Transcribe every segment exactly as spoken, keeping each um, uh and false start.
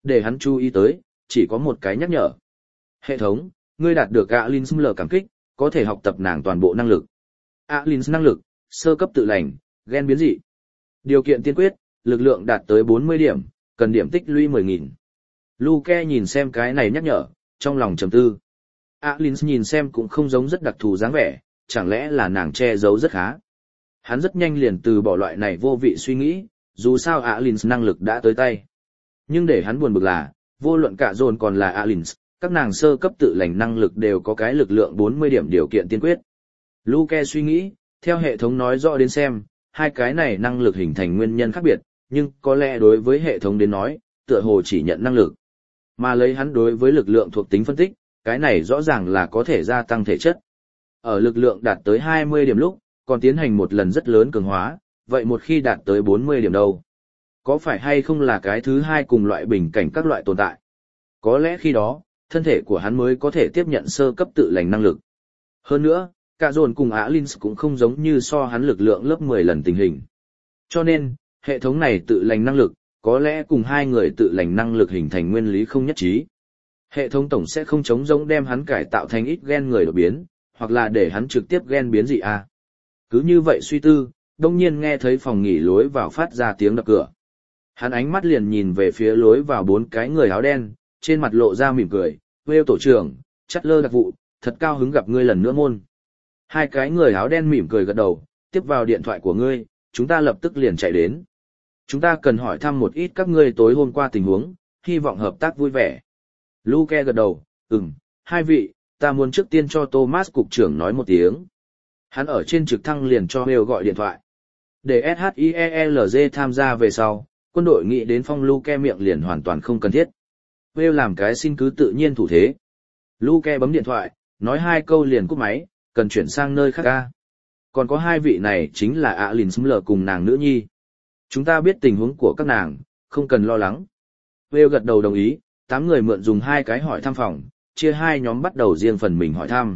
để hắn chú ý tới, chỉ có một cái nhắc nhở. Hệ thống, ngươi đạt được Alins L cảm kích, có thể học tập nàng toàn bộ năng lực. Alins năng lực, sơ cấp tự lành, gen biến dị. Điều kiện tiên quyết, lực lượng đạt tới bốn mươi điểm, cần điểm tích lũy mười nghìn. Luke nhìn xem cái này nhắc nhở, trong lòng trầm tư. Alins nhìn xem cũng không giống rất đặc thù dáng vẻ, chẳng lẽ là nàng che giấu rất khá. Hắn rất nhanh liền từ bỏ loại này vô vị suy nghĩ, dù sao Alins năng lực đã tới tay. Nhưng để hắn buồn bực là, vô luận cả dồn còn là Alins, các nàng sơ cấp tự lành năng lực đều có cái lực lượng bốn mươi điểm điều kiện tiên quyết. Luke suy nghĩ, theo hệ thống nói rõ đến xem, hai cái này năng lực hình thành nguyên nhân khác biệt, nhưng có lẽ đối với hệ thống đến nói, tựa hồ chỉ nhận năng lực. Mà lấy hắn đối với lực lượng thuộc tính phân tích, cái này rõ ràng là có thể gia tăng thể chất. Ở lực lượng đạt tới hai mươi điểm lúc, còn tiến hành một lần rất lớn cường hóa, vậy một khi đạt tới bốn mươi điểm đâu? Có phải hay không là cái thứ hai cùng loại bình cảnh các loại tồn tại? Có lẽ khi đó, thân thể của hắn mới có thể tiếp nhận sơ cấp tự lành năng lực. Hơn nữa, cả dồn cùng Alins cũng không giống như so hắn lực lượng lớp mười lần tình hình. Cho nên, hệ thống này tự lành năng lực, có lẽ cùng hai người tự lành năng lực hình thành nguyên lý không nhất trí. Hệ thống tổng sẽ không chống giống đem hắn cải tạo thành ít gen người đột biến, hoặc là để hắn trực tiếp gen biến dị à. Cứ như vậy suy tư, đông nhiên nghe thấy phòng nghỉ lối vào phát ra tiếng đập cửa. Hắn ánh mắt liền nhìn về phía lối vào bốn cái người áo đen, trên mặt lộ ra mỉm cười, Wêu tổ trưởng, chắt lơ đặc vụ, thật cao hứng gặp ngươi lần nữa môn. Hai cái người áo đen mỉm cười gật đầu, tiếp vào điện thoại của ngươi, chúng ta lập tức liền chạy đến. Chúng ta cần hỏi thăm một ít các ngươi tối hôm qua tình huống, hy vọng hợp tác vui vẻ. Luke gật đầu, ừm, hai vị, ta muốn trước tiên cho Thomas cục trưởng nói một tiếng. Hắn ở trên trực thăng liền cho Wêu gọi điện thoại. Để ét hát i e lờ giê tham gia về sau, quân đội nghĩ đến phong Luke miệng liền hoàn toàn không cần thiết. Wêu làm cái xin cứ tự nhiên thủ thế. Luke bấm điện thoại, nói hai câu liền cúp máy, cần chuyển sang nơi khác ca. Còn có hai vị này chính là Alins L cùng nàng nữ nhi. Chúng ta biết tình huống của các nàng, không cần lo lắng. Wêu gật đầu đồng ý, tám người mượn dùng hai cái hỏi thăm phòng, chia hai nhóm bắt đầu riêng phần mình hỏi thăm.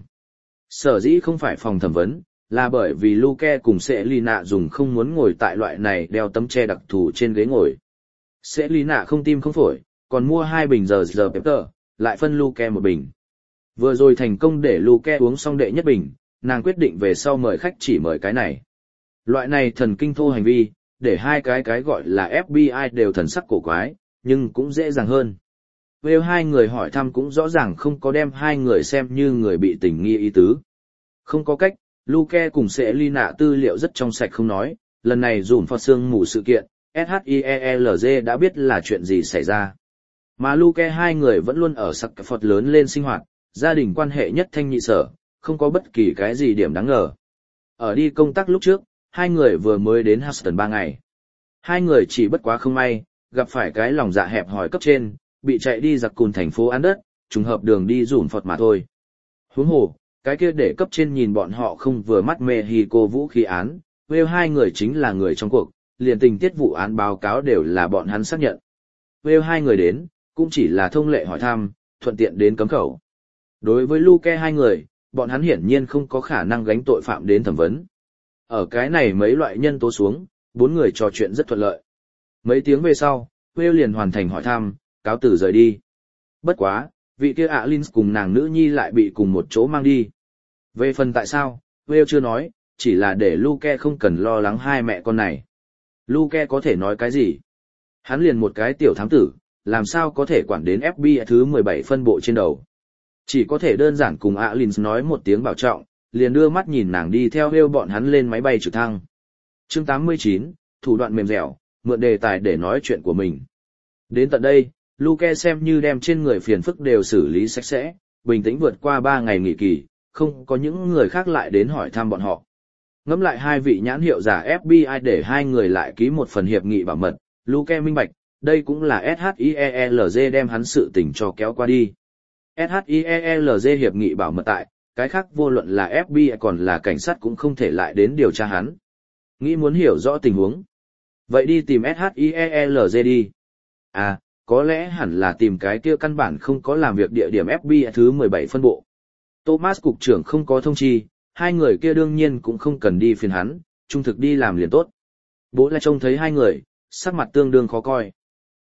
Sở dĩ không phải phòng thẩm vấn, là bởi vì Luke cùng Selina dùng không muốn ngồi tại loại này đeo tấm che đặc thù trên ghế ngồi. Selina không tim không phổi, còn mua hai bình giờ giờ pepper, lại phân Luke một bình. Vừa rồi thành công để Luke uống xong đệ nhất bình, nàng quyết định về sau mời khách chỉ mời cái này. Loại này thần kinh thô hành vi, để hai cái cái gọi là ép bê i đều thần sắc cổ quái, nhưng cũng dễ dàng hơn. Về hai người hỏi thăm cũng rõ ràng không có đem hai người xem như người bị tình nghi ý tứ. Không có cách, Luke cùng Selina tư liệu rất trong sạch không nói, lần này dùn phật xương mù sự kiện, ét hát i e lờ giê đã biết là chuyện gì xảy ra. Mà Luke hai người vẫn luôn ở sặc phật lớn lên sinh hoạt, gia đình quan hệ nhất thanh nhị sở, không có bất kỳ cái gì điểm đáng ngờ. Ở đi công tác lúc trước, hai người vừa mới đến Houston ba ngày. Hai người chỉ bất quá không may, gặp phải cái lòng dạ hẹp hòi cấp trên, bị chạy đi giặc cùn thành phố án đất, trùng hợp đường đi rủn phật mà thôi. Huống hồ, cái kia để cấp trên nhìn bọn họ không vừa mắt Mexico vũ khí án, Wêu hai người chính là người trong cuộc, liền tình tiết vụ án báo cáo đều là bọn hắn xác nhận. Wêu hai người đến, cũng chỉ là thông lệ hỏi thăm, thuận tiện đến cấm khẩu. Đối với Luke hai người, bọn hắn hiển nhiên không có khả năng gánh tội phạm đến thẩm vấn. Ở cái này mấy loại nhân tố xuống, bốn người trò chuyện rất thuận lợi. Mấy tiếng về sau, Wêu liền hoàn thành hỏi thăm, cáo tử rời đi. Bất quá, vị kia Alins cùng nàng nữ nhi lại bị cùng một chỗ mang đi. Về phần tại sao, Wêu chưa nói, chỉ là để Luke không cần lo lắng hai mẹ con này. Luke có thể nói cái gì? Hắn liền một cái tiểu thám tử, làm sao có thể quản đến ép bê i thứ mười bảy phân bộ trên đầu. Chỉ có thể đơn giản cùng Alins nói một tiếng bảo trọng, liền đưa mắt nhìn nàng đi theo Wêu bọn hắn lên máy bay trực thăng. Chương tám mươi chín, thủ đoạn mềm dẻo, mượn đề tài để nói chuyện của mình. Đến tận đây, Luke xem như đem trên người phiền phức đều xử lý sạch sẽ, bình tĩnh vượt qua ba ngày nghỉ kỳ, không có những người khác lại đến hỏi thăm bọn họ. Ngẫm lại hai vị nhãn hiệu giả ép bê i để hai người lại ký một phần hiệp nghị bảo mật, Luke minh bạch, đây cũng là ét hát i e lờ giê đem hắn sự tình cho kéo qua đi. ét hát i e lờ giê hiệp nghị bảo mật tại, cái khác vô luận là ép bê i còn là cảnh sát cũng không thể lại đến điều tra hắn. Nghĩ muốn hiểu rõ tình huống. Vậy đi tìm ét hát i e lờ giê đi. À, có lẽ hẳn là tìm cái kia căn bản không có làm việc địa điểm ép bê i thứ mười bảy phân bộ. Thomas cục trưởng không có thông chi, hai người kia đương nhiên cũng không cần đi phiền hắn, trung thực đi làm liền tốt. Bố lại trông thấy hai người, sắc mặt tương đương khó coi.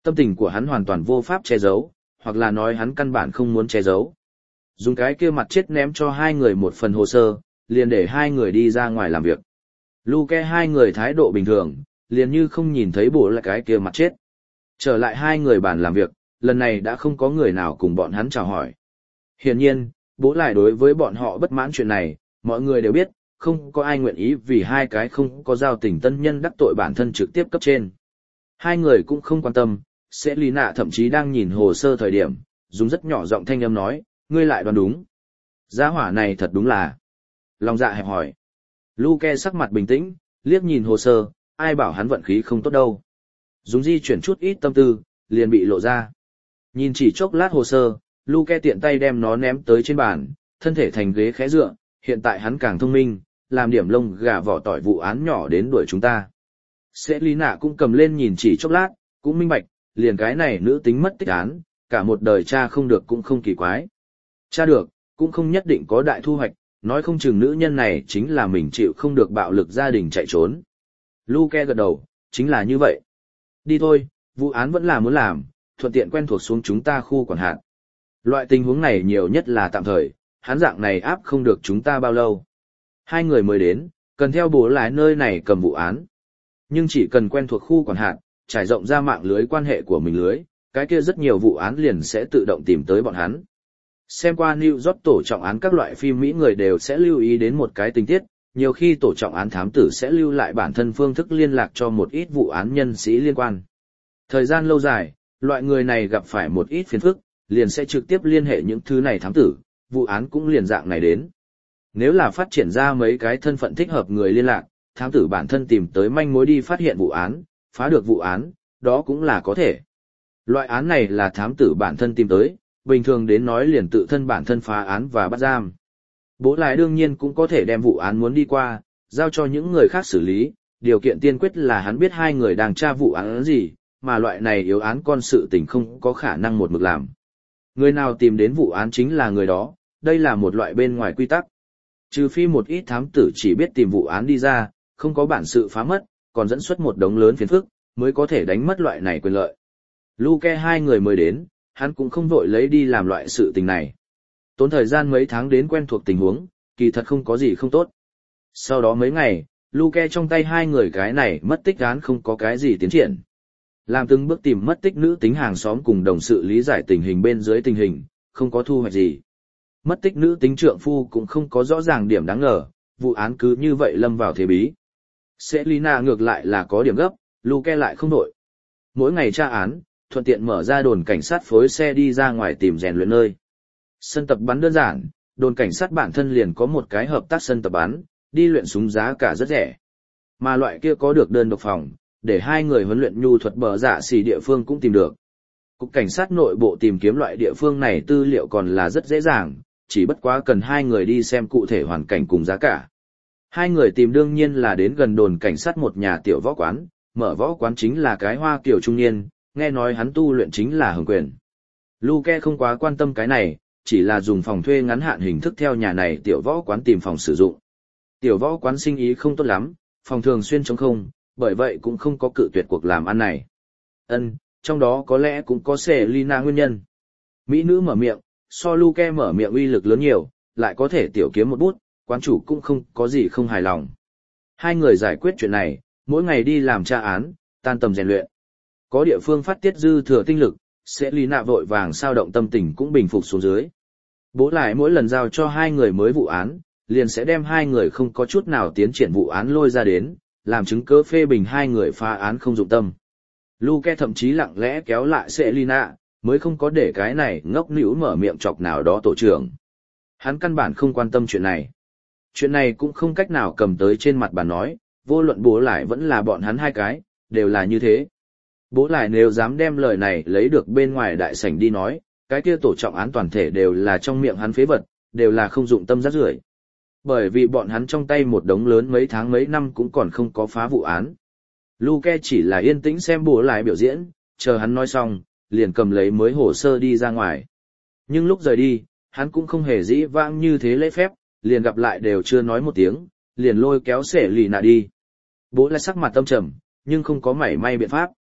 Tâm tình của hắn hoàn toàn vô pháp che giấu, hoặc là nói hắn căn bản không muốn che giấu. Dùng cái kia mặt chết ném cho hai người một phần hồ sơ, liền để hai người đi ra ngoài làm việc. Luke hai người thái độ bình thường, liền như không nhìn thấy bố lại cái kia mặt chết. Trở lại hai người bàn làm việc, lần này đã không có người nào cùng bọn hắn chào hỏi. Hiển nhiên, bố lại đối với bọn họ bất mãn chuyện này, mọi người đều biết, không có ai nguyện ý vì hai cái không có giao tình tân nhân đắc tội bản thân trực tiếp cấp trên. Hai người cũng không quan tâm, sẽ lý nạ thậm chí đang nhìn hồ sơ thời điểm, dùng rất nhỏ giọng thanh âm nói, ngươi lại đoán đúng. Gia hỏa này thật đúng là. Lòng dạ hẹp hỏi. Luke sắc mặt bình tĩnh, liếc nhìn hồ sơ, ai bảo hắn vận khí không tốt đâu. Dùng di chuyển chút ít tâm tư, liền bị lộ ra. Nhìn chỉ chốc lát hồ sơ, Luke tiện tay đem nó ném tới trên bàn, thân thể thành ghế khẽ dựa, hiện tại hắn càng thông minh, làm điểm lông gà vỏ tỏi vụ án nhỏ đến đuổi chúng ta. Sẽ lý nạ cũng cầm lên nhìn chỉ chốc lát, cũng minh bạch, liền cái này nữ tính mất tích án, cả một đời cha không được cũng không kỳ quái. Cha được, cũng không nhất định có đại thu hoạch, nói không chừng nữ nhân này chính là mình chịu không được bạo lực gia đình chạy trốn. Luke gật đầu, chính là như vậy. Đi thôi, vụ án vẫn là muốn làm, thuận tiện quen thuộc xuống chúng ta khu quản hạt. Loại tình huống này nhiều nhất là tạm thời, hắn dạng này áp không được chúng ta bao lâu. Hai người mới đến, cần theo bố lái nơi này cầm vụ án. Nhưng chỉ cần quen thuộc khu quản hạt, trải rộng ra mạng lưới quan hệ của mình lưới, cái kia rất nhiều vụ án liền sẽ tự động tìm tới bọn hắn. Xem qua New York tổ trọng án các loại phim Mỹ người đều sẽ lưu ý đến một cái tình tiết, nhiều khi tổ trọng án thám tử sẽ lưu lại bản thân phương thức liên lạc cho một ít vụ án nhân sĩ liên quan. Thời gian lâu dài, loại người này gặp phải một ít phiền phức, liền sẽ trực tiếp liên hệ những thứ này thám tử, vụ án cũng liền dạng này đến. Nếu là phát triển ra mấy cái thân phận thích hợp người liên lạc, thám tử bản thân tìm tới manh mối đi phát hiện vụ án, phá được vụ án, đó cũng là có thể. Loại án này là thám tử bản thân tìm tới, bình thường đến nói liền tự thân bản thân phá án và bắt giam. Bố lại đương nhiên cũng có thể đem vụ án muốn đi qua, giao cho những người khác xử lý, điều kiện tiên quyết là hắn biết hai người đang tra vụ án gì, mà loại này yếu án con sự tình không có khả năng một mực làm. Người nào tìm đến vụ án chính là người đó, đây là một loại bên ngoài quy tắc. Trừ phi một ít thám tử chỉ biết tìm vụ án đi ra, không có bản sự phá mất, còn dẫn xuất một đống lớn phiền phức, mới có thể đánh mất loại này quyền lợi. Luke hai người mới đến, hắn cũng không vội lấy đi làm loại sự tình này. Tốn thời gian mấy tháng đến quen thuộc tình huống, kỳ thật không có gì không tốt. Sau đó mấy ngày, Luke trong tay hai người cái này mất tích án không có cái gì tiến triển. Làm từng bước tìm mất tích nữ tính hàng xóm cùng đồng sự lý giải tình hình bên dưới tình hình, không có thu hoạch gì. Mất tích nữ tính trượng phu cũng không có rõ ràng điểm đáng ngờ, vụ án cứ như vậy lâm vào thế bí. Selina ngược lại là có điểm gấp, Luke lại không đổi. Mỗi ngày tra án, thuận tiện mở ra đồn cảnh sát phối xe đi ra ngoài tìm rèn luyện nơi. Sân tập bắn đơn giản, đồn cảnh sát bản thân liền có một cái hợp tác sân tập bắn, đi luyện súng giá cả rất rẻ. Mà loại kia có được đơn độc phòng, để hai người huấn luyện nhu thuật bờ dạ xỉ địa phương cũng tìm được. Cục cảnh sát nội bộ tìm kiếm loại địa phương này tư liệu còn là rất dễ dàng, chỉ bất quá cần hai người đi xem cụ thể hoàn cảnh cùng giá cả. Hai người tìm đương nhiên là đến gần đồn cảnh sát một nhà tiểu võ quán, mở võ quán chính là cái Hoa Kiều trung niên, nghe nói hắn tu luyện chính là hồng quyền. Luke không quá quan tâm cái này, chỉ là dùng phòng thuê ngắn hạn hình thức theo nhà này tiểu võ quán tìm phòng sử dụng. Tiểu võ quán sinh ý không tốt lắm, phòng thường xuyên trống không, bởi vậy cũng không có cự tuyệt cuộc làm ăn này. Ân, trong đó có lẽ cũng có Selina nguyên nhân. Mỹ nữ mở miệng, so Luke mở miệng uy lực lớn nhiều, lại có thể tiểu kiếm một bút, quán chủ cũng không có gì không hài lòng. Hai người giải quyết chuyện này, mỗi ngày đi làm tra án, tan tầm rèn luyện. Có địa phương phát tiết dư thừa tinh lực, Selina vội vàng sao động tâm tình cũng bình phục xuống dưới. Bố lại mỗi lần giao cho hai người mới vụ án, liền sẽ đem hai người không có chút nào tiến triển vụ án lôi ra đến, làm chứng cớ phê bình hai người phá án không dụng tâm. Luke thậm chí lặng lẽ kéo lại Selina, mới không có để cái này ngốc nĩu mở miệng chọc nào đó tổ trưởng. Hắn căn bản không quan tâm chuyện này. Chuyện này cũng không cách nào cầm tới trên mặt bàn nói, vô luận bố lại vẫn là bọn hắn hai cái, đều là như thế. Bố lại nếu dám đem lời này lấy được bên ngoài đại sảnh đi nói, cái kia tổ trọng án toàn thể đều là trong miệng hắn phế vật, đều là không dụng tâm rác rưởi. Bởi vì bọn hắn trong tay một đống lớn mấy tháng mấy năm cũng còn không có phá vụ án. Luke chỉ là yên tĩnh xem bố lại biểu diễn, chờ hắn nói xong, liền cầm lấy mới hồ sơ đi ra ngoài. Nhưng lúc rời đi, hắn cũng không hề dĩ vãng như thế lễ phép, liền gặp lại đều chưa nói một tiếng, liền lôi kéo Selina đi. Bố lại sắc mặt tâm trầm, nhưng không có mảy may biện pháp.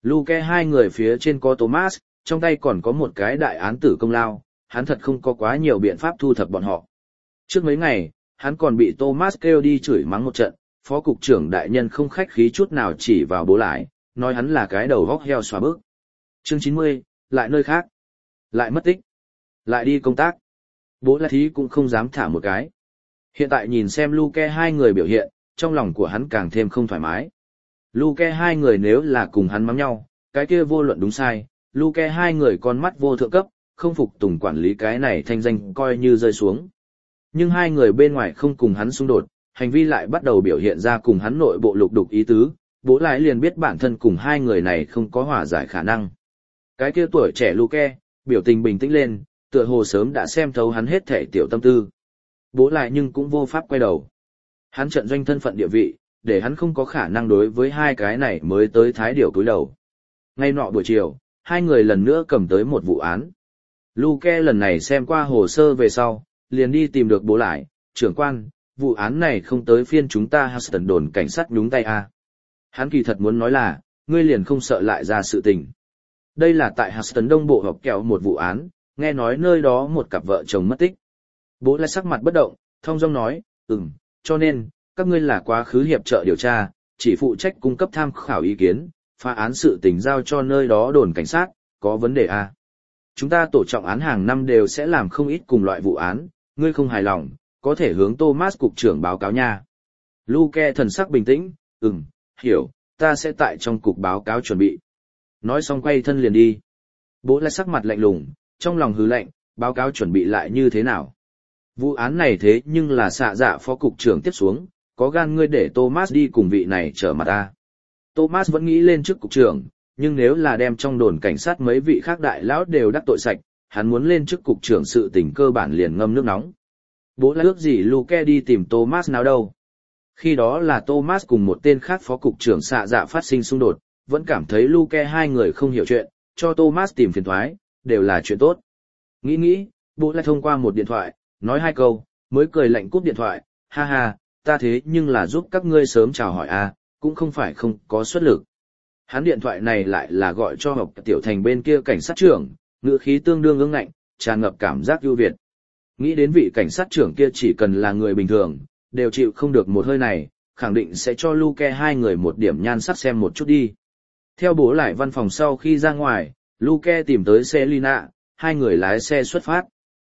Luke hai người phía trên có Thomas, trong tay còn có một cái đại án tử công lao, hắn thật không có quá nhiều biện pháp thu thập bọn họ. Trước mấy ngày, hắn còn bị Thomas kêu đi chửi mắng một trận, phó cục trưởng đại nhân không khách khí chút nào chỉ vào bố lại, nói hắn là cái đầu vóc heo xóa bước. Chương chín mươi, lại nơi khác. Lại mất tích. Lại đi công tác. Bố lại thí cũng không dám thả một cái. Hiện tại nhìn xem Luke hai người biểu hiện, trong lòng của hắn càng thêm không thoải mái. Luke hai người nếu là cùng hắn mắng nhau, cái kia vô luận đúng sai, Luke hai người con mắt vô thượng cấp, không phục tùng quản lý cái này thanh danh coi như rơi xuống. Nhưng hai người bên ngoài không cùng hắn xung đột, hành vi lại bắt đầu biểu hiện ra cùng hắn nội bộ lục đục ý tứ, bố lại liền biết bản thân cùng hai người này không có hòa giải khả năng. Cái kia tuổi trẻ Luke, biểu tình bình tĩnh lên, tựa hồ sớm đã xem thấu hắn hết thể tiểu tâm tư. Bố lại nhưng cũng vô pháp quay đầu. Hắn trận doanh thân phận địa vị, để hắn không có khả năng đối với hai cái này mới tới thái điều cúi đầu. Ngay nọ buổi chiều, hai người lần nữa cầm tới một vụ án. Luke lần này xem qua hồ sơ về sau, liền đi tìm được bố lại, trưởng quan, vụ án này không tới phiên chúng ta Huston đồn cảnh sát nhúng tay à. Hắn kỳ thật muốn nói là, ngươi liền không sợ lại ra sự tình. Đây là tại Huston Đông Bộ học kẹo một vụ án, nghe nói nơi đó một cặp vợ chồng mất tích. Bố lại sắc mặt bất động, thong dong nói, ừm, cho nên, các ngươi là quá khứ hiệp trợ điều tra, chỉ phụ trách cung cấp tham khảo ý kiến, phá án sự tình giao cho nơi đó đồn cảnh sát, có vấn đề à. Chúng ta tổ trọng án hàng năm đều sẽ làm không ít cùng loại vụ án, ngươi không hài lòng, có thể hướng Thomas cục trưởng báo cáo nha. Luke thần sắc bình tĩnh, ừm, hiểu, ta sẽ tại trong cục báo cáo chuẩn bị. Nói xong quay thân liền đi. Bố lại sắc mặt lạnh lùng, trong lòng hứ lạnh, báo cáo chuẩn bị lại như thế nào. Vụ án này thế nhưng là xạ dạ phó cục trưởng tiếp xuống, có gan ngươi để Thomas đi cùng vị này trở mặt ta. Thomas vẫn nghĩ lên chức cục trưởng, nhưng nếu là đem trong đồn cảnh sát mấy vị khác đại lão đều đắc tội sạch, hắn muốn lên chức cục trưởng sự tình cơ bản liền ngâm nước nóng. Bố lại ước gì Luke đi tìm Thomas nào đâu. Khi đó là Thomas cùng một tên khác phó cục trưởng xạ dạ phát sinh xung đột, vẫn cảm thấy Luke hai người không hiểu chuyện, cho Thomas tìm phiền toái, đều là chuyện tốt. Nghĩ nghĩ, bố lại thông qua một điện thoại, nói hai câu, mới cười lạnh cúp điện thoại, ha ha, ta thế nhưng là giúp các ngươi sớm chào hỏi a, cũng không phải không có xuất lực. Hắn điện thoại này lại là gọi cho học tiểu thành bên kia cảnh sát trưởng, ngữ khí tương đương ương ngạnh, tràn ngập cảm giác ưu việt. Nghĩ đến vị cảnh sát trưởng kia chỉ cần là người bình thường, đều chịu không được một hơi này, khẳng định sẽ cho Luke hai người một điểm nhan sắc xem một chút đi. Theo bố lại văn phòng sau khi ra ngoài, Luke tìm tới Selina, hai người lái xe xuất phát.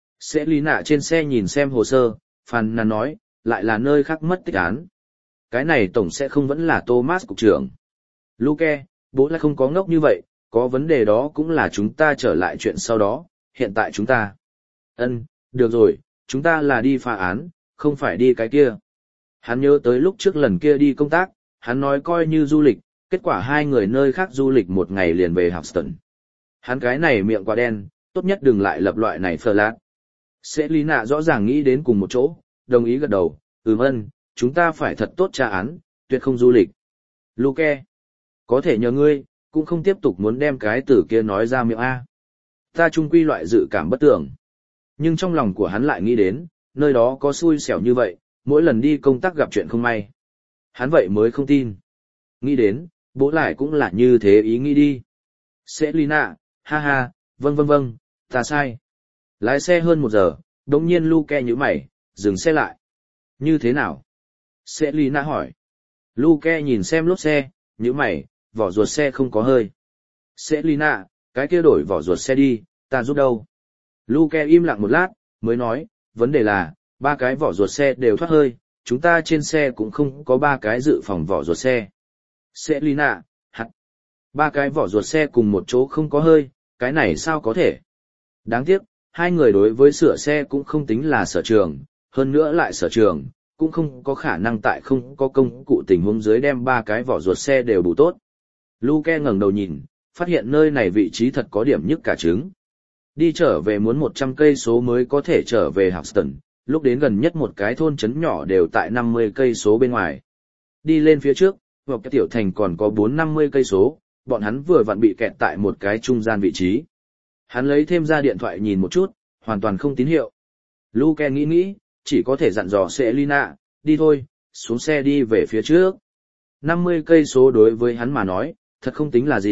Selina trên xe nhìn xem hồ sơ, phàn nàn nói, lại là nơi khác mất tích án. Cái này tổng sẽ không vẫn là Thomas cục trưởng. Luke, bố lại không có ngốc như vậy, có vấn đề đó cũng là chúng ta trở lại chuyện sau đó, hiện tại chúng ta. Ân, được rồi, chúng ta là đi phá án, không phải đi cái kia. Hắn nhớ tới lúc trước lần kia đi công tác, hắn nói coi như du lịch, kết quả hai người nơi khác du lịch một ngày liền về Houston. Hắn cái này miệng quá đen, tốt nhất đừng lại lập loại này phờ lát. Selina rõ ràng nghĩ đến cùng một chỗ, đồng ý gật đầu, ừm ân, chúng ta phải thật tốt tra án, tuyệt không du lịch. Luke, có thể nhờ ngươi, cũng không tiếp tục muốn đem cái từ kia nói ra miệng A. Ta chung quy loại dự cảm bất tưởng. Nhưng trong lòng của hắn lại nghĩ đến, nơi đó có xui xẻo như vậy, mỗi lần đi công tác gặp chuyện không may. Hắn vậy mới không tin. Nghĩ đến, bố lại cũng là như thế ý nghĩ đi. Selina, ha ha, vâng vâng vâng, ta sai. Lái xe hơn một giờ, đống nhiên Luke nhíu mày, dừng xe lại. Như thế nào? Selina hỏi. Luke nhìn xem lốp xe, nhíu mày, vỏ ruột xe không có hơi. Selina, cái kia đổi vỏ ruột xe đi, ta giúp đâu? Luke im lặng một lát, mới nói, vấn đề là, ba cái vỏ ruột xe đều thoát hơi, chúng ta trên xe cũng không có ba cái dự phòng vỏ ruột xe. Selina, hạt. Ba cái vỏ ruột xe cùng một chỗ không có hơi, cái này sao có thể? Đáng tiếc, hai người đối với sửa xe cũng không tính là sở trường, hơn nữa lại sở trường, cũng không có khả năng tại không có công cụ tình huống dưới đem ba cái vỏ ruột xe đều bù tốt. Luke ngẩng đầu nhìn, phát hiện nơi này vị trí thật có điểm nhức cả trứng. Đi trở về muốn một trăm cây số mới có thể trở về Houston, lúc đến gần nhất một cái thôn trấn nhỏ đều tại năm mươi cây số bên ngoài. Đi lên phía trước, hoặc cái tiểu thành còn có bốn năm mươi cây số, bọn hắn vừa vặn bị kẹt tại một cái trung gian vị trí. Hắn lấy thêm ra điện thoại nhìn một chút, hoàn toàn không tín hiệu. Luke nghĩ nghĩ, chỉ có thể dặn dò Selina, đi thôi, xuống xe đi về phía trước. năm mươi cây số đối với hắn mà nói, thật không tính là gì,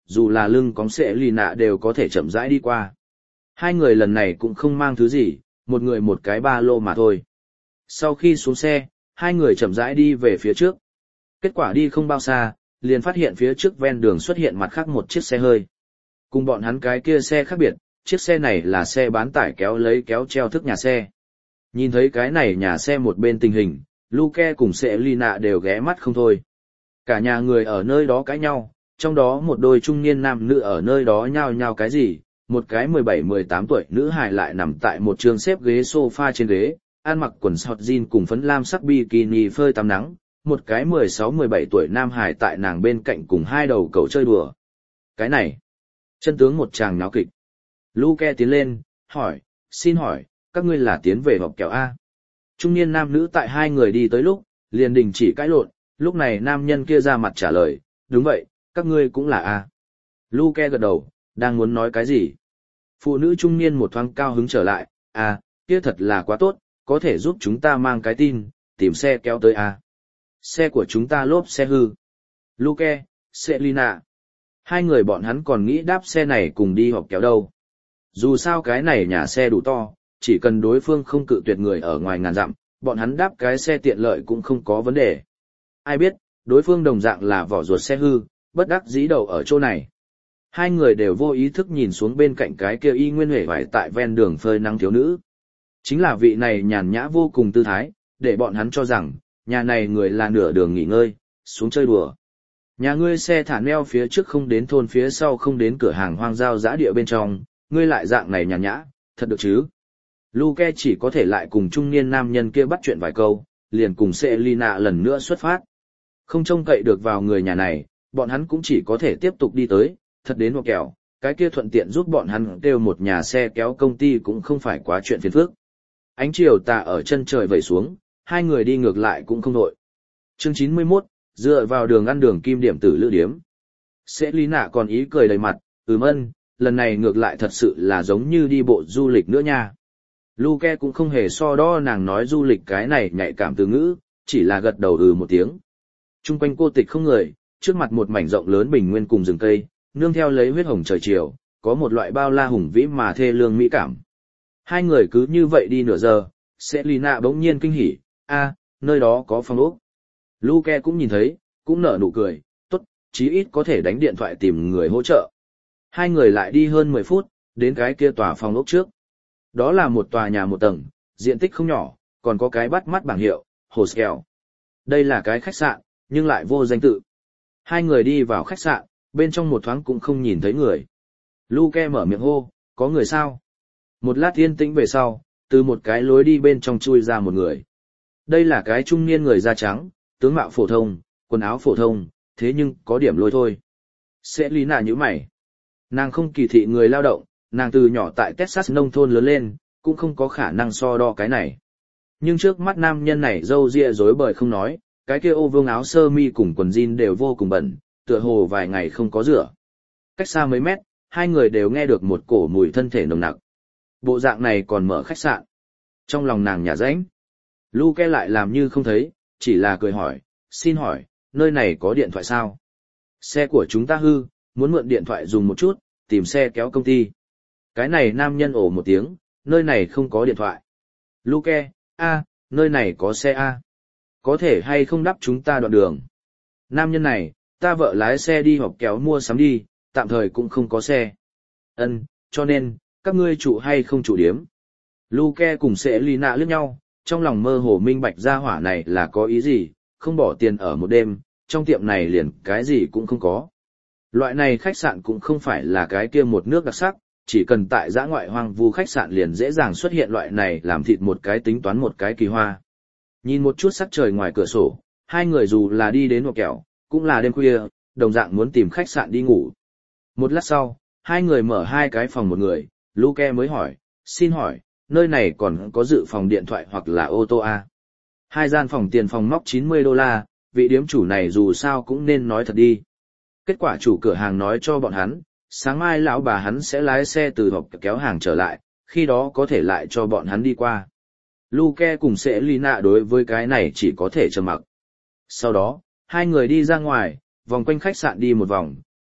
dù là lưng cóng sệ lì nạ đều có thể chậm rãi đi qua. Hai người lần này cũng không mang thứ gì, một người một cái ba lô mà thôi. Sau khi xuống xe, hai người chậm rãi đi về phía trước. Kết quả đi không bao xa, liền phát hiện phía trước ven đường xuất hiện mặt khác một chiếc xe hơi. Cùng bọn hắn cái kia xe khác biệt, chiếc xe này là xe bán tải kéo lấy kéo treo thức nhà xe. Nhìn thấy cái này nhà xe một bên tình hình, Luke cùng Selina đều ghé mắt không thôi. Cả nhà người ở nơi đó cãi nhau, trong đó một đôi trung niên nam nữ ở nơi đó nhao nhao cái gì, một cái mười bảy mười tám tuổi nữ hài lại nằm tại một trường xếp ghế sofa trên ghế, ăn mặc quần sọt jean cùng phấn lam sắc bikini phơi tắm nắng, một cái mười sáu mười bảy tuổi nam hài tại nàng bên cạnh cùng hai đầu cậu chơi đùa. Cái này, chân tướng một chàng náo kịch. Luke tiến lên, hỏi, xin hỏi, các ngươi là tiến về họp kẹo A. Trung niên nam nữ tại hai người đi tới lúc, liền đình chỉ cãi lộn, lúc này nam nhân kia ra mặt trả lời, đúng vậy, các ngươi cũng là A. Luke gật đầu, đang muốn nói cái gì. Phụ nữ trung niên một thoáng cao hứng trở lại, à, kia thật là quá tốt, có thể giúp chúng ta mang cái tin, tìm xe kéo tới A. Xe của chúng ta lốp xe hư. Luke, Selina. Hai người bọn hắn còn nghĩ đáp xe này cùng đi họp kéo đâu. Dù sao cái này nhà xe đủ to, chỉ cần đối phương không cự tuyệt người ở ngoài ngàn dặm, bọn hắn đáp cái xe tiện lợi cũng không có vấn đề. Ai biết, đối phương đồng dạng là vỏ ruột xe hư, bất đắc dĩ đầu ở chỗ này. Hai người đều vô ý thức nhìn xuống bên cạnh cái kia y nguyên hể vải tại ven đường phơi nắng thiếu nữ. Chính là vị này nhàn nhã vô cùng tư thái, để bọn hắn cho rằng, nhà này người là nửa đường nghỉ ngơi, xuống chơi đùa. Nhà ngươi xe thả neo phía trước không đến thôn phía sau không đến cửa hàng hoang giao giã địa bên trong, ngươi lại dạng này nhàn nhã, thật được chứ? Luke chỉ có thể lại cùng trung niên nam nhân kia bắt chuyện vài câu, liền cùng Selina lần nữa xuất phát. Không trông cậy được vào người nhà này, bọn hắn cũng chỉ có thể tiếp tục đi tới, thật đến một kẹo, cái kia thuận tiện giúp bọn hắn kêu một nhà xe kéo công ty cũng không phải quá chuyện phiền phức. Ánh chiều tà ở chân trời vẩy xuống, hai người đi ngược lại cũng không nổi. Chương chín mươi mốt, dựa vào đường ăn đường kim điểm tử lữ điếm. Selina còn ý cười đầy mặt, ừm ân, lần này ngược lại thật sự là giống như đi bộ du lịch nữa nha. Luke cũng không hề so đo nàng nói du lịch cái này nhạy cảm từ ngữ, chỉ là gật đầu ừ một tiếng. Trung quanh cô tịch không người, trước mặt một mảnh rộng lớn bình nguyên cùng rừng cây, nương theo lấy huyết hồng trời chiều, có một loại bao la hùng vĩ mà thê lương mỹ cảm. Hai người cứ như vậy đi nửa giờ, Selina bỗng nhiên kinh hỉ, a, nơi đó có phòng ốc. Luke cũng nhìn thấy, cũng nở nụ cười, tốt, chí ít có thể đánh điện thoại tìm người hỗ trợ. Hai người lại đi hơn mười phút, đến cái kia tòa phòng ốc trước. Đó là một tòa nhà một tầng, diện tích không nhỏ, còn có cái bắt mắt bảng hiệu, Hostel. Đây là cái khách sạn, nhưng lại vô danh tự. Hai người đi vào khách sạn, bên trong một thoáng cũng không nhìn thấy người. Luke mở miệng hô, có người sao? Một lát yên tĩnh về sau, từ một cái lối đi bên trong chui ra một người. Đây là cái trung niên người da trắng, tướng mạo phổ thông, quần áo phổ thông, thế nhưng có điểm lôi thôi. Selina nhíu mày. Nàng không kỳ thị người lao động, nàng từ nhỏ tại Texas nông thôn lớn lên, cũng không có khả năng so đo cái này. Nhưng trước mắt nam nhân này râu ria rối bời không nói, cái kia ô vương áo sơ mi cùng quần jean đều vô cùng bẩn, tựa hồ vài ngày không có rửa. Cách xa mấy mét, hai người đều nghe được một cổ mùi thân thể nồng nặc. Bộ dạng này còn mở khách sạn. Trong lòng nàng nhả rãnh. Luke lại làm như không thấy, chỉ là cười hỏi, xin hỏi, nơi này có điện thoại sao? Xe của chúng ta hư, muốn mượn điện thoại dùng một chút, tìm xe kéo công ty. Cái này nam nhân ồ một tiếng, nơi này không có điện thoại. Luke, a, nơi này có xe a. Có thể hay không đắp chúng ta đoạn đường. Nam nhân này, ta vợ lái xe đi họp kéo mua sắm đi, tạm thời cũng không có xe. Ân, cho nên, các ngươi chủ hay không chủ điếm. Luke cùng Selina liếc nhau, trong lòng mơ hồ minh bạch ra hỏa này là có ý gì, không bỏ tiền ở một đêm, trong tiệm này liền cái gì cũng không có. Loại này khách sạn cũng không phải là cái kia một nước đặc sắc, chỉ cần tại dã ngoại hoang vu khách sạn liền dễ dàng xuất hiện loại này làm thịt một cái tính toán một cái kỳ hoa. Nhìn một chút sắc trời ngoài cửa sổ, hai người dù là đi đến hộp kẹo, cũng là đêm khuya, đồng dạng muốn tìm khách sạn đi ngủ. Một lát sau, hai người mở hai cái phòng một người, Luke mới hỏi, xin hỏi, nơi này còn có dự phòng điện thoại hoặc là ô tô à? Hai gian phòng tiền phòng móc chín mươi đô la, vị điếm chủ này dù sao cũng nên nói thật đi. Kết quả chủ cửa hàng nói cho bọn hắn, sáng mai lão bà hắn sẽ lái xe từ hộp kéo hàng trở lại, khi đó có thể lại cho bọn hắn đi qua. Luke cùng Selina đối với cái này chỉ có thể trầm mặc. Sau đó, hai người đi ra ngoài, vòng quanh khách sạn đi một vòng,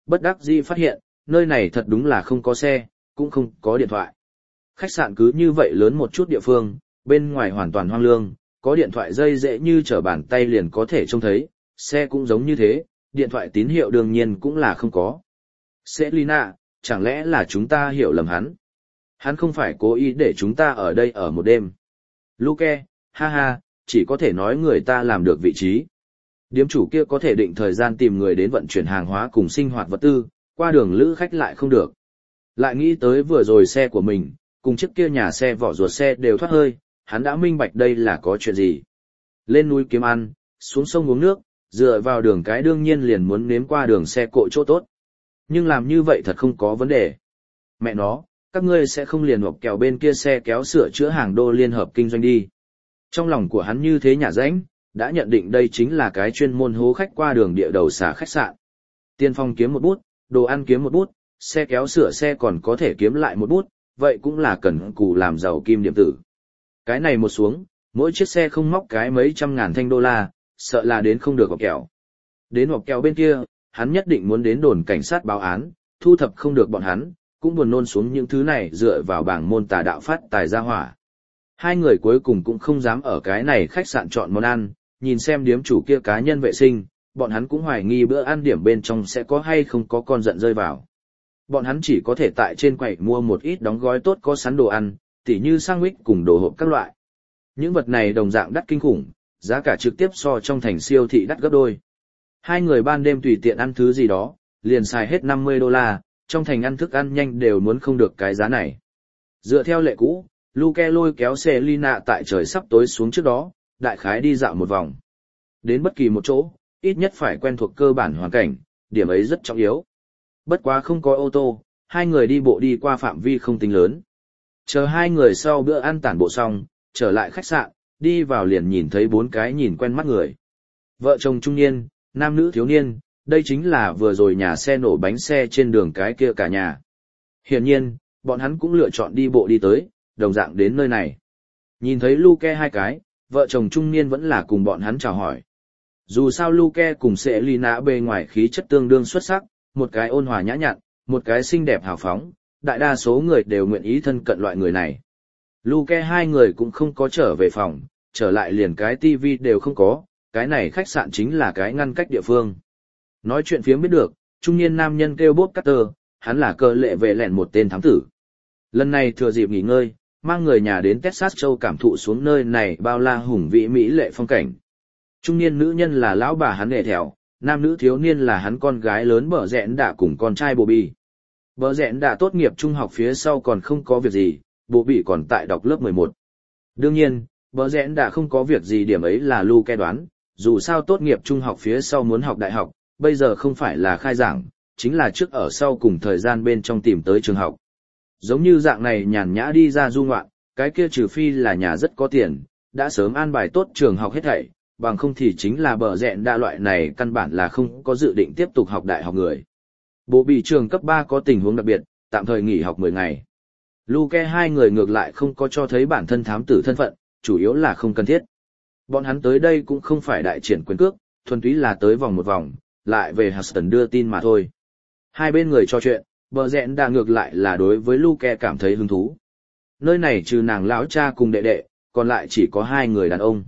bất đắc dĩ phát hiện, nơi này thật đúng là không có xe, cũng không có điện thoại. Khách sạn cứ như vậy lớn một chút địa phương, bên ngoài hoàn toàn hoang lương, có điện thoại dây dễ như trở bàn tay liền có thể trông thấy, xe cũng giống như thế, điện thoại tín hiệu đương nhiên cũng là không có. Selina, chẳng lẽ là chúng ta hiểu lầm hắn? Hắn không phải cố ý để chúng ta ở đây ở một đêm. Luke, ha ha, chỉ có thể nói người ta làm được vị trí. Điếm chủ kia có thể định thời gian tìm người đến vận chuyển hàng hóa cùng sinh hoạt vật tư, qua đường lữ khách lại không được. Lại nghĩ tới vừa rồi xe của mình, cùng chiếc kia nhà xe vỏ ruột xe đều thoát hơi, hắn đã minh bạch đây là có chuyện gì. Lên núi kiếm ăn, xuống sông uống nước, dựa vào đường cái đương nhiên liền muốn nếm qua đường xe cộ chỗ tốt. Nhưng làm như vậy thật không có vấn đề. Mẹ nó, các ngươi sẽ không liền hộp kèo bên kia xe kéo sửa chữa hàng đô liên hợp kinh doanh đi. Trong lòng của hắn như thế nhả rãnh, đã nhận định đây chính là cái chuyên môn hố khách qua đường địa đầu xả khách sạn. Tiên phong kiếm một bút, đồ ăn kiếm một bút, xe kéo sửa xe còn có thể kiếm lại một bút, vậy cũng là cần cù làm giàu kim điểm tử. Cái này một xuống, mỗi chiếc xe không móc cái mấy trăm ngàn thanh đô la, sợ là đến không được hộp kèo. Đến hộp kèo bên kia, hắn nhất định muốn đến đồn cảnh sát báo án, thu thập không được bọn hắn, cũng buồn nôn xuống những thứ này dựa vào bảng môn tà đạo phát tài ra hỏa. Hai người cuối cùng cũng không dám ở cái này khách sạn chọn món ăn, nhìn xem điếm chủ kia cá nhân vệ sinh, bọn hắn cũng hoài nghi bữa ăn điểm bên trong sẽ có hay không có con giận rơi vào. Bọn hắn chỉ có thể tại trên quầy mua một ít đóng gói tốt có sẵn đồ ăn, tỉ như sandwich cùng đồ hộp các loại. Những vật này đồng dạng đắt kinh khủng, giá cả trực tiếp so trong thành siêu thị đắt gấp đôi. Hai người ban đêm tùy tiện ăn thứ gì đó, liền xài hết năm mươi đô la, trong thành ăn thức ăn nhanh đều muốn không được cái giá này. Dựa theo lệ cũ, Luke lôi kéo Selina tại trời sắp tối xuống trước đó, đại khái đi dạo một vòng. Đến bất kỳ một chỗ, ít nhất phải quen thuộc cơ bản hoàn cảnh, điểm ấy rất trọng yếu. Bất quá không có ô tô, hai người đi bộ đi qua phạm vi không tính lớn. Chờ hai người sau bữa ăn tản bộ xong, trở lại khách sạn, đi vào liền nhìn thấy bốn cái nhìn quen mắt người. Vợ chồng trung niên, nam nữ thiếu niên, đây chính là vừa rồi nhà xe nổ bánh xe trên đường cái kia cả nhà. Hiển nhiên, bọn hắn cũng lựa chọn đi bộ đi tới, đồng dạng đến nơi này. Nhìn thấy Luke hai cái, vợ chồng trung niên vẫn là cùng bọn hắn chào hỏi. Dù sao Luke cùng Selina bề ngoài khí chất tương đương xuất sắc, một cái ôn hòa nhã nhặn, một cái xinh đẹp hào phóng, đại đa số người đều nguyện ý thân cận loại người này. Luke hai người cũng không có trở về phòng, trở lại liền cái tivi đều không có, cái này khách sạn chính là cái ngăn cách địa phương. Nói chuyện phiếm biết được, trung niên nam nhân kêu Bob Carter, hắn là cơ lệ vệ lẹn một tên thám tử. Lần này thừa dịp nghỉ ngơi, mang người nhà đến Texas châu cảm thụ xuống nơi này bao la hùng vĩ mỹ lệ phong cảnh. Trung niên nữ nhân là lão bà hắn nghệ thèo, nam nữ thiếu niên là hắn con gái lớn Bờ Rẽn đã cùng con trai Bobby. Bờ Rẽn đã tốt nghiệp trung học phía sau còn không có việc gì, Bobby còn tại đọc lớp mười một. Đương nhiên, Bờ Rẽn đã không có việc gì điểm ấy là Luke đoán, dù sao tốt nghiệp trung học phía sau muốn học đại học, bây giờ không phải là khai giảng, chính là trước ở sau cùng thời gian bên trong tìm tới trường học. Giống như dạng này nhàn nhã đi ra du ngoạn, cái kia trừ phi là nhà rất có tiền, đã sớm an bài tốt trường học hết thảy, bằng không thì chính là Bờ Rẽn đã loại này căn bản là không có dự định tiếp tục học đại học người. Bộ bị trường cấp ba có tình huống đặc biệt, tạm thời nghỉ học mười ngày. Luke hai người ngược lại không có cho thấy bản thân thám tử thân phận, chủ yếu là không cần thiết. Bọn hắn tới đây cũng không phải đại triển quyền cước, thuần túy là tới vòng một vòng, lại về Houston đưa tin mà thôi. Hai bên người trò chuyện, Bờ Rẽn đã ngược lại là đối với Luke cảm thấy hứng thú. Nơi này trừ nàng lão cha cùng đệ đệ, còn lại chỉ có hai người đàn ông.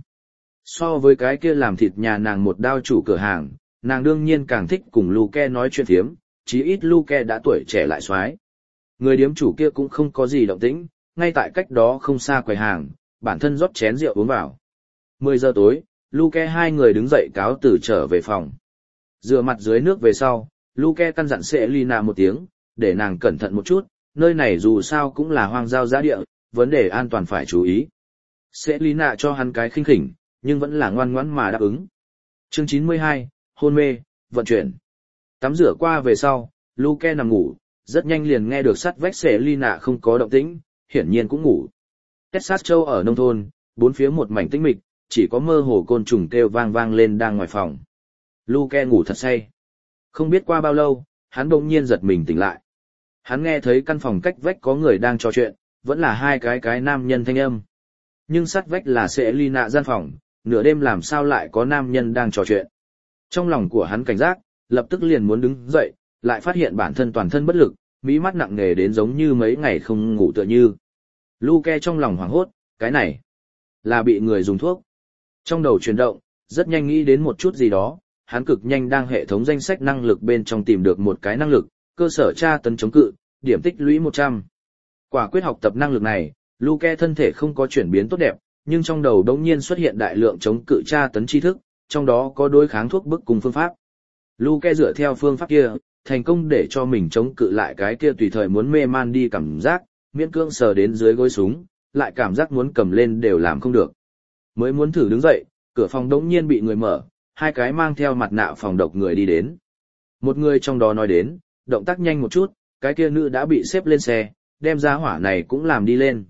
So với cái kia làm thịt nhà nàng một đao chủ cửa hàng, nàng đương nhiên càng thích cùng Luke nói chuyện thiếm, chí ít Luke đã tuổi trẻ lại xoái. Người điếm chủ kia cũng không có gì động tĩnh, ngay tại cách đó không xa quầy hàng, bản thân rót chén rượu uống vào. mười giờ tối, Luke hai người đứng dậy cáo từ trở về phòng. Rửa mặt dưới nước về sau, Luke căn dặn Selina một tiếng, để nàng cẩn thận một chút, nơi này dù sao cũng là hoang giao giã địa, vấn đề an toàn phải chú ý. Selina cho hắn cái khinh khỉnh, nhưng vẫn là ngoan ngoãn mà đáp ứng. Chương chín mươi hai, hôn mê, vận chuyển. Tắm rửa qua về sau, Luke nằm ngủ, rất nhanh liền nghe được sắt vách Selina không có động tĩnh, hiển nhiên cũng ngủ. Texas châu ở nông thôn, bốn phía một mảnh tĩnh mịch, chỉ có mơ hồ côn trùng kêu vang vang lên đang ngoài phòng. Luke ngủ thật say. Không biết qua bao lâu, hắn bỗng nhiên giật mình tỉnh lại. Hắn nghe thấy căn phòng cách vách có người đang trò chuyện, vẫn là hai cái cái nam nhân thanh âm. Nhưng sát vách là Selina gian phòng, nửa đêm làm sao lại có nam nhân đang trò chuyện. Trong lòng của hắn cảnh giác, lập tức liền muốn đứng dậy, lại phát hiện bản thân toàn thân bất lực, mí mắt nặng nề đến giống như mấy ngày không ngủ tựa như. Luke trong lòng hoảng hốt, cái này là bị người dùng thuốc. Trong đầu chuyển động, rất nhanh nghĩ đến một chút gì đó, hắn cực nhanh đang hệ thống danh sách năng lực bên trong tìm được một cái năng lực, cơ sở tra tấn chống cự, điểm tích lũy một trăm. Quả quyết học tập năng lực này, Luke thân thể không có chuyển biến tốt đẹp, nhưng trong đầu đống nhiên xuất hiện đại lượng chống cự tra tấn tri thức, trong đó có đối kháng thuốc bức cùng phương pháp. Luke dựa theo phương pháp kia, thành công để cho mình chống cự lại cái kia tùy thời muốn mê man đi cảm giác, miễn cưỡng sờ đến dưới gối súng, lại cảm giác muốn cầm lên đều làm không được. Mới muốn thử đứng dậy, cửa phòng đống nhiên bị người mở, hai cái mang theo mặt nạ phòng độc người đi đến. Một người trong đó nói đến, động tác nhanh một chút, cái kia nữ đã bị xếp lên xe, đem ra hỏa này cũng làm đi lên.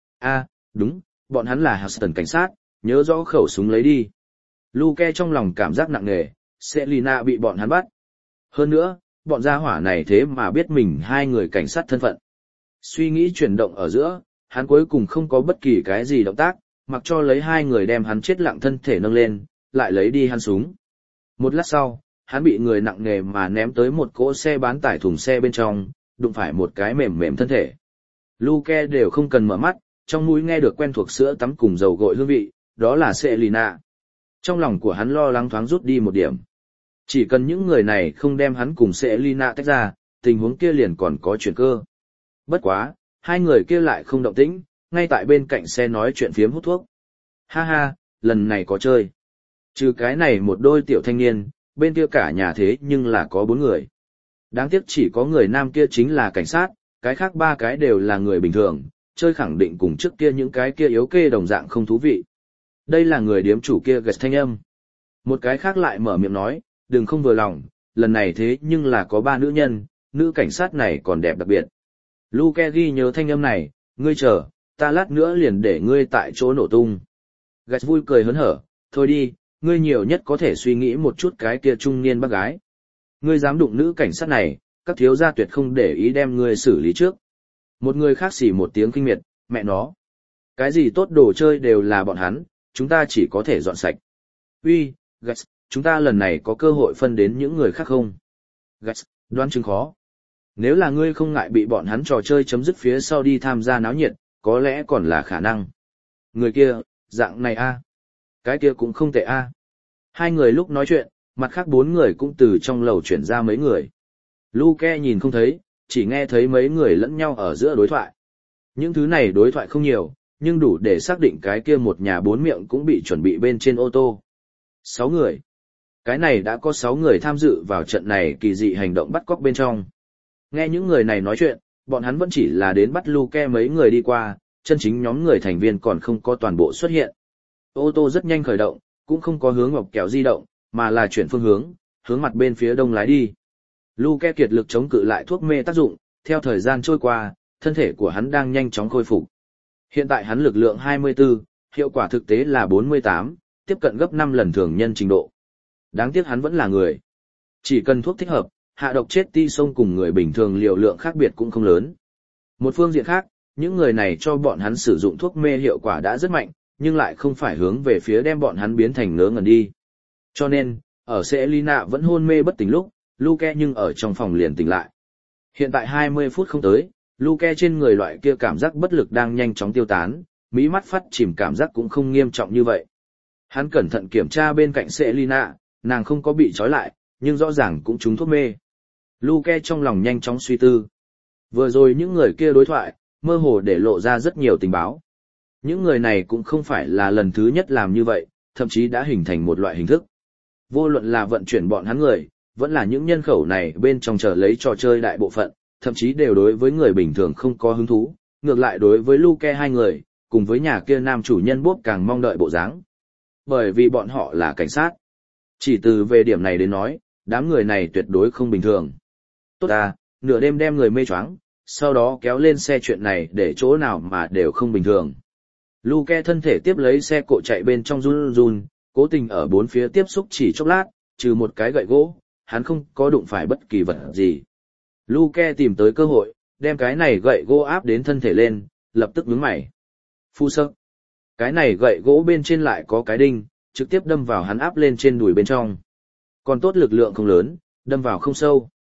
A, đúng, bọn hắn là Houston cảnh sát, nhớ rõ khẩu súng lấy đi. Luke trong lòng cảm giác nặng nề, Selina bị bọn hắn bắt. Hơn nữa, bọn gia hỏa này thế mà biết mình hai người cảnh sát thân phận. Suy nghĩ chuyển động ở giữa, hắn cuối cùng không có bất kỳ cái gì động tác, mặc cho lấy hai người đem hắn chết lặng thân thể nâng lên, lại lấy đi hắn súng. Một lát sau, hắn bị người nặng nề mà ném tới một cỗ xe bán tải thùng xe bên trong, đụng phải một cái mềm mềm thân thể. Luke đều không cần mở mắt, trong mũi nghe được quen thuộc sữa tắm cùng dầu gội hương vị, đó là Selina. Trong lòng của hắn lo lắng thoáng rút đi một điểm. Chỉ cần những người này không đem hắn cùng Selina tách ra, tình huống kia liền còn có chuyển cơ. Bất quá, hai người kia lại không động tĩnh, ngay tại bên cạnh xe nói chuyện phiếm hút thuốc. Ha ha, lần này có chơi. Trừ cái này một đôi tiểu thanh niên, bên kia cả nhà thế nhưng là có bốn người. Đáng tiếc chỉ có người nam kia chính là cảnh sát, cái khác ba cái đều là người bình thường, chơi khẳng định cùng trước kia những cái kia yếu kê đồng dạng không thú vị. Đây là người điếm chủ kia gật thanh âm. Một cái khác lại mở miệng nói, đừng không vừa lòng, lần này thế nhưng là có ba nữ nhân, nữ cảnh sát này còn đẹp đặc biệt. Luke ghi nhớ thanh âm này, ngươi chờ, ta lát nữa liền để ngươi tại chỗ nổ tung. Gạch vui cười hớn hở, thôi đi, ngươi nhiều nhất có thể suy nghĩ một chút cái kia trung niên bác gái. Ngươi dám đụng nữ cảnh sát này, các thiếu gia tuyệt không để ý đem ngươi xử lý trước. Một người khác xỉ một tiếng kinh miệt, mẹ nó. Cái gì tốt đồ chơi đều là bọn hắn, chúng ta chỉ có thể dọn sạch. Uy, Gạch, chúng ta lần này có cơ hội phân đến những người khác không? Gạch, đoán chừng khó. Nếu là ngươi không ngại bị bọn hắn trò chơi chấm dứt phía sau đi tham gia náo nhiệt, có lẽ còn là khả năng. Người kia, dạng này a, cái kia cũng không tệ a. Hai người lúc nói chuyện, mặt khác bốn người cũng từ trong lầu chuyển ra mấy người. Luke nhìn không thấy, chỉ nghe thấy mấy người lẫn nhau ở giữa đối thoại. Những thứ này đối thoại không nhiều, nhưng đủ để xác định cái kia một nhà bốn miệng cũng bị chuẩn bị bên trên ô tô. Sáu người. Cái này đã có sáu người tham dự vào trận này kỳ dị hành động bắt cóc bên trong. Nghe những người này nói chuyện, bọn hắn vẫn chỉ là đến bắt Luke mấy người đi qua, chân chính nhóm người thành viên còn không có toàn bộ xuất hiện. Ô tô rất nhanh khởi động, cũng không có hướng ngọc kéo di động, mà là chuyển phương hướng, hướng mặt bên phía đông lái đi. Luke kiệt lực chống cự lại thuốc mê tác dụng, theo thời gian trôi qua, thân thể của hắn đang nhanh chóng khôi phục. Hiện tại hắn lực lượng hai mươi tư, hiệu quả thực tế là bốn mươi tám, tiếp cận gấp năm lần thường nhân trình độ. Đáng tiếc hắn vẫn là người. Chỉ cần thuốc thích hợp, hạ độc chết ti sông cùng người bình thường liều lượng khác biệt cũng không lớn. Một phương diện khác, những người này cho bọn hắn sử dụng thuốc mê hiệu quả đã rất mạnh, nhưng lại không phải hướng về phía đem bọn hắn biến thành ngớ ngẩn đi. Cho nên, ở Selina vẫn hôn mê bất tỉnh lúc, Luke nhưng ở trong phòng liền tỉnh lại. Hiện tại hai mươi phút không tới, Luke trên người loại kia cảm giác bất lực đang nhanh chóng tiêu tán, mí mắt phát chìm cảm giác cũng không nghiêm trọng như vậy. Hắn cẩn thận kiểm tra bên cạnh Selina, nàng không có bị trói lại, nhưng rõ ràng cũng trúng thuốc mê. Luke trong lòng nhanh chóng suy tư. Vừa rồi những người kia đối thoại, mơ hồ để lộ ra rất nhiều tình báo. Những người này cũng không phải là lần thứ nhất làm như vậy, thậm chí đã hình thành một loại hình thức. Vô luận là vận chuyển bọn hắn người, vẫn là những nhân khẩu này bên trong chờ lấy trò chơi đại bộ phận, thậm chí đều đối với người bình thường không có hứng thú, ngược lại đối với Luke hai người, cùng với nhà kia nam chủ nhân bốp càng mong đợi bộ dáng. Bởi vì bọn họ là cảnh sát. Chỉ từ về điểm này đến nói, đám người này tuyệt đối không bình thường. Tốt à, nửa đêm đem người mê choáng, sau đó kéo lên xe chuyện này để chỗ nào mà đều không bình thường. Luke thân thể tiếp lấy xe cộ chạy bên trong run run, cố tình ở bốn phía tiếp xúc chỉ chốc lát, trừ một cái gậy gỗ, hắn không có đụng phải bất kỳ vật gì. Luke tìm tới cơ hội, đem cái này gậy gỗ áp đến thân thể lên, lập tức nhướng mày. Phu sơ. Cái này gậy gỗ bên trên lại có cái đinh, trực tiếp đâm vào hắn áp lên trên đùi bên trong. Còn tốt lực lượng không lớn, đâm vào không sâu.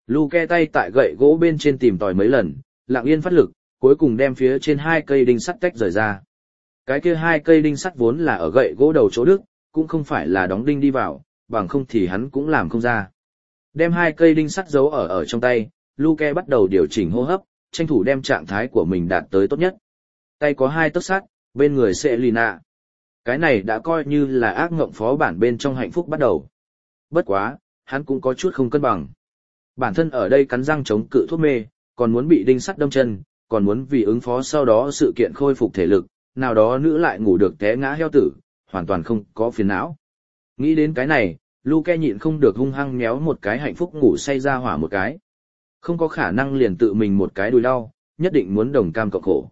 Luke tay tại gậy gỗ bên trên tìm tòi mấy lần, lặng yên phát lực, cuối cùng đem phía trên hai cây đinh sắt tách rời ra. Cái kia hai cây đinh sắt vốn là ở gậy gỗ đầu chỗ đức, cũng không phải là đóng đinh đi vào, bằng không thì hắn cũng làm không ra. Đem hai cây đinh sắt giấu ở ở trong tay, Luke bắt đầu điều chỉnh hô hấp, tranh thủ đem trạng thái của mình đạt tới tốt nhất. Tay có hai tấc sắt, bên người Selina. Cái này đã coi như là ác ngộng phó bản bên trong hạnh phúc bắt đầu. Bất quá, hắn cũng có chút không cân bằng. Bản thân ở đây cắn răng chống cự thuốc mê, còn muốn bị đinh sắt đâm chân, còn muốn vì ứng phó sau đó sự kiện khôi phục thể lực, nào đó nữ lại ngủ được té ngã heo tử, hoàn toàn không có phiền não. Nghĩ đến cái này, Luke nhịn không được hung hăng méo một cái hạnh phúc ngủ say ra hỏa một cái. Không có khả năng liền tự mình một cái đùi đau, nhất định muốn đồng cam cộng khổ.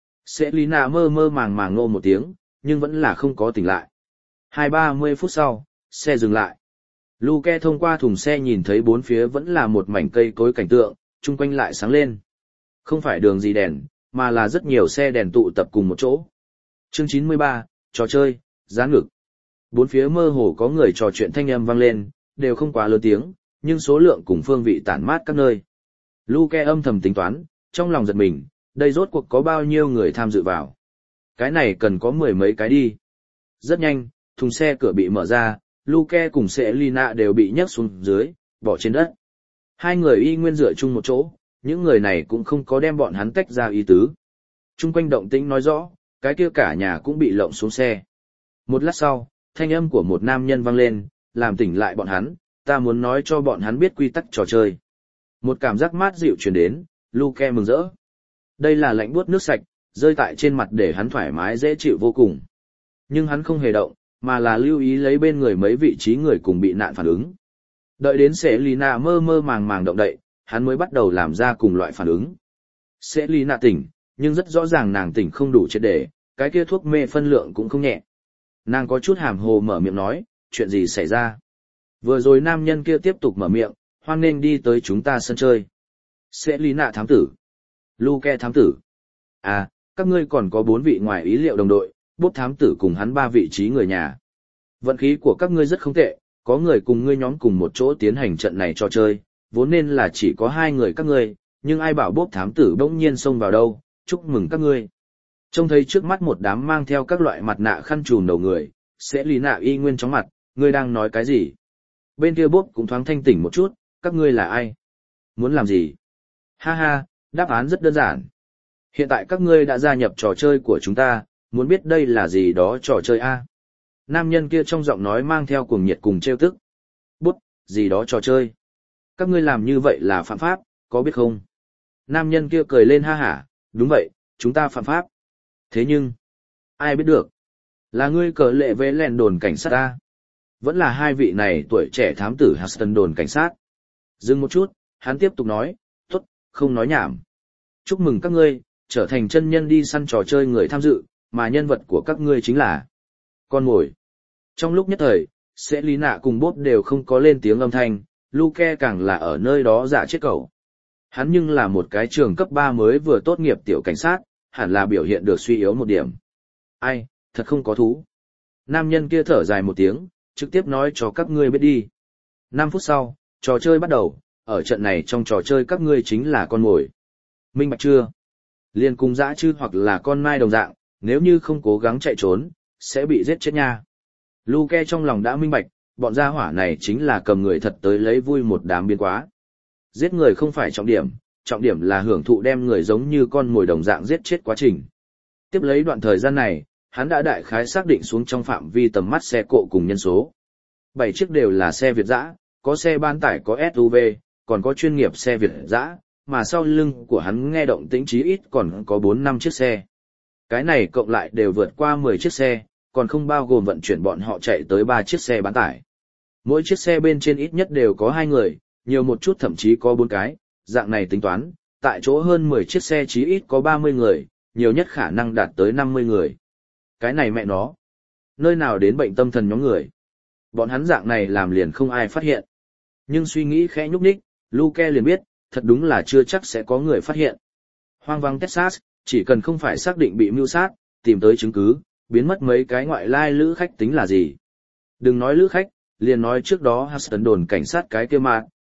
Selina mơ mơ màng màng ngô một tiếng, nhưng vẫn là không có tỉnh lại. Hai ba mươi phút sau, xe dừng lại. Luke thông qua thùng xe nhìn thấy bốn phía vẫn là một mảnh cây cối cảnh tượng, chung quanh lại sáng lên. Không phải đường gì đèn, mà là rất nhiều xe đèn tụ tập cùng một chỗ. Chương chín mươi ba, trò chơi, giá ngực. Bốn phía mơ hồ có người trò chuyện thanh âm vang lên, đều không quá lớn tiếng, nhưng số lượng cùng phương vị tản mát các nơi. Luke âm thầm tính toán, trong lòng giật mình, đây rốt cuộc có bao nhiêu người tham dự vào. Cái này cần có mười mấy cái đi. Rất nhanh, thùng xe cửa bị mở ra, Luke cùng Selina đều bị nhấc xuống dưới, bỏ trên đất. Hai người y nguyên dựa chung một chỗ, những người này cũng không có đem bọn hắn tách ra ý tứ. Trung quanh động tĩnh nói rõ, cái kia cả nhà cũng bị lộng xuống xe. Một lát sau, thanh âm của một nam nhân vang lên, làm tỉnh lại bọn hắn, ta muốn nói cho bọn hắn biết quy tắc trò chơi. Một cảm giác mát dịu truyền đến, Luke mừng rỡ. Đây là lạnh buốt nước sạch, rơi tại trên mặt để hắn thoải mái dễ chịu vô cùng. Nhưng hắn không hề động, mà là lưu ý lấy bên người mấy vị trí người cùng bị nạn phản ứng. Đợi đến Selina mơ mơ màng màng động đậy, hắn mới bắt đầu làm ra cùng loại phản ứng. Selina tỉnh, nhưng rất rõ ràng nàng tỉnh không đủ triệt để, cái kia thuốc mê phân lượng cũng không nhẹ. Nàng có chút hàm hồ mở miệng nói, chuyện gì xảy ra? Vừa rồi nam nhân kia tiếp tục mở miệng, hoan nghênh đi tới chúng ta sân chơi. Selina thám tử. Luke thám tử. À, các ngươi còn có bốn vị ngoài ý liệu đồng đội, Bốp thám tử cùng hắn ba vị trí người nhà. Vận khí của các ngươi rất không tệ, có người cùng ngươi nhóm cùng một chỗ tiến hành trận này cho chơi, vốn nên là chỉ có hai người các ngươi, nhưng ai bảo Bốp thám tử bỗng nhiên xông vào đâu, chúc mừng các ngươi. Trông thấy trước mắt một đám mang theo các loại mặt nạ khăn trùm đầu người, Selina y nguyên chóng mặt, ngươi đang nói cái gì? Bên kia Bốp cũng thoáng thanh tỉnh một chút, các ngươi là ai? Muốn làm gì? Ha ha, đáp án rất đơn giản. Hiện tại các ngươi đã gia nhập trò chơi của chúng ta, muốn biết đây là gì đó trò chơi a? Nam nhân kia trong giọng nói mang theo cuồng nhiệt cùng trêu tức. Bút, gì đó trò chơi. Các ngươi làm như vậy là phạm pháp, có biết không? Nam nhân kia cười lên ha hả, đúng vậy, chúng ta phạm pháp. Thế nhưng, ai biết được? Là ngươi cờ lệ với lèn đồn cảnh sát ta. Vẫn là hai vị này tuổi trẻ thám tử Huston đồn cảnh sát. Dừng một chút, hắn tiếp tục nói, tốt, không nói nhảm. Chúc mừng các ngươi, trở thành chân nhân đi săn trò chơi người tham dự, mà nhân vật của các ngươi chính là con mồi. Trong lúc nhất thời, Selina cùng Bốp đều không có lên tiếng âm thanh, Luke càng là ở nơi đó giả chết cẩu. Hắn nhưng là một cái trường cấp ba mới vừa tốt nghiệp tiểu cảnh sát, hẳn là biểu hiện được suy yếu một điểm. Ai, thật không có thú. Nam nhân kia thở dài một tiếng, trực tiếp nói cho các ngươi biết đi. Năm phút sau, trò chơi bắt đầu, ở trận này trong trò chơi các ngươi chính là con mồi. Minh bạch chưa? Liên cùng dã chư hoặc là con mai đồng dạng, nếu như không cố gắng chạy trốn, sẽ bị giết chết nha. Luke trong lòng đã minh bạch, bọn gia hỏa này chính là cầm người thật tới lấy vui một đám biến quá. Giết người không phải trọng điểm, trọng điểm là hưởng thụ đem người giống như con mồi đồng dạng giết chết quá trình. Tiếp lấy đoạn thời gian này, hắn đã đại khái xác định xuống trong phạm vi tầm mắt xe cộ cùng nhân số. Bảy chiếc đều là xe Việt dã, có xe bán tải có ét u vê, còn có chuyên nghiệp xe Việt dã, mà sau lưng của hắn nghe động tĩnh chí ít còn có bốn năm chiếc xe. Cái này cộng lại đều vượt qua mười chiếc xe, còn không bao gồm vận chuyển bọn họ chạy tới ba chiếc xe bán tải. Mỗi chiếc xe bên trên ít nhất đều có hai người, nhiều một chút thậm chí có bốn cái, dạng này tính toán, tại chỗ hơn mười chiếc xe chí ít có ba mươi người, nhiều nhất khả năng đạt tới năm mươi người. Cái này mẹ nó, nơi nào đến bệnh tâm thần nhóm người. Bọn hắn dạng này làm liền không ai phát hiện. Nhưng suy nghĩ khẽ nhúc nhích, Luke liền biết, thật đúng là chưa chắc sẽ có người phát hiện. Hoang vắng Texas, chỉ cần không phải xác định bị mưu sát, tìm tới chứng cứ, biến mất mấy cái ngoại lai lữ khách tính là gì. Đừng nói lữ khách, liền nói trước đó Huston đồn cảnh sát cái kia mà,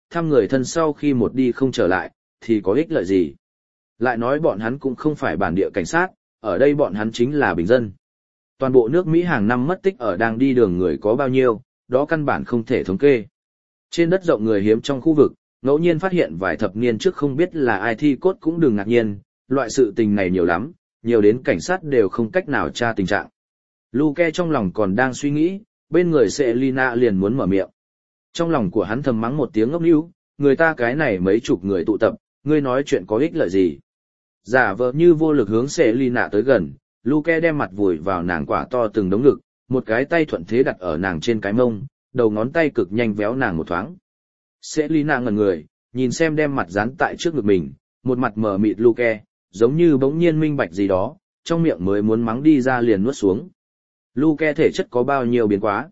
thăm người thân sau khi một đi không trở lại, thì có ích lợi gì. Lại nói bọn hắn cũng không phải bản địa cảnh sát, ở đây bọn hắn chính là bình dân. Toàn bộ nước Mỹ hàng năm mất tích ở đang đi đường người có bao nhiêu, đó căn bản không thể thống kê. Trên đất rộng người hiếm trong khu vực, ngẫu nhiên phát hiện vài thập niên trước không biết là ai thi cốt cũng đừng ngạc nhiên, loại sự tình này nhiều lắm, nhiều đến cảnh sát đều không cách nào tra tình trạng. Luke trong lòng còn đang suy nghĩ, bên người Selina liền muốn mở miệng. Trong lòng của hắn thầm mắng một tiếng ngốc níu, người ta cái này mấy chục người tụ tập, ngươi nói chuyện có ích lợi gì. Giả vờ như vô lực hướng Selina tới gần, Luke đem mặt vùi vào nàng quả to từng đống ngực, một cái tay thuận thế đặt ở nàng trên cái mông, đầu ngón tay cực nhanh véo nàng một thoáng. Selina ngẩn người, nhìn xem đem mặt dán tại trước ngực mình, một mặt mờ mịt Luke, giống như bỗng nhiên minh bạch gì đó, trong miệng mới muốn mắng đi ra liền nuốt xuống. Luke thể chất có bao nhiêu biến quá.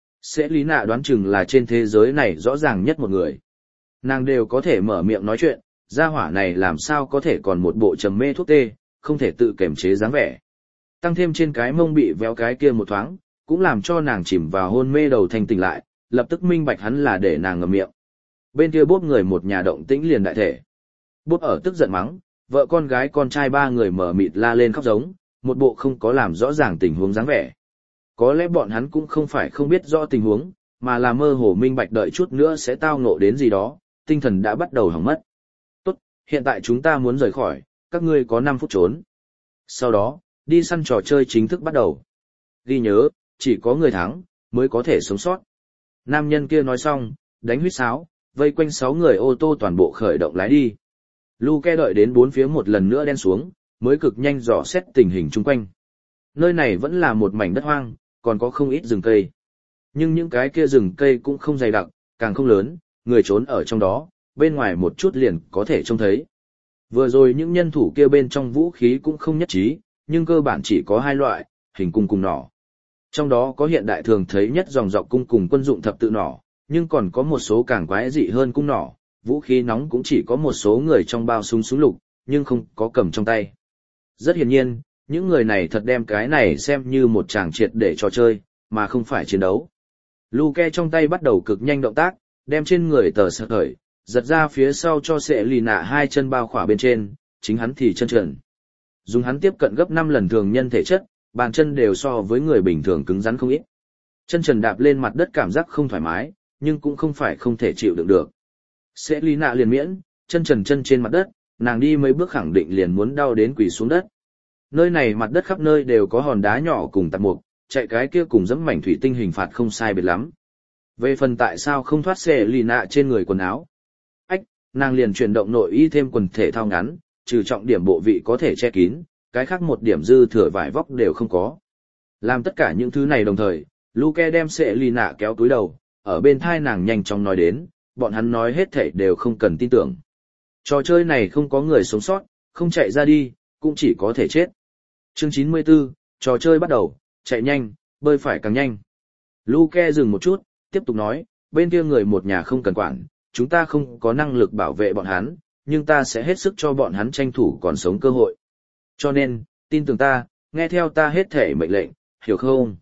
Selina đoán chừng là trên thế giới này rõ ràng nhất một người. Nàng đều có thể mở miệng nói chuyện, gia hỏa này làm sao có thể còn một bộ trầm mê thuốc tê, không thể tự kiềm chế dáng vẻ. Tăng thêm trên cái mông bị véo cái kia một thoáng, cũng làm cho nàng chìm vào hôn mê đầu thanh tỉnh lại, lập tức minh bạch hắn là để nàng ngậm miệng. Bên kia bốp người một nhà động tĩnh liền đại thể. Bốp ở tức giận mắng, vợ con gái con trai ba người mở mịt la lên khóc giống, một bộ không có làm rõ ràng tình huống dáng vẻ. Có lẽ bọn hắn cũng không phải không biết rõ tình huống, mà là mơ hồ minh bạch đợi chút nữa sẽ tao ngộ đến gì đó, tinh thần đã bắt đầu hỏng mất. Tốt, hiện tại chúng ta muốn rời khỏi, các ngươi có năm phút trốn. Sau đó, đi săn trò chơi chính thức bắt đầu. Ghi nhớ, chỉ có người thắng, mới có thể sống sót. Nam nhân kia nói xong, đánh huýt sáo, vây quanh sáu người ô tô toàn bộ khởi động lái đi. Luke đợi đến bốn phía một lần nữa đen xuống, mới cực nhanh dò xét tình hình chung quanh. Nơi này vẫn là một mảnh đất hoang, còn có không ít rừng cây. Nhưng những cái kia rừng cây cũng không dày đặc, càng không lớn, người trốn ở trong đó, bên ngoài một chút liền có thể trông thấy. Vừa rồi những nhân thủ kia bên trong vũ khí cũng không nhất trí, nhưng cơ bản chỉ có hai loại, hình cung cùng nỏ. Trong đó có hiện đại thường thấy nhất dòng dọc cung cùng quân dụng thập tự nỏ, nhưng còn có một số càng quái dị hơn cung nỏ, vũ khí nóng cũng chỉ có một số người trong bao súng súng lục, nhưng không có cầm trong tay. Rất hiển nhiên, những người này thật đem cái này xem như một tràng triệt để trò chơi, mà không phải chiến đấu. Luke trong tay bắt đầu cực nhanh động tác, đem trên người tờ sợi khởi, giật ra phía sau cho Selina hai chân bao khỏa bên trên, chính hắn thì chân trần. Dùng hắn tiếp cận gấp năm lần thường nhân thể chất, bàn chân đều so với người bình thường cứng rắn không ít. Chân trần đạp lên mặt đất cảm giác không thoải mái, nhưng cũng không phải không thể chịu đựng được. Selina liền miễn, chân trần chân trên mặt đất, nàng đi mấy bước khẳng định liền muốn đau đến quỳ xuống đất. Nơi này mặt đất khắp nơi đều có hòn đá nhỏ cùng tạp mục, chạy cái kia cùng dẫm mảnh thủy tinh hình phạt không sai biệt lắm. Về phần tại sao không thoát Selina trên người quần áo. Ách, nàng liền chuyển động nội y thêm quần thể thao ngắn, trừ trọng điểm bộ vị có thể che kín, cái khác một điểm dư thừa vải vóc đều không có. Làm tất cả những thứ này đồng thời, Luke đem Selina kéo túi đầu, ở bên thai nàng nhanh chóng nói đến, bọn hắn nói hết thảy đều không cần tin tưởng. Trò chơi này không có người sống sót, không chạy ra đi, cũng chỉ có thể chết. Chương chín mươi tư, trò chơi bắt đầu, chạy nhanh, bơi phải càng nhanh. Luke dừng một chút, tiếp tục nói, bên kia người một nhà không cần quản, chúng ta không có năng lực bảo vệ bọn hắn, nhưng ta sẽ hết sức cho bọn hắn tranh thủ còn sống cơ hội. Cho nên, tin tưởng ta, nghe theo ta hết thể mệnh lệnh, hiểu không?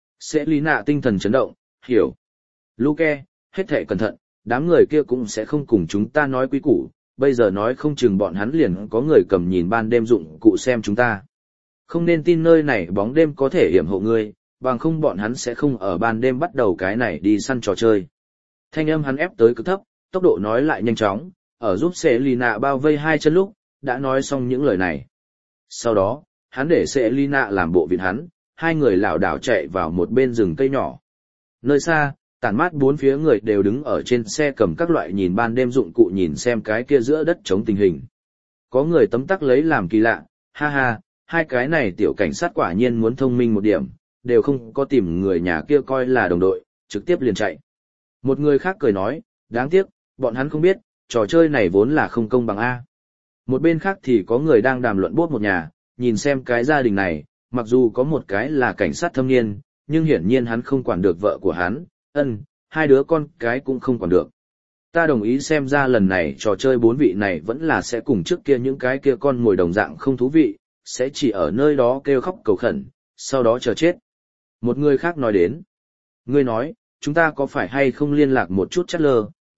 Selina tinh thần chấn động, hiểu. Luke, hết thể cẩn thận, đám người kia cũng sẽ không cùng chúng ta nói quý củ, bây giờ nói không chừng bọn hắn liền có người cầm nhìn ban đêm dụng cụ xem chúng ta. Không nên tin nơi này bóng đêm có thể hiểm hộ ngươi, bằng không bọn hắn sẽ không ở ban đêm bắt đầu cái này đi săn trò chơi. Thanh âm hắn ép tới cực thấp, tốc độ nói lại nhanh chóng, ở giúp Selina bao vây hai chân lúc, đã nói xong những lời này. Sau đó, hắn để Selina làm bộ viện hắn, hai người lảo đảo chạy vào một bên rừng cây nhỏ. Nơi xa, tản mát bốn phía người đều đứng ở trên xe cầm các loại nhìn ban đêm dụng cụ nhìn xem cái kia giữa đất chống tình hình. Có người tấm tắc lấy làm kỳ lạ, ha ha, hai cái này tiểu cảnh sát quả nhiên muốn thông minh một điểm, đều không có tìm người nhà kia coi là đồng đội, trực tiếp liền chạy. Một người khác cười nói, đáng tiếc, bọn hắn không biết, trò chơi này vốn là không công bằng A. Một bên khác thì có người đang đàm luận bốt một nhà, nhìn xem cái gia đình này, mặc dù có một cái là cảnh sát thâm niên, nhưng hiển nhiên hắn không quản được vợ của hắn, ân, hai đứa con cái cũng không quản được. Ta đồng ý xem ra lần này trò chơi bốn vị này vẫn là sẽ cùng trước kia những cái kia con ngồi đồng dạng không thú vị, sẽ chỉ ở nơi đó kêu khóc cầu khẩn, sau đó chờ chết. Một người khác nói đến, ngươi nói, chúng ta có phải hay không liên lạc một chút Chatler,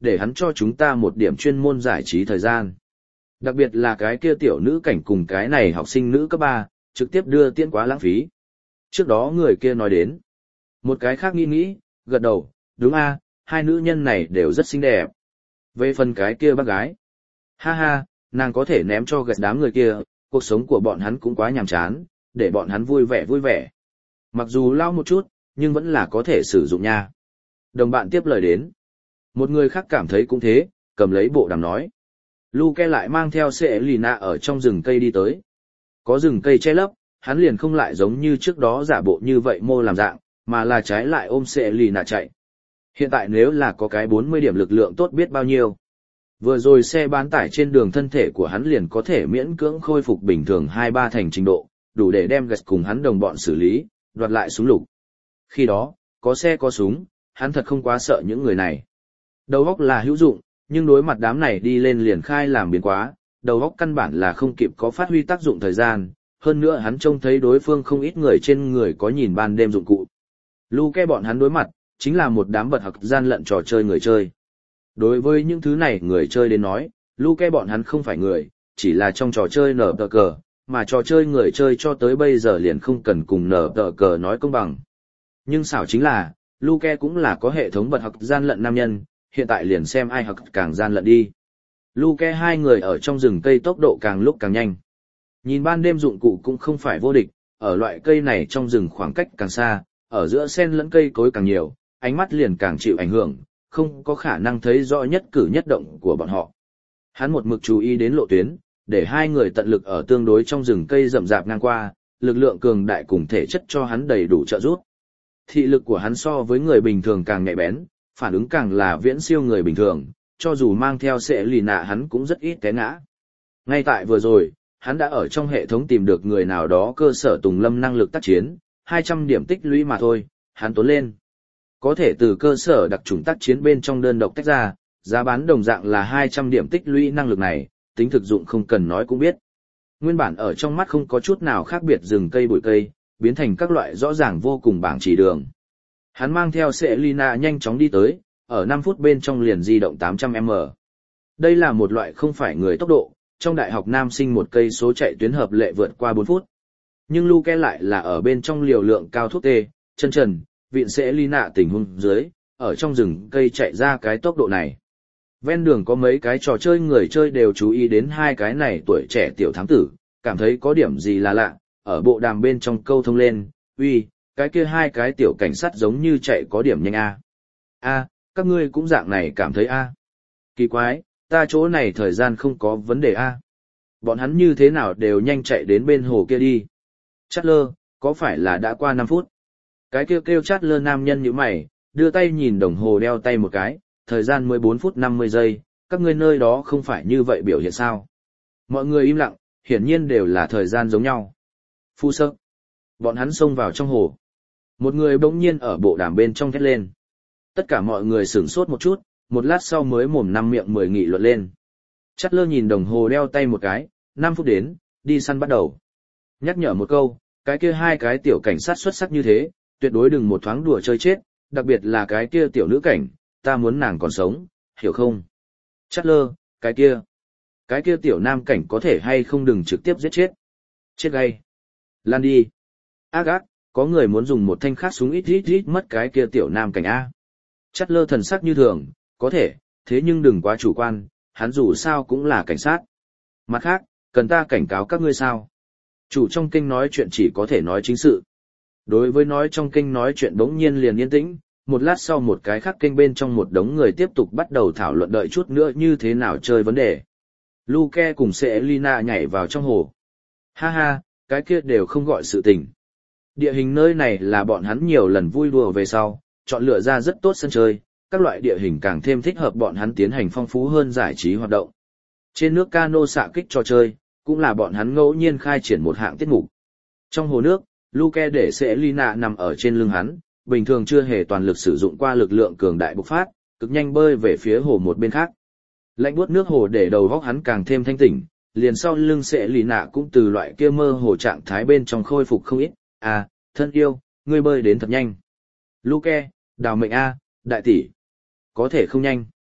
để hắn cho chúng ta một điểm chuyên môn giải trí thời gian. Đặc biệt là cái kia tiểu nữ cảnh cùng cái này học sinh nữ cấp ba, trực tiếp đưa tiễn quá lãng phí. Trước đó người kia nói đến. Một cái khác nghĩ nghĩ, gật đầu, đúng a, hai nữ nhân này đều rất xinh đẹp. Về phần cái kia bác gái. Ha ha, nàng có thể ném cho gạch đám người kia, cuộc sống của bọn hắn cũng quá nhàm chán, để bọn hắn vui vẻ vui vẻ. Mặc dù lao một chút, nhưng vẫn là có thể sử dụng nha. Đồng bạn tiếp lời đến. Một người khác cảm thấy cũng thế, cầm lấy bộ đàm nói. Luke lại mang theo Selina ở trong rừng cây đi tới. Có rừng cây che lấp, hắn liền không lại giống như trước đó giả bộ như vậy mô làm dạng, mà là trái lại ôm Selina chạy. Hiện tại nếu là có cái bốn mươi điểm lực lượng tốt biết bao nhiêu. Vừa rồi xe bán tải trên đường thân thể của hắn liền có thể miễn cưỡng khôi phục bình thường hai ba thành trình độ, đủ để đem gạch cùng hắn đồng bọn xử lý, đoạt lại súng lục. Khi đó, có xe có súng, hắn thật không quá sợ những người này. Đầu óc là hữu dụng, nhưng đối mặt đám này đi lên liền khai làm biến quá, đầu óc căn bản là không kịp có phát huy tác dụng thời gian, hơn nữa hắn trông thấy đối phương không ít người trên người có nhìn ban đêm dụng cụ. Luke bọn hắn đối mặt, chính là một đám bật học gian lận trò chơi người chơi. Đối với những thứ này người chơi đến nói, Luke bọn hắn không phải người, chỉ là trong trò chơi nở tờ cờ, mà trò chơi người chơi cho tới bây giờ liền không cần cùng nở tờ cờ nói công bằng. Nhưng xảo chính là, Luke cũng là có hệ thống bật học gian lận nam nhân, hiện tại liền xem ai học càng gian lận đi. Luke hai người ở trong rừng cây tốc độ càng lúc càng nhanh. Nhìn ban đêm dụng cụ cũng không phải vô địch, ở loại cây này trong rừng khoảng cách càng xa, ở giữa sen lẫn cây cối càng nhiều, ánh mắt liền càng chịu ảnh hưởng, không có khả năng thấy rõ nhất cử nhất động của bọn họ. Hắn một mực chú ý đến lộ tuyến, để hai người tận lực ở tương đối trong rừng cây rậm rạp ngang qua, lực lượng cường đại cùng thể chất cho hắn đầy đủ trợ giúp. Thị lực của hắn so với người bình thường càng nhạy bén, phản ứng càng là viễn siêu người bình thường, cho dù mang theo sệ lì nạ hắn cũng rất ít té ngã. Ngay tại vừa rồi, hắn đã ở trong hệ thống tìm được người nào đó cơ sở tùng lâm năng lực tác chiến, hai trăm điểm tích lũy mà thôi, hắn tốn lên. Có thể từ cơ sở đặc trùng tác chiến bên trong đơn độc tách ra, giá bán đồng dạng là hai trăm điểm tích lũy năng lực này, tính thực dụng không cần nói cũng biết. Nguyên bản ở trong mắt không có chút nào khác biệt rừng cây bụi cây, biến thành các loại rõ ràng vô cùng bảng chỉ đường. Hắn mang theo Selina nhanh chóng đi tới, ở năm phút bên trong liền di động tám trăm mét. Đây là một loại không phải người tốc độ, trong đại học nam sinh một cây số chạy tuyến hợp lệ vượt qua bốn phút. Nhưng Luke lại là ở bên trong liều lượng cao thuốc tê, chân trần, vịn Selina tình huống dưới, ở trong rừng cây chạy ra cái tốc độ này. Ven đường có mấy cái trò chơi người chơi đều chú ý đến hai cái này tuổi trẻ tiểu thám tử, cảm thấy có điểm gì là lạ, ở bộ đàm bên trong câu thông lên, uy, cái kia hai cái tiểu cảnh sát giống như chạy có điểm nhanh a. A, các ngươi cũng dạng này cảm thấy a. Kỳ quái, ta chỗ này thời gian không có vấn đề a. Bọn hắn như thế nào đều nhanh chạy đến bên hồ kia đi. Chatler, có phải là đã qua năm phút? Cái kia kêu, kêu Chatler nam nhân như mày, đưa tay nhìn đồng hồ đeo tay một cái, thời gian mười bốn phút năm mươi giây, các ngươi nơi đó không phải như vậy biểu hiện sao? Mọi người im lặng, hiển nhiên đều là thời gian giống nhau. Phu sơ. Bọn hắn xông vào trong hồ. Một người bỗng nhiên ở bộ đàm bên trong thét lên. Tất cả mọi người sửng sốt một chút, một lát sau mới mồm năm miệng mười nghị luận lên. Chatler nhìn đồng hồ đeo tay một cái, năm phút đến, đi săn bắt đầu. Nhắc nhở một câu, cái kia hai cái tiểu cảnh sát xuất sắc như thế, tuyệt đối đừng một thoáng đùa chơi chết, đặc biệt là cái kia tiểu nữ cảnh, ta muốn nàng còn sống, hiểu không? Chatler, cái kia, cái kia tiểu nam cảnh có thể hay không đừng trực tiếp giết chết. Chết gay. Lan đi. Ác ác, có người muốn dùng một thanh khác súng ít ít ít mất cái kia tiểu nam cảnh A. Chatler thần sắc như thường, có thể, thế nhưng đừng quá chủ quan, hắn dù sao cũng là cảnh sát. Mặt khác, cần ta cảnh cáo các ngươi sao? Chủ trong kênh nói chuyện chỉ có thể nói chính sự. Đối với nói trong kênh nói chuyện bỗng nhiên liền yên tĩnh, một lát sau một cái khác kênh bên trong một đống người tiếp tục bắt đầu thảo luận đợi chút nữa như thế nào chơi vấn đề. Luke cùng Selina nhảy vào trong hồ. Ha ha, cái kia đều không gọi sự tình. Địa hình nơi này là bọn hắn nhiều lần vui đùa về sau, chọn lựa ra rất tốt sân chơi, các loại địa hình càng thêm thích hợp bọn hắn tiến hành phong phú hơn giải trí hoạt động. Trên nước cano xạ kích trò chơi, cũng là bọn hắn ngẫu nhiên khai triển một hạng tiết mục. Trong hồ nước, Luke để Selina nằm ở trên lưng hắn, bình thường chưa hề toàn lực sử dụng qua lực lượng cường đại bộc phát, cực nhanh bơi về phía hồ một bên khác. Lạnh buốt nước hồ để đầu óc hắn càng thêm thanh tỉnh, liền sau lưng Selina cũng từ loại kia mơ hồ trạng thái bên trong khôi phục không ít. À, thân yêu, ngươi bơi đến thật nhanh. Luke, đào mệnh A, đại tỷ. Có thể không nhanh.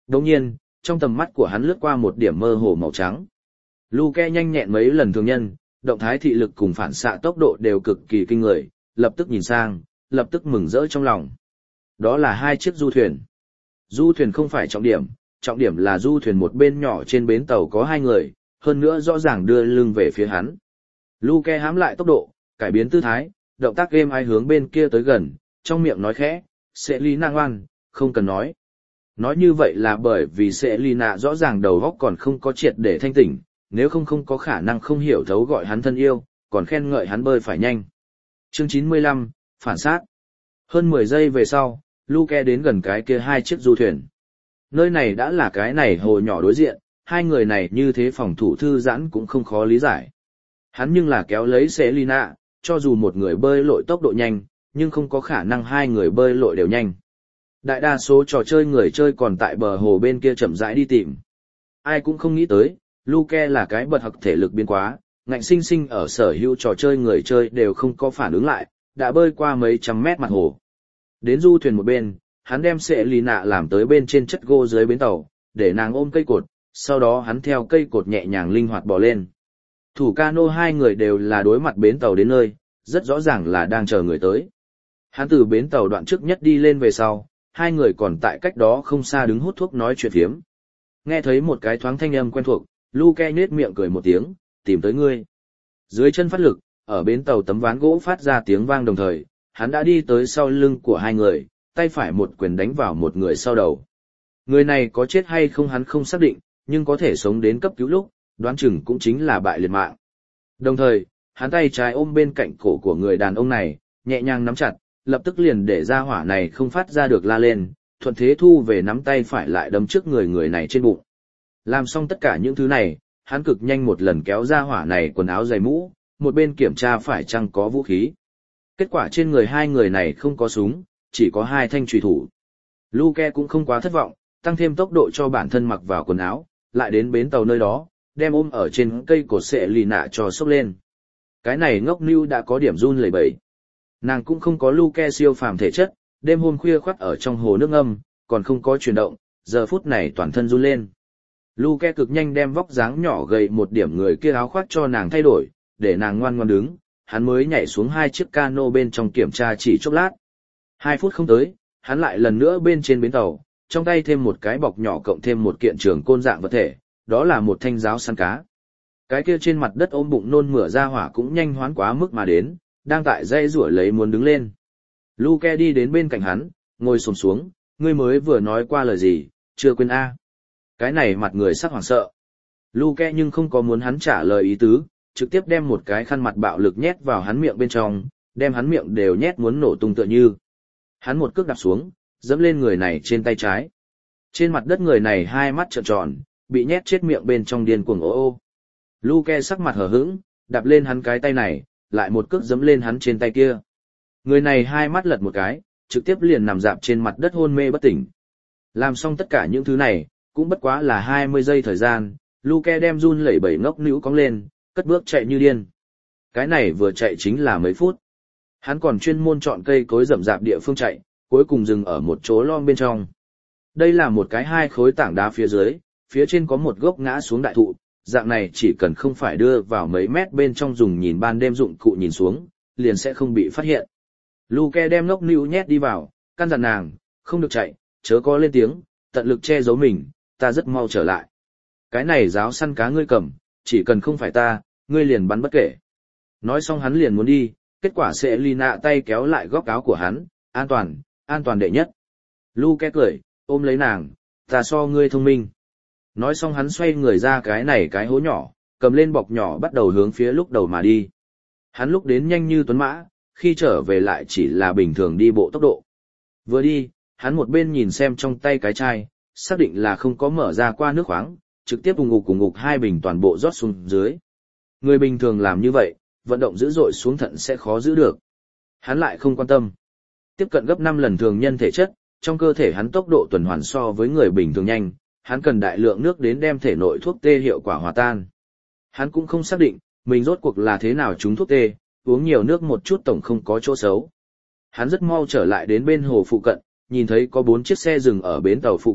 Đồng nhiên, trong tầm mắt của hắn lướt qua một điểm mơ hồ màu trắng. Luke nhanh nhẹn mấy lần thường nhân, động thái thị lực cùng phản xạ tốc độ đều cực kỳ kinh người, lập tức nhìn sang, lập tức mừng rỡ trong lòng. Đó là hai chiếc du thuyền. Du thuyền không phải trọng điểm, trọng điểm là du thuyền một bên nhỏ trên bến tàu có hai người, hơn nữa rõ ràng đưa lưng về phía hắn. Luke hãm lại tốc độ, cải biến tư thái, động tác game ai hướng bên kia tới gần, trong miệng nói khẽ, Selina ngoan, không cần nói. Nói như vậy là bởi vì Selina rõ ràng đầu óc còn không có triệt để thanh tỉnh, nếu không không có khả năng không hiểu thấu gọi hắn thân yêu, còn khen ngợi hắn bơi phải nhanh. Chương chín mươi lăm, phản sát. Hơn mười giây về sau, Luke đến gần cái kia hai chiếc du thuyền. Nơi này đã là cái này hồ nhỏ đối diện, hai người này như thế phòng thủ thư giãn cũng không khó lý giải. Hắn nhưng là kéo lấy Selina, cho dù một người bơi lội tốc độ nhanh, nhưng không có khả năng hai người bơi lội đều nhanh. Đại đa số trò chơi người chơi còn tại bờ hồ bên kia chậm rãi đi tìm. Ai cũng không nghĩ tới, Luke là cái bật học thể lực biến quá, ngạnh sinh sinh ở sở hữu trò chơi người chơi đều không có phản ứng lại, đã bơi qua mấy trăm mét mặt hồ. Đến du thuyền một bên, hắn đem Selina làm tới bên trên chất gỗ dưới bến tàu, để nàng ôm cây cột, sau đó hắn theo cây cột nhẹ nhàng linh hoạt bò lên. Thủ cano hai người đều là đối mặt bến tàu đến nơi, rất rõ ràng là đang chờ người tới. Hắn từ bến tàu đoạn trước nhất đi lên về sau, hai người còn tại cách đó không xa đứng hút thuốc nói chuyện phiếm. Nghe thấy một cái thoáng thanh âm quen thuộc, Luke nhếch miệng cười một tiếng, tìm tới ngươi. Dưới chân phát lực, ở bến tàu tấm ván gỗ phát ra tiếng vang đồng thời, hắn đã đi tới sau lưng của hai người, tay phải một quyền đánh vào một người sau đầu. Người này có chết hay không hắn không xác định, nhưng có thể sống đến cấp cứu lúc, đoán chừng cũng chính là bại liệt mạng. Đồng thời, hắn tay trái ôm bên cạnh cổ của người đàn ông này, nhẹ nhàng nắm chặt, lập tức liền để ra hỏa này không phát ra được la lên, thuận thế thu về nắm tay phải lại đấm trước người người này trên bụng. Làm xong tất cả những thứ này, hắn cực nhanh một lần kéo ra hỏa này quần áo dày mũ, một bên kiểm tra phải chăng có vũ khí. Kết quả trên người hai người này không có súng, chỉ có hai thanh chùy thủ. Luke cũng không quá thất vọng, tăng thêm tốc độ cho bản thân mặc vào quần áo, lại đến bến tàu nơi đó, đem ôm ở trên cây cột sệ lì nạ cho sốc lên. Cái này ngốc nưu đã có điểm run lẩy bẩy. Nàng cũng không có Luke siêu phàm thể chất, đêm hôm khuya khoắt ở trong hồ nước ngâm, còn không có chuyển động, giờ phút này toàn thân run lên. Luke cực nhanh đem vóc dáng nhỏ gầy một điểm người kia áo khoác cho nàng thay đổi, để nàng ngoan ngoan đứng, hắn mới nhảy xuống hai chiếc cano bên trong kiểm tra chỉ chốc lát. Hai phút không tới, hắn lại lần nữa bên trên bến tàu, trong tay thêm một cái bọc nhỏ cộng thêm một kiện trường côn dạng vật thể, đó là một thanh giáo săn cá. Cái kia trên mặt đất ôm bụng nôn mửa ra hỏa cũng nhanh hoán quá mức mà đến, đang tại dây rủa lấy muốn đứng lên. Luke đi đến bên cạnh hắn, ngồi xổm xuống, ngươi mới vừa nói qua lời gì, chưa quên a? À. Cái này mặt người sắc hoảng sợ. Luke nhưng không có muốn hắn trả lời ý tứ, trực tiếp đem một cái khăn mặt bạo lực nhét vào hắn miệng bên trong, đem hắn miệng đều nhét muốn nổ tung tựa như. Hắn một cước đạp xuống, dẫm lên người này trên tay trái. Trên mặt đất người này hai mắt trợn tròn, bị nhét chết miệng bên trong điên cuồng ô ô. Luke sắc mặt hờ hững, đạp lên hắn cái tay này, lại một cước dẫm lên hắn trên tay kia. Người này hai mắt lật một cái, trực tiếp liền nằm dạp trên mặt đất hôn mê bất tỉnh. Làm xong tất cả những thứ này, cũng bất quá là hai mươi giây thời gian, Luke đem run lẩy bẩy ngốc níu cong lên, cất bước chạy như điên. Cái này vừa chạy chính là mấy phút. Hắn còn chuyên môn chọn cây cối rậm rạp địa phương chạy, cuối cùng dừng ở một chỗ lom bên trong. Đây là một cái hai khối tảng đá phía dưới, phía trên có một gốc ngã xuống đại thụ, dạng này chỉ cần không phải đưa vào mấy mét bên trong dùng nhìn ban đêm dụng cụ nhìn xuống, liền sẽ không bị phát hiện. Luke đem ngốc níu nhét đi vào, căn dặn nàng, không được chạy, chớ có lên tiếng, tận lực che giấu mình, ta rất mau trở lại. Cái này giáo săn cá ngươi cầm, chỉ cần không phải ta, ngươi liền bắn bất kể. Nói xong hắn liền muốn đi, kết quả Selina tay kéo lại góc áo của hắn, an toàn, an toàn đệ nhất. Luke cười, ôm lấy nàng, ta so ngươi thông minh. Nói xong hắn xoay người ra cái này cái hố nhỏ, cầm lên bọc nhỏ bắt đầu hướng phía lúc đầu mà đi. Hắn lúc đến nhanh như tuấn mã, khi trở về lại chỉ là bình thường đi bộ tốc độ. Vừa đi, hắn một bên nhìn xem trong tay cái chai, xác định là không có mở ra qua nước khoáng, trực tiếp cùng ngục cùng ngục hai bình toàn bộ rót xuống dưới. Người bình thường làm như vậy, vận động dữ dội xuống thận sẽ khó giữ được. Hắn lại không quan tâm. Tiếp cận gấp năm lần thường nhân thể chất, trong cơ thể hắn tốc độ tuần hoàn so với người bình thường nhanh, hắn cần đại lượng nước đến đem thể nội thuốc tê hiệu quả hòa tan. Hắn cũng không xác định, mình rốt cuộc là thế nào trúng thuốc tê, uống nhiều nước một chút tổng không có chỗ xấu. Hắn rất mau trở lại đến bên hồ phụ cận, nhìn thấy có bốn chiếc xe dừng ở bến tàu phụ cận,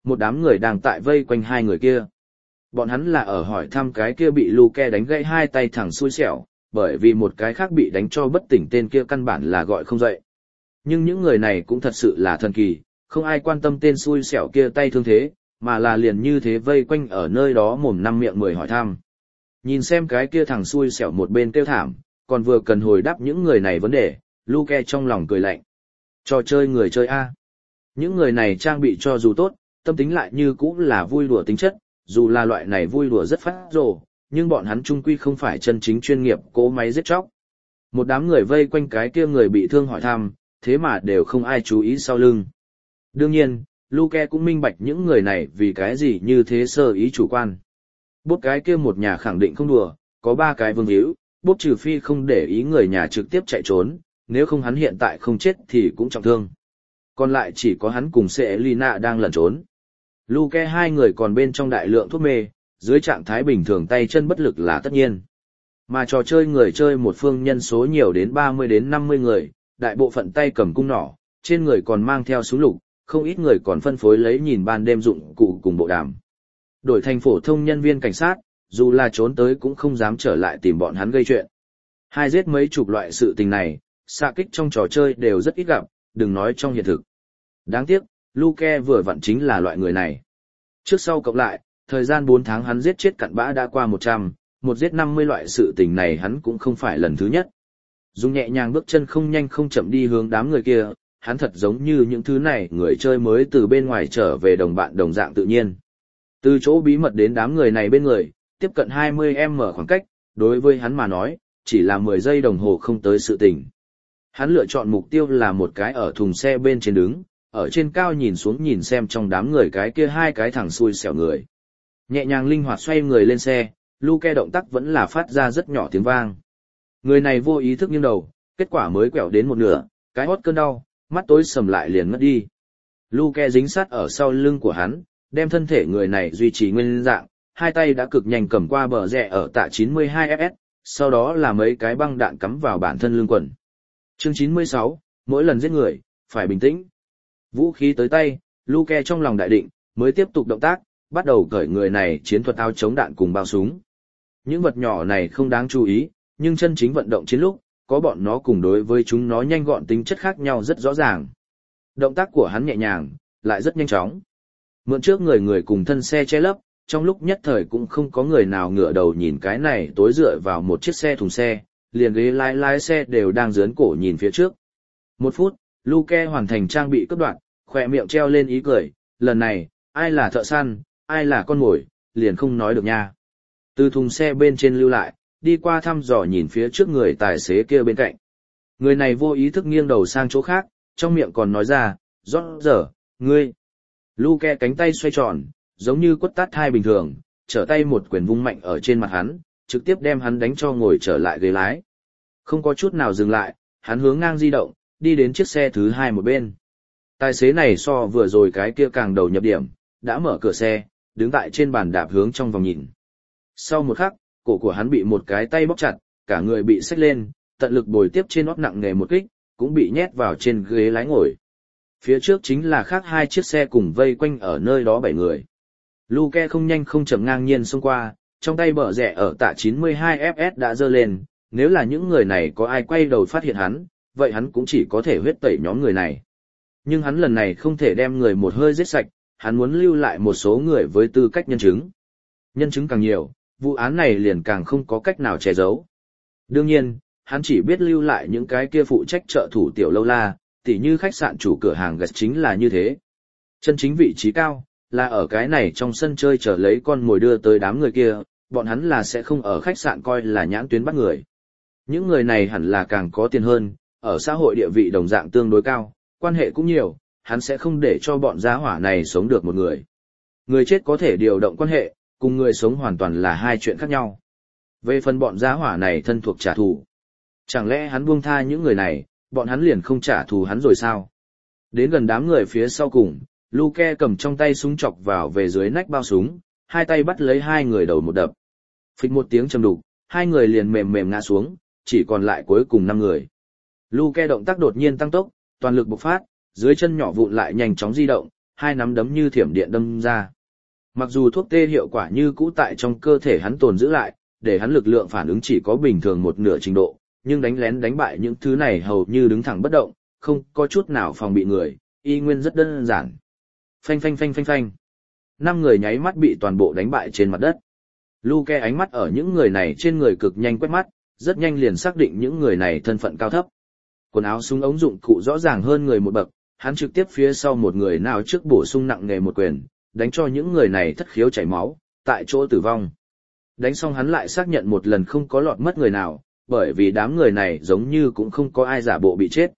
một đám người đang tại vây quanh hai người kia. Bọn hắn là ở hỏi thăm cái kia bị Luke đánh gãy hai tay thẳng xui xẻo, bởi vì một cái khác bị đánh cho bất tỉnh tên kia căn bản là gọi không dậy. Nhưng những người này cũng thật sự là thần kỳ, không ai quan tâm tên xui xẻo kia tay thương thế, mà là liền như thế vây quanh ở nơi đó mồm năm miệng mười hỏi thăm. Nhìn xem cái kia thằng xui xẻo một bên kêu thảm, còn vừa cần hồi đáp những người này vấn đề, Luke trong lòng cười lạnh. Trò chơi người chơi A. Những người này trang bị cho dù tốt, tâm tính lại như cũng là vui đùa tính chất, dù là loại này vui đùa rất phát rồ, nhưng bọn hắn trung quy không phải chân chính chuyên nghiệp cố máy giết chóc. Một đám người vây quanh cái kia người bị thương hỏi thăm, thế mà đều không ai chú ý sau lưng. Đương nhiên, Luke cũng minh bạch những người này vì cái gì như thế sơ ý chủ quan. Bốt cái kia một nhà khẳng định không đùa, có ba cái vương hữu, bốt trừ phi không để ý người nhà trực tiếp chạy trốn, nếu không hắn hiện tại không chết thì cũng trọng thương. Còn lại chỉ có hắn cùng Selina đang lẩn trốn. Luke hai người còn bên trong đại lượng thuốc mê, dưới trạng thái bình thường tay chân bất lực là tất nhiên. Mà trò chơi người chơi một phương nhân số nhiều đến ba mươi đến năm mươi người, đại bộ phận tay cầm cung nỏ, trên người còn mang theo súng lục, không ít người còn phân phối lấy nhìn ban đêm dụng cụ cùng bộ đàm. Đổi thành phổ thông nhân viên cảnh sát, dù là trốn tới cũng không dám trở lại tìm bọn hắn gây chuyện. Hai giết mấy chục loại sự tình này, xạ kích trong trò chơi đều rất ít gặp, đừng nói trong hiện thực. Đáng tiếc, Luke vừa vặn chính là loại người này. Trước sau cộng lại, thời gian bốn tháng hắn giết chết cặn bã đã qua một trăm, một giết năm mươi loại sự tình này hắn cũng không phải lần thứ nhất. Dùng nhẹ nhàng bước chân không nhanh không chậm đi hướng đám người kia, hắn thật giống như những thứ này người chơi mới từ bên ngoài trở về đồng bạn đồng dạng tự nhiên. Từ chỗ bí mật đến đám người này bên người, tiếp cận hai mươi mét khoảng cách, đối với hắn mà nói, chỉ là mười giây đồng hồ không tới sự tình. Hắn lựa chọn mục tiêu là một cái ở thùng xe bên trên đứng, ở trên cao nhìn xuống nhìn xem trong đám người cái kia hai cái thằng xui xẻo người. Nhẹ nhàng linh hoạt xoay người lên xe, Luke động tác vẫn là phát ra rất nhỏ tiếng vang. Người này vô ý thức nghiêng đầu, kết quả mới quẹo đến một nửa, cái hót cơn đau, mắt tối sầm lại liền ngất đi. Luke dính sát ở sau lưng của hắn, đem thân thể người này duy trì nguyên dạng, hai tay đã cực nhanh cầm qua bờ rẽ ở tạ chín mươi hai ép ét, sau đó là mấy cái băng đạn cắm vào bản thân lưng quần. Chương chín mươi sáu, mỗi lần giết người, phải bình tĩnh. Vũ khí tới tay, Luke trong lòng đại định, mới tiếp tục động tác, bắt đầu cởi người này chiến thuật áo chống đạn cùng bao súng. Những vật nhỏ này không đáng chú ý, nhưng chân chính vận động chiến lúc, có bọn nó cùng đối với chúng nó nhanh gọn tính chất khác nhau rất rõ ràng. Động tác của hắn nhẹ nhàng, lại rất nhanh chóng. Mượn trước người người cùng thân xe che lấp, trong lúc nhất thời cũng không có người nào ngửa đầu nhìn cái này tối dựa vào một chiếc xe thùng xe, liền ghế lái lái xe đều đang dướn cổ nhìn phía trước. Một phút, Luke hoàn thành trang bị cấp đoạn, khỏe miệng treo lên ý cười, lần này, ai là thợ săn, ai là con mồi, liền không nói được nha. Từ thùng xe bên trên lưu lại, đi qua thăm dò nhìn phía trước người tài xế kia bên cạnh. Người này vô ý thức nghiêng đầu sang chỗ khác, trong miệng còn nói ra, rót giờ, ngươi. Luke cánh tay xoay tròn, giống như quất tát hai bình thường, trở tay một quyền vung mạnh ở trên mặt hắn, trực tiếp đem hắn đánh cho ngồi trở lại ghế lái. Không có chút nào dừng lại, hắn hướng ngang di động, đi đến chiếc xe thứ hai một bên. Tài xế này so vừa rồi cái kia càng đầu nhập điểm, đã mở cửa xe, đứng tại trên bàn đạp hướng trong vòng nhìn. Sau một khắc, cổ của hắn bị một cái tay bóp chặt, cả người bị xách lên, tận lực bồi tiếp trên nót nặng nề một kích, cũng bị nhét vào trên ghế lái ngồi. Phía trước chính là khác hai chiếc xe cùng vây quanh ở nơi đó bảy người. Luke không nhanh không chậm ngang nhiên xông qua, trong tay bờ rẽ ở tạ chín mươi hai ép ét đã giơ lên, nếu là những người này có ai quay đầu phát hiện hắn, vậy hắn cũng chỉ có thể huyết tẩy nhóm người này. Nhưng hắn lần này không thể đem người một hơi giết sạch, hắn muốn lưu lại một số người với tư cách nhân chứng. Nhân chứng càng nhiều, vụ án này liền càng không có cách nào che giấu. Đương nhiên, hắn chỉ biết lưu lại những cái kia phụ trách trợ thủ tiểu lâu la, tỉ như khách sạn chủ cửa hàng gạch chính là như thế. Chân chính vị trí cao, là ở cái này trong sân chơi chờ lấy con mồi đưa tới đám người kia, bọn hắn là sẽ không ở khách sạn coi là nhãn tuyến bắt người. Những người này hẳn là càng có tiền hơn, ở xã hội địa vị đồng dạng tương đối cao, quan hệ cũng nhiều, hắn sẽ không để cho bọn gia hỏa này sống được một người. Người chết có thể điều động quan hệ, cùng người sống hoàn toàn là hai chuyện khác nhau. Về phần bọn gia hỏa này thân thuộc trả thù. Chẳng lẽ hắn buông tha những người này, bọn hắn liền không trả thù hắn rồi sao? Đến gần đám người phía sau cùng, Luke cầm trong tay súng chọc vào về dưới nách bao súng, hai tay bắt lấy hai người đầu một đập. Phịch một tiếng trầm đục, hai người liền mềm mềm ngã xuống, chỉ còn lại cuối cùng năm người. Luke động tác đột nhiên tăng tốc, toàn lực bộc phát, dưới chân nhỏ vụn lại nhanh chóng di động, hai nắm đấm như thiểm điện đâm ra. Mặc dù thuốc tê hiệu quả như cũ tại trong cơ thể hắn tồn giữ lại, để hắn lực lượng phản ứng chỉ có bình thường một nửa trình độ, nhưng đánh lén đánh bại những thứ này hầu như đứng thẳng bất động, không có chút nào phòng bị người, y nguyên rất đơn giản. Phanh phanh phanh phanh phanh. Năm người nháy mắt bị toàn bộ đánh bại trên mặt đất. Luke ánh mắt ở những người này trên người cực nhanh quét mắt, rất nhanh liền xác định những người này thân phận cao thấp. Quần áo súng ống dụng cụ rõ ràng hơn người một bậc, hắn trực tiếp phía sau một người nào trước bổ sung nặng nề một quyền, đánh cho những người này thất khiếu chảy máu, tại chỗ tử vong. Đánh xong hắn lại xác nhận một lần không có lọt mất người nào, bởi vì đám người này giống như cũng không có ai giả bộ bị chết.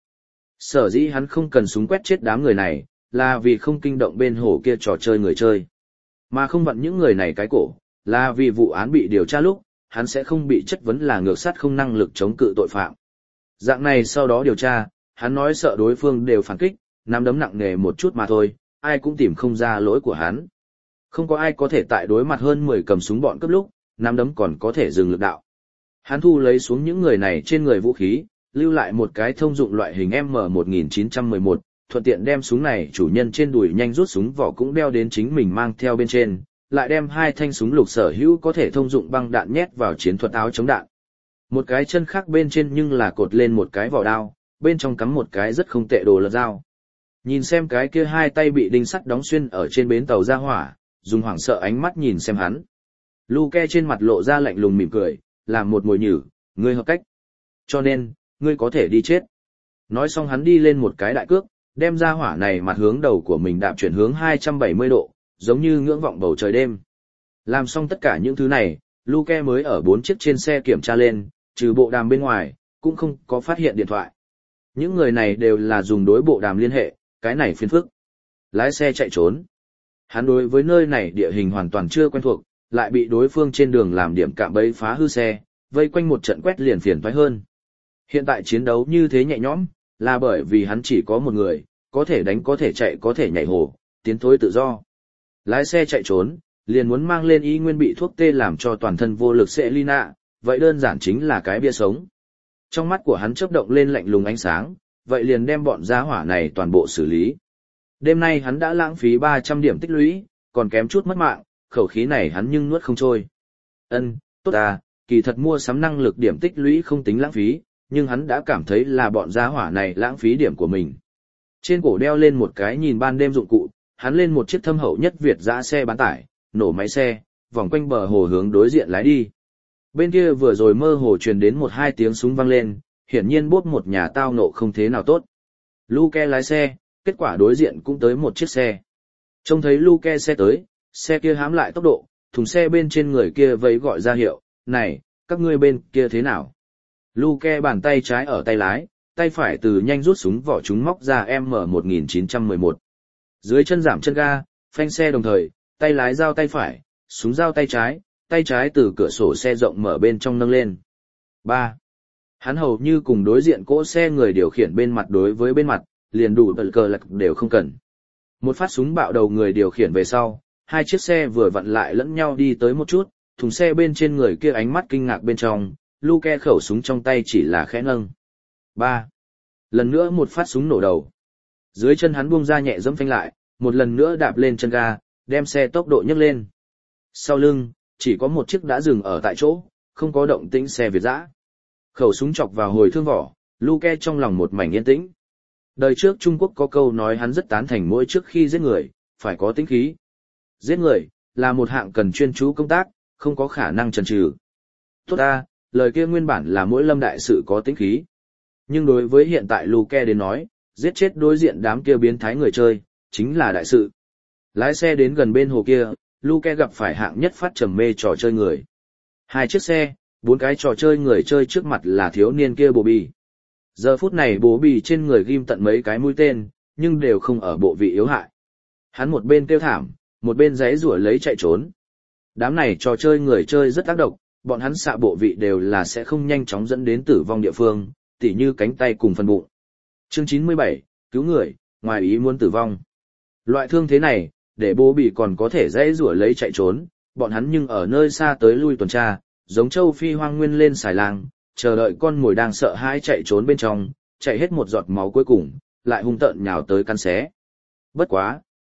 Sở dĩ hắn không cần súng quét chết đám người này, là vì không kinh động bên hồ kia trò chơi người chơi. Mà không vặn những người này cái cổ, là vì vụ án bị điều tra lúc, hắn sẽ không bị chất vấn là ngược sát không năng lực chống cự tội phạm. Dạng này sau đó điều tra, hắn nói sợ đối phương đều phản kích, nắm đấm nặng nề một chút mà thôi, ai cũng tìm không ra lỗi của hắn. Không có ai có thể tại đối mặt hơn mười cầm súng bọn cấp lúc, nắm đấm còn có thể dừng lực đạo. Hắn thu lấy xuống những người này trên người vũ khí, lưu lại một cái thông dụng loại hình M một nghìn chín trăm mười một, thuận tiện đem súng này chủ nhân trên đùi nhanh rút súng vỏ cũng đeo đến chính mình mang theo bên trên, lại đem hai thanh súng lục sở hữu có thể thông dụng băng đạn nhét vào chiến thuật áo chống đạn. Một cái chân khác bên trên nhưng là cột lên một cái vỏ đao, bên trong cắm một cái rất không tệ đồ lật dao. Nhìn xem cái kia hai tay bị đinh sắt đóng xuyên ở trên bến tàu ra hỏa, dùng hoảng sợ ánh mắt nhìn xem hắn. Luke trên mặt lộ ra lạnh lùng mỉm cười, làm một mồi nhử, ngươi hợp cách. Cho nên, ngươi có thể đi chết. Nói xong hắn đi lên một cái đại cước, đem ra hỏa này mặt hướng đầu của mình đạp chuyển hướng hai trăm bảy mươi độ, giống như ngưỡng vọng bầu trời đêm. Làm xong tất cả những thứ này, Luke mới ở bốn chiếc trên xe kiểm tra lên, trừ bộ đàm bên ngoài, cũng không có phát hiện điện thoại. Những người này đều là dùng đối bộ đàm liên hệ, cái này phiền phức. Lái xe chạy trốn. Hắn đối với nơi này địa hình hoàn toàn chưa quen thuộc, lại bị đối phương trên đường làm điểm cạm bẫy phá hư xe, vây quanh một trận quét liền phiền toái hơn. Hiện tại chiến đấu như thế nhẹ nhõm, là bởi vì hắn chỉ có một người, có thể đánh có thể chạy có thể nhảy hồ, tiến thối tự do. Lái xe chạy trốn, liền muốn mang lên y nguyên bị thuốc tê làm cho toàn thân vô lực Selina, vậy đơn giản chính là cái bia sống. Trong mắt của hắn chớp động lên lạnh lùng ánh sáng, vậy liền đem bọn gia hỏa này toàn bộ xử lý. Đêm nay hắn đã lãng phí ba trăm điểm tích lũy, còn kém chút mất mạng, khẩu khí này hắn nhưng nuốt không trôi. Ân, tốt à, kỳ thật mua sắm năng lực điểm tích lũy không tính lãng phí, nhưng hắn đã cảm thấy là bọn gia hỏa này lãng phí điểm của mình. Trên cổ đeo lên một cái nhìn ban đêm dụng cụ, hắn lên một chiếc thâm hậu nhất Việt dã xe bán tải, nổ máy xe, vòng quanh bờ hồ hướng đối diện lái đi. Bên kia vừa rồi mơ hồ truyền đến một hai tiếng súng vang lên, hiển nhiên bốp một nhà tao nộ không thế nào tốt. Luke lái xe, kết quả đối diện cũng tới một chiếc xe. Trông thấy Luke xe tới, xe kia hãm lại tốc độ, thùng xe bên trên người kia vẫy gọi ra hiệu, này, các ngươi bên kia thế nào? Luke bàn tay trái ở tay lái, tay phải từ nhanh rút súng vỏ chúng móc ra M một nghìn chín trăm mười một. Dưới chân giảm chân ga, phanh xe đồng thời, tay lái giao tay phải, súng giao tay trái, tay trái từ cửa sổ xe rộng mở bên trong nâng lên. ba. Hắn hầu như cùng đối diện cỗ xe người điều khiển bên mặt đối với bên mặt, liền đủ bật cờ lạc đều không cần. Một phát súng bạo đầu người điều khiển về sau, hai chiếc xe vừa vặn lại lẫn nhau đi tới một chút, thùng xe bên trên người kia ánh mắt kinh ngạc bên trong, Luke khẩu súng trong tay chỉ là khẽ nâng. ba. Lần nữa một phát súng nổ đầu. Dưới chân hắn buông ra nhẹ dẫm phanh lại, một lần nữa đạp lên chân ga, đem xe tốc độ nhấc lên. Sau lưng, chỉ có một chiếc đã dừng ở tại chỗ, không có động tĩnh xe Việt dã. Khẩu súng chọc vào hồi thương vỏ, Luke trong lòng một mảnh yên tĩnh. Đời trước Trung Quốc có câu nói hắn rất tán thành mỗi trước khi giết người, phải có tĩnh khí. Giết người, là một hạng cần chuyên chú công tác, không có khả năng chần chừ. Tốt ta, lời kia nguyên bản là mỗi lâm đại sự có tĩnh khí. Nhưng đối với hiện tại Luke đến nói, giết chết đối diện đám kia biến thái người chơi, chính là đại sự. Lái xe đến gần bên hồ kia, Luke gặp phải hạng nhất phát trầm mê trò chơi người. Hai chiếc xe, bốn cái trò chơi người chơi trước mặt là thiếu niên kia Bobby. Giờ phút này Bobby trên người ghim tận mấy cái mũi tên, nhưng đều không ở bộ vị yếu hại. Hắn một bên kêu thảm, một bên giãy giụa lấy chạy trốn. Đám này trò chơi người chơi rất tác động, bọn hắn xạ bộ vị đều là sẽ không nhanh chóng dẫn đến tử vong địa phương, tỉ như cánh tay cùng phần bụng. Chương chín mươi bảy, cứu người, ngoài ý muốn tử vong. Loại thương thế này, để Bobby còn có thể giãy giụa lấy chạy trốn, bọn hắn nhưng ở nơi xa tới lui tuần tra, giống châu Phi hoang nguyên lên xài lang, chờ đợi con mồi đang sợ hãi chạy trốn bên trong, chạy hết một giọt máu cuối cùng, lại hung tợn nhào tới cắn xé. Bất quá,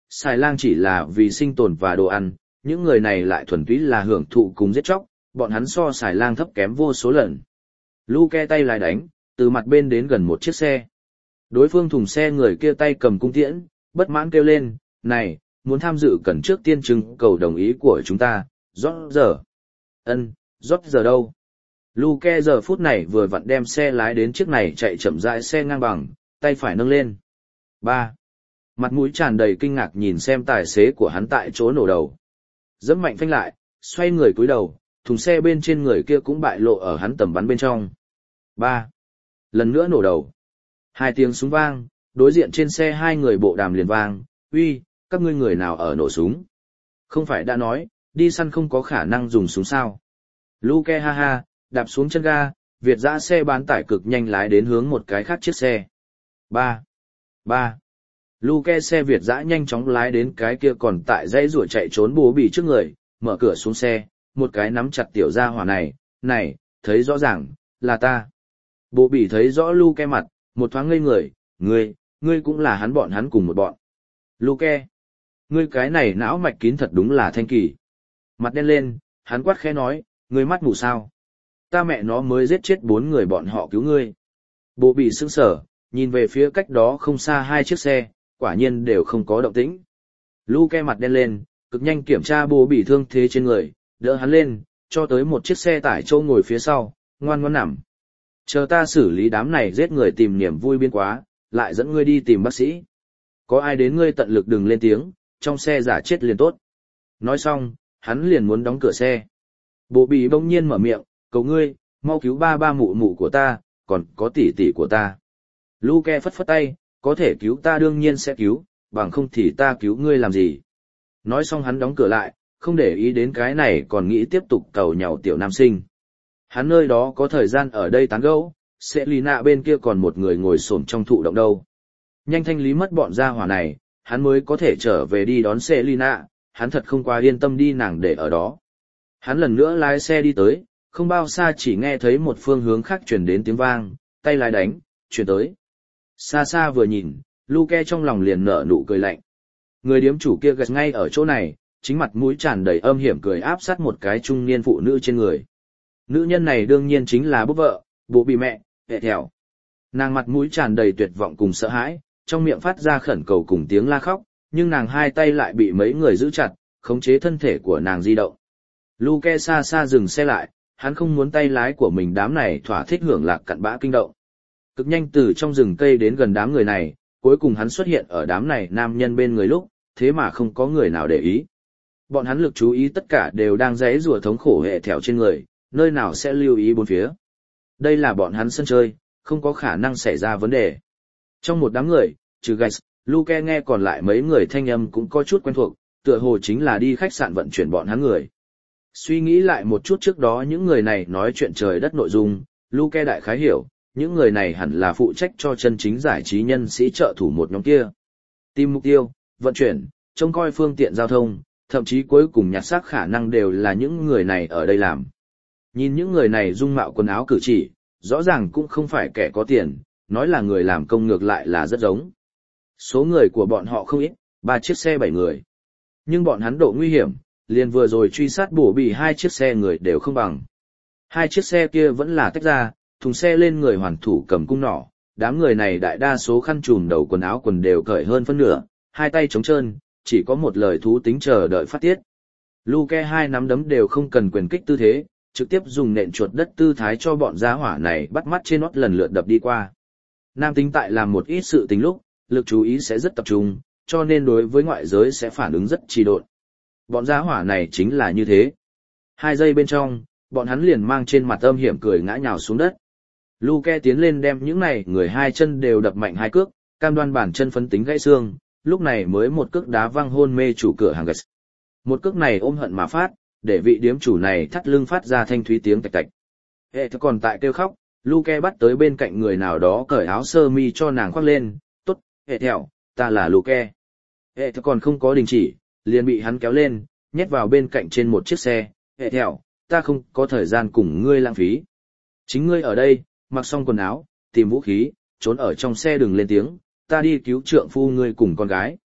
xài lang chỉ là vì sinh tồn và đồ ăn, những người này lại thuần túy là hưởng thụ cùng giết chóc, bọn hắn so xài lang thấp kém vô số lần. Luke tay lái đánh, từ mặt bên đến gần một chiếc xe. Đối phương thùng xe người kia tay cầm cung tiễn, bất mãn kêu lên, này, muốn tham dự cần trước tiên trưng cầu đồng ý của chúng ta, rót giờ. Ân, rót giờ đâu? Luke giờ phút này vừa vặn đem xe lái đến chiếc này chạy chậm rãi xe ngang bằng, tay phải nâng lên. Ba. Mặt mũi tràn đầy kinh ngạc nhìn xem tài xế của hắn tại chỗ nổ đầu. Dẫm mạnh phanh lại, xoay người cúi đầu, thùng xe bên trên người kia cũng bại lộ ở hắn tầm bắn bên trong. Ba. Lần nữa nổ đầu. Hai tiếng súng vang, đối diện trên xe hai người bộ đàm liền vang, uy, các ngươi người nào ở nổ súng? Không phải đã nói, đi săn không có khả năng dùng súng sao? Luke ha ha, đạp xuống chân ga, Việt dã xe bán tải cực nhanh lái đến hướng một cái khác chiếc xe. Ba. Ba. Luke xe Việt dã nhanh chóng lái đến cái kia còn tại dãy rủa chạy trốn bố bỉ trước người, mở cửa xuống xe, một cái nắm chặt tiểu gia hỏa này, này, thấy rõ ràng, là ta. Bố bỉ thấy rõ Luke mặt, một thoáng ngây người, ngươi, ngươi cũng là hắn bọn hắn cùng một bọn. Luke, ngươi cái này não mạch kín thật đúng là thanh kỳ. Mặt đen lên, hắn quát khẽ nói, ngươi mắt mù sao? Ta mẹ nó mới giết chết bốn người bọn họ cứu ngươi. Bố bỉ sững sờ, nhìn về phía cách đó không xa hai chiếc xe, quả nhiên đều không có động tĩnh. Luke mặt đen lên, cực nhanh kiểm tra bố bỉ thương thế trên người, đỡ hắn lên, cho tới một chiếc xe tải châu ngồi phía sau, ngoan ngoãn nằm. Chờ ta xử lý đám này giết người tìm niềm vui biên quá, lại dẫn ngươi đi tìm bác sĩ. Có ai đến ngươi tận lực đừng lên tiếng, trong xe giả chết liền tốt. Nói xong, hắn liền muốn đóng cửa xe. Bố bỉ bỗng nhiên mở miệng, cầu ngươi, mau cứu ba ba mụ mụ của ta, còn có tỷ tỷ của ta. Luke phất phất tay, có thể cứu ta đương nhiên sẽ cứu, bằng không thì ta cứu ngươi làm gì. Nói xong hắn đóng cửa lại, không để ý đến cái này còn nghĩ tiếp tục cầu nhàu tiểu nam sinh. Hắn nơi đó có thời gian ở đây tán gẫu, Selina bên kia còn một người ngồi xổm trong thụ động đâu. Nhanh thanh lý mất bọn gia hỏa này, hắn mới có thể trở về đi đón Selina, hắn thật không quá yên tâm đi nàng để ở đó. Hắn lần nữa lái xe đi tới, không bao xa chỉ nghe thấy một phương hướng khác truyền đến tiếng vang, tay lái đánh, chuyển tới. Xa xa vừa nhìn, Luke trong lòng liền nở nụ cười lạnh. Người điếm chủ kia gật ngay ở chỗ này, chính mặt mũi tràn đầy âm hiểm cười áp sát một cái trung niên phụ nữ trên người. Nữ nhân này đương nhiên chính là bố vợ, bố bị mẹ, hệ thèo. Nàng mặt mũi tràn đầy tuyệt vọng cùng sợ hãi, trong miệng phát ra khẩn cầu cùng tiếng la khóc, nhưng nàng hai tay lại bị mấy người giữ chặt, khống chế thân thể của nàng di động. Luke xa xa dừng xe lại, hắn không muốn tay lái của mình đám này thỏa thích hưởng lạc cặn bã kinh động. Cực nhanh từ trong rừng cây đến gần đám người này, cuối cùng hắn xuất hiện ở đám này nam nhân bên người lúc, thế mà không có người nào để ý. Bọn hắn lực chú ý tất cả đều đang giãy giụa thống khổ hệ thẻo trên người, nơi nào sẽ lưu ý bốn phía. Đây là bọn hắn sân chơi, không có khả năng xảy ra vấn đề. Trong một đám người, trừ Gates, Luke nghe còn lại mấy người thanh âm cũng có chút quen thuộc, tựa hồ chính là đi khách sạn vận chuyển bọn hắn người. Suy nghĩ lại một chút trước đó những người này nói chuyện trời đất nội dung, Luke đại khái hiểu, những người này hẳn là phụ trách cho chân chính giải trí nhân sĩ trợ thủ một nhóm kia. Tìm mục tiêu, vận chuyển, trông coi phương tiện giao thông, thậm chí cuối cùng nhặt xác khả năng đều là những người này ở đây làm. Nhìn những người này dung mạo quần áo cử chỉ, rõ ràng cũng không phải kẻ có tiền, nói là người làm công ngược lại là rất giống. Số người của bọn họ không ít, ba chiếc xe bảy người. Nhưng bọn hắn độ nguy hiểm, liền vừa rồi truy sát bổ bị hai chiếc xe người đều không bằng. Hai chiếc xe kia vẫn là tách ra, thùng xe lên người hoàn thủ cầm cung nỏ, đám người này đại đa số khăn trùm đầu quần áo quần đều cởi hơn phân nửa, hai tay trống trơn, chỉ có một lời thú tính chờ đợi phát tiết. Luke hai nắm đấm đều không cần quyền kích tư thế, trực tiếp dùng nện chuột đất tư thái cho bọn giá hỏa này bắt mắt trên nót lần lượt đập đi qua. Nam tính tại làm một ít sự tính lúc, lực chú ý sẽ rất tập trung, cho nên đối với ngoại giới sẽ phản ứng rất trì độn. Bọn giá hỏa này chính là như thế. Hai giây bên trong, bọn hắn liền mang trên mặt âm hiểm cười ngã nhào xuống đất. Luke tiến lên đem những này người hai chân đều đập mạnh hai cước, cam đoan bản chân phấn tính gãy xương, lúc này mới một cước đá văng hôn mê chủ cửa hàng Gates. Một cước này ôm hận mà phát, để vị điếm chủ này thắt lưng phát ra thanh thúy tiếng tạch tạch. Hệ thức còn tại kêu khóc, Luke bắt tới bên cạnh người nào đó cởi áo sơ mi cho nàng khoác lên, tốt, hệ theo, ta là Luke. Hệ thức còn không có đình chỉ, liền bị hắn kéo lên, nhét vào bên cạnh trên một chiếc xe, hệ theo, ta không có thời gian cùng ngươi lãng phí. Chính ngươi ở đây, mặc xong quần áo, tìm vũ khí, trốn ở trong xe đừng lên tiếng, ta đi cứu trượng phu ngươi cùng con gái.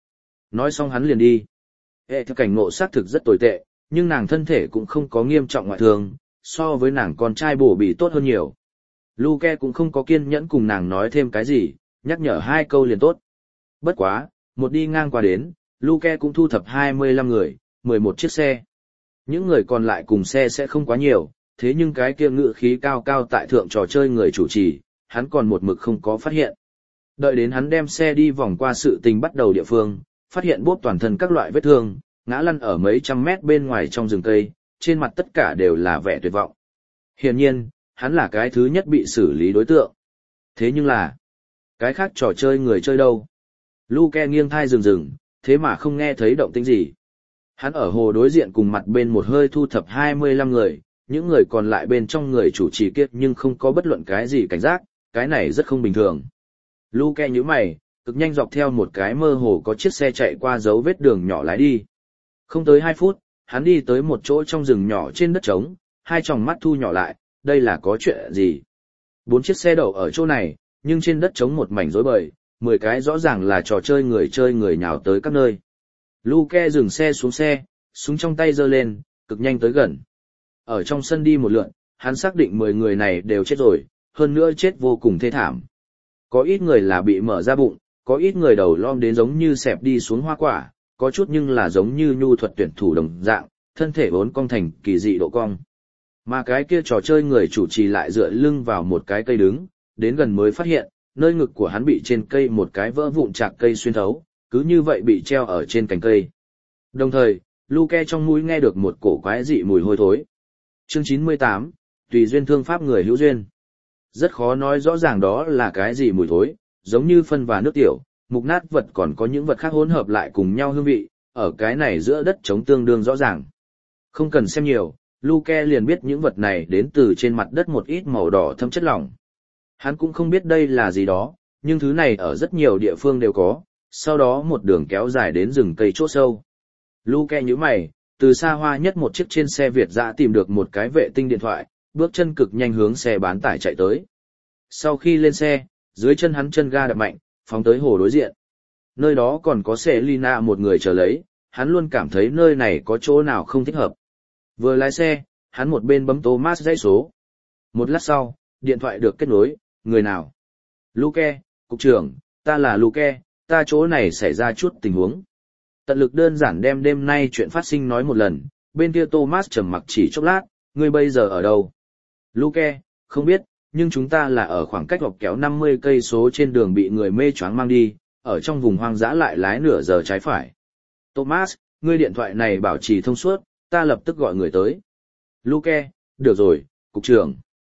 Nói xong hắn liền đi. Hệ theo cảnh ngộ xác thực rất tồi tệ, nhưng nàng thân thể cũng không có nghiêm trọng ngoại thương, so với nàng con trai bổ bị tốt hơn nhiều. Luke cũng không có kiên nhẫn cùng nàng nói thêm cái gì, nhắc nhở hai câu liền tốt. Bất quá, một đi ngang qua đến, Luke cũng thu thập hai mươi lăm người, mười một chiếc xe. Những người còn lại cùng xe sẽ không quá nhiều, thế nhưng cái kia ngự khí cao cao tại thượng trò chơi người chủ trì, hắn còn một mực không có phát hiện. Đợi đến hắn đem xe đi vòng qua sự tình bắt đầu địa phương, phát hiện bốp toàn thân các loại vết thương, ngã lăn ở mấy trăm mét bên ngoài trong rừng cây, trên mặt tất cả đều là vẻ tuyệt vọng. Hiển nhiên, hắn là cái thứ nhất bị xử lý đối tượng. Thế nhưng là, cái khác trò chơi người chơi đâu? Luke nghiêng thai rừng rừng, thế mà không nghe thấy động tĩnh gì. Hắn ở hồ đối diện cùng mặt bên một hơi thu thập hai mươi lăm người, những người còn lại bên trong người chủ trì kia nhưng không có bất luận cái gì cảnh giác, cái này rất không bình thường. Luke nhíu mày, cực nhanh dọc theo một cái mơ hồ có chiếc xe chạy qua dấu vết đường nhỏ lái đi. Không tới hai phút, hắn đi tới một chỗ trong rừng nhỏ trên đất trống, hai tròng mắt thu nhỏ lại, đây là có chuyện gì? Bốn chiếc xe đậu ở chỗ này, nhưng trên đất trống một mảnh rối bời, mười cái rõ ràng là trò chơi người chơi người nhào tới các nơi. Luke dừng xe xuống xe, súng trong tay giơ lên, cực nhanh tới gần. Ở trong sân đi một lượn, hắn xác định mười người này đều chết rồi, hơn nữa chết vô cùng thê thảm. Có ít người là bị mở ra bụng, có ít người đầu lom đến giống như xẹp đi xuống hoa quả, có chút nhưng là giống như nhu thuật tuyển thủ đồng dạng, thân thể vốn cong thành kỳ dị độ cong. Mà cái kia trò chơi người chủ trì lại dựa lưng vào một cái cây đứng, đến gần mới phát hiện, nơi ngực của hắn bị trên cây một cái vỡ vụn chạc cây xuyên thấu, cứ như vậy bị treo ở trên cành cây. Đồng thời, Luke trong mũi nghe được một cổ quái dị mùi hôi thối. Chương chín mươi tám, tùy duyên thương pháp người hữu duyên. Rất khó nói rõ ràng đó là cái gì mùi thối, giống như phân và nước tiểu, mục nát vật còn có những vật khác hỗn hợp lại cùng nhau hương vị, ở cái này giữa đất trống tương đương rõ ràng. Không cần xem nhiều, Luke liền biết những vật này đến từ trên mặt đất một ít màu đỏ thâm chất lỏng. Hắn cũng không biết đây là gì đó, nhưng thứ này ở rất nhiều địa phương đều có, sau đó một đường kéo dài đến rừng cây chỗ sâu. Luke nhíu mày, từ xa hoa nhất một chiếc trên xe Việt dã tìm được một cái vệ tinh điện thoại, bước chân cực nhanh hướng xe bán tải chạy tới. Sau khi lên xe, dưới chân hắn chân ga đạp mạnh, phóng tới hồ đối diện. Nơi đó còn có Selina một người chờ lấy, hắn luôn cảm thấy nơi này có chỗ nào không thích hợp. Vừa lái xe, hắn một bên bấm Thomas dãy số. Một lát sau, điện thoại được kết nối, người nào? Luke, cục trưởng, ta là Luke, ta chỗ này xảy ra chút tình huống. Tận lực đơn giản đem đêm nay chuyện phát sinh nói một lần, bên kia Thomas trầm mặc chỉ chốc lát, ngươi bây giờ ở đâu? Luke, không biết, nhưng chúng ta là ở khoảng cách gọc kéo năm mươi cây số trên đường bị người mê choáng mang đi, ở trong vùng hoang dã lại lái nửa giờ trái phải. Thomas, ngươi điện thoại này bảo trì thông suốt, ta lập tức gọi người tới. Luke, được rồi, cục trưởng.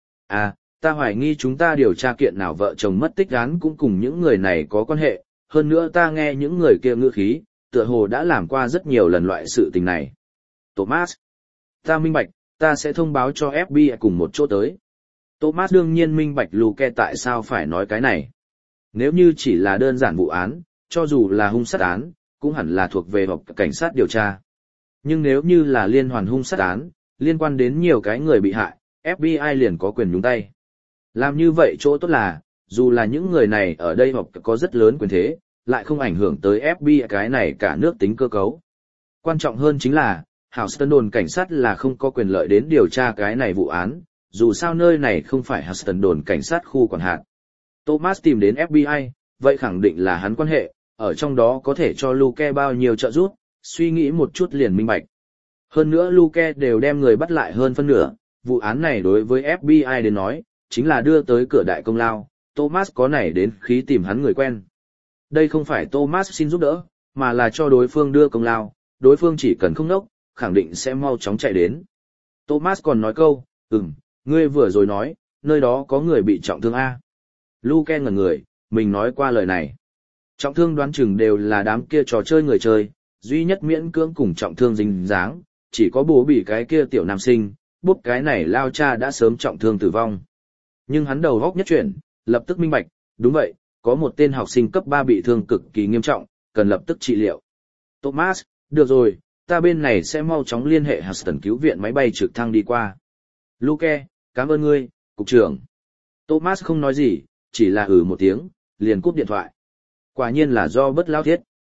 À, ta hoài nghi chúng ta điều tra kiện nào vợ chồng mất tích án cũng cùng những người này có quan hệ, hơn nữa ta nghe những người kia ngữ khí, tựa hồ đã làm qua rất nhiều lần loại sự tình này. Thomas, ta minh bạch, ta sẽ thông báo cho ép bê i cùng một chỗ tới. Thomas đương nhiên minh bạch Luke tại sao phải nói cái này. Nếu như chỉ là đơn giản vụ án, cho dù là hung sát án, cũng hẳn là thuộc về học cảnh sát điều tra. Nhưng nếu như là liên hoàn hung sát án, liên quan đến nhiều cái người bị hại, ép bê i liền có quyền nhúng tay. Làm như vậy chỗ tốt là, dù là những người này ở đây hoặc có rất lớn quyền thế, lại không ảnh hưởng tới ép bê i cái này cả nước tính cơ cấu. Quan trọng hơn chính là, Houston đồn cảnh sát là không có quyền lợi đến điều tra cái này vụ án, dù sao nơi này không phải Houston đồn cảnh sát khu quản hạt. Thomas tìm đến ép bê i, vậy khẳng định là hắn quan hệ, ở trong đó có thể cho Luke bao nhiêu trợ giúp, suy nghĩ một chút liền minh bạch. Hơn nữa Luke đều đem người bắt lại hơn phân nửa, vụ án này đối với ép bê i đến nói, chính là đưa tới cửa đại công lao, Thomas có nảy đến khí tìm hắn người quen. Đây không phải Thomas xin giúp đỡ, mà là cho đối phương đưa công lao, đối phương chỉ cần không nốc, khẳng định sẽ mau chóng chạy đến. Thomas còn nói câu, ừm, ngươi vừa rồi nói, nơi đó có người bị trọng thương A. Luke ngẩn người, mình nói qua lời này. Trọng thương đoán chừng đều là đám kia trò chơi người chơi, duy nhất miễn cưỡng cùng trọng thương dính dáng, chỉ có bố bị cái kia tiểu nam sinh, bút cái này lao cha đã sớm trọng thương tử vong. Nhưng hắn đầu góc nhất chuyển, lập tức minh bạch, đúng vậy, có một tên học sinh cấp ba bị thương cực kỳ nghiêm trọng, cần lập tức trị liệu. Thomas, được rồi, ta bên này sẽ mau chóng liên hệ Houston cứu viện máy bay trực thăng đi qua. Luke, cảm ơn ngươi, cục trưởng. Thomas không nói gì, chỉ là ừ một tiếng, liền cúp điện thoại. Quả nhiên là do bất lao thiết.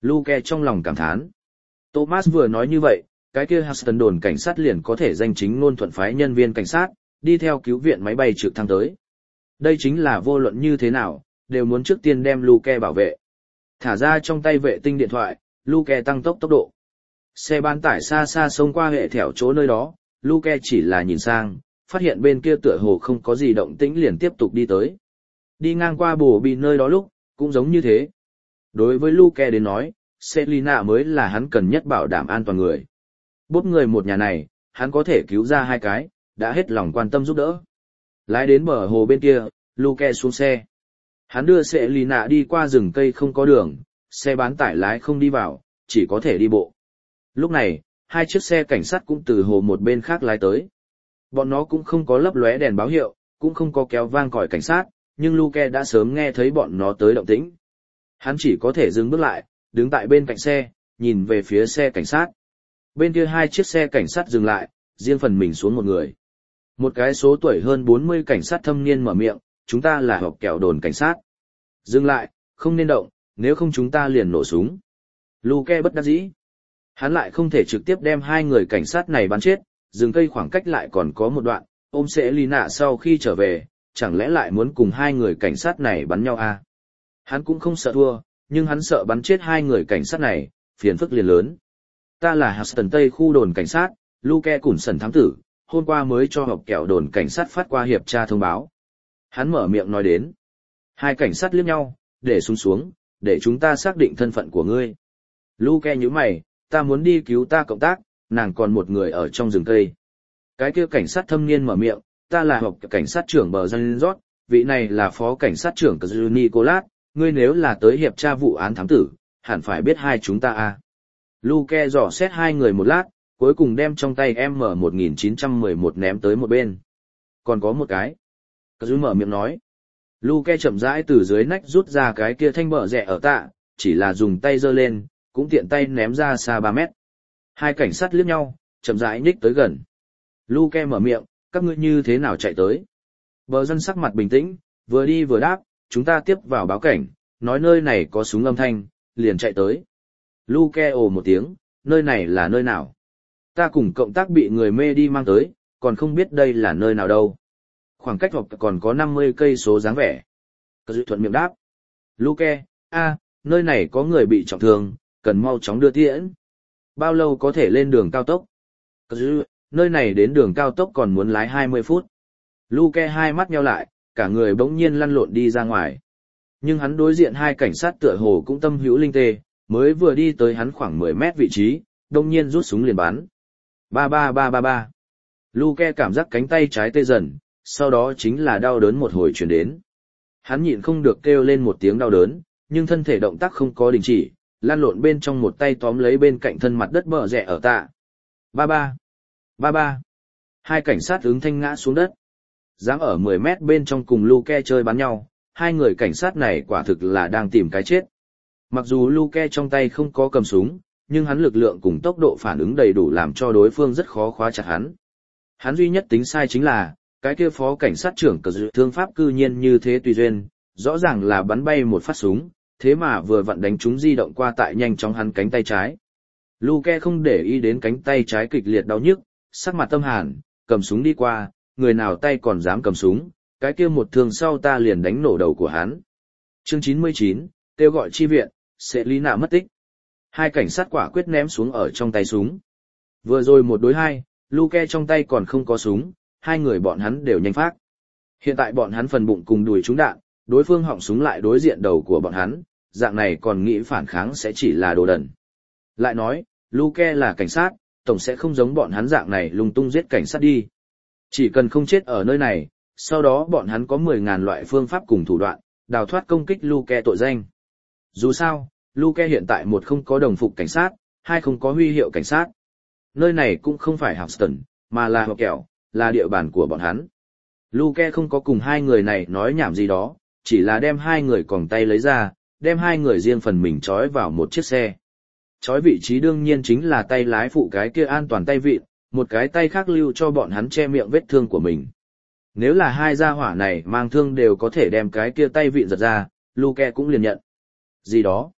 Luke trong lòng cảm thán. Thomas vừa nói như vậy, cái kia Houston đồn cảnh sát liền có thể danh chính ngôn thuận phái nhân viên cảnh sát, đi theo cứu viện máy bay trực thăng tới. Đây chính là vô luận như thế nào, đều muốn trước tiên đem Luke bảo vệ. Thả ra trong tay vệ tinh điện thoại, Luke tăng tốc tốc độ. Xe bán tải xa xa xông qua hệ thẻo chỗ nơi đó, Luke chỉ là nhìn sang, phát hiện bên kia tựa hồ không có gì động tĩnh liền tiếp tục đi tới. Đi ngang qua bồ bị nơi đó lúc, cũng giống như thế. Đối với Luke đến nói, Selina mới là hắn cần nhất bảo đảm an toàn người. Bốp người một nhà này, hắn có thể cứu ra hai cái, đã hết lòng quan tâm giúp đỡ. Lái đến bờ hồ bên kia, Luke xuống xe. Hắn đưa Selina đi qua rừng cây không có đường, xe bán tải lái không đi vào, chỉ có thể đi bộ. Lúc này, hai chiếc xe cảnh sát cũng từ hồ một bên khác lái tới. Bọn nó cũng không có lấp lóe đèn báo hiệu, cũng không có kéo vang còi cảnh sát, nhưng Luke đã sớm nghe thấy bọn nó tới động tĩnh. Hắn chỉ có thể dừng bước lại, đứng tại bên cạnh xe, nhìn về phía xe cảnh sát. Bên kia hai chiếc xe cảnh sát dừng lại, riêng phần mình xuống một người. Một cái số tuổi hơn bốn mươi cảnh sát thâm niên mở miệng, chúng ta là họp kẹo đồn cảnh sát. Dừng lại, không nên động, nếu không chúng ta liền nổ súng. Luke bất đắc dĩ. Hắn lại không thể trực tiếp đem hai người cảnh sát này bắn chết, rừng cây khoảng cách lại còn có một đoạn, ôm Selina sau khi trở về, chẳng lẽ lại muốn cùng hai người cảnh sát này bắn nhau à? Hắn cũng không sợ thua, nhưng hắn sợ bắn chết hai người cảnh sát này, phiền phức liền lớn. Ta là Houston Tây khu đồn cảnh sát, Luke Cùn Sần thám tử, hôm qua mới cho họp kẹo đồn cảnh sát phát qua hiệp tra thông báo. Hắn mở miệng nói đến. Hai cảnh sát liếc nhau, để súng xuống, để chúng ta xác định thân phận của ngươi. Luke nhíu mày, ta muốn đi cứu ta cộng tác, nàng còn một người ở trong rừng cây. Cái kia cảnh sát thâm niên mở miệng, ta là họp cảnh sát trưởng bờ Dân Rót, vị này là phó cảnh sát trưởng Cazzu Nicolas, ngươi nếu là tới hiệp tra vụ án thám tử, hẳn phải biết hai chúng ta à. Luke dò xét hai người một lát, cuối cùng đem trong tay M một nghìn chín trăm mười một ném tới một bên. Còn có một cái. Cazzu mở miệng nói. Luke chậm rãi từ dưới nách rút ra cái kia thanh bờ rẻ ở tạ, chỉ là dùng tay giơ lên, cũng tiện tay ném ra xa ba mét. Hai cảnh sát liếc nhau, chậm rãi nhích tới gần. Luke mở miệng, các ngươi như thế nào chạy tới? Bờ dân sắc mặt bình tĩnh, vừa đi vừa đáp, chúng ta tiếp vào báo cảnh, nói nơi này có súng âm thanh, liền chạy tới. Luke ồ một tiếng, nơi này là nơi nào? Ta cùng cộng tác bị người mê đi mang tới, còn không biết đây là nơi nào đâu. Khoảng cách hoặc còn có năm mươi cây số dáng vẻ. Cờ dự thuận miệng đáp. Luke, a, nơi này có người bị trọng thương, cần mau chóng đưa tiễn. Bao lâu có thể lên đường cao tốc? Cờ dự, nơi này đến đường cao tốc còn muốn lái hai mươi phút. Luke hai mắt nheo lại, cả người bỗng nhiên lăn lộn đi ra ngoài. Nhưng hắn đối diện hai cảnh sát tựa hồ cũng tâm hữu linh tê, mới vừa đi tới hắn khoảng mười mét vị trí, đông nhiên rút súng liền bắn. Ba ba ba ba ba. Luke cảm giác cánh tay trái tê dần, sau đó chính là đau đớn một hồi chuyển đến. Hắn nhịn không được kêu lên một tiếng đau đớn, nhưng thân thể động tác không có đình chỉ, lăn lộn bên trong một tay tóm lấy bên cạnh thân mặt đất bờ rẽ ở tạ. Ba ba. Ba ba. Hai cảnh sát ứng thanh ngã xuống đất. Dám ở mười mét bên trong cùng Luke chơi bắn nhau, hai người cảnh sát này quả thực là đang tìm cái chết. Mặc dù Luke trong tay không có cầm súng, nhưng hắn lực lượng cùng tốc độ phản ứng đầy đủ làm cho đối phương rất khó khóa chặt hắn. Hắn duy nhất tính sai chính là, cái kia phó cảnh sát trưởng cờ dự thương pháp cư nhiên như thế tùy duyên, rõ ràng là bắn bay một phát súng, thế mà vừa vặn đánh trúng di động qua tại nhanh chóng hắn cánh tay trái. Luke không để ý đến cánh tay trái kịch liệt đau nhức, sắc mặt tâm hàn, cầm súng đi qua, người nào tay còn dám cầm súng, cái kia một thương sau ta liền đánh nổ đầu của hắn. Chương chín mươi chín, kêu gọi chi viện, Selina mất tích. Hai cảnh sát quả quyết ném xuống ở trong tay súng. Vừa rồi một đối hai, Luke trong tay còn không có súng, hai người bọn hắn đều nhanh phát. Hiện tại bọn hắn phần bụng cùng đùi trúng đạn, đối phương họng súng lại đối diện đầu của bọn hắn, dạng này còn nghĩ phản kháng sẽ chỉ là đồ đần. Lại nói, Luke là cảnh sát, tổng sẽ không giống bọn hắn dạng này lung tung giết cảnh sát đi. Chỉ cần không chết ở nơi này, sau đó bọn hắn có mười ngàn loại phương pháp cùng thủ đoạn, đào thoát công kích Luke tội danh. Dù sao, Luke hiện tại một không có đồng phục cảnh sát, hai không có huy hiệu cảnh sát. Nơi này cũng không phải Houston, mà là Hộp Kẹo, là địa bàn của bọn hắn. Luke không có cùng hai người này nói nhảm gì đó, chỉ là đem hai người còng tay lấy ra, đem hai người riêng phần mình trói vào một chiếc xe. Trói vị trí đương nhiên chính là tay lái phụ cái kia an toàn tay vịn, một cái tay khác lưu cho bọn hắn che miệng vết thương của mình. Nếu là hai gia hỏa này mang thương đều có thể đem cái kia tay vịn giật ra, Luke cũng liền nhận. Gì đó?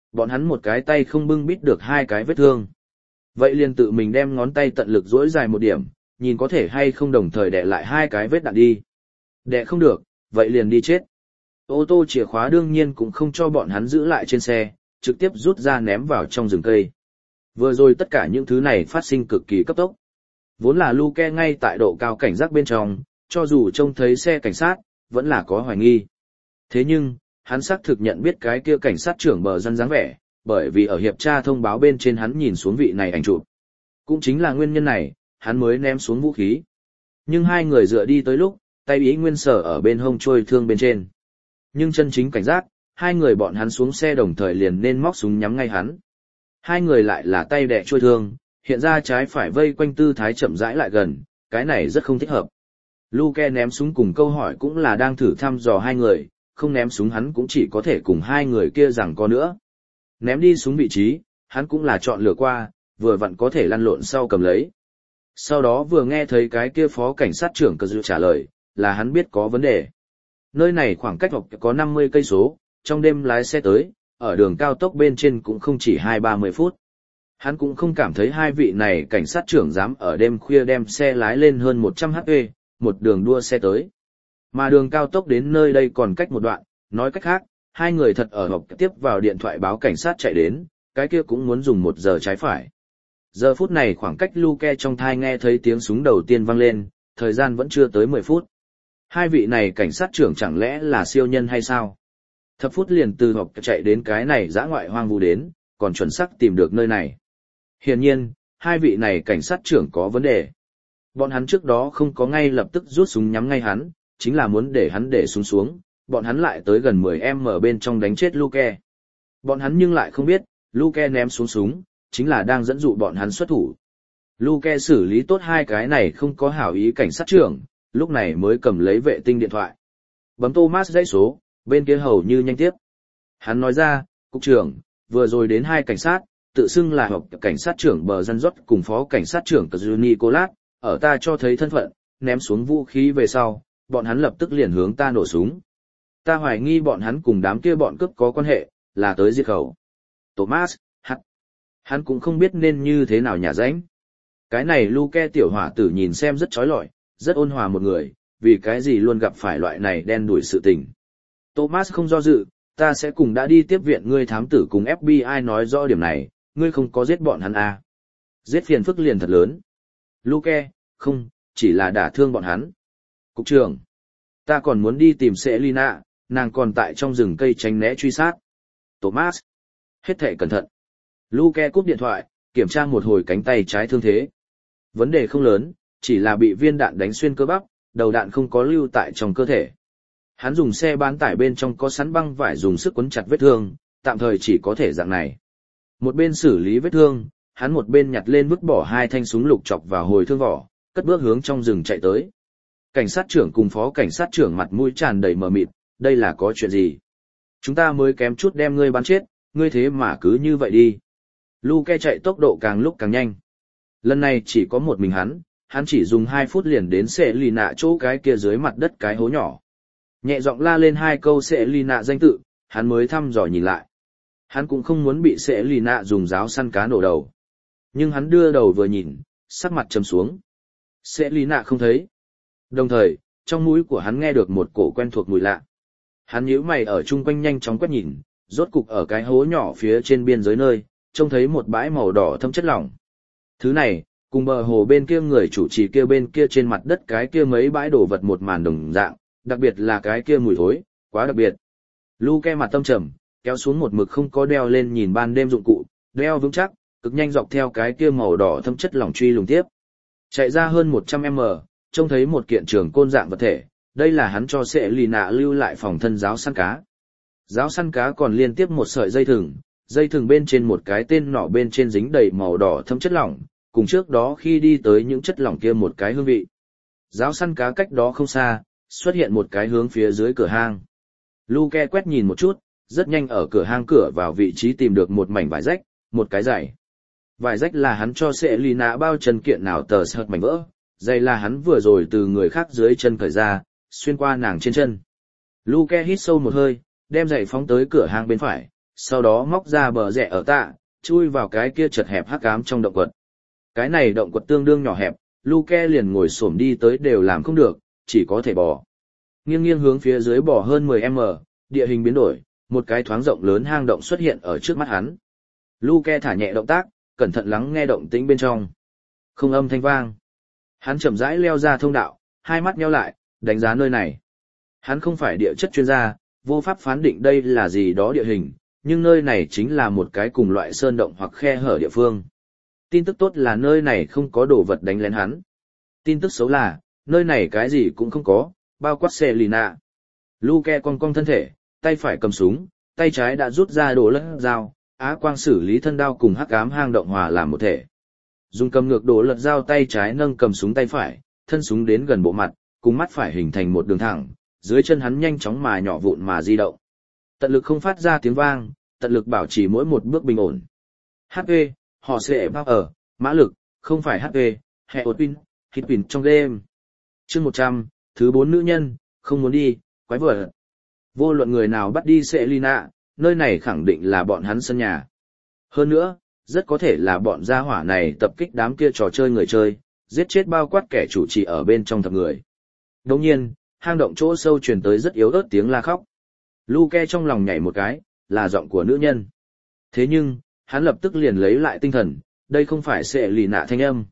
Bọn hắn một cái tay không bưng bít được hai cái vết thương. Vậy liền tự mình đem ngón tay tận lực duỗi dài một điểm, nhìn có thể hay không đồng thời đè lại hai cái vết đạn đi. Đè không được, vậy liền đi chết. Ô tô chìa khóa đương nhiên cũng không cho bọn hắn giữ lại trên xe, trực tiếp rút ra ném vào trong rừng cây. Vừa rồi tất cả những thứ này phát sinh cực kỳ cấp tốc. Vốn là Luke ngay tại độ cao cảnh giác bên trong, cho dù trông thấy xe cảnh sát, vẫn là có hoài nghi. Thế nhưng, hắn xác thực nhận biết cái kia cảnh sát trưởng bờ dân dáng vẻ, bởi vì ở hiệp tra thông báo bên trên hắn nhìn xuống vị này ảnh chụp. Cũng chính là nguyên nhân này, hắn mới ném xuống vũ khí. Nhưng hai người dựa đi tới lúc, tay ý nguyên sở ở bên hông trôi thương bên trên. Nhưng chân chính cảnh giác, hai người bọn hắn xuống xe đồng thời liền nên móc súng nhắm ngay hắn. Hai người lại là tay đè trôi thương, hiện ra trái phải vây quanh tư thái chậm rãi lại gần, cái này rất không thích hợp. Luke ném súng cùng câu hỏi cũng là đang thử thăm dò hai người, không ném súng hắn cũng chỉ có thể cùng hai người kia giằng co nữa. Ném đi súng vị trí, hắn cũng là chọn lựa qua, vừa vặn có thể lăn lộn sau cầm lấy. Sau đó vừa nghe thấy cái kia phó cảnh sát trưởng cờ dự trả lời, là hắn biết có vấn đề. Nơi này khoảng cách học có năm mươi cây số, trong đêm lái xe tới, ở đường cao tốc bên trên cũng không chỉ hai ba mươi phút. Hắn cũng không cảm thấy hai vị này cảnh sát trưởng dám ở đêm khuya đem xe lái lên hơn một trăm héc pê, một đường đua xe tới. Mà đường cao tốc đến nơi đây còn cách một đoạn, nói cách khác, hai người thật ở học tiếp vào điện thoại báo cảnh sát chạy đến, cái kia cũng muốn dùng một giờ trái phải. Giờ phút này khoảng cách Luke trong thai nghe thấy tiếng súng đầu tiên vang lên, thời gian vẫn chưa tới mười phút. Hai vị này cảnh sát trưởng chẳng lẽ là siêu nhân hay sao? Thập phút liền từ học chạy đến cái này dã ngoại hoang vu đến, còn chuẩn xác tìm được nơi này. Hiển nhiên, hai vị này cảnh sát trưởng có vấn đề. Bọn hắn trước đó không có ngay lập tức rút súng nhắm ngay hắn, chính là muốn để hắn để súng xuống, bọn hắn lại tới gần mười em ở bên trong đánh chết Luke. Bọn hắn nhưng lại không biết, Luke ném xuống súng, chính là đang dẫn dụ bọn hắn xuất thủ. Luke xử lý tốt hai cái này không có hảo ý cảnh sát trưởng, lúc này mới cầm lấy vệ tinh điện thoại. Bấm Thomas dãy số, bên kia hầu như nhanh tiếp. Hắn nói ra, cục trưởng, vừa rồi đến hai cảnh sát, tự xưng là học cảnh sát trưởng bờ dân rốt cùng phó cảnh sát trưởng cờ Nicolas, ở ta cho thấy thân phận, ném xuống vũ khí về sau, bọn hắn lập tức liền hướng ta nổ súng. Ta hoài nghi bọn hắn cùng đám kia bọn cướp có quan hệ, là tới diệt khẩu. Thomas, hắn, hắn cũng không biết nên như thế nào nhả ránh. Cái này Luke tiểu hỏa tử nhìn xem rất trói lọi, rất ôn hòa một người, vì cái gì luôn gặp phải loại này đen đuổi sự tình. Thomas không do dự, ta sẽ cùng đã đi tiếp viện ngươi thám tử cùng ép bê i nói rõ điểm này, ngươi không có giết bọn hắn à. Giết phiền phức liền thật lớn. Luke, không, chỉ là đả thương bọn hắn. Cục trưởng, ta còn muốn đi tìm Selina, nàng còn tại trong rừng cây tránh né truy sát. Thomas, hết thảy cẩn thận. Luke cúp điện thoại, kiểm tra một hồi cánh tay trái thương thế. Vấn đề không lớn, chỉ là bị viên đạn đánh xuyên cơ bắp, đầu đạn không có lưu tại trong cơ thể. Hắn dùng xe bán tải bên trong có sẵn băng vải dùng sức quấn chặt vết thương, tạm thời chỉ có thể dạng này. Một bên xử lý vết thương, hắn một bên nhặt lên vứt bỏ hai thanh súng lục chọc vào hồi thương vỏ, cất bước hướng trong rừng chạy tới. Cảnh sát trưởng cùng phó cảnh sát trưởng mặt mũi tràn đầy mờ mịt, đây là có chuyện gì? Chúng ta mới kém chút đem ngươi bắn chết, ngươi thế mà cứ như vậy đi. Luke chạy tốc độ càng lúc càng nhanh. Lần này chỉ có một mình hắn, hắn chỉ dùng hai phút liền đến Sệ Lì Nạ chỗ cái kia dưới mặt đất cái hố nhỏ. Nhẹ giọng la lên hai câu Sệ Lì Nạ danh tự, hắn mới thăm dò nhìn lại. Hắn cũng không muốn bị Sệ Lì Nạ dùng giáo săn cá nổ đầu. Nhưng hắn đưa đầu vừa nhìn, sắc mặt trầm xuống. Sệ Lì Nạ không thấy. Đồng thời, trong mũi của hắn nghe được một cổ quen thuộc mùi lạ. Hắn nhíu mày ở chung quanh nhanh chóng quét nhìn, rốt cục ở cái hố nhỏ phía trên biên giới nơi, trông thấy một bãi màu đỏ thâm chất lỏng. Thứ này, cùng bờ hồ bên kia người chủ trì kia bên kia trên mặt đất cái kia mấy bãi đổ vật một màn đồng dạng, đặc biệt là cái kia mùi thối, quá đặc biệt. Luke mặt tâm trầm, kéo xuống một mực không có đeo lên nhìn ban đêm dụng cụ, đeo vững chắc, cực nhanh dọc theo cái kia màu đỏ thâm chất lỏng truy lùng tiếp. Chạy ra hơn một trăm mét, trông thấy một kiện trường côn dạng vật thể, đây là hắn cho Sệ Lì Nạ lưu lại phòng thân giáo săn cá. Giáo săn cá còn liên tiếp một sợi dây thừng, dây thừng bên trên một cái tên nỏ bên trên dính đầy màu đỏ thâm chất lỏng, cùng trước đó khi đi tới những chất lỏng kia một cái hương vị. Giáo săn cá cách đó không xa, xuất hiện một cái hướng phía dưới cửa hang. Luke quét nhìn một chút, rất nhanh ở cửa hang cửa vào vị trí tìm được một mảnh vải rách, một cái giày. Vải rách là hắn cho Sệ Lì Nạ bao chân kiện nào tờ sợt mảnh vỡ, giày là hắn vừa rồi từ người khác dưới chân cởi ra, xuyên qua nàng trên chân. Luke hít sâu một hơi, đem giày phóng tới cửa hang bên phải, sau đó móc ra bờ rẽ ở tạ, chui vào cái kia chật hẹp hắc ám trong động quật. Cái này động quật tương đương nhỏ hẹp, Luke liền ngồi xổm đi tới đều làm không được, chỉ có thể bò. Nghiêng nghiêng hướng phía dưới bò hơn mười mét, địa hình biến đổi, một cái thoáng rộng lớn hang động xuất hiện ở trước mắt hắn. Luke thả nhẹ động tác, cẩn thận lắng nghe động tĩnh bên trong. Không âm thanh vang. Hắn chậm rãi leo ra thông đạo, hai mắt nheo lại, đánh giá nơi này. Hắn không phải địa chất chuyên gia, vô pháp phán định đây là gì đó địa hình, nhưng nơi này chính là một cái cùng loại sơn động hoặc khe hở địa phương. Tin tức tốt là nơi này không có đồ vật đánh lén hắn. Tin tức xấu là, nơi này cái gì cũng không có, bao quát Selina. Luke cong cong thân thể, tay phải cầm súng, tay trái đã rút ra đồ lật dao, á quang xử lý thân đao cùng hắc ám hang động hòa làm một thể. Dùng cầm ngược đồ lật dao tay trái nâng cầm súng tay phải, thân súng đến gần bộ mặt, cùng mắt phải hình thành một đường thẳng, dưới chân hắn nhanh chóng mà nhỏ vụn mà di động. Tận lực không phát ra tiếng vang, tận lực bảo trì mỗi một bước bình ổn. hát pê, họ sẽ bao ở, mã lực, không phải hát pê, hệ ột pin, hít pin trong game. Chương một trăm, thứ bốn nữ nhân, không muốn đi, quái vợ. Vô luận người nào bắt đi Selina, nơi này khẳng định là bọn hắn sân nhà. Hơn nữa, rất có thể là bọn gia hỏa này tập kích đám kia trò chơi người chơi, giết chết bao quát kẻ chủ trì ở bên trong thập người. Đồng nhiên, hang động chỗ sâu truyền tới rất yếu ớt tiếng la khóc. Luke trong lòng nhảy một cái, là giọng của nữ nhân. Thế nhưng, hắn lập tức liền lấy lại tinh thần, đây không phải Selina thanh âm.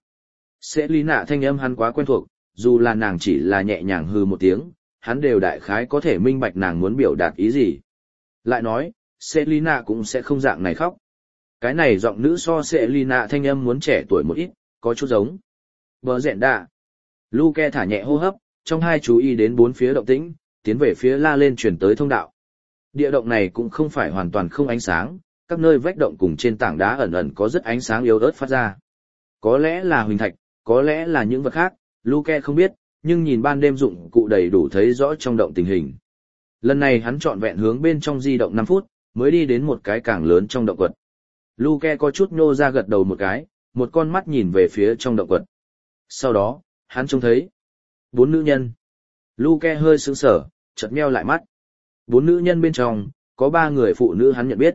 Selina thanh âm hắn quá quen thuộc, dù là nàng chỉ là nhẹ nhàng hừ một tiếng, hắn đều đại khái có thể minh bạch nàng muốn biểu đạt ý gì. Lại nói, Selina cũng sẽ không dạng này khóc. Cái này giọng nữ so Selina thanh âm muốn trẻ tuổi một ít, có chút giống. Bờ rẹn đạ. Luke thả nhẹ hô hấp, trong hai chú ý đến bốn phía động tĩnh, tiến về phía la lên chuyển tới thông đạo. Địa động này cũng không phải hoàn toàn không ánh sáng, các nơi vách động cùng trên tảng đá ẩn ẩn có rất ánh sáng yếu ớt phát ra. Có lẽ là huỳnh thạch, có lẽ là những vật khác, Luke không biết, nhưng nhìn ban đêm dụng cụ đầy đủ thấy rõ trong động tình hình. Lần này hắn trọn vẹn hướng bên trong di động năm phút, mới đi đến một cái càng lớn trong động quật. Luke có chút nhô ra gật đầu một cái, một con mắt nhìn về phía trong động quật. Sau đó, hắn trông thấy bốn nữ nhân. Luke hơi sững sờ, chợt nheo lại mắt. Bốn nữ nhân bên trong, có ba người phụ nữ hắn nhận biết.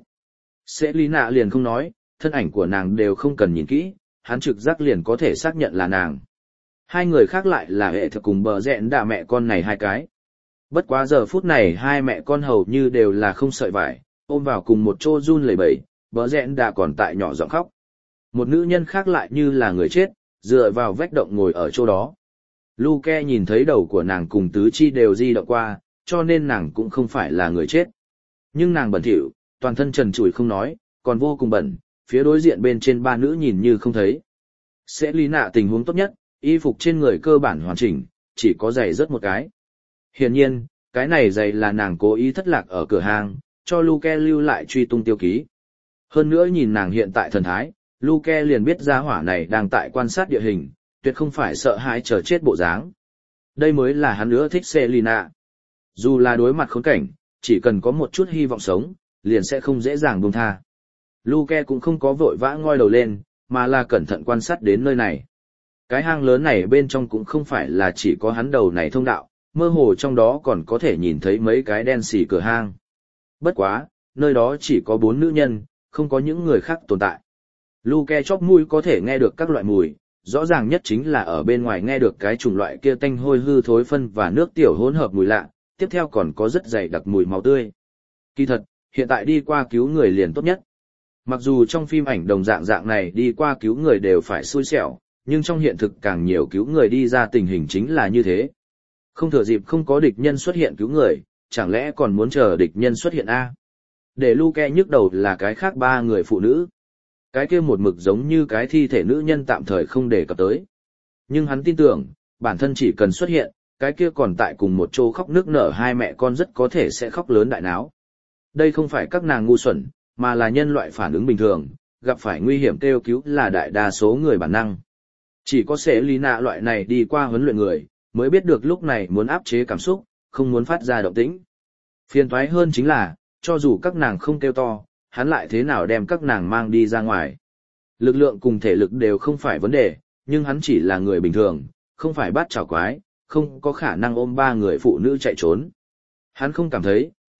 Selina liền không nói, thân ảnh của nàng đều không cần nhìn kỹ, hắn trực giác liền có thể xác nhận là nàng. Hai người khác lại là hệ thực cùng bờ rẽn đạ mẹ con này hai cái. Bất quá giờ phút này hai mẹ con hầu như đều là không sợi vải, ôm vào cùng một chỗ run lẩy bẩy, bờ rẽn đạ còn tại nhỏ giọng khóc. Một nữ nhân khác lại như là người chết, dựa vào vách động ngồi ở chỗ đó. Luke nhìn thấy đầu của nàng cùng tứ chi đều di động qua, cho nên nàng cũng không phải là người chết. Nhưng nàng bẩn thỉu, toàn thân trần trụi không nói, còn vô cùng bẩn, phía đối diện bên trên ba nữ nhìn như không thấy. Selina tình huống tốt nhất, y phục trên người cơ bản hoàn chỉnh, chỉ có giày rớt một cái. Hiển nhiên, cái này giày là nàng cố ý thất lạc ở cửa hàng, cho Luke lưu lại truy tung tiêu ký. Hơn nữa nhìn nàng hiện tại thần thái, Luke liền biết gia hỏa này đang tại quan sát địa hình, tuyệt không phải sợ hãi chờ chết bộ dáng. Đây mới là hắn nữa thích Selina. Dù là đối mặt khốn cảnh, chỉ cần có một chút hy vọng sống, liền sẽ không dễ dàng buông tha. Luke cũng không có vội vã ngoi đầu lên, mà là cẩn thận quan sát đến nơi này. Cái hang lớn này bên trong cũng không phải là chỉ có hắn đầu này thông đạo, mơ hồ trong đó còn có thể nhìn thấy mấy cái đen xì cửa hang. Bất quá, nơi đó chỉ có bốn nữ nhân, không có những người khác tồn tại. Luke chóp mũi có thể nghe được các loại mùi, rõ ràng nhất chính là ở bên ngoài nghe được cái chủng loại kia tanh hôi hư thối phân và nước tiểu hỗn hợp mùi lạ, tiếp theo còn có rất dày đặc mùi máu tươi. Kỳ thật, hiện tại đi qua cứu người liền tốt nhất. Mặc dù trong phim ảnh đồng dạng dạng này đi qua cứu người đều phải xui xẻo, nhưng trong hiện thực càng nhiều cứu người đi ra tình hình chính là như thế. Không thừa dịp không có địch nhân xuất hiện cứu người, chẳng lẽ còn muốn chờ địch nhân xuất hiện a? Để Luke nhức đầu là cái khác ba người phụ nữ. Cái kia một mực giống như cái thi thể nữ nhân tạm thời không đề cập tới. Nhưng hắn tin tưởng, bản thân chỉ cần xuất hiện, cái kia còn tại cùng một chỗ khóc nước nở hai mẹ con rất có thể sẽ khóc lớn đại náo. Đây không phải các nàng ngu xuẩn, mà là nhân loại phản ứng bình thường, gặp phải nguy hiểm kêu cứu là đại đa số người bản năng. Chỉ có Selina loại này đi qua huấn luyện người, mới biết được lúc này muốn áp chế cảm xúc, không muốn phát ra động tĩnh. Phiền toái hơn chính là, cho dù các nàng không kêu to, hắn lại thế nào đem các nàng mang đi ra ngoài. Lực lượng cùng thể lực đều không phải vấn đề, nhưng hắn chỉ là người bình thường, không phải bát chảo quái, không có khả năng ôm ba người phụ nữ chạy trốn. Hắn không cảm thấy,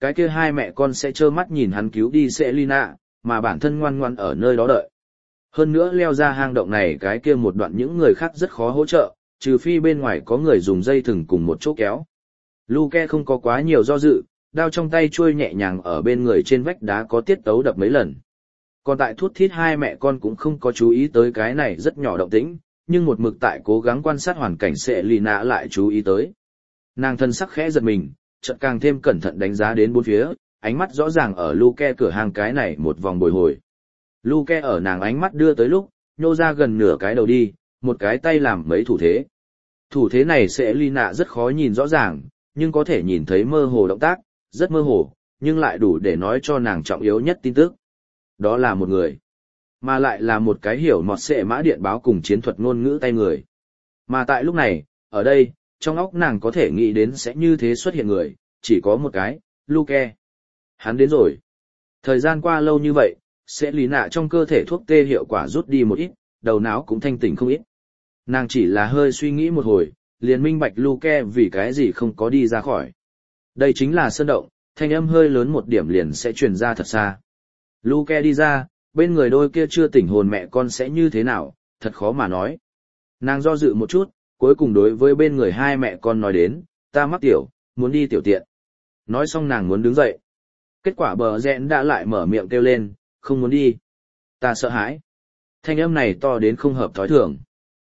cái kia hai mẹ con sẽ trơ mắt nhìn hắn cứu đi Selina, mà bản thân ngoan ngoan ở nơi đó đợi. Hơn nữa leo ra hang động này cái kia một đoạn những người khác rất khó hỗ trợ, trừ phi bên ngoài có người dùng dây thừng cùng một chỗ kéo. Luke không có quá nhiều do dự, đao trong tay chuôi nhẹ nhàng ở bên người trên vách đá có tiết tấu đập mấy lần. Còn tại thút thít hai mẹ con cũng không có chú ý tới cái này rất nhỏ động tĩnh, nhưng một mực tại cố gắng quan sát hoàn cảnh Selina lại chú ý tới. Nàng thân sắc khẽ giật mình, chợt càng thêm cẩn thận đánh giá đến bốn phía, ánh mắt rõ ràng ở Luke cửa hang cái này một vòng bồi hồi. Luke ở nàng ánh mắt đưa tới lúc, nhô ra gần nửa cái đầu đi, một cái tay làm mấy thủ thế. Thủ thế này Selina rất khó nhìn rõ ràng, nhưng có thể nhìn thấy mơ hồ động tác, rất mơ hồ, nhưng lại đủ để nói cho nàng trọng yếu nhất tin tức. Đó là một người, mà lại là một cái hiểu mọt xệ mã điện báo cùng chiến thuật ngôn ngữ tay người. Mà tại lúc này, ở đây, trong óc nàng có thể nghĩ đến sẽ như thế xuất hiện người, chỉ có một cái, Luke. Hắn đến rồi. Thời gian qua lâu như vậy, Selina trong cơ thể thuốc tê hiệu quả rút đi một ít, đầu não cũng thanh tỉnh không ít. Nàng chỉ là hơi suy nghĩ một hồi, liền minh bạch Luke vì cái gì không có đi ra khỏi. Đây chính là sơn động, thanh âm hơi lớn một điểm liền sẽ truyền ra thật xa. Luke đi ra, bên người đôi kia chưa tỉnh hồn mẹ con sẽ như thế nào, thật khó mà nói. Nàng do dự một chút, cuối cùng đối với bên người hai mẹ con nói đến, ta mắc tiểu, muốn đi tiểu tiện. Nói xong nàng muốn đứng dậy. Kết quả bờ rẽn đã lại mở miệng kêu lên, không muốn đi. Ta sợ hãi. Thanh âm này to đến không hợp thói thường.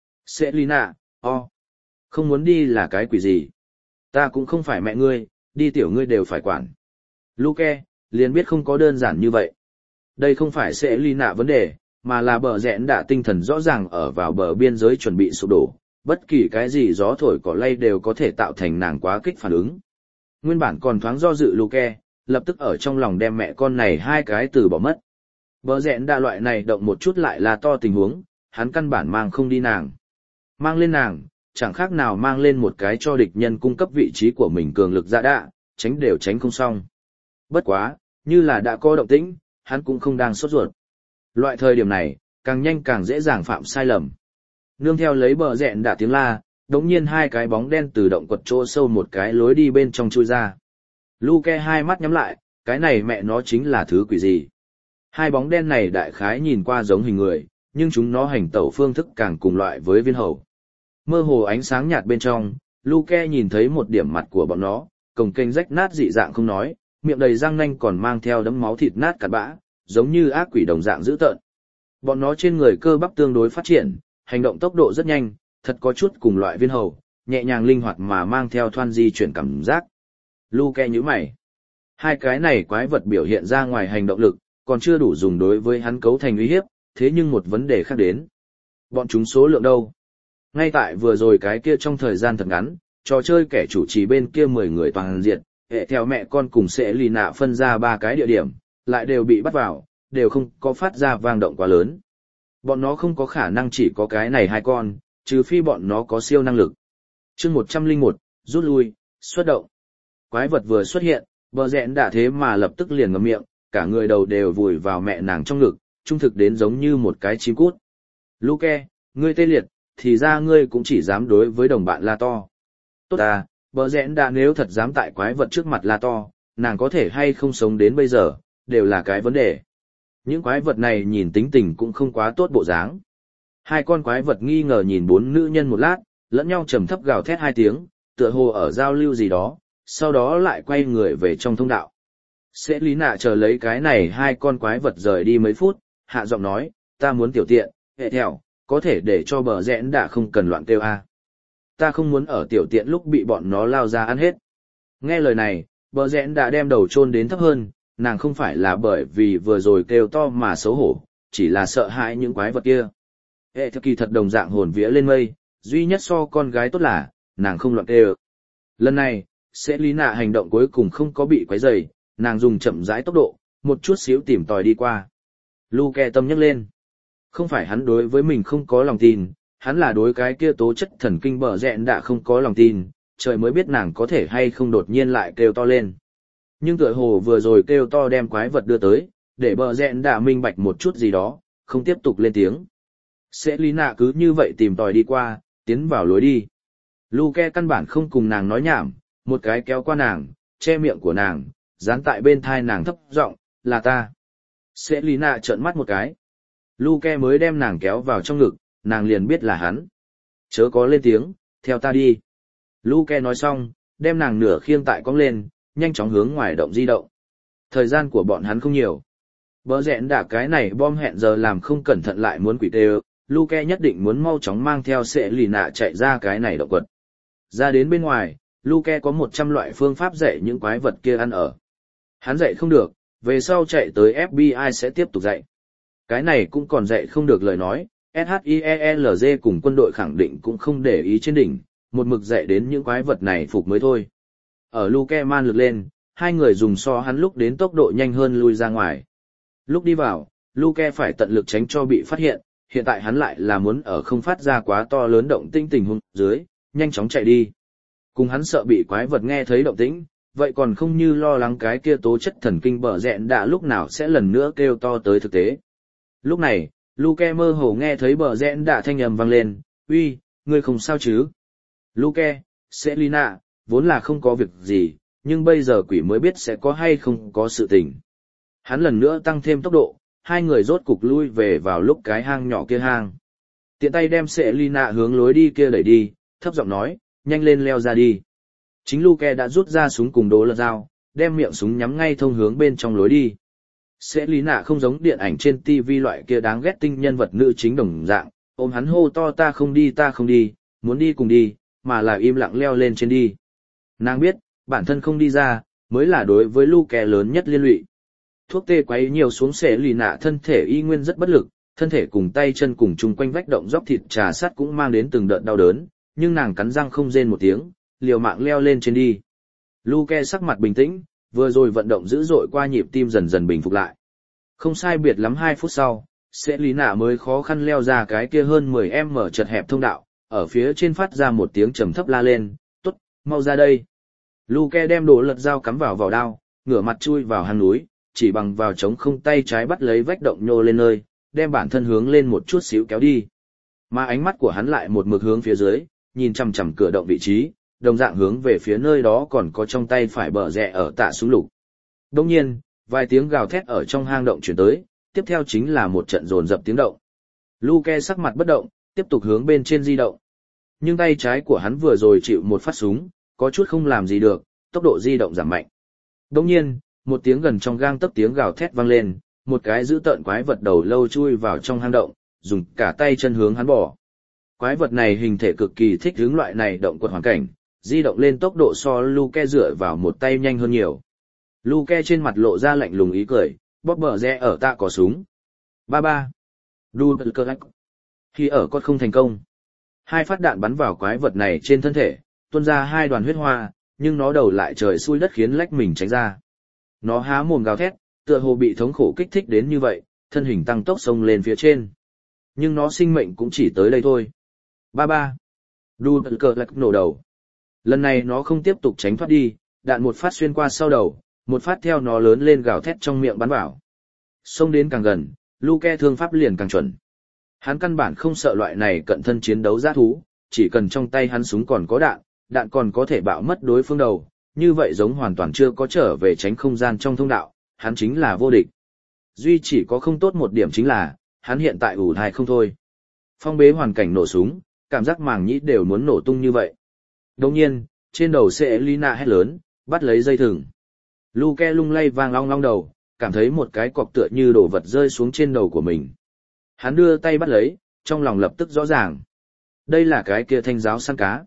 Selina, o. Không muốn đi là cái quỷ gì? Ta cũng không phải mẹ ngươi, đi tiểu ngươi đều phải quản. Luke, liền biết không có đơn giản như vậy. Đây không phải Selina vấn đề, mà là bờ rẽn đã tinh thần rõ ràng ở vào bờ biên giới chuẩn bị sụp đổ. Bất kỳ cái gì gió thổi cỏ lay đều có thể tạo thành nàng quá kích phản ứng. Nguyên bản còn thoáng do dự Luke, lập tức ở trong lòng đem mẹ con này hai cái từ bỏ mất. Bờ rẽn đã loại này động một chút lại là to tình huống, hắn căn bản mang không đi nàng. Mang lên nàng, chẳng khác nào mang lên một cái cho địch nhân cung cấp vị trí của mình cường lực dạ đạ, tránh đều tránh không xong. Bất quá, như là đã có động tĩnh, hắn cũng không đang sốt ruột. Loại thời điểm này, càng nhanh càng dễ dàng phạm sai lầm. Nương theo lấy bờ rẽn đã tiếng la, đống nhiên hai cái bóng đen từ động quật chỗ sâu một cái lối đi bên trong chui ra. Luke hai mắt nhắm lại, cái này mẹ nó chính là thứ quỷ gì. Hai bóng đen này đại khái nhìn qua giống hình người, nhưng chúng nó hành tẩu phương thức càng cùng loại với viên hầu. Mơ hồ ánh sáng nhạt bên trong, Luke nhìn thấy một điểm mặt của bọn nó, cồng kênh rách nát dị dạng không nói, miệng đầy răng nanh còn mang theo đấm máu thịt nát cặn bã, giống như ác quỷ đồng dạng dữ tợn. Bọn nó trên người cơ bắp tương đối phát triển, hành động tốc độ rất nhanh, thật có chút cùng loại viên hầu, nhẹ nhàng linh hoạt mà mang theo thoăn di chuyển cảm giác. Luke nhíu mày. Hai cái này quái vật biểu hiện ra ngoài hành động lực, còn chưa đủ dùng đối với hắn cấu thành uy hiếp, thế nhưng một vấn đề khác đến. Bọn chúng số lượng đâu? Ngay tại vừa rồi cái kia trong thời gian thật ngắn, trò chơi kẻ chủ trì bên kia mười người toàn diện, hệ theo mẹ con cùng sẽ lì nạ phân ra ba cái địa điểm, lại đều bị bắt vào, đều không có phát ra vang động quá lớn. Bọn nó không có khả năng chỉ có cái này hai con, trừ phi bọn nó có siêu năng lực. Chương một trăm lẻ một, rút lui, xuất động. Quái vật vừa xuất hiện, bờ rẽn đã thế mà lập tức liền ngậm miệng, cả người đầu đều vùi vào mẹ nàng trong ngực, trung thực đến giống như một cái chim cút. Luke, ngươi tê liệt, thì ra ngươi cũng chỉ dám đối với đồng bạn la to. Tốt à, bờ rẽn đã nếu thật dám tại quái vật trước mặt la to, nàng có thể hay không sống đến bây giờ, đều là cái vấn đề. Những quái vật này nhìn tính tình cũng không quá tốt bộ dáng. Hai con quái vật nghi ngờ nhìn bốn nữ nhân một lát, lẫn nhau trầm thấp gào thét hai tiếng, tựa hồ ở giao lưu gì đó, sau đó lại quay người về trong thông đạo. Sẽ lý nạ chờ lấy cái này hai con quái vật rời đi mấy phút, hạ giọng nói, ta muốn tiểu tiện, hệ theo, có thể để cho bờ rẽn đã không cần loạn kêu a. Ta không muốn ở tiểu tiện lúc bị bọn nó lao ra ăn hết. Nghe lời này, bờ rẽn đã đem đầu chôn đến thấp hơn, nàng không phải là bởi vì vừa rồi kêu to mà xấu hổ, chỉ là sợ hãi những quái vật kia. Hệ theo kỳ thật đồng dạng hồn vía lên mây, duy nhất so con gái tốt là, nàng không loạn kêu. Lần này, sẽ lý nạ hành động cuối cùng không có bị quấy rầy, nàng dùng chậm rãi tốc độ, một chút xíu tìm tòi đi qua. Luke tâm nhắc lên. Không phải hắn đối với mình không có lòng tin, hắn là đối cái kia tố chất thần kinh bờ rẽn đã không có lòng tin, trời mới biết nàng có thể hay không đột nhiên lại kêu to lên. Nhưng tựa hồ vừa rồi kêu to đem quái vật đưa tới, để bờ rẽn đã minh bạch một chút gì đó, không tiếp tục lên tiếng. Sẽ lý nạ cứ như vậy tìm tòi đi qua, tiến vào lối đi. Luke căn bản không cùng nàng nói nhảm, một cái kéo qua nàng, che miệng của nàng, dán tại bên thai nàng thấp giọng, là ta. Selina trợn mắt một cái. Luke mới đem nàng kéo vào trong ngực, nàng liền biết là hắn. Chớ có lên tiếng, theo ta đi. Luke nói xong, đem nàng nửa khiêng tại cong lên, nhanh chóng hướng ngoài động di động. Thời gian của bọn hắn không nhiều. Bờ rẽn đả cái này bom hẹn giờ làm không cẩn thận lại muốn quỷ tê ơ, Luke nhất định muốn mau chóng mang theo sệ lì nạ chạy ra cái này động quật. Ra đến bên ngoài, Luke có một trăm loại phương pháp dạy những quái vật kia ăn ở. Hắn dạy không được, về sau chạy tới ép bê i sẽ tiếp tục dạy. Cái này cũng còn dạy không được lời nói, SHIELZ cùng quân đội khẳng định cũng không để ý trên đỉnh, một mực dạy đến những quái vật này phục mới thôi. Ở Luke man lực lên, hai người dùng so hắn lúc đến tốc độ nhanh hơn lui ra ngoài. Lúc đi vào, Luke phải tận lực tránh cho bị phát hiện, hiện tại hắn lại là muốn ở không phát ra quá to lớn động tĩnh tình huống dưới, nhanh chóng chạy đi. Cùng hắn sợ bị quái vật nghe thấy động tĩnh, vậy còn không như lo lắng cái kia tố chất thần kinh bờ rẽn đã lúc nào sẽ lần nữa kêu to tới thực tế. Lúc này, Luke mơ hồ nghe thấy bờ rẽn đã thanh âm vang lên, uy, ngươi không sao chứ? Luke, Selina, vốn là không có việc gì, nhưng bây giờ quỷ mới biết sẽ có hay không có sự tình. Hắn lần nữa tăng thêm tốc độ, hai người rốt cục lui về vào lúc cái hang nhỏ kia hang. Tiện tay đem Selina hướng lối đi kia đẩy đi, thấp giọng nói, nhanh lên leo ra đi. Chính Luke đã rút ra súng cùng đố lật dao, đem miệng súng nhắm ngay thông hướng bên trong lối đi. Selina không giống điện ảnh trên ti vi loại kia đáng ghét tinh nhân vật nữ chính đồng dạng, ôm hắn hô to ta không đi ta không đi, muốn đi cùng đi, mà là im lặng leo lên trên đi. Nàng biết, bản thân không đi ra, mới là đối với Luke lớn nhất liên lụy. Thuốc tê quấy nhiều xuống Selina thân thể y nguyên rất bất lực, thân thể cùng tay chân cùng chung quanh vách động dốc thịt trà sắt cũng mang đến từng đợt đau đớn, nhưng nàng cắn răng không rên một tiếng, liều mạng leo lên trên đi. Luke sắc mặt bình tĩnh, vừa rồi vận động dữ dội qua nhịp tim dần dần bình phục lại. Không sai biệt lắm hai phút sau, Selina mới khó khăn leo ra cái kia hơn mười mét chật hẹp thông đạo, ở phía trên phát ra một tiếng trầm thấp la lên, tốt, mau ra đây. Luke đem đồ lật dao cắm vào vỏ đao, ngửa mặt chui vào hang núi, chỉ bằng vào chống không tay trái bắt lấy vách động nhô lên nơi, đem bản thân hướng lên một chút xíu kéo đi. Mà ánh mắt của hắn lại một mực hướng phía dưới, nhìn chằm chằm cửa động vị trí, đồng dạng hướng về phía nơi đó còn có trong tay phải bờ rẽ ở tạ súng lục. Đồng nhiên, vài tiếng gào thét ở trong hang động chuyển tới, tiếp theo chính là một trận dồn dập tiếng động. Luke sắc mặt bất động, tiếp tục hướng bên trên di động. Nhưng tay trái của hắn vừa rồi chịu một phát súng, có chút không làm gì được, tốc độ di động giảm mạnh. Đồng nhiên, một tiếng gần trong gang tấc tiếng gào thét vang lên, một cái dữ tợn quái vật đầu lâu chui vào trong hang động, dùng cả tay chân hướng hắn bỏ. Quái vật này hình thể cực kỳ thích hướng loại này động quật hoàn cảnh, di động lên tốc độ so Luke dựa vào một tay nhanh hơn nhiều. Luke trên mặt lộ ra lạnh lùng ý cười, bóp bờ rẽ ở tạ có súng. Ba ba. Đu cơ lách. Khi ở con không thành công. Hai phát đạn bắn vào quái vật này trên thân thể, tuôn ra hai đoàn huyết hoa, nhưng nó đầu lại trời xui đất khiến lách mình tránh ra. Nó há mồm gào thét, tựa hồ bị thống khổ kích thích đến như vậy, thân hình tăng tốc xông lên phía trên. Nhưng nó sinh mệnh cũng chỉ tới đây thôi. Ba ba. Đu cơ lách nổ đầu. Lần này nó không tiếp tục tránh thoát đi, đạn một phát xuyên qua sau đầu, một phát theo nó lớn lên gào thét trong miệng bắn vào. Xông đến càng gần, Luke thương pháp liền càng chuẩn. Hắn căn bản không sợ loại này cận thân chiến đấu giã thú, chỉ cần trong tay hắn súng còn có đạn, đạn còn có thể bạo mất đối phương đầu, như vậy giống hoàn toàn chưa có trở về tránh không gian trong thông đạo, hắn chính là vô địch. Duy chỉ có không tốt một điểm chính là, hắn hiện tại ủ thai không thôi. Phong bế hoàn cảnh nổ súng, cảm giác màng nhĩ đều muốn nổ tung như vậy. Đồng nhiên, trên đầu Selina hét lớn, bắt lấy dây thừng. Luke lung lay vang long long đầu, cảm thấy một cái cọc tựa như đồ vật rơi xuống trên đầu của mình. Hắn đưa tay bắt lấy, trong lòng lập tức rõ ràng. Đây là cái kia thanh giáo săn cá.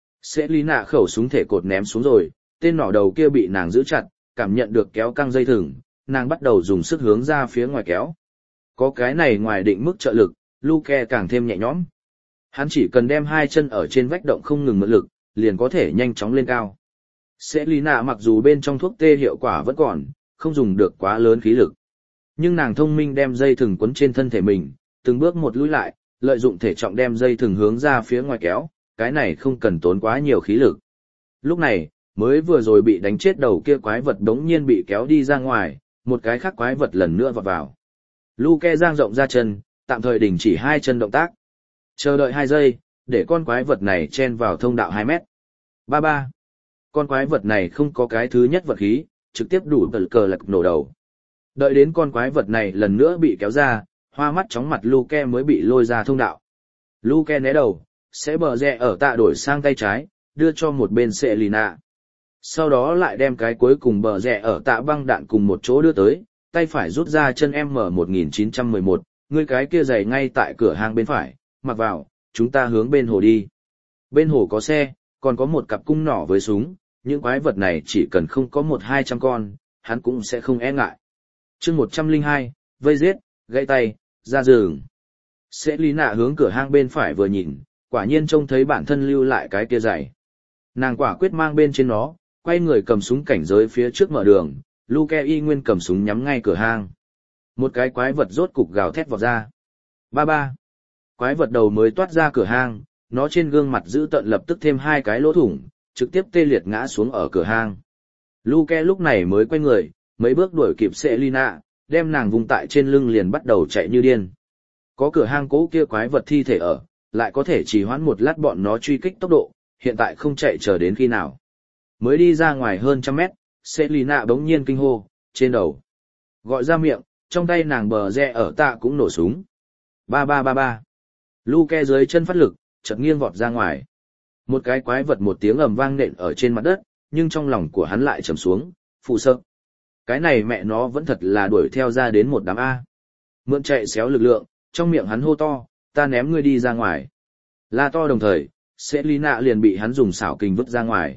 Selina khẩu súng thể cột ném xuống rồi, tên nỏ đầu kia bị nàng giữ chặt, cảm nhận được kéo căng dây thừng, nàng bắt đầu dùng sức hướng ra phía ngoài kéo. Có cái này ngoài định mức trợ lực, Luke càng thêm nhẹ nhõm. Hắn chỉ cần đem hai chân ở trên vách động không ngừng mượn lực, liền có thể nhanh chóng lên cao. Selina mặc dù bên trong thuốc tê hiệu quả vẫn còn, không dùng được quá lớn khí lực. Nhưng nàng thông minh đem dây thừng quấn trên thân thể mình, từng bước một lùi lại, lợi dụng thể trọng đem dây thừng hướng ra phía ngoài kéo, cái này không cần tốn quá nhiều khí lực. Lúc này, mới vừa rồi bị đánh chết đầu kia quái vật đống nhiên bị kéo đi ra ngoài, một cái khác quái vật lần nữa vọt vào. Luke giang rộng ra chân, tạm thời đình chỉ hai chân động tác. Chờ đợi hai giây, để con quái vật này chen vào thông đạo hai mét. Ba ba. Con quái vật này không có cái thứ nhất vật khí, trực tiếp đủ tờ cờ lật nổ đầu. Đợi đến con quái vật này lần nữa bị kéo ra, hoa mắt chóng mặt Luke mới bị lôi ra thông đạo. Luke né đầu, sẽ bờ rẽ ở tạ đổi sang tay trái, đưa cho một bên Selina. Sau đó lại đem cái cuối cùng bờ rẽ ở tạ băng đạn cùng một chỗ đưa tới, tay phải rút ra chân M một nghìn chín trăm mười một, người cái kia giày ngay tại cửa hàng bên phải, mặc vào, chúng ta hướng bên hồ đi. Bên hồ có xe, còn có một cặp cung nỏ với súng, những quái vật này chỉ cần không có một hai trăm con, hắn cũng sẽ không e ngại. chương một trăm lẻ hai, vây giết, gãy tay, ra rừng. Selina hướng cửa hang bên phải vừa nhìn, quả nhiên trông thấy bản thân lưu lại cái kia giày. Nàng quả quyết mang bên trên nó, quay người cầm súng cảnh giới phía trước mở đường, Luke y nguyên cầm súng nhắm ngay cửa hang. Một cái quái vật rốt cục gào thét vọt ra. Ba ba. Quái vật đầu mới toát ra cửa hang, nó trên gương mặt giữ tận lập tức thêm hai cái lỗ thủng, trực tiếp tê liệt ngã xuống ở cửa hang. Luke lúc này mới quay người, mấy bước đuổi kịp Selina, đem nàng vùng tại trên lưng liền bắt đầu chạy như điên. Có cửa hang cố kia quái vật thi thể ở, lại có thể trì hoãn một lát bọn nó truy kích tốc độ, hiện tại không chạy chờ đến khi nào. Mới đi ra ngoài hơn trăm mét, Selina bỗng nhiên kinh hô, trên đầu. Gọi ra miệng, trong tay nàng bờ rẽ ở tạ cũng nổ súng. Ba ba ba ba. Luke dưới chân phát lực, chợt nghiêng vọt ra ngoài. Một cái quái vật một tiếng ầm vang nện ở trên mặt đất, nhưng trong lòng của hắn lại trầm xuống, phụ sợ. Cái này mẹ nó vẫn thật là đuổi theo ra đến một đám A. Mượn chạy xéo lực lượng, trong miệng hắn hô to, ta ném ngươi đi ra ngoài. La to đồng thời, Selina liền bị hắn dùng xảo kình vứt ra ngoài.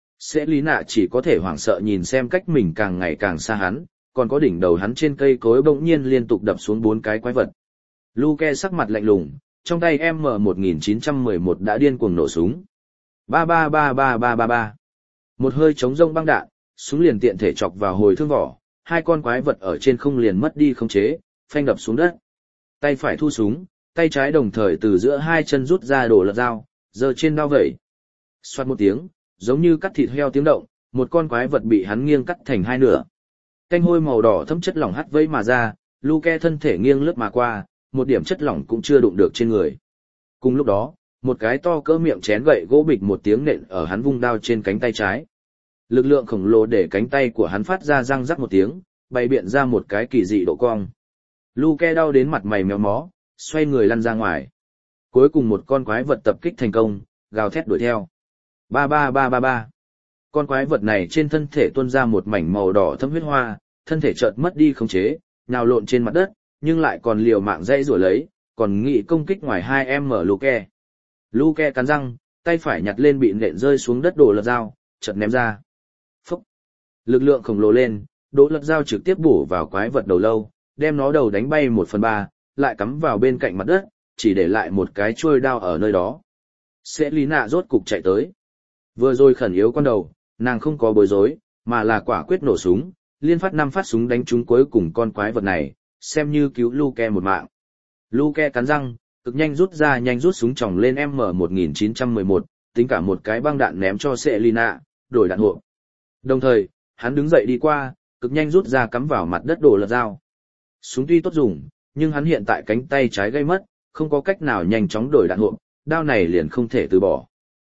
Selina chỉ có thể hoảng sợ nhìn xem cách mình càng ngày càng xa hắn, còn có đỉnh đầu hắn trên cây cối bỗng nhiên liên tục đập xuống bốn cái quái vật. Luke sắc mặt lạnh lùng, trong tay M một nghìn chín trăm mười một đã điên cuồng nổ súng. Ba ba ba ba ba ba ba. Một hơi chống rông băng đạn, súng liền tiện thể chọc vào hồi thương vỏ, hai con quái vật ở trên không liền mất đi khống chế, phanh đập xuống đất. Tay phải thu súng, tay trái đồng thời từ giữa hai chân rút ra đổ lật dao, giơ trên đao vẩy. Xoát một tiếng, giống như cắt thịt heo tiếng động, một con quái vật bị hắn nghiêng cắt thành hai nửa. Canh hôi màu đỏ thấm chất lỏng hắt vây mà ra, Luke thân thể nghiêng lướt mà qua, một điểm chất lỏng cũng chưa đụng được trên người. Cùng lúc đó, một cái to cỡ miệng chén gậy gỗ bịch một tiếng nện ở hắn vung đao trên cánh tay trái. Lực lượng khổng lồ để cánh tay của hắn phát ra răng rắc một tiếng, bày biện ra một cái kỳ dị độ cong. Luke đau đến mặt mày méo mó, xoay người lăn ra ngoài. Cuối cùng một con quái vật tập kích thành công, gào thét đuổi theo. Ba ba ba ba ba. Con quái vật này trên thân thể tuôn ra một mảnh màu đỏ thâm huyết hoa, thân thể chợt mất đi khống chế, nhào lộn trên mặt đất, nhưng lại còn liều mạng dây rủa lấy, còn nghị công kích ngoài hai em mở Luke. Luke cắn răng, tay phải nhặt lên bị nện rơi xuống đất đổ lật dao, chợt ném ra. Phúc! Lực lượng khổng lồ lên, đổ lật dao trực tiếp bổ vào quái vật đầu lâu, đem nó đầu đánh bay một phần ba, lại cắm vào bên cạnh mặt đất, chỉ để lại một cái chuôi đao ở nơi đó. Selina rốt cục chạy tới. Vừa rồi khẩn yếu con đầu, nàng không có bối rối, mà là quả quyết nổ súng, liên phát năm phát súng đánh trúng cuối cùng con quái vật này, xem như cứu Luke một mạng. Luke cắn răng, cực nhanh rút ra nhanh rút súng tròng lên M một nghìn chín trăm mười một, tính cả một cái băng đạn ném cho Selina, đổi đạn hộp. Đồng thời, hắn đứng dậy đi qua, cực nhanh rút ra cắm vào mặt đất đổ lật dao. Súng tuy tốt dùng, nhưng hắn hiện tại cánh tay trái gây mất, không có cách nào nhanh chóng đổi đạn hộp, đao này liền không thể từ bỏ.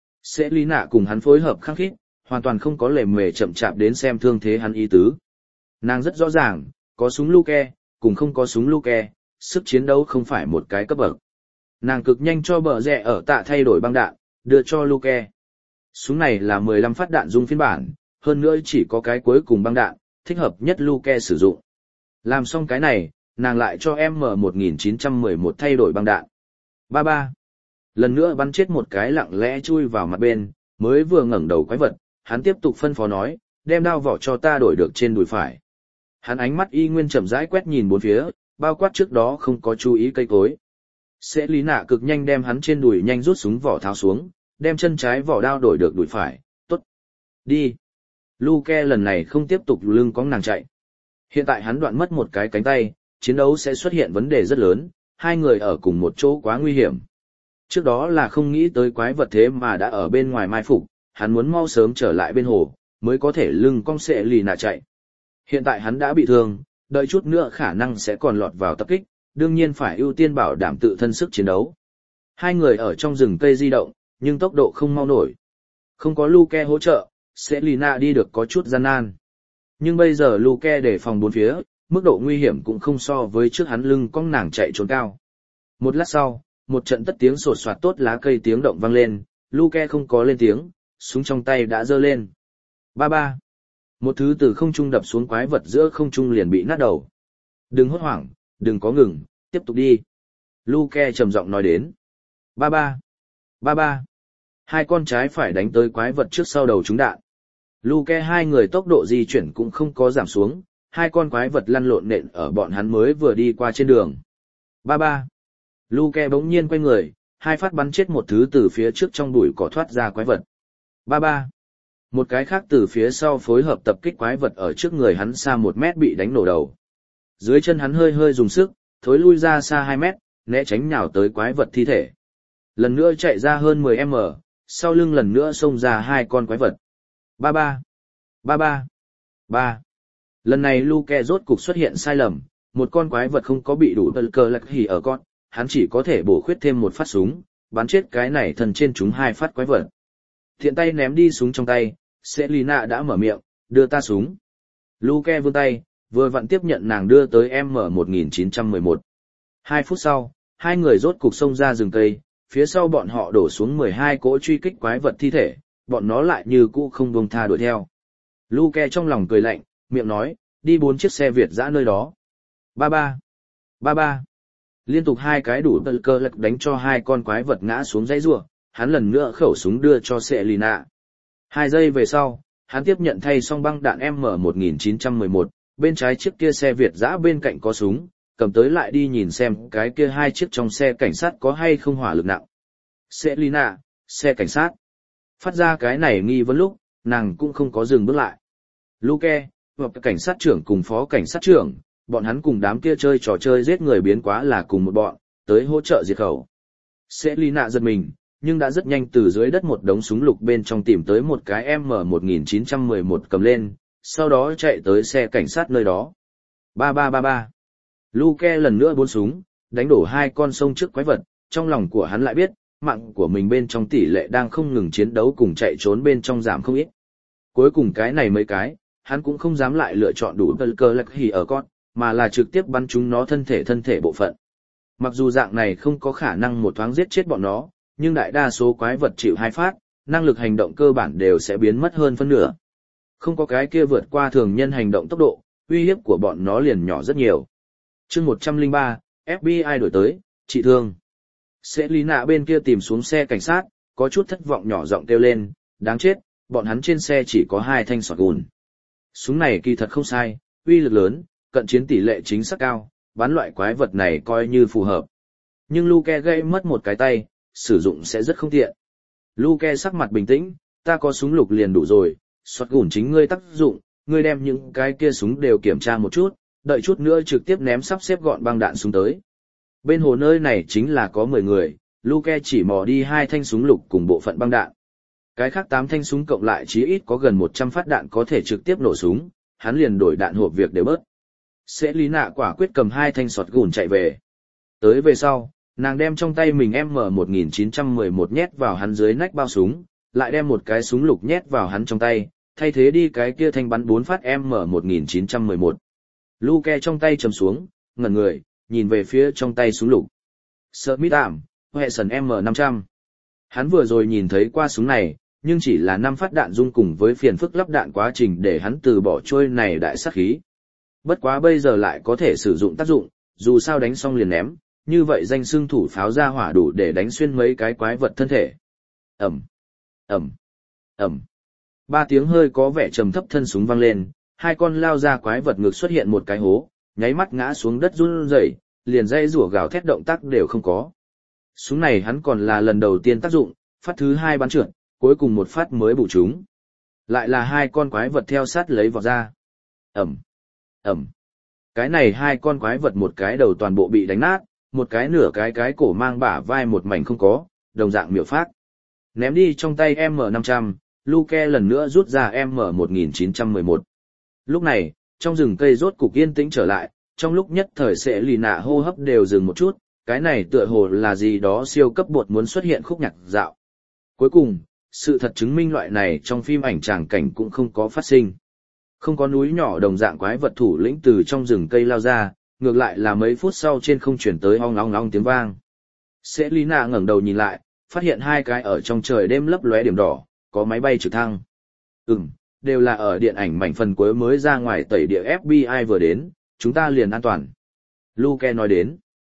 Selina cùng hắn phối hợp khăng khít, hoàn toàn không có lề mề chậm chạp đến xem thương thế hắn ý tứ. Nàng rất rõ ràng, có súng Luke, cùng không có súng Luke, sức chiến đấu không phải một cái cấp bậc. Nàng cực nhanh cho bờ rẽ ở tạ thay đổi băng đạn, đưa cho Luke. Súng này là mười lăm phát đạn dung phiên bản, hơn nữa chỉ có cái cuối cùng băng đạn, thích hợp nhất Luke sử dụng. Làm xong cái này, nàng lại cho M một nghìn chín trăm mười một thay đổi băng đạn. Ba ba. Lần nữa bắn chết một cái lặng lẽ chui vào mặt bên, mới vừa ngẩng đầu quái vật, hắn tiếp tục phân phó nói, đem đao vỏ cho ta đổi được trên đùi phải. Hắn ánh mắt y nguyên chậm rãi quét nhìn bốn phía, bao quát trước đó không có chú ý cây cối. Selina cực nhanh đem hắn trên đùi nhanh rút súng vỏ tháo xuống, đem chân trái vỏ đao đổi được đùi phải, tốt. Đi. Luke lần này không tiếp tục lưng cóng nàng chạy. Hiện tại hắn đoạn mất một cái cánh tay, chiến đấu sẽ xuất hiện vấn đề rất lớn, hai người ở cùng một chỗ quá nguy hiểm. Trước đó là không nghĩ tới quái vật thế mà đã ở bên ngoài mai phục, hắn muốn mau sớm trở lại bên hồ, mới có thể lưng cong Selina chạy. Hiện tại hắn đã bị thương, đợi chút nữa khả năng sẽ còn lọt vào tập kích, đương nhiên phải ưu tiên bảo đảm tự thân sức chiến đấu. Hai người ở trong rừng cây di động, nhưng tốc độ không mau nổi. Không có Luke hỗ trợ, Selina đi được có chút gian nan. Nhưng bây giờ Luke để phòng bốn phía, mức độ nguy hiểm cũng không so với trước hắn lưng cong nàng chạy trốn cao. Một lát sau, một trận tất tiếng sột soạt tốt lá cây tiếng động vang lên, Luke không có lên tiếng, súng trong tay đã giơ lên. Ba ba. Một thứ từ không trung đập xuống quái vật giữa không trung liền bị nát đầu. Đừng hốt hoảng, đừng có ngừng, tiếp tục đi. Luke trầm giọng nói đến. Ba ba. Ba ba. Hai con trái phải đánh tới quái vật trước sau đầu chúng đạn. Luke hai người tốc độ di chuyển cũng không có giảm xuống, hai con quái vật lăn lộn nện ở bọn hắn mới vừa đi qua trên đường. Ba ba. Luke bỗng nhiên quay người, hai phát bắn chết một thứ từ phía trước trong bụi cỏ thoát ra quái vật. Ba ba. Một cái khác từ phía sau phối hợp tập kích quái vật ở trước người hắn xa một mét bị đánh nổ đầu. Dưới chân hắn hơi hơi dùng sức, thối lui ra xa hai mét, né tránh nhào tới quái vật thi thể. Lần nữa chạy ra hơn mười mét, sau lưng lần nữa xông ra hai con quái vật. Ba ba. Ba ba. Ba. Lần này Luke rốt cục xuất hiện sai lầm, một con quái vật không có bị đủ bật cờ lạc hỉ ở con, hắn chỉ có thể bổ khuyết thêm một phát súng, bắn chết cái này thần trên chúng hai phát quái vật. Thiện tay ném đi súng trong tay, Selina đã mở miệng, đưa ta súng. Luke vươn tay, vừa vặn tiếp nhận nàng đưa tới em em một nghìn chín trăm mười một. Hai phút sau, hai người rốt cục xông ra rừng cây, phía sau bọn họ đổ xuống mười hai cỗ truy kích quái vật thi thể, bọn nó lại như cũ không buông tha đuổi theo. Luke trong lòng cười lạnh, miệng nói, đi bốn chiếc xe Việt dã nơi đó. Ba ba. Ba ba. Liên tục hai cái đủ bật cơ lật đánh cho hai con quái vật ngã xuống dãy rùa, hắn lần nữa khẩu súng đưa cho Selina. Hai giây về sau, hắn tiếp nhận thay xong băng đạn em em một nghìn chín trăm mười một, bên trái chiếc kia xe Việt dã bên cạnh có súng, cầm tới lại đi nhìn xem cái kia hai chiếc trong xe cảnh sát có hay không hỏa lực nặng. Selina, xe cảnh sát. Phát ra cái này nghi vấn lúc, nàng cũng không có dừng bước lại. Luke, hoặc cảnh sát trưởng cùng phó cảnh sát trưởng, bọn hắn cùng đám kia chơi trò chơi giết người biến quá là cùng một bọn, tới hỗ trợ diệt khẩu. Selina giật mình, nhưng đã rất nhanh từ dưới đất một đống súng lục bên trong tìm tới một cái em em một nghìn chín trăm mười một cầm lên, sau đó chạy tới xe cảnh sát nơi đó. Ba ba ba ba. Luke lần nữa bốn súng, đánh đổ hai con sông trước quái vật, trong lòng của hắn lại biết, mạng của mình bên trong tỷ lệ đang không ngừng chiến đấu cùng chạy trốn bên trong giảm không ít. Cuối cùng cái này mấy cái, hắn cũng không dám lại lựa chọn đủ bật cờ lạc hỉ ở con, mà là trực tiếp bắn chúng nó thân thể thân thể bộ phận. Mặc dù dạng này không có khả năng một thoáng giết chết bọn nó, nhưng đại đa số quái vật chịu hai phát, năng lực hành động cơ bản đều sẽ biến mất hơn phân nửa. Không có cái kia vượt qua thường nhân hành động tốc độ, uy hiếp của bọn nó liền nhỏ rất nhiều. Chương một trăm lẻ ba, ép bê i đổi tới, trị thương. Selina bên kia tìm xuống xe cảnh sát, có chút thất vọng nhỏ giọng kêu lên, đáng chết, bọn hắn trên xe chỉ có hai thanh shotgun. Súng này kỳ thật không sai, uy lực lớn, cận chiến tỷ lệ chính xác cao, bắn loại quái vật này coi như phù hợp. Nhưng Luke gây mất một cái tay, sử dụng sẽ rất không tiện. Luke sắc mặt bình tĩnh, ta có súng lục liền đủ rồi, shotgun chính ngươi tác dụng, ngươi đem những cái kia súng đều kiểm tra một chút, đợi chút nữa trực tiếp ném sắp xếp gọn băng đạn súng tới. Bên hồ nơi này chính là có mười người, Luke chỉ mò đi hai thanh súng lục cùng bộ phận băng đạn. Cái khác tám thanh súng cộng lại chí ít có gần một trăm phát đạn có thể trực tiếp nổ súng, hắn liền đổi đạn hộp việc đều bớt. Selina quả quyết cầm hai thanh shotgun chạy về. Tới về sau, nàng đem trong tay mình em em một nghìn chín trăm mười một nhét vào hắn dưới nách bao súng, lại đem một cái súng lục nhét vào hắn trong tay, thay thế đi cái kia thanh bắn bốn phát em em một nghìn chín trăm mười một. Luke trong tay trầm xuống, ngẩn người, nhìn về phía trong tay súng lục. Smith ảm, hệ sần em em năm trăm. Hắn vừa rồi nhìn thấy qua súng này, nhưng chỉ là năm phát đạn dung cùng với phiền phức lắp đạn quá trình để hắn từ bỏ trôi này đại sát khí. Bất quá bây giờ lại có thể sử dụng tác dụng, dù sao đánh xong liền ném, như vậy danh xưng thủ pháo ra hỏa đủ để đánh xuyên mấy cái quái vật thân thể. Ẩm, Ẩm, Ẩm. Ba tiếng hơi có vẻ trầm thấp thân súng vang lên, hai con lao ra quái vật ngực xuất hiện một cái hố, nháy mắt ngã xuống đất run rẩy, liền dây rủa gào thét động tác đều không có. Súng này hắn còn là lần đầu tiên tác dụng, phát thứ hai bắn trượt, cuối cùng một phát mới bổ chúng. Lại là hai con quái vật theo sát lấy vào ra. Ẩm, Ẩm. Cái này hai con quái vật một cái đầu toàn bộ bị đánh nát, một cái nửa cái cái cổ mang bả vai một mảnh không có, đồng dạng miểu phát. Ném đi trong tay em em năm trăm, Luke lần nữa rút ra em em một nghìn chín trăm mười một. Lúc này, trong rừng cây rốt cục yên tĩnh trở lại, trong lúc nhất thời sẽ lì nạ hô hấp đều dừng một chút, cái này tựa hồ là gì đó siêu cấp bột muốn xuất hiện khúc nhạc dạo. Cuối cùng, sự thật chứng minh loại này trong phim ảnh tràng cảnh cũng không có phát sinh. Không có núi nhỏ đồng dạng quái vật thủ lĩnh từ trong rừng cây lao ra, ngược lại là mấy phút sau trên không chuyển tới ong ong ong tiếng vang. Selina ngẩng đầu nhìn lại, phát hiện hai cái ở trong trời đêm lấp lóe điểm đỏ, có máy bay trực thăng. Ừm, đều là ở điện ảnh mảnh phần cuối mới ra ngoài tẩy địa ép bê i vừa đến, chúng ta liền an toàn. Luke nói đến.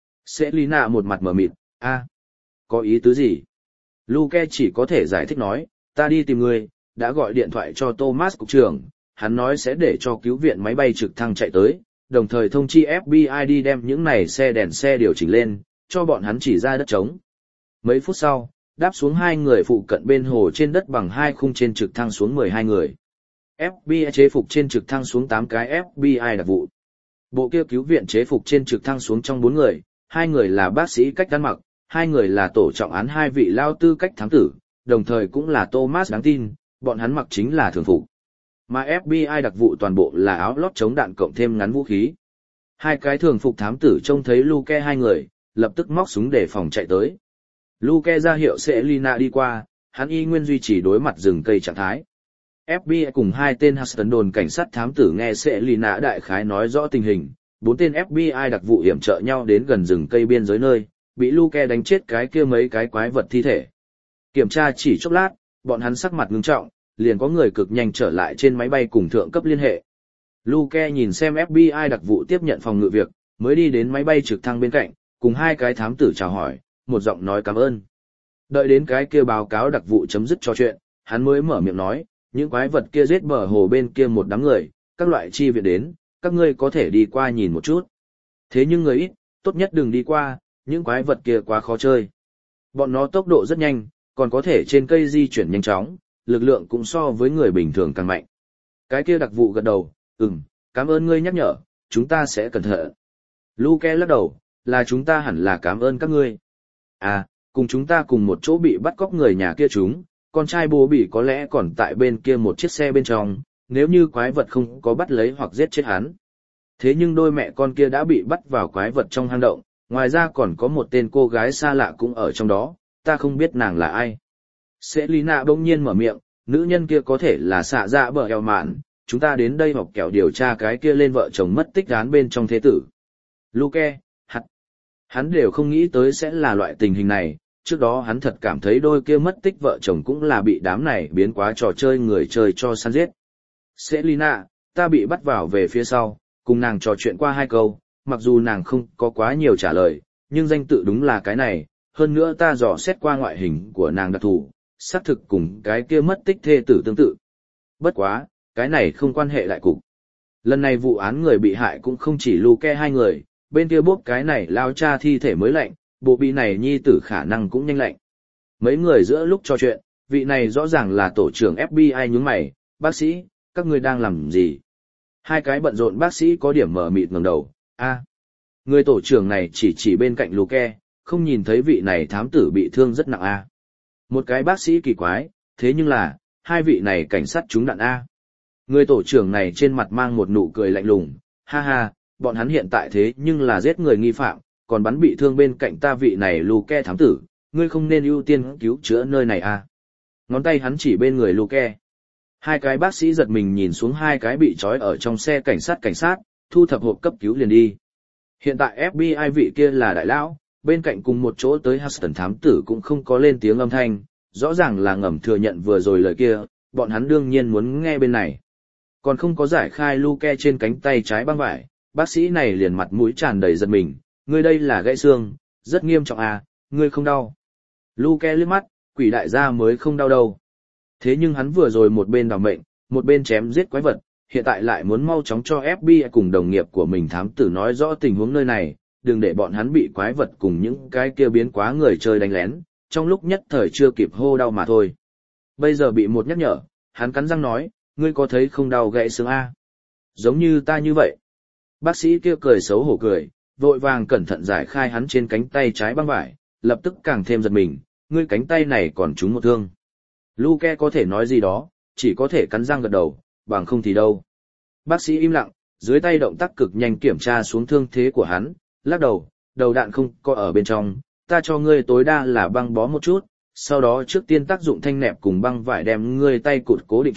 Selina một mặt mở mịt, a, có ý tứ gì? Luke chỉ có thể giải thích nói, ta đi tìm người, đã gọi điện thoại cho Thomas cục trưởng, hắn nói sẽ để cho cứu viện máy bay trực thăng chạy tới, đồng thời thông chi ép bê i đi đem những này xe đèn xe điều chỉnh lên, cho bọn hắn chỉ ra đất trống. Mấy phút sau, đáp xuống hai người phụ cận bên hồ trên đất bằng hai khung trên trực thăng xuống mười hai người. ép bê i chế phục trên trực thăng xuống tám cái ép bê i đặc vụ. Bộ kia cứu viện chế phục trên trực thăng xuống trong bốn người, hai người là bác sĩ cách ăn mặc, hai người là tổ trọng án hai vị lao tư cách thám tử, đồng thời cũng là Thomas đáng tin, bọn hắn mặc chính là thường phục. Mà ép bê i đặc vụ toàn bộ là áo lót chống đạn cộng thêm ngắn vũ khí. Hai cái thường phục thám tử trông thấy Luke hai người, lập tức móc súng để phòng chạy tới. Luke ra hiệu Selina đi qua, hắn y nguyên duy trì đối mặt rừng cây trạng thái. ép bê i cùng hai tên Huston đồn cảnh sát thám tử nghe Selina đại khái nói rõ tình hình, bốn tên ép bê i đặc vụ hiểm trợ nhau đến gần rừng cây biên giới nơi, bị Luke đánh chết cái kia mấy cái quái vật thi thể. Kiểm tra chỉ chốc lát, bọn hắn sắc mặt ngưng trọng, liền có người cực nhanh trở lại trên máy bay cùng thượng cấp liên hệ. Luke nhìn xem ép bê i đặc vụ tiếp nhận phòng ngự việc, mới đi đến máy bay trực thăng bên cạnh, cùng hai cái thám tử chào hỏi, một giọng nói cảm ơn. Đợi đến cái kia báo cáo đặc vụ chấm dứt trò chuyện, hắn mới mở miệng nói, những quái vật kia giết bờ hồ bên kia một đám người, các loại chi viện đến, các ngươi có thể đi qua nhìn một chút. Thế nhưng người ít, tốt nhất đừng đi qua, những quái vật kia quá khó chơi. Bọn nó tốc độ rất nhanh, còn có thể trên cây di chuyển nhanh chóng, lực lượng cũng so với người bình thường càng mạnh. Cái kia đặc vụ gật đầu, ừm, cảm ơn ngươi nhắc nhở, chúng ta sẽ cẩn thận. Luke lắc đầu, là chúng ta hẳn là cảm ơn các ngươi. À, cùng chúng ta cùng một chỗ bị bắt cóc người nhà kia chúng, con trai bố bị có lẽ còn tại bên kia một chiếc xe bên trong, nếu như quái vật không có bắt lấy hoặc giết chết hắn. Thế nhưng đôi mẹ con kia đã bị bắt vào quái vật trong hang động, ngoài ra còn có một tên cô gái xa lạ cũng ở trong đó, ta không biết nàng là ai. Selina bỗng nhiên mở miệng, nữ nhân kia có thể là xạ dạ bờ eo mạn, chúng ta đến đây học kẻo điều tra cái kia lên vợ chồng mất tích án bên trong thế tử. Luke, hắn, hắn đều không nghĩ tới sẽ là loại tình hình này, trước đó hắn thật cảm thấy đôi kia mất tích vợ chồng cũng là bị đám này biến quá trò chơi người chơi cho săn giết. Selina, ta bị bắt vào về phía sau, cùng nàng trò chuyện qua hai câu, mặc dù nàng không có quá nhiều trả lời, nhưng danh tự đúng là cái này, hơn nữa ta dò xét qua ngoại hình của nàng đặc thù, xác thực cùng cái kia mất tích thê tử tương tự. Bất quá, cái này không quan hệ lại cục. Lần này vụ án người bị hại cũng không chỉ Luke hai người, bên kia bốp cái này lao cha thi thể mới lạnh, bộ bị này nhi tử khả năng cũng nhanh lạnh. Mấy người giữa lúc trò chuyện, vị này rõ ràng là tổ trưởng ép bê i nhướng mày, bác sĩ, các ngươi đang làm gì? Hai cái bận rộn bác sĩ có điểm mở mịt ngẩng đầu, a, người tổ trưởng này chỉ chỉ bên cạnh Luke, không nhìn thấy vị này thám tử bị thương rất nặng a. Một cái bác sĩ kỳ quái, thế nhưng là, hai vị này cảnh sát trúng đạn a. Người tổ trưởng này trên mặt mang một nụ cười lạnh lùng, ha ha, bọn hắn hiện tại thế nhưng là giết người nghi phạm, còn bắn bị thương bên cạnh ta vị này Luke thám tử, ngươi không nên ưu tiên cứu chữa nơi này a. Ngón tay hắn chỉ bên người Luke. Hai cái bác sĩ giật mình nhìn xuống hai cái bị trói ở trong xe cảnh sát cảnh sát, thu thập hộp cấp cứu liền đi. Hiện tại ép bê i vị kia là đại lão, bên cạnh cùng một chỗ tới Huston thám tử cũng không có lên tiếng âm thanh, rõ ràng là ngầm thừa nhận vừa rồi lời kia, bọn hắn đương nhiên muốn nghe bên này. Còn không có giải khai Luke trên cánh tay trái băng vải, bác sĩ này liền mặt mũi tràn đầy giật mình, ngươi đây là gãy xương, rất nghiêm trọng à, ngươi không đau. Luke liếc mắt, quỷ đại gia mới không đau đâu. Thế nhưng hắn vừa rồi một bên đào mệnh, một bên chém giết quái vật, hiện tại lại muốn mau chóng cho ép bê i cùng đồng nghiệp của mình thám tử nói rõ tình huống nơi này, đừng để bọn hắn bị quái vật cùng những cái kia biến quá người chơi đánh lén, trong lúc nhất thời chưa kịp hô đau mà thôi. Bây giờ bị một nhắc nhở, hắn cắn răng nói, ngươi có thấy không đau gãy xương a? Giống như ta như vậy. Bác sĩ kia cười xấu hổ cười, vội vàng cẩn thận giải khai hắn trên cánh tay trái băng vải, lập tức càng thêm giật mình, ngươi cánh tay này còn trúng một thương. Luke có thể nói gì đó, chỉ có thể cắn răng gật đầu, bằng không thì đâu. Bác sĩ im lặng, dưới tay động tác cực nhanh kiểm tra xuống thương thế của hắn, lắc đầu, đầu đạn không có ở bên trong, ta cho ngươi tối đa là băng bó một chút, sau đó trước tiên tác dụng thanh nẹp cùng băng vải đem ngươi tay cụt cố định trụ,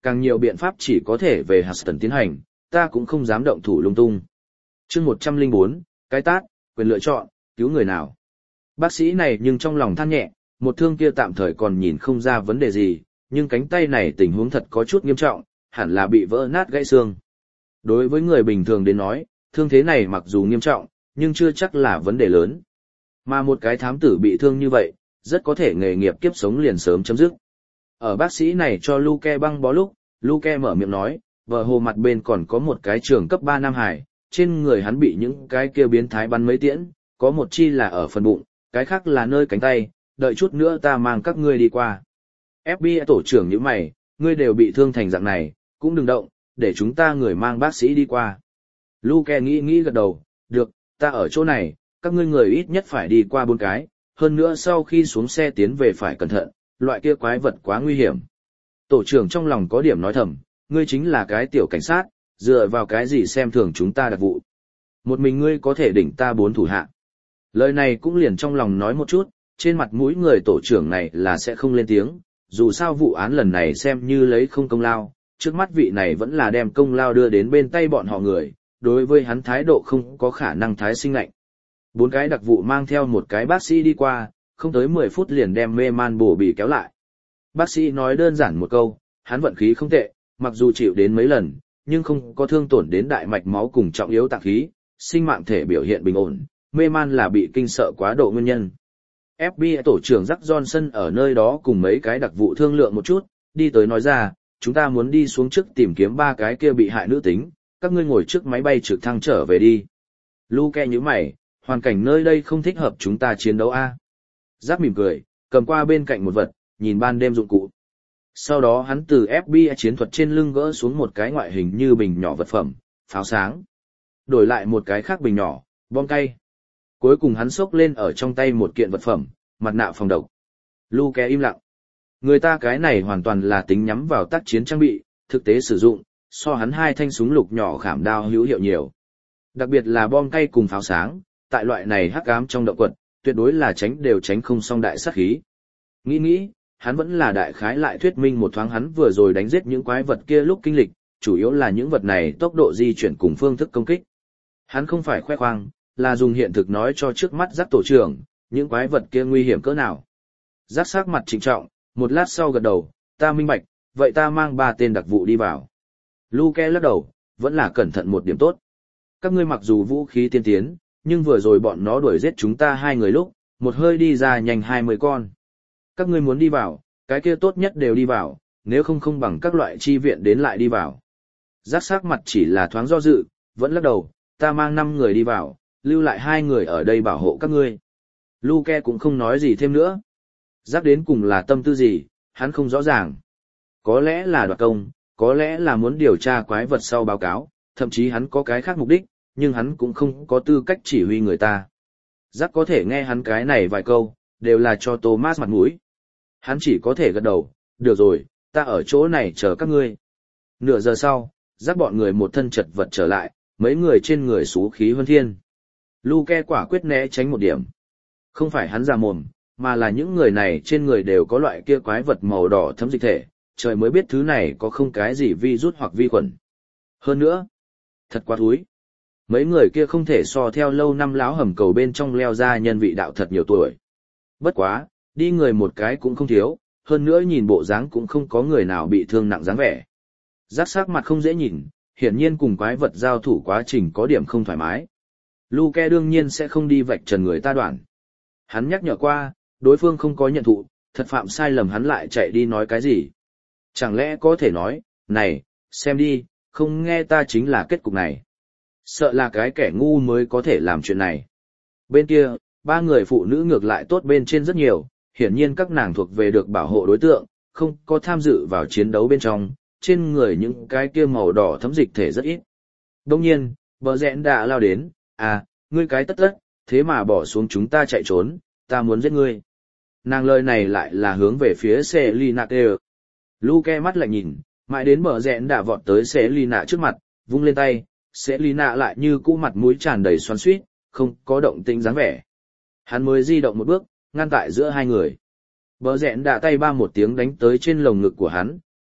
càng nhiều biện pháp chỉ có thể về Huston tiến hành, ta cũng không dám động thủ lung tung. chương một trăm lẻ bốn, cái tát, quyền lựa chọn, cứu người nào. Bác sĩ này nhưng trong lòng than nhẹ, một thương kia tạm thời còn nhìn không ra vấn đề gì, nhưng cánh tay này tình huống thật có chút nghiêm trọng, hẳn là bị vỡ nát gãy xương. Đối với người bình thường đến nói, thương thế này mặc dù nghiêm trọng, nhưng chưa chắc là vấn đề lớn. Mà một cái thám tử bị thương như vậy, rất có thể nghề nghiệp kiếp sống liền sớm chấm dứt. Ở bác sĩ này cho Luke băng bó lúc, Luke mở miệng nói, bờ hồ mặt bên còn có một cái trường cấp ba Nam Hải, trên người hắn bị những cái kia biến thái bắn mấy tiễn, có một chi là ở phần bụng, cái khác là nơi cánh tay, đợi chút nữa ta mang các ngươi đi qua. ép bê i tổ trưởng như mày, ngươi đều bị thương thành dạng này, cũng đừng động, để chúng ta người mang bác sĩ đi qua. Luke nghĩ nghĩ gật đầu, được, ta ở chỗ này, các ngươi người ít nhất phải đi qua bốn cái, hơn nữa sau khi xuống xe tiến về phải cẩn thận, loại kia quái vật quá nguy hiểm. Tổ trưởng trong lòng có điểm nói thầm, ngươi chính là cái tiểu cảnh sát, dựa vào cái gì xem thường chúng ta đặc vụ. Một mình ngươi có thể đỉnh ta bốn thủ hạ. Lời này cũng liền trong lòng nói một chút, trên mặt mũi người tổ trưởng này là sẽ không lên tiếng, dù sao vụ án lần này xem như lấy không công lao, trước mắt vị này vẫn là đem công lao đưa đến bên tay bọn họ người, đối với hắn thái độ không có khả năng thái sinh lạnh. Bốn cái đặc vụ mang theo một cái bác sĩ đi qua, không tới mười phút liền đem mê man bổ bị kéo lại. Bác sĩ nói đơn giản một câu, hắn vận khí không tệ, mặc dù chịu đến mấy lần, nhưng không có thương tổn đến đại mạch máu cùng trọng yếu tạng khí, sinh mạng thể biểu hiện bình ổn, mê man là bị kinh sợ quá độ nguyên nhân. ép bê i tổ trưởng Jack Johnson ở nơi đó cùng mấy cái đặc vụ thương lượng một chút, đi tới nói ra, chúng ta muốn đi xuống trước tìm kiếm ba cái kia bị hại nữ tính, các ngươi ngồi trước máy bay trực thăng trở về đi. Luke nhíu mày, hoàn cảnh nơi đây không thích hợp chúng ta chiến đấu a. Jack mỉm cười, cầm qua bên cạnh một vật, nhìn ban đêm dụng cụ. Sau đó hắn từ ép bê i chiến thuật trên lưng gỡ xuống một cái ngoại hình như bình nhỏ vật phẩm, pháo sáng. Đổi lại một cái khác bình nhỏ, bom cay. Cuối cùng hắn xốc lên ở trong tay một kiện vật phẩm, mặt nạ phòng độc. Luke im lặng. Người ta cái này hoàn toàn là tính nhắm vào tác chiến trang bị, thực tế sử dụng, so hắn hai thanh súng lục nhỏ khảm đao hữu hiệu nhiều. Đặc biệt là bom cay cùng pháo sáng, tại loại này hắc ám trong động quật, tuyệt đối là tránh đều tránh không xong đại sát khí. Nghĩ nghĩ, hắn vẫn là đại khái lại thuyết minh một thoáng hắn vừa rồi đánh giết những quái vật kia lúc kinh lịch, chủ yếu là những vật này tốc độ di chuyển cùng phương thức công kích. Hắn không phải khoe khoang, là dùng hiện thực nói cho trước mắt Jack tổ trưởng, những quái vật kia nguy hiểm cỡ nào. Jack sắc mặt trịnh trọng, một lát sau gật đầu, ta minh bạch, vậy ta mang ba tên đặc vụ đi vào. Luke lắc đầu, vẫn là cẩn thận một điểm tốt. Các ngươi mặc dù vũ khí tiên tiến, nhưng vừa rồi bọn nó đuổi giết chúng ta hai người lúc, một hơi đi ra nhanh hai mươi con. Các ngươi muốn đi vào, cái kia tốt nhất đều đi vào, nếu không không bằng các loại chi viện đến lại đi vào. Giác sắc mặt chỉ là thoáng do dự, vẫn lắc đầu, ta mang năm người đi vào, lưu lại hai người ở đây bảo hộ các ngươi. Luke cũng không nói gì thêm nữa. Giác đến cùng là tâm tư gì, hắn không rõ ràng. Có lẽ là đoạt công, có lẽ là muốn điều tra quái vật sau báo cáo, thậm chí hắn có cái khác mục đích, nhưng hắn cũng không có tư cách chỉ huy người ta. Giác có thể nghe hắn cái này vài câu, đều là cho Thomas mặt mũi. Hắn chỉ có thể gật đầu, được rồi, ta ở chỗ này chờ các ngươi. Nửa giờ sau, Giác bọn người một thân chật vật trở lại, mấy người trên người xú khí hơn thiên. Luke quả quyết né tránh một điểm. Không phải hắn già mồm, mà là những người này trên người đều có loại kia quái vật màu đỏ thấm dịch thể, trời mới biết thứ này có không cái gì virus hoặc vi khuẩn. Hơn nữa, thật quá thúi. Mấy người kia không thể so theo lâu năm láo hầm cầu bên trong leo ra nhân vị đạo thật nhiều tuổi. Bất quá, đi người một cái cũng không thiếu, hơn nữa nhìn bộ dáng cũng không có người nào bị thương nặng dáng vẻ. Giác sắc mặt không dễ nhìn, hiển nhiên cùng quái vật giao thủ quá trình có điểm không thoải mái. Luke đương nhiên sẽ không đi vạch trần người ta đoạn. Hắn nhắc nhở qua, đối phương không có nhận thụ, thật phạm sai lầm hắn lại chạy đi nói cái gì. Chẳng lẽ có thể nói, này, xem đi, không nghe ta chính là kết cục này. Sợ là cái kẻ ngu mới có thể làm chuyện này. Bên kia, ba người phụ nữ ngược lại tốt bên trên rất nhiều, hiển nhiên các nàng thuộc về được bảo hộ đối tượng, không có tham dự vào chiến đấu bên trong, trên người những cái kia màu đỏ thấm dịch thể rất ít. Đông nhiên, bờ rẽn đã lao đến, à, ngươi cái tất tất, thế mà bỏ xuống chúng ta chạy trốn, ta muốn giết ngươi. Nàng lời này lại là hướng về phía Selina Teo. Luke mắt lại nhìn, mãi đến bờ rẽn đã vọt tới Selina trước mặt, vung lên tay, Selina lại như cũ mặt mũi tràn đầy xoắn xuýt, không có động tĩnh dáng vẻ. Hắn mới di động một bước, ngăn tại giữa hai người. Bờ rẽn đã tay ba một tiếng đánh tới trên lồng ngực của hắn,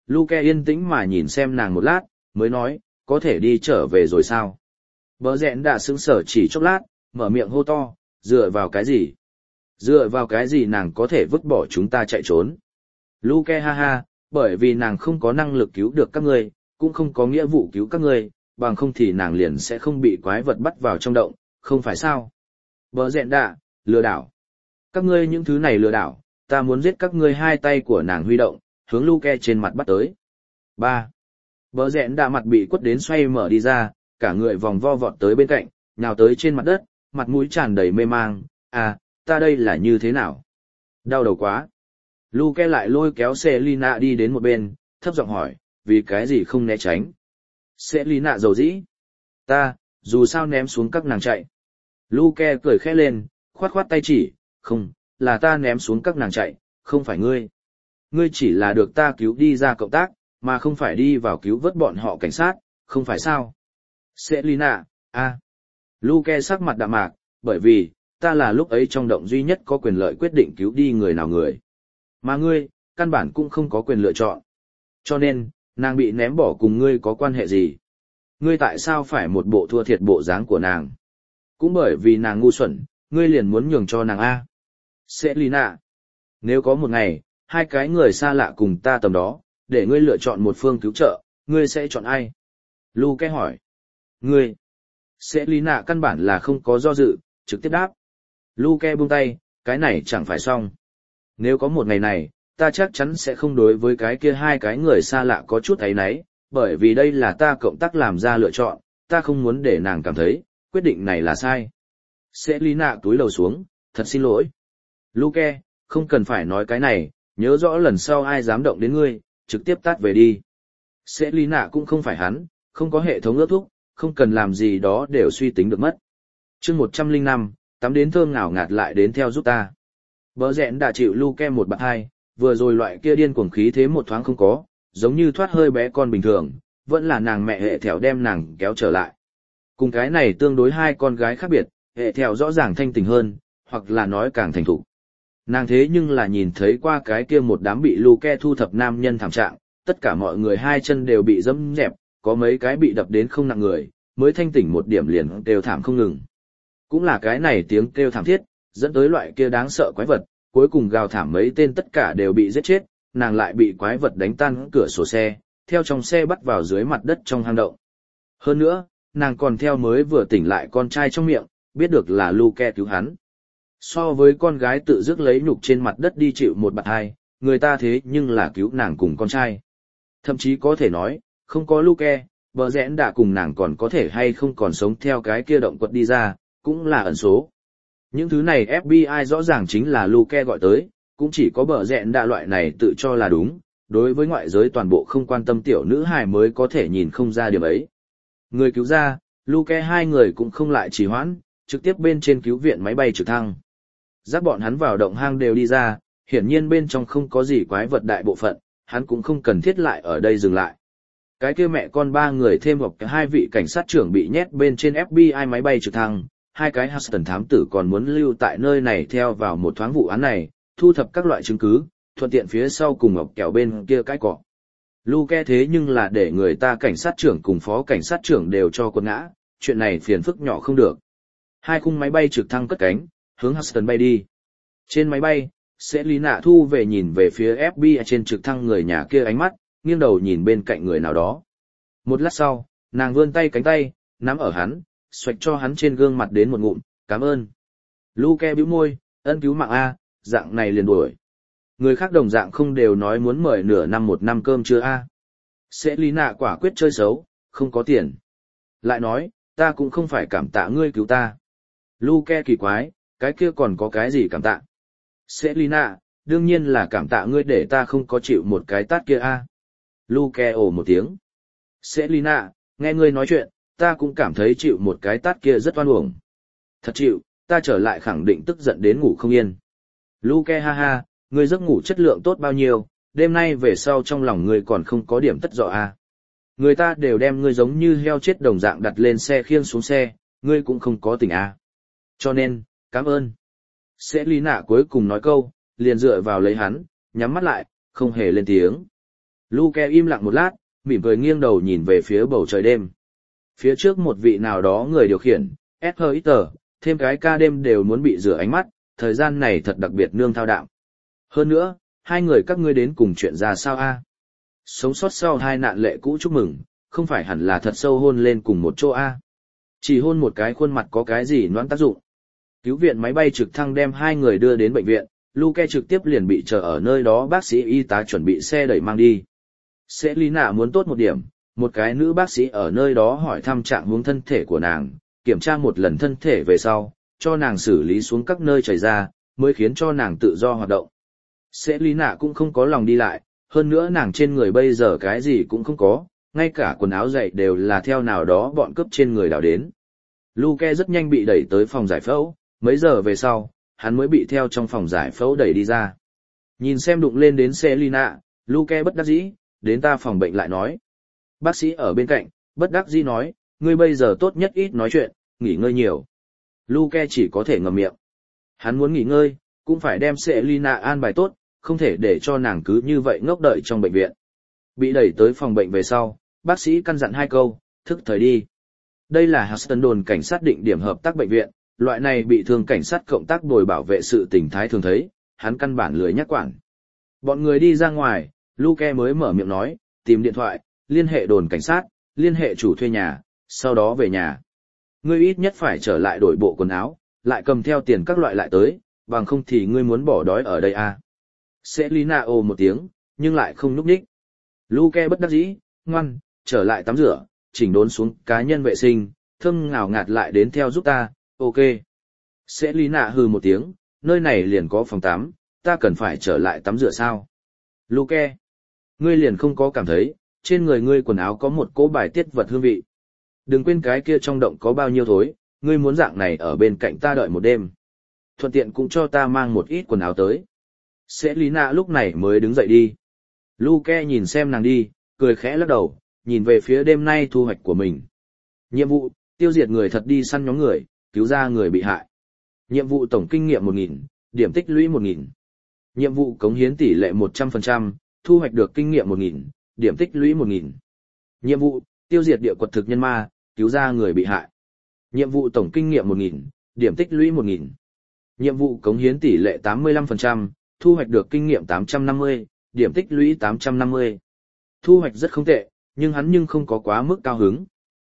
Luke yên tĩnh mà nhìn xem nàng một lát, mới nói, có thể đi trở về rồi sao? Bờ rẽn đã sững sờ chỉ chốc lát, mở miệng hô to, dựa vào cái gì? Dựa vào cái gì nàng có thể vứt bỏ chúng ta chạy trốn? Luke ha ha, bởi vì nàng không có năng lực cứu được các ngươi, cũng không có nghĩa vụ cứu các ngươi, bằng không thì nàng liền sẽ không bị quái vật bắt vào trong động, không phải sao? Bờ rẽn đã, lừa đảo. Các ngươi những thứ này lừa đảo, ta muốn giết các ngươi. Hai tay của nàng huy động, hướng Luke trên mặt bắt tới. Ba. Bờ rẽn đã mặt bị quất đến xoay mở đi ra, cả người vòng vo vọt tới bên cạnh, nhào tới trên mặt đất, mặt mũi tràn đầy mê mang, à, ta đây là như thế nào? Đau đầu quá. Luke lại lôi kéo Selina đi đến một bên, thấp giọng hỏi, vì cái gì không né tránh? Selina dầu dĩ. Ta, dù sao ném xuống các nàng chạy. Luke cười khẽ lên, khoát khoát tay chỉ, không, là ta ném xuống các nàng chạy, không phải ngươi. Ngươi chỉ là được ta cứu đi ra cộng tác, mà không phải đi vào cứu vớt bọn họ cảnh sát, không phải sao? Selina, a. Luke sắc mặt đạm mạc, bởi vì, ta là lúc ấy trong động duy nhất có quyền lợi quyết định cứu đi người nào người. Mà ngươi, căn bản cũng không có quyền lựa chọn. Cho nên, nàng bị ném bỏ cùng ngươi có quan hệ gì? Ngươi tại sao phải một bộ thua thiệt bộ dáng của nàng? Cũng bởi vì nàng ngu xuẩn, ngươi liền muốn nhường cho nàng A. Selina, nếu có một ngày, hai cái người xa lạ cùng ta tầm đó, để ngươi lựa chọn một phương cứu trợ, ngươi sẽ chọn ai? Luke hỏi. Ngươi. Selina căn bản là không có do dự, trực tiếp đáp. Luke buông tay, cái này chẳng phải xong. Nếu có một ngày này, ta chắc chắn sẽ không đối với cái kia hai cái người xa lạ có chút áy náy, bởi vì đây là ta cộng tác làm ra lựa chọn, ta không muốn để nàng cảm thấy, quyết định này là sai. Selina túi lầu xuống, thật xin lỗi. Luke, không cần phải nói cái này, nhớ rõ lần sau ai dám động đến ngươi, trực tiếp tát về đi. Selina cũng không phải hắn, không có hệ thống ước thúc, không cần làm gì đó đều suy tính được mất. Chương một trăm lẻ năm, tắm đến thơm ngào ngạt lại đến theo giúp ta. Bờ rẽn đã chịu Luke một bạn hai, vừa rồi loại kia điên cuồng khí thế một thoáng không có, giống như thoát hơi bé con bình thường, vẫn là nàng mẹ hệ thẻo đem nàng kéo trở lại. Cùng cái này tương đối hai con gái khác biệt, hệ thẻo rõ ràng thanh tình hơn, hoặc là nói càng thành thục. Nàng thế nhưng là nhìn thấy qua cái kia một đám bị Luke thu thập nam nhân thảm trạng, tất cả mọi người hai chân đều bị dẫm dẹp, có mấy cái bị đập đến không nặng người, mới thanh tỉnh một điểm liền kêu thảm không ngừng. Cũng là cái này tiếng kêu thảm thiết, dẫn tới loại kia đáng sợ quái vật, cuối cùng gào thảm mấy tên tất cả đều bị giết chết, nàng lại bị quái vật đánh tan cửa sổ xe, theo trong xe bắt vào dưới mặt đất trong hang động. Hơn nữa, nàng còn theo mới vừa tỉnh lại con trai trong miệng, biết được là Luke cứu hắn. So với con gái tự dứt lấy nhục trên mặt đất đi chịu một bạt hai, người ta thế nhưng là cứu nàng cùng con trai. Thậm chí có thể nói, không có Luke, bờ rẽn đã cùng nàng còn có thể hay không còn sống theo cái kia động quật đi ra, cũng là ẩn số. Những thứ này ép bê i rõ ràng chính là Luke gọi tới, cũng chỉ có bờ rẽn đã loại này tự cho là đúng, đối với ngoại giới toàn bộ không quan tâm tiểu nữ hài mới có thể nhìn không ra điểm ấy. Người cứu ra, Luke hai người cũng không lại trì hoãn, trực tiếp bên trên cứu viện máy bay trực thăng. Giác bọn hắn vào động hang đều đi ra, hiển nhiên bên trong không có gì quái vật đại bộ phận, hắn cũng không cần thiết lại ở đây dừng lại. Cái kia mẹ con ba người thêm hoặc hai vị cảnh sát trưởng bị nhét bên trên ép bê i máy bay trực thăng, hai cái Huston thám tử còn muốn lưu tại nơi này theo vào một thoáng vụ án này, thu thập các loại chứng cứ, thuận tiện phía sau cùng ngọc kẹo bên kia cái cọ. Luke thế nhưng là để người ta cảnh sát trưởng cùng phó cảnh sát trưởng đều cho quật ngã, chuyện này phiền phức nhỏ không được. Hai khung máy bay trực thăng cất cánh, hướng Huston bay đi. Trên máy bay, Selina thu về nhìn về phía ép bê i trên trực thăng người nhà kia ánh mắt, nghiêng đầu nhìn bên cạnh người nào đó. Một lát sau, nàng vươn tay cánh tay, nắm ở hắn, xoạch cho hắn trên gương mặt đến một ngụm, cảm ơn. Luke bĩu môi, ân cứu mạng A, dạng này liền đuổi. Người khác đồng dạng không đều nói muốn mời nửa năm một năm cơm chưa A. Selina quả quyết chơi xấu, không có tiền. Lại nói, ta cũng không phải cảm tạ ngươi cứu ta. Luke kỳ quái, cái kia còn có cái gì cảm tạ? Selina, đương nhiên là cảm tạ ngươi để ta không có chịu một cái tát kia A. Luke ồ một tiếng. Selina, nghe ngươi nói chuyện, ta cũng cảm thấy chịu một cái tát kia rất oan uổng. Thật chịu, ta trở lại khẳng định tức giận đến ngủ không yên. Luke ha ha, ngươi giấc ngủ chất lượng tốt bao nhiêu, đêm nay về sau trong lòng ngươi còn không có điểm tất dọ à. Người ta đều đem ngươi giống như heo chết đồng dạng đặt lên xe khiêng xuống xe, ngươi cũng không có tình à. Cho nên, cảm ơn. Selina cuối cùng nói câu, liền dựa vào lấy hắn, nhắm mắt lại, không hề lên tiếng. Luke im lặng một lát, mỉm cười nghiêng đầu nhìn về phía bầu trời đêm. Phía trước một vị nào đó người điều khiển, ét hờ ít tờ, thêm cái ca đêm đều muốn bị rửa ánh mắt, thời gian này thật đặc biệt nương thao đạm. Hơn nữa, hai người các ngươi đến cùng chuyện ra sao a? Sống sót sau hai nạn lệ cũ chúc mừng, không phải hẳn là thật sâu hôn lên cùng một chỗ a? Chỉ hôn một cái khuôn mặt có cái gì noãn tác dụng? Cứu viện máy bay trực thăng đem hai người đưa đến bệnh viện, Luke trực tiếp liền bị chờ ở nơi đó bác sĩ y tá chuẩn bị xe đẩy mang đi. Selina muốn tốt một điểm, một cái nữ bác sĩ ở nơi đó hỏi thăm trạng huống thân thể của nàng, kiểm tra một lần thân thể về sau, cho nàng xử lý xuống các nơi chảy ra, mới khiến cho nàng tự do hoạt động. Selina cũng không có lòng đi lại, hơn nữa nàng trên người bây giờ cái gì cũng không có, ngay cả quần áo dày đều là theo nào đó bọn cướp trên người đào đến. Luke rất nhanh bị đẩy tới phòng giải phẫu, mấy giờ về sau, hắn mới bị theo trong phòng giải phẫu đẩy đi ra. Nhìn xem đụng lên đến Selina, Luke bất đắc dĩ, đến ta phòng bệnh lại nói. Bác sĩ ở bên cạnh, bất đắc dĩ nói, ngươi bây giờ tốt nhất ít nói chuyện, nghỉ ngơi nhiều. Luke chỉ có thể ngậm miệng. Hắn muốn nghỉ ngơi, cũng phải đem Selina an bài tốt, không thể để cho nàng cứ như vậy ngốc đợi trong bệnh viện. Bị đẩy tới phòng bệnh về sau, bác sĩ căn dặn hai câu, thức thời đi. Đây là Houston đồn cảnh sát định điểm hợp tác bệnh viện, loại này bị thương cảnh sát cộng tác bồi bảo vệ sự tình thái thường thấy, hắn căn bản lười nhắc quản. Bọn người đi ra ngoài, Luke mới mở miệng nói, tìm điện thoại, liên hệ đồn cảnh sát, liên hệ chủ thuê nhà, sau đó về nhà. Ngươi ít nhất phải trở lại đổi bộ quần áo, lại cầm theo tiền các loại lại tới, bằng không thì ngươi muốn bỏ đói ở đây à. Selina ồ một tiếng, nhưng lại không núp đích. Luke bất đắc dĩ, ngoan, trở lại tắm rửa, chỉnh đốn xuống cá nhân vệ sinh, thơm ngào ngạt lại đến theo giúp ta, ok. Selina hừ một tiếng, nơi này liền có phòng tắm, ta cần phải trở lại tắm rửa sao? Luke, ngươi liền không có cảm thấy, trên người ngươi quần áo có một cỗ bài tiết vật hương vị. Đừng quên cái kia trong động có bao nhiêu thối, ngươi muốn dạng này ở bên cạnh ta đợi một đêm. Thuận tiện cũng cho ta mang một ít quần áo tới. Selina lúc này mới đứng dậy đi. Luke nhìn xem nàng đi, cười khẽ lắc đầu, nhìn về phía đêm nay thu hoạch của mình. Nhiệm vụ, tiêu diệt người thật đi săn nhóm người, cứu ra người bị hại. Nhiệm vụ tổng kinh nghiệm một nghìn, điểm tích lũy một nghìn. Nhiệm vụ cống hiến tỷ lệ một trăm phần trăm, thu hoạch được kinh nghiệm một nghìn, điểm tích lũy một nghìn. Nhiệm vụ, tiêu diệt địa quật thực nhân ma, cứu ra người bị hại. Nhiệm vụ tổng kinh nghiệm một nghìn, điểm tích lũy một nghìn. Nhiệm vụ cống hiến tỷ lệ tám mươi lăm phần trăm, thu hoạch được kinh nghiệm tám trăm năm mươi, điểm tích lũy tám trăm năm mươi. Thu hoạch rất không tệ, nhưng hắn nhưng không có quá mức cao hứng.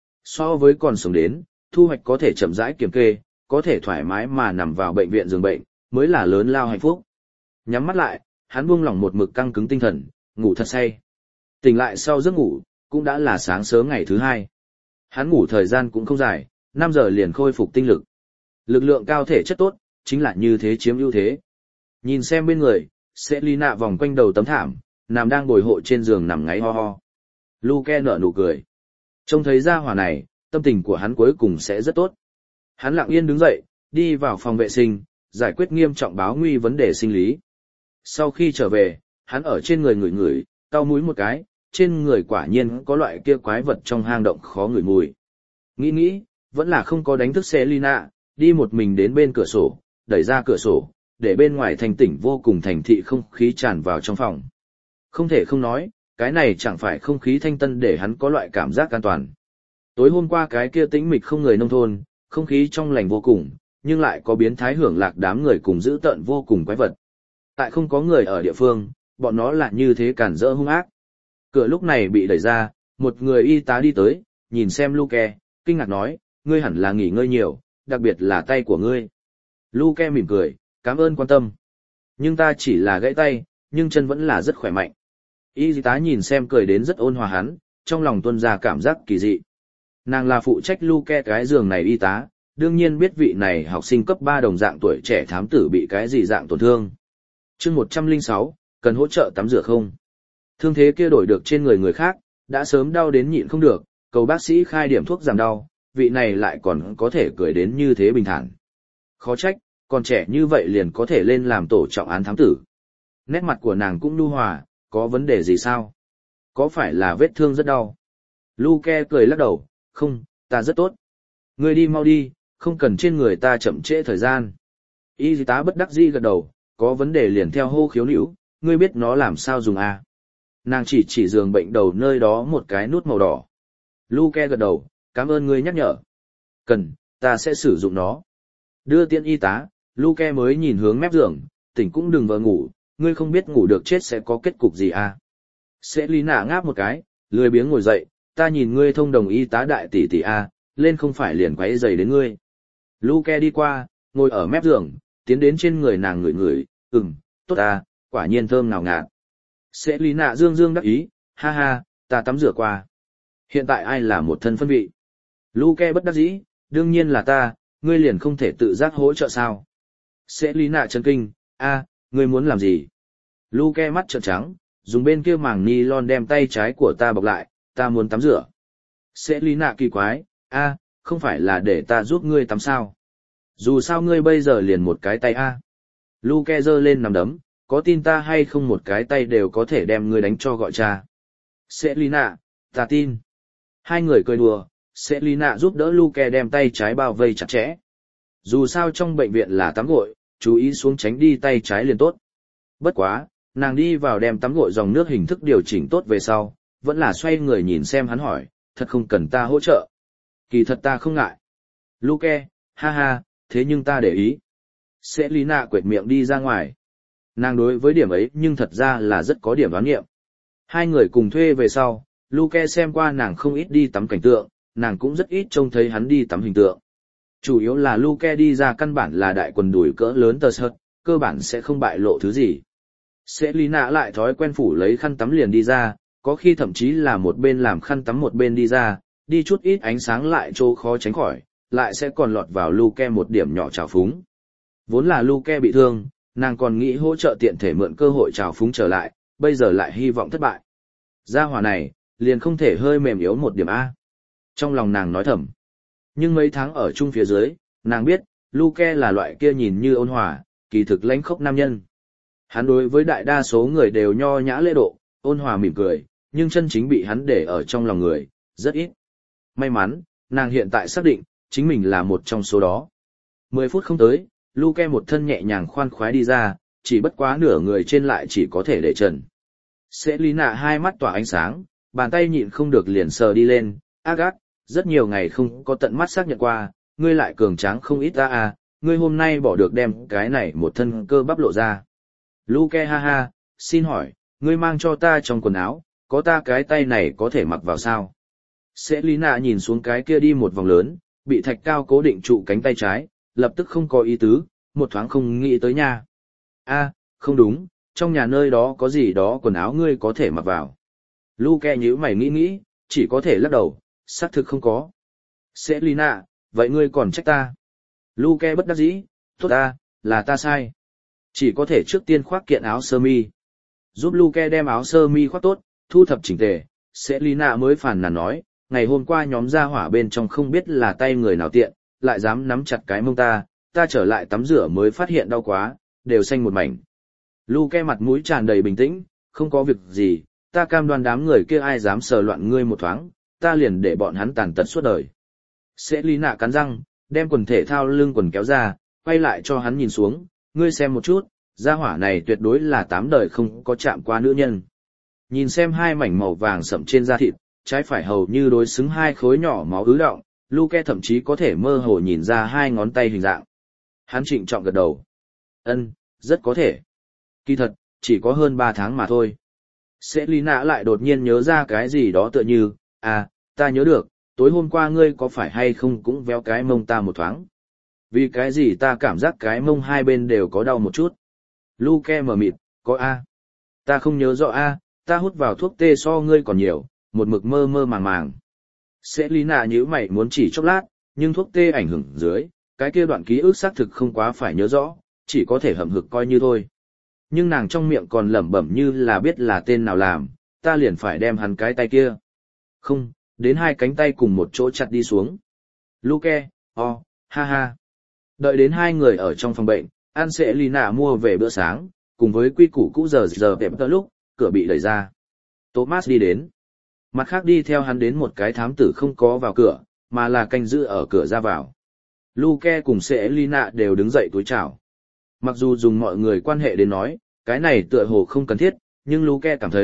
So với còn sống đến, thu hoạch có thể chậm rãi kiểm kê, có thể thoải mái mà nằm vào bệnh viện giường bệnh, mới là lớn lao hạnh phúc. Nhắm mắt lại, hắn buông lỏng một mực căng cứng tinh thần, ngủ thật say. Tỉnh lại sau giấc ngủ, cũng đã là sáng sớm ngày thứ hai. Hắn ngủ thời gian cũng không dài, năm giờ liền khôi phục tinh lực. Lực lượng cao thể chất tốt, chính là như thế chiếm ưu thế. Nhìn xem bên người, Selina vòng quanh đầu tấm thảm, nằm đang bồi hộ trên giường nằm ngáy ho ho. Luke nở nụ cười. Trông thấy gia hỏa này, tâm tình của hắn cuối cùng sẽ rất tốt. Hắn lặng yên đứng dậy, đi vào phòng vệ sinh, giải quyết nghiêm trọng báo nguy vấn đề sinh lý. Sau khi trở về, hắn ở trên người ngửi ngửi, cau mũi một cái, trên người quả nhiên có loại kia quái vật trong hang động khó ngửi mùi. Nghĩ nghĩ, vẫn là không có đánh thức Selina, đi một mình đến bên cửa sổ, đẩy ra cửa sổ, để bên ngoài thành tỉnh vô cùng thành thị không khí tràn vào trong phòng. Không thể không nói, cái này chẳng phải không khí thanh tân để hắn có loại cảm giác an toàn. Tối hôm qua cái kia tĩnh mịch không người nông thôn, không khí trong lành vô cùng, nhưng lại có biến thái hưởng lạc đám người cùng dữ tợn vô cùng quái vật. Tại không có người ở địa phương, bọn nó là như thế cản rỡ hung ác. Cửa lúc này bị đẩy ra, một người y tá đi tới, nhìn xem Luke, kinh ngạc nói, ngươi hẳn là nghỉ ngơi nhiều, đặc biệt là tay của ngươi. Luke mỉm cười, cảm ơn quan tâm. Nhưng ta chỉ là gãy tay, nhưng chân vẫn là rất khỏe mạnh. Y tá nhìn xem cười đến rất ôn hòa hắn, trong lòng tuôn ra cảm giác kỳ dị. Nàng là phụ trách Luke cái giường này y tá, đương nhiên biết vị này học sinh cấp ba đồng dạng tuổi trẻ thám tử bị cái gì dạng tổn thương. Chương một trăm lẻ sáu, cần hỗ trợ tắm rửa không? Thương thế kia đổi được trên người người khác, đã sớm đau đến nhịn không được, cầu bác sĩ khai điểm thuốc giảm đau, vị này lại còn có thể cười đến như thế bình thản. Khó trách, còn trẻ như vậy liền có thể lên làm tổ trọng án thám tử. Nét mặt của nàng cũng nhu hòa, có vấn đề gì sao? Có phải là vết thương rất đau? Luke cười lắc đầu, không, ta rất tốt. Ngươi đi mau đi, không cần trên người ta chậm trễ thời gian. Y tá bất đắc dĩ gật đầu, có vấn đề liền theo hô khiếu nữu, ngươi biết nó làm sao dùng à? Nàng chỉ chỉ giường bệnh đầu nơi đó một cái nút màu đỏ. Luke gật đầu, cảm ơn ngươi nhắc nhở. Cần, ta sẽ sử dụng nó. Đưa tiễn y tá, Luke mới nhìn hướng mép giường, tỉnh cũng đừng vờ ngủ, ngươi không biết ngủ được chết sẽ có kết cục gì à. Selina ngáp một cái, lười biếng ngồi dậy, ta nhìn ngươi thông đồng y tá đại tỷ tỷ à, lên không phải liền quấy giày đến ngươi. Luke đi qua, ngồi ở mép giường, tiến đến trên người nàng ngửi ngửi, ừm, tốt à, quả nhiên thơm ngào ngạt. Selina dương dương đắc ý, ha ha, ta tắm rửa qua. Hiện tại ai là một thân phân vị? Luke bất đắc dĩ, đương nhiên là ta, ngươi liền không thể tự giác hỗ trợ sao? Selina chấn kinh, a, ngươi muốn làm gì? Luke mắt trợn trắng, dùng bên kia màng nylon đem tay trái của ta bọc lại, ta muốn tắm rửa. Selina kỳ quái, a, không phải là để ta giúp ngươi tắm sao? Dù sao ngươi bây giờ liền một cái tay a. Luke giơ lên nắm đấm, có tin ta hay không một cái tay đều có thể đem ngươi đánh cho gọi cha. Selina, ta tin. Hai người cười đùa, Selina giúp đỡ Luke đem tay trái bao vây chặt chẽ. Dù sao trong bệnh viện là tắm gội, chú ý xuống tránh đi tay trái liền tốt. Bất quá, nàng đi vào đem tắm gội dòng nước hình thức điều chỉnh tốt về sau, vẫn là xoay người nhìn xem hắn hỏi, thật không cần ta hỗ trợ. Kỳ thật ta không ngại. Luke, ha ha, thế nhưng ta để ý. Selina quệt miệng đi ra ngoài. Nàng đối với điểm ấy nhưng thật ra là rất có điểm đoán nghiệm. Hai người cùng thuê về sau, Luke xem qua nàng không ít đi tắm cảnh tượng, nàng cũng rất ít trông thấy hắn đi tắm hình tượng. Chủ yếu là Luke đi ra căn bản là đại quần đùi cỡ lớn tờ sợt, cơ bản sẽ không bại lộ thứ gì. Selina lại thói quen phủ lấy khăn tắm liền đi ra, có khi thậm chí là một bên làm khăn tắm một bên đi ra, đi chút ít ánh sáng lại chỗ khó tránh khỏi, lại sẽ còn lọt vào Luke một điểm nhỏ trào phúng. Vốn là Luke bị thương, nàng còn nghĩ hỗ trợ tiện thể mượn cơ hội trào phúng trở lại, bây giờ lại hy vọng thất bại. Gia hỏa này, liền không thể hơi mềm yếu một điểm A. Trong lòng nàng nói thầm. Nhưng mấy tháng ở chung phía dưới, nàng biết, Luke là loại kia nhìn như ôn hòa, kỳ thực lãnh khốc nam nhân. Hắn đối với đại đa số người đều nho nhã lễ độ, ôn hòa mỉm cười, nhưng chân chính bị hắn để ở trong lòng người, rất ít. May mắn, nàng hiện tại xác định, chính mình là một trong số đó. Mười phút không tới, Luke một thân nhẹ nhàng khoan khoái đi ra, chỉ bất quá nửa người trên lại chỉ có thể để trần. Selina hai mắt tỏa ánh sáng, bàn tay nhịn không được liền sờ đi lên, Agat, rất nhiều ngày không có tận mắt xác nhận qua, ngươi lại cường tráng không ít ta à, ngươi hôm nay bỏ được đem cái này một thân cơ bắp lộ ra. Luke ha ha, xin hỏi, ngươi mang cho ta trong quần áo, có ta cái tay này có thể mặc vào sao? Selina nhìn xuống cái kia đi một vòng lớn, bị thạch cao cố định trụ cánh tay trái, lập tức không có ý tứ, một thoáng không nghĩ tới nha. A, không đúng, trong nhà nơi đó có gì đó quần áo ngươi có thể mặc vào. Luke nhíu mày nghĩ nghĩ, chỉ có thể lắc đầu, xác thực không có. Selina, vậy ngươi còn trách ta? Luke bất đắc dĩ, tốt ta, là ta sai. Chỉ có thể trước tiên khoác kiện áo sơ mi. Giúp Luke đem áo sơ mi khoác tốt, thu thập chỉnh tề, Selina mới phàn nàn nói, ngày hôm qua nhóm gia hỏa bên trong không biết là tay người nào tiện, lại dám nắm chặt cái mông ta, ta trở lại tắm rửa mới phát hiện đau quá, đều xanh một mảnh. Luke mặt mũi tràn đầy bình tĩnh, không có việc gì, ta cam đoan đám người kia ai dám sờ loạn ngươi một thoáng, ta liền để bọn hắn tàn tật suốt đời. Selina cắn răng, đem quần thể thao lưng quần kéo ra, quay lại cho hắn nhìn xuống, ngươi xem một chút, gia hỏa này tuyệt đối là tám đời không có chạm qua nữ nhân. Nhìn xem hai mảnh màu vàng sậm trên da thịt, trái phải hầu như đối xứng hai khối nhỏ máu ứ đọng, Luke thậm chí có thể mơ hồ nhìn ra hai ngón tay hình dạng. Hắn trịnh trọng gật đầu. Ân, rất có thể. Kỳ thật, chỉ có hơn ba tháng mà thôi. Selina lại đột nhiên nhớ ra cái gì đó tựa như, à, ta nhớ được, tối hôm qua ngươi có phải hay không cũng véo cái mông ta một thoáng. Vì cái gì ta cảm giác cái mông hai bên đều có đau một chút. Luke mở mịt, có A. Ta không nhớ rõ A, ta hút vào thuốc tê so ngươi còn nhiều, một mực mơ mơ màng màng. Selina nhíu mày muốn chỉ chốc lát, nhưng thuốc tê ảnh hưởng dưới, cái kia đoạn ký ức xác thực không quá phải nhớ rõ, chỉ có thể hậm hực coi như thôi. Nhưng nàng trong miệng còn lẩm bẩm như là biết là tên nào làm, ta liền phải đem hắn cái tay kia. Không, đến hai cánh tay cùng một chỗ chặt đi xuống. Luke, oh, ha ha. Đợi đến hai người ở trong phòng bệnh, An Selina mua về bữa sáng, cùng với quy củ cũ giờ giờ đẹp tơ lúc, cửa bị đẩy ra. Thomas đi đến. Mặt khác đi theo hắn đến một cái thám tử không có vào cửa, mà là canh giữ ở cửa ra vào. Luke cùng Selina đều đứng dậy cúi chào. Mặc dù dùng mọi người quan hệ đến nói, cái này tựa hồ không cần thiết, nhưng Luke cảm thấy,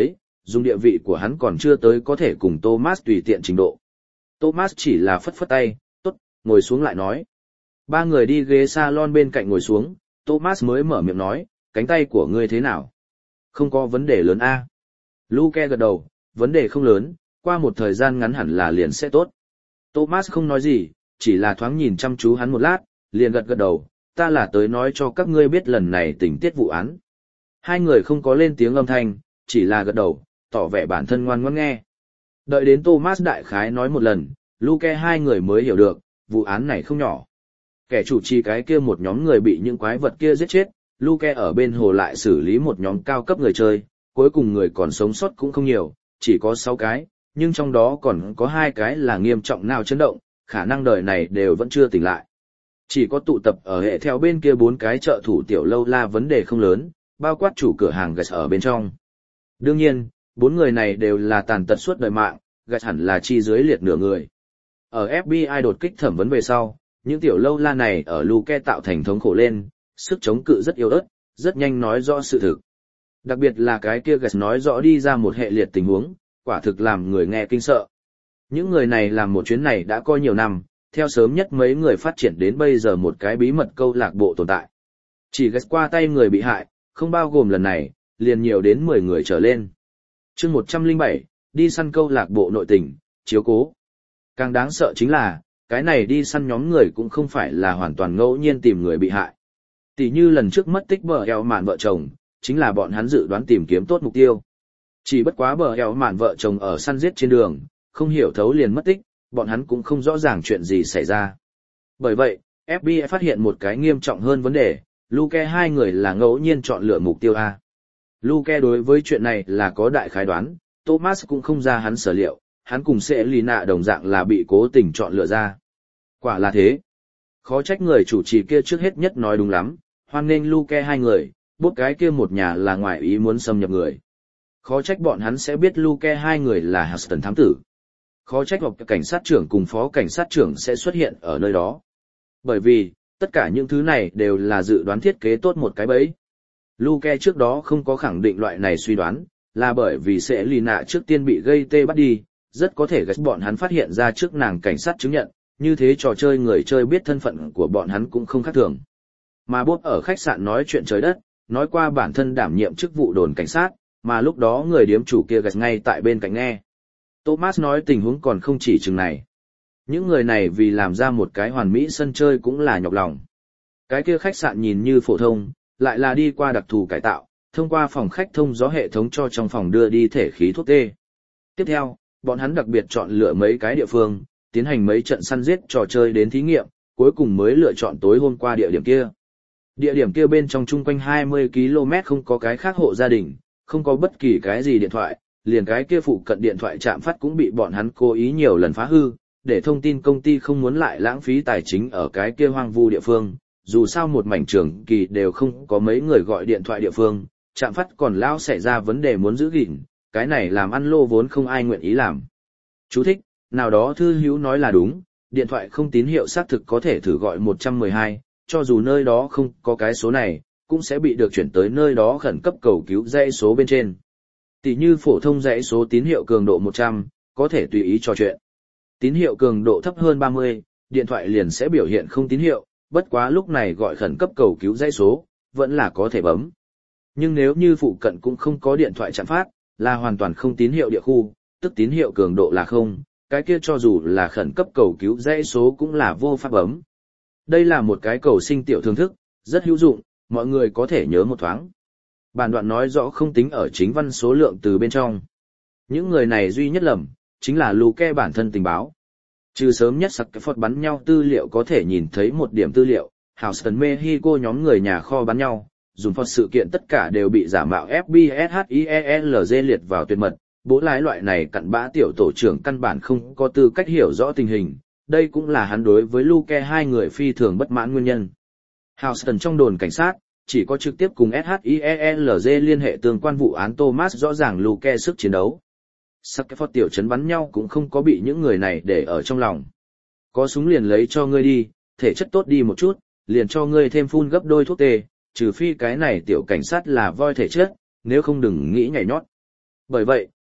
dùng địa vị của hắn còn chưa tới có thể cùng Thomas tùy tiện trình độ. Thomas chỉ là phất phất tay, tốt, ngồi xuống lại nói. Ba người đi ghế salon bên cạnh ngồi xuống, Thomas mới mở miệng nói, cánh tay của ngươi thế nào? Không có vấn đề lớn a. Luke gật đầu, vấn đề không lớn, qua một thời gian ngắn hẳn là liền sẽ tốt. Thomas không nói gì, chỉ là thoáng nhìn chăm chú hắn một lát, liền gật gật đầu, ta là tới nói cho các ngươi biết lần này tình tiết vụ án. Hai người không có lên tiếng âm thanh, chỉ là gật đầu, tỏ vẻ bản thân ngoan ngoãn nghe. Đợi đến Thomas đại khái nói một lần, Luke hai người mới hiểu được, vụ án này không nhỏ. Kẻ chủ trì cái kia một nhóm người bị những quái vật kia giết chết, Luke ở bên hồ lại xử lý một nhóm cao cấp người chơi, cuối cùng người còn sống sót cũng không nhiều, chỉ có sáu cái, nhưng trong đó còn có hai cái là nghiêm trọng nào chấn động, khả năng đời này đều vẫn chưa tỉnh lại. Chỉ có tụ tập ở hệ theo bên kia bốn cái trợ thủ tiểu lâu la vấn đề không lớn, bao quát chủ cửa hàng Gạch ở bên trong. Đương nhiên, bốn người này đều là tàn tật suốt đời mạng, Gạch hẳn là chi dưới liệt nửa người. Ở ép bê i đột kích thẩm vấn về sau, những tiểu lâu la này ở Luke tạo thành thống khổ lên, sức chống cự rất yếu ớt, rất nhanh nói rõ sự thực. Đặc biệt là cái kia Gạch nói rõ đi ra một hệ liệt tình huống, quả thực làm người nghe kinh sợ. Những người này làm một chuyến này đã có nhiều năm, theo sớm nhất mấy người phát triển đến bây giờ một cái bí mật câu lạc bộ tồn tại. Chỉ Gạch qua tay người bị hại, không bao gồm lần này, liền nhiều đến mười người trở lên. Chương một trăm lẻ bảy, đi săn câu lạc bộ nội tình, chiếu cố. Càng đáng sợ chính là, cái này đi săn nhóm người cũng không phải là hoàn toàn ngẫu nhiên tìm người bị hại. Tỷ như lần trước mất tích bờ eo mạn vợ chồng, chính là bọn hắn dự đoán tìm kiếm tốt mục tiêu. Chỉ bất quá bờ eo mạn vợ chồng ở săn giết trên đường, không hiểu thấu liền mất tích, bọn hắn cũng không rõ ràng chuyện gì xảy ra. Bởi vậy, ép bê i phát hiện một cái nghiêm trọng hơn vấn đề, Luke hai người là ngẫu nhiên chọn lựa mục tiêu A. Luke đối với chuyện này là có đại khái đoán, Thomas cũng không ra hắn sở liệu, hắn cùng Selina đồng dạng là bị cố tình chọn lựa ra. Quả là thế. Khó trách người chủ trì kia trước hết nhất nói đúng lắm, hoan nghênh Luke hai người, bốt cái kia một nhà là ngoại ý muốn xâm nhập người. Khó trách bọn hắn sẽ biết Luke hai người là Huston thám tử. Khó trách học cảnh sát trưởng cùng phó cảnh sát trưởng sẽ xuất hiện ở nơi đó. Bởi vì, tất cả những thứ này đều là dự đoán thiết kế tốt một cái bẫy. Luke trước đó không có khẳng định loại này suy đoán, là bởi vì Selina trước tiên bị gây tê bắt đi, rất có thể Gạch bọn hắn phát hiện ra trước nàng cảnh sát chứng nhận, như thế trò chơi người chơi biết thân phận của bọn hắn cũng không khác thường. Mà Bob ở khách sạn nói chuyện trời đất, nói qua bản thân đảm nhiệm chức vụ đồn cảnh sát, mà lúc đó người điếm chủ kia Gạch ngay tại bên cạnh nghe. Thomas nói tình huống còn không chỉ chừng này. Những người này vì làm ra một cái hoàn mỹ sân chơi cũng là nhọc lòng. Cái kia khách sạn nhìn như phổ thông, lại là đi qua đặc thù cải tạo, thông qua phòng khách thông gió hệ thống cho trong phòng đưa đi thể khí thuốc tê. Tiếp theo, bọn hắn đặc biệt chọn lựa mấy cái địa phương, tiến hành mấy trận săn giết trò chơi đến thí nghiệm, cuối cùng mới lựa chọn tối hôm qua địa điểm kia. Địa điểm kia bên trong chung quanh hai mươi ki lô mét không có cái khác hộ gia đình, không có bất kỳ cái gì điện thoại, liền cái kia phụ cận điện thoại chạm phát cũng bị bọn hắn cố ý nhiều lần phá hư, để thông tin công ty không muốn lại lãng phí tài chính ở cái kia hoang vu địa phương, dù sao một mảnh trường kỳ đều không có mấy người gọi điện thoại địa phương, chạm phát còn lao xảy ra vấn đề muốn giữ gìn, cái này làm ăn lô vốn không ai nguyện ý làm. Chú thích, nào đó thư hữu nói là đúng, điện thoại không tín hiệu xác thực có thể thử gọi một trăm mười hai, cho dù nơi đó không có cái số này, cũng sẽ bị được chuyển tới nơi đó khẩn cấp cầu cứu dãy số bên trên. Tỷ như phổ thông dãy số tín hiệu cường độ một trăm, có thể tùy ý trò chuyện. Tín hiệu cường độ thấp hơn ba mươi, điện thoại liền sẽ biểu hiện không tín hiệu, bất quá lúc này gọi khẩn cấp cầu cứu dãy số, vẫn là có thể bấm. Nhưng nếu như phụ cận cũng không có điện thoại chạm phát, là hoàn toàn không tín hiệu địa khu, tức tín hiệu cường độ là không, cái kia cho dù là khẩn cấp cầu cứu dãy số cũng là vô pháp bấm. Đây là một cái cầu sinh tiểu thương thức, rất hữu dụng, mọi người có thể nhớ một thoáng. Bản đoạn nói rõ không tính ở chính văn số lượng từ bên trong. Những người này duy nhất lầm, chính là Luke bản thân tình báo. Trừ sớm nhất sặc cái phốt bắn nhau tư liệu có thể nhìn thấy một điểm tư liệu, Houston Mexico nhóm người nhà kho bắn nhau, dùng phốt sự kiện tất cả đều bị giả mạo ép bê ét hát i e lờ giê liệt vào tuyệt mật, bố lái loại này cặn bã tiểu tổ trưởng căn bản không có tư cách hiểu rõ tình hình, đây cũng là hắn đối với Luke hai người phi thường bất mãn nguyên nhân. Houston trong đồn cảnh sát, chỉ có trực tiếp cùng ét hát i e lờ giê liên hệ tương quan vụ án Thomas rõ ràng Luke sức chiến đấu. Sắc cái phốt tiểu trấn bắn nhau cũng không có bị những người này để ở trong lòng. Có súng liền lấy cho ngươi đi, thể chất tốt đi một chút, liền cho ngươi thêm phun gấp đôi thuốc tê, trừ phi cái này tiểu cảnh sát là voi thể chất, nếu không đừng nghĩ nhảy nhót. Bởi vậy,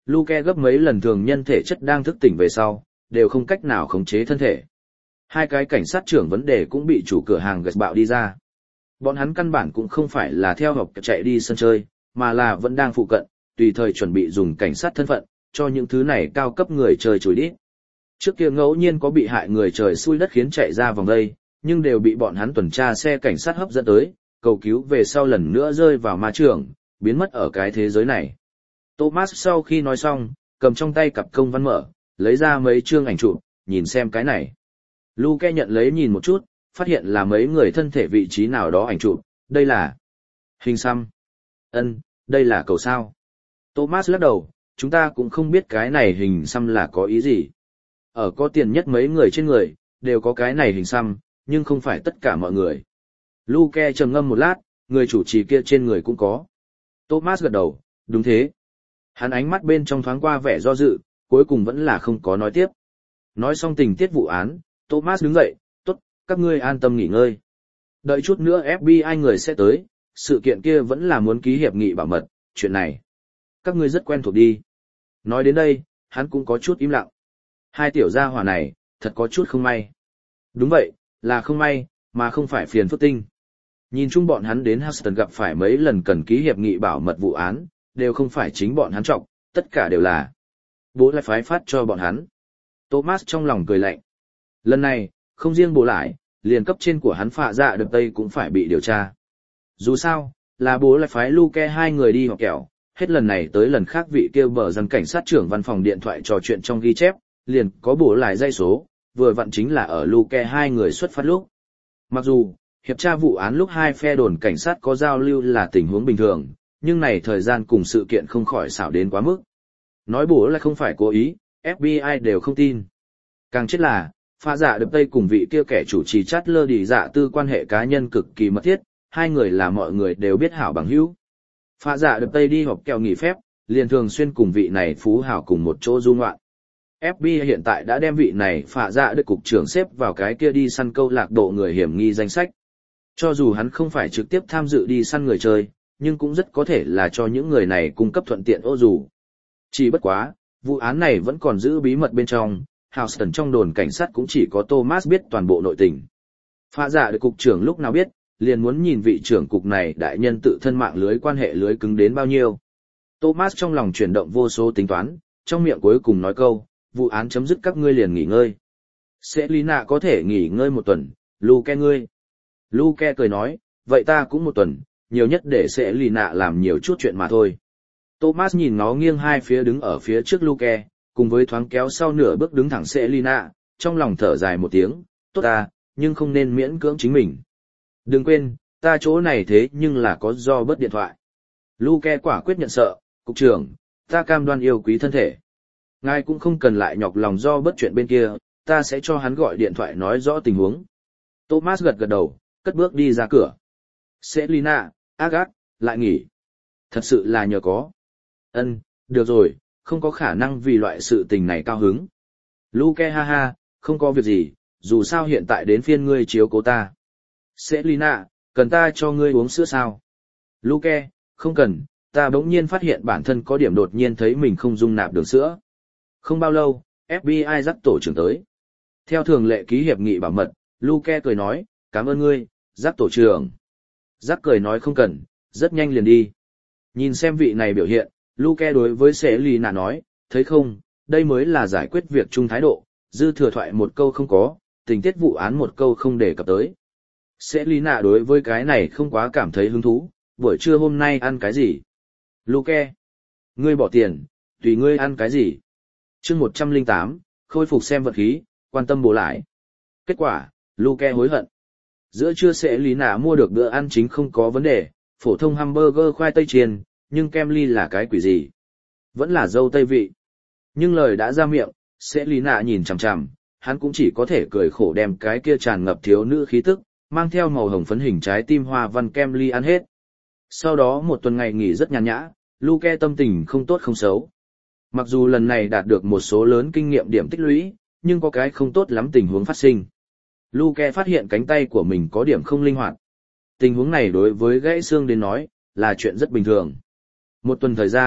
Luke gấp mấy lần thường nhân thể chất đang thức tỉnh về sau, đều không cách nào khống chế thân thể. Hai cái cảnh sát trưởng vấn đề cũng bị chủ cửa hàng gật bạo đi ra. Bọn hắn căn bản cũng không phải là theo học chạy đi sân chơi, mà là vẫn đang phụ cận, tùy thời chuẩn bị dùng cảnh sát thân phận, cho những thứ này cao cấp người chơi chối đít. Trước kia ngẫu nhiên có bị hại người trời xui đất khiến chạy ra vòng đây, nhưng đều bị bọn hắn tuần tra xe cảnh sát hấp dẫn tới, cầu cứu về sau lần nữa rơi vào ma trường, biến mất ở cái thế giới này. Thomas sau khi nói xong, cầm trong tay cặp công văn mở, lấy ra mấy chương ảnh chụp, nhìn xem cái này. Luke nhận lấy nhìn một chút, phát hiện là mấy người thân thể vị trí nào đó ảnh chụp, đây là hình xăm. Ân, đây là cầu sao. Thomas lắc đầu, chúng ta cũng không biết cái này hình xăm là có ý gì. Ở có tiền nhất mấy người trên người, đều có cái này hình xăm, nhưng không phải tất cả mọi người. Luke trầm ngâm một lát, người chủ trì kia trên người cũng có. Thomas gật đầu, đúng thế. Hắn ánh mắt bên trong thoáng qua vẻ do dự, cuối cùng vẫn là không có nói tiếp. Nói xong tình tiết vụ án, Thomas đứng dậy, tốt, các ngươi an tâm nghỉ ngơi. Đợi chút nữa ép bê i người sẽ tới, sự kiện kia vẫn là muốn ký hiệp nghị bảo mật, chuyện này. Các ngươi rất quen thuộc đi. Nói đến đây, hắn cũng có chút im lặng. Hai tiểu gia hỏa này, thật có chút không may. Đúng vậy, là không may, mà không phải phiền phức tinh. Nhìn chung bọn hắn đến Houston gặp phải mấy lần cần ký hiệp nghị bảo mật vụ án, đều không phải chính bọn hắn trọng, tất cả đều là bố lại phái phát cho bọn hắn. Thomas trong lòng cười lạnh. Lần này, không riêng bố lại, liền cấp trên của hắn phạ dạ được Tây cũng phải bị điều tra. Dù sao, là bố lại phái Luke hai người đi họp kẹo, hết lần này tới lần khác vị kêu bờ dân cảnh sát trưởng văn phòng điện thoại trò chuyện trong ghi chép, liền có bố lại dây số, vừa vặn chính là ở Luke hai người xuất phát lúc. Mặc dù, hiệp tra vụ án lúc hai phe đồn cảnh sát có giao lưu là tình huống bình thường, nhưng này thời gian cùng sự kiện không khỏi xảo đến quá mức. Nói bố là không phải cố ý, ép bê i đều không tin. Càng chết là, pha dạ được Tây cùng vị kia kẻ chủ trì chát lơ đi dạ tư quan hệ cá nhân cực kỳ mật thiết, hai người là mọi người đều biết hảo bằng hữu. Pha dạ được Tây đi họp kèo nghỉ phép, liền thường xuyên cùng vị này phú hảo cùng một chỗ du ngoạn. ép bê i hiện tại đã đem vị này pha dạ được cục trưởng xếp vào cái kia đi săn câu lạc bộ người hiểm nghi danh sách. Cho dù hắn không phải trực tiếp tham dự đi săn người chơi, nhưng cũng rất có thể là cho những người này cung cấp thuận tiện ô dù. Chỉ bất quá, vụ án này vẫn còn giữ bí mật bên trong, Houston trong đồn cảnh sát cũng chỉ có Thomas biết toàn bộ nội tình. Pha dạ được cục trưởng lúc nào biết, liền muốn nhìn vị trưởng cục này đại nhân tự thân mạng lưới quan hệ lưới cứng đến bao nhiêu. Thomas trong lòng chuyển động vô số tính toán, trong miệng cuối cùng nói câu, vụ án chấm dứt các ngươi liền nghỉ ngơi. Selina có thể nghỉ ngơi một tuần, Luke ngươi. Luke cười nói, vậy ta cũng một tuần, nhiều nhất để Selina làm nhiều chút chuyện mà thôi. Thomas nhìn nó nghiêng hai phía đứng ở phía trước Luke, cùng với thoáng kéo sau nửa bước đứng thẳng Selina, trong lòng thở dài một tiếng, tốt ta, nhưng không nên miễn cưỡng chính mình. Đừng quên, ta chỗ này thế nhưng là có do bớt điện thoại. Luke quả quyết nhận sợ, cục trưởng, ta cam đoan yêu quý thân thể. Ngài cũng không cần lại nhọc lòng do bớt chuyện bên kia, ta sẽ cho hắn gọi điện thoại nói rõ tình huống. Thomas gật gật đầu, cất bước đi ra cửa. Selina, Agatha, lại nghỉ. Thật sự là nhờ có. Ân, được rồi, không có khả năng vì loại sự tình này cao hứng. Luke ha ha, không có việc gì, dù sao hiện tại đến phiên ngươi chiếu cố ta. Selina, cần ta cho ngươi uống sữa sao? Luke, không cần, ta bỗng nhiên phát hiện bản thân có điểm đột nhiên thấy mình không dung nạp được sữa. Không bao lâu, ép bê i dắt tổ trưởng tới. Theo thường lệ ký hiệp nghị bảo mật, Luke cười nói, cảm ơn ngươi, dắt tổ trưởng. Dắt cười nói không cần, rất nhanh liền đi. Nhìn xem vị này biểu hiện, Luke đối với Selina nói, thấy không, đây mới là giải quyết việc chung thái độ, dư thừa thoại một câu không có, tình tiết vụ án một câu không đề cập tới. Selina đối với cái này không quá cảm thấy hứng thú, buổi trưa hôm nay ăn cái gì? Luke, ngươi bỏ tiền, tùy ngươi ăn cái gì? Chương một trăm lẻ tám, khôi phục xem vật khí, quan tâm bổ lại. Kết quả, Luke hối hận. Giữa trưa Selina mua được bữa ăn chính không có vấn đề, phổ thông hamburger khoai tây chiên, nhưng kem ly là cái quỷ gì? Vẫn là dâu tây vị. Nhưng lời đã ra miệng, Selina nhìn chằm chằm, hắn cũng chỉ có thể cười khổ đem cái kia tràn ngập thiếu nữ khí tức, mang theo màu hồng phấn hình trái tim hoa văn kem ly ăn hết. Sau đó một tuần ngày nghỉ rất nhàn nhã, Luke tâm tình không tốt không xấu. Mặc dù lần này đạt được một số lớn kinh nghiệm điểm tích lũy, nhưng có cái không tốt lắm tình huống phát sinh. Luke phát hiện cánh tay của mình có điểm không linh hoạt. Tình huống này đối với gãy xương đến nói, là chuyện rất bình thường. Một tuần thời gian,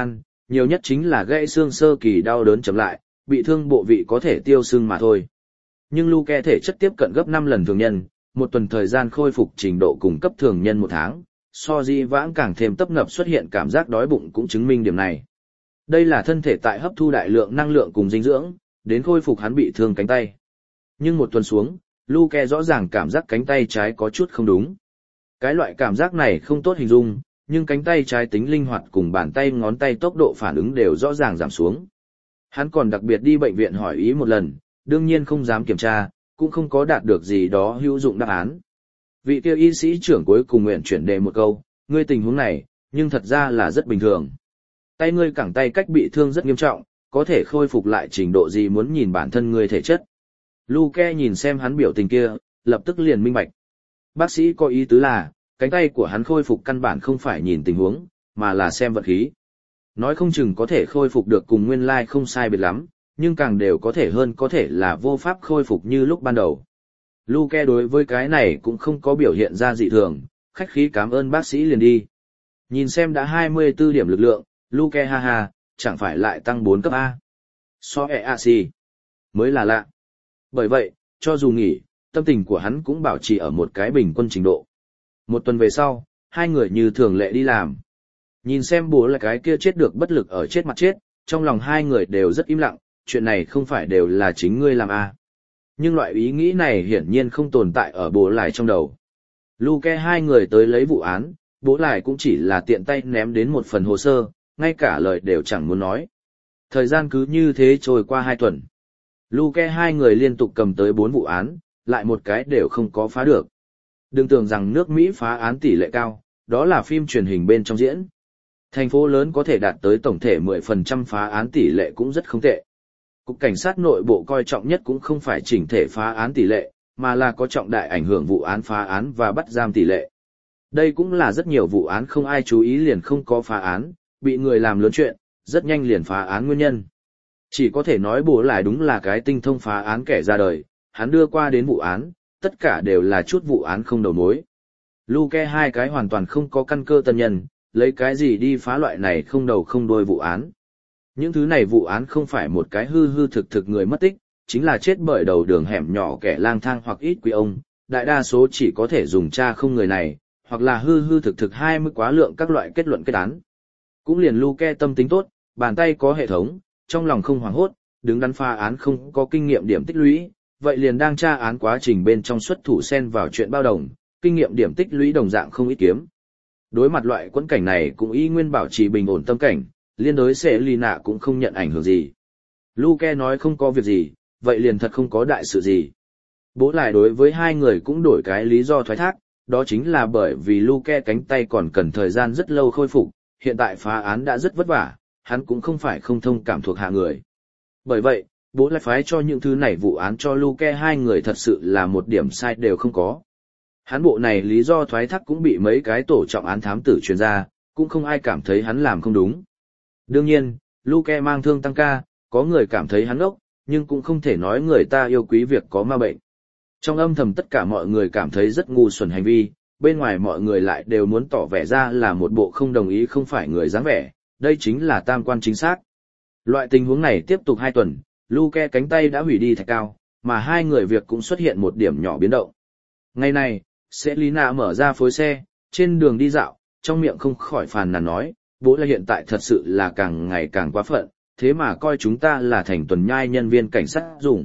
Nhiều nhất chính là gãy xương sơ kỳ đau đớn chậm lại, bị thương bộ vị có thể tiêu xương mà thôi. Nhưng Luke thể chất tiếp cận gấp năm lần thường nhân, một tuần thời gian khôi phục trình độ cùng cấp thường nhân một tháng, so di vãng càng thêm tấp nập xuất hiện cảm giác đói bụng cũng chứng minh điểm này. Đây là thân thể tại hấp thu đại lượng năng lượng cùng dinh dưỡng, đến khôi phục hắn bị thương cánh tay. Nhưng một tuần xuống, Luke rõ ràng cảm giác cánh tay trái có chút không đúng. Cái loại cảm giác này không tốt hình dung, nhưng cánh tay trái tính linh hoạt cùng bàn tay ngón tay tốc độ phản ứng đều rõ ràng giảm xuống. Hắn còn đặc biệt đi bệnh viện hỏi ý một lần, đương nhiên không dám kiểm tra, cũng không có đạt được gì đó hữu dụng đáp án. Vị kia y sĩ trưởng cuối cùng nguyện chuyển đề một câu, ngươi tình huống này, nhưng thật ra là rất bình thường. Tay ngươi cẳng tay cách bị thương rất nghiêm trọng, có thể khôi phục lại trình độ gì muốn nhìn bản thân ngươi thể chất. Luke nhìn xem hắn biểu tình kia, lập tức liền minh bạch. Bác sĩ có ý tứ là, cánh tay của hắn khôi phục căn bản không phải nhìn tình huống, mà là xem vật khí. Nói không chừng có thể khôi phục được cùng nguyên lai không sai biệt lắm, nhưng càng đều có thể hơn có thể là vô pháp khôi phục như lúc ban đầu. Luke đối với cái này cũng không có biểu hiện ra dị thường, khách khí cảm ơn bác sĩ liền đi. Nhìn xem đã hai mươi tư điểm lực lượng, Luke ha ha, chẳng phải lại tăng bốn cấp A. So e a xê, mới là lạ. Bởi vậy, cho dù nghỉ, tâm tình của hắn cũng bảo trì ở một cái bình quân trình độ. Một tuần về sau, hai người như thường lệ đi làm. Nhìn xem bố là cái kia chết được bất lực ở chết mặt chết, trong lòng hai người đều rất im lặng, chuyện này không phải đều là chính ngươi làm à. Nhưng loại ý nghĩ này hiển nhiên không tồn tại ở bố lại trong đầu. Luke hai người tới lấy vụ án, bố lại cũng chỉ là tiện tay ném đến một phần hồ sơ, ngay cả lời đều chẳng muốn nói. Thời gian cứ như thế trôi qua hai tuần. Luke hai người liên tục cầm tới bốn vụ án, lại một cái đều không có phá được. Đừng tưởng rằng nước Mỹ phá án tỷ lệ cao, đó là phim truyền hình bên trong diễn. Thành phố lớn có thể đạt tới tổng thể mười phần trăm phá án tỷ lệ cũng rất không tệ. Cục cảnh sát nội bộ coi trọng nhất cũng không phải chỉnh thể phá án tỷ lệ, mà là có trọng đại ảnh hưởng vụ án phá án và bắt giam tỷ lệ. Đây cũng là rất nhiều vụ án không ai chú ý liền không có phá án, bị người làm lớn chuyện, rất nhanh liền phá án nguyên nhân. Chỉ có thể nói bố lại đúng là cái tinh thông phá án kẻ ra đời, hắn đưa qua đến vụ án, tất cả đều là chút vụ án không đầu mối. Luke hai cái hoàn toàn không có căn cơ tân nhân, lấy cái gì đi phá loại này không đầu không đuôi vụ án. Những thứ này vụ án không phải một cái hư hư thực thực người mất tích, chính là chết bởi đầu đường hẻm nhỏ kẻ lang thang hoặc ít quý ông, đại đa số chỉ có thể dùng tra không người này, hoặc là hư hư thực thực hai mươi quá lượng các loại kết luận kết án. Cũng liền Luke tâm tính tốt, bàn tay có hệ thống, trong lòng không hoảng hốt, đứng đắn phá án không có kinh nghiệm điểm tích lũy, vậy liền đang tra án quá trình bên trong xuất thủ xen vào chuyện bao đồng, kinh nghiệm điểm tích lũy đồng dạng không ít kiếm. Đối mặt loại quẫn cảnh này cũng y nguyên bảo trì bình ổn tâm cảnh, liên đối sẽ lì nạ cũng không nhận ảnh hưởng gì. Luke nói không có việc gì, vậy liền thật không có đại sự gì. Bố lại đối với hai người cũng đổi cái lý do thoái thác, đó chính là bởi vì Luke cánh tay còn cần thời gian rất lâu khôi phục, hiện tại phá án đã rất vất vả, hắn cũng không phải không thông cảm thuộc hạ người. Bởi vậy, bố lại phái cho những thứ này vụ án cho Luke hai người thật sự là một điểm sai đều không có. Hắn bộ này lý do thoái thác cũng bị mấy cái tổ trọng án thám tử truyền ra, cũng không ai cảm thấy hắn làm không đúng. Đương nhiên, Luke mang thương tăng ca, có người cảm thấy hắn ốc, nhưng cũng không thể nói người ta yêu quý việc có ma bệnh. Trong âm thầm tất cả mọi người cảm thấy rất ngu xuẩn hành vi, bên ngoài mọi người lại đều muốn tỏ vẻ ra là một bộ không đồng ý không phải người dáng vẻ, đây chính là tam quan chính xác. Loại tình huống này tiếp tục hai tuần, Luke cánh tay đã hủy đi thạch cao, mà hai người việc cũng xuất hiện một điểm nhỏ biến động. Ngày này, Selina mở ra phối xe, trên đường đi dạo, trong miệng không khỏi phàn nàn nói, bố là hiện tại thật sự là càng ngày càng quá phận, thế mà coi chúng ta là thành tuần nhai nhân viên cảnh sát dùng.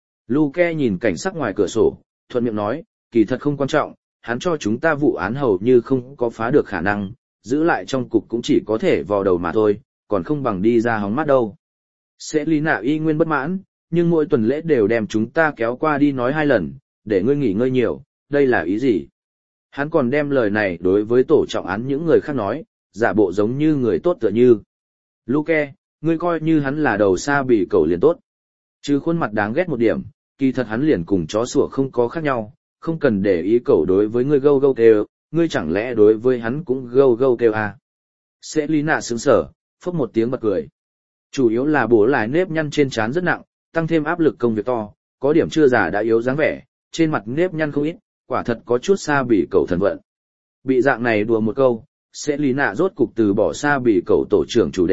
Luke nhìn cảnh sát ngoài cửa sổ, thuận miệng nói, kỳ thật không quan trọng, hắn cho chúng ta vụ án hầu như không có phá được khả năng, giữ lại trong cục cũng chỉ có thể vò đầu mà thôi, còn không bằng đi ra hóng mắt đâu. Selina y nguyên bất mãn, nhưng mỗi tuần lễ đều đem chúng ta kéo qua đi nói hai lần, để ngươi nghỉ ngơi nhiều, đây là ý gì? Hắn còn đem lời này đối với tổ trọng án những người khác nói, giả bộ giống như người tốt tựa như. Luke, ngươi coi như hắn là đầu xa bị cẩu liền tốt. Chứ khuôn mặt đáng ghét một điểm, kỳ thật hắn liền cùng chó sủa không có khác nhau, không cần để ý cẩu đối với ngươi gâu gâu kêu, ngươi chẳng lẽ đối với hắn cũng gâu gâu kêu à? Selina sững sờ, phốc một tiếng bật cười. Chủ yếu là bố lại nếp nhăn trên trán rất nặng, tăng thêm áp lực công việc to, có điểm chưa già đã yếu dáng vẻ, trên mặt nếp nhăn không ít, quả thật có chút xa bị cẩu thần vận. Bị dạng này đùa một câu, Selina rốt cục từ bỏ xa bị cẩu tổ trưởng chủ đề,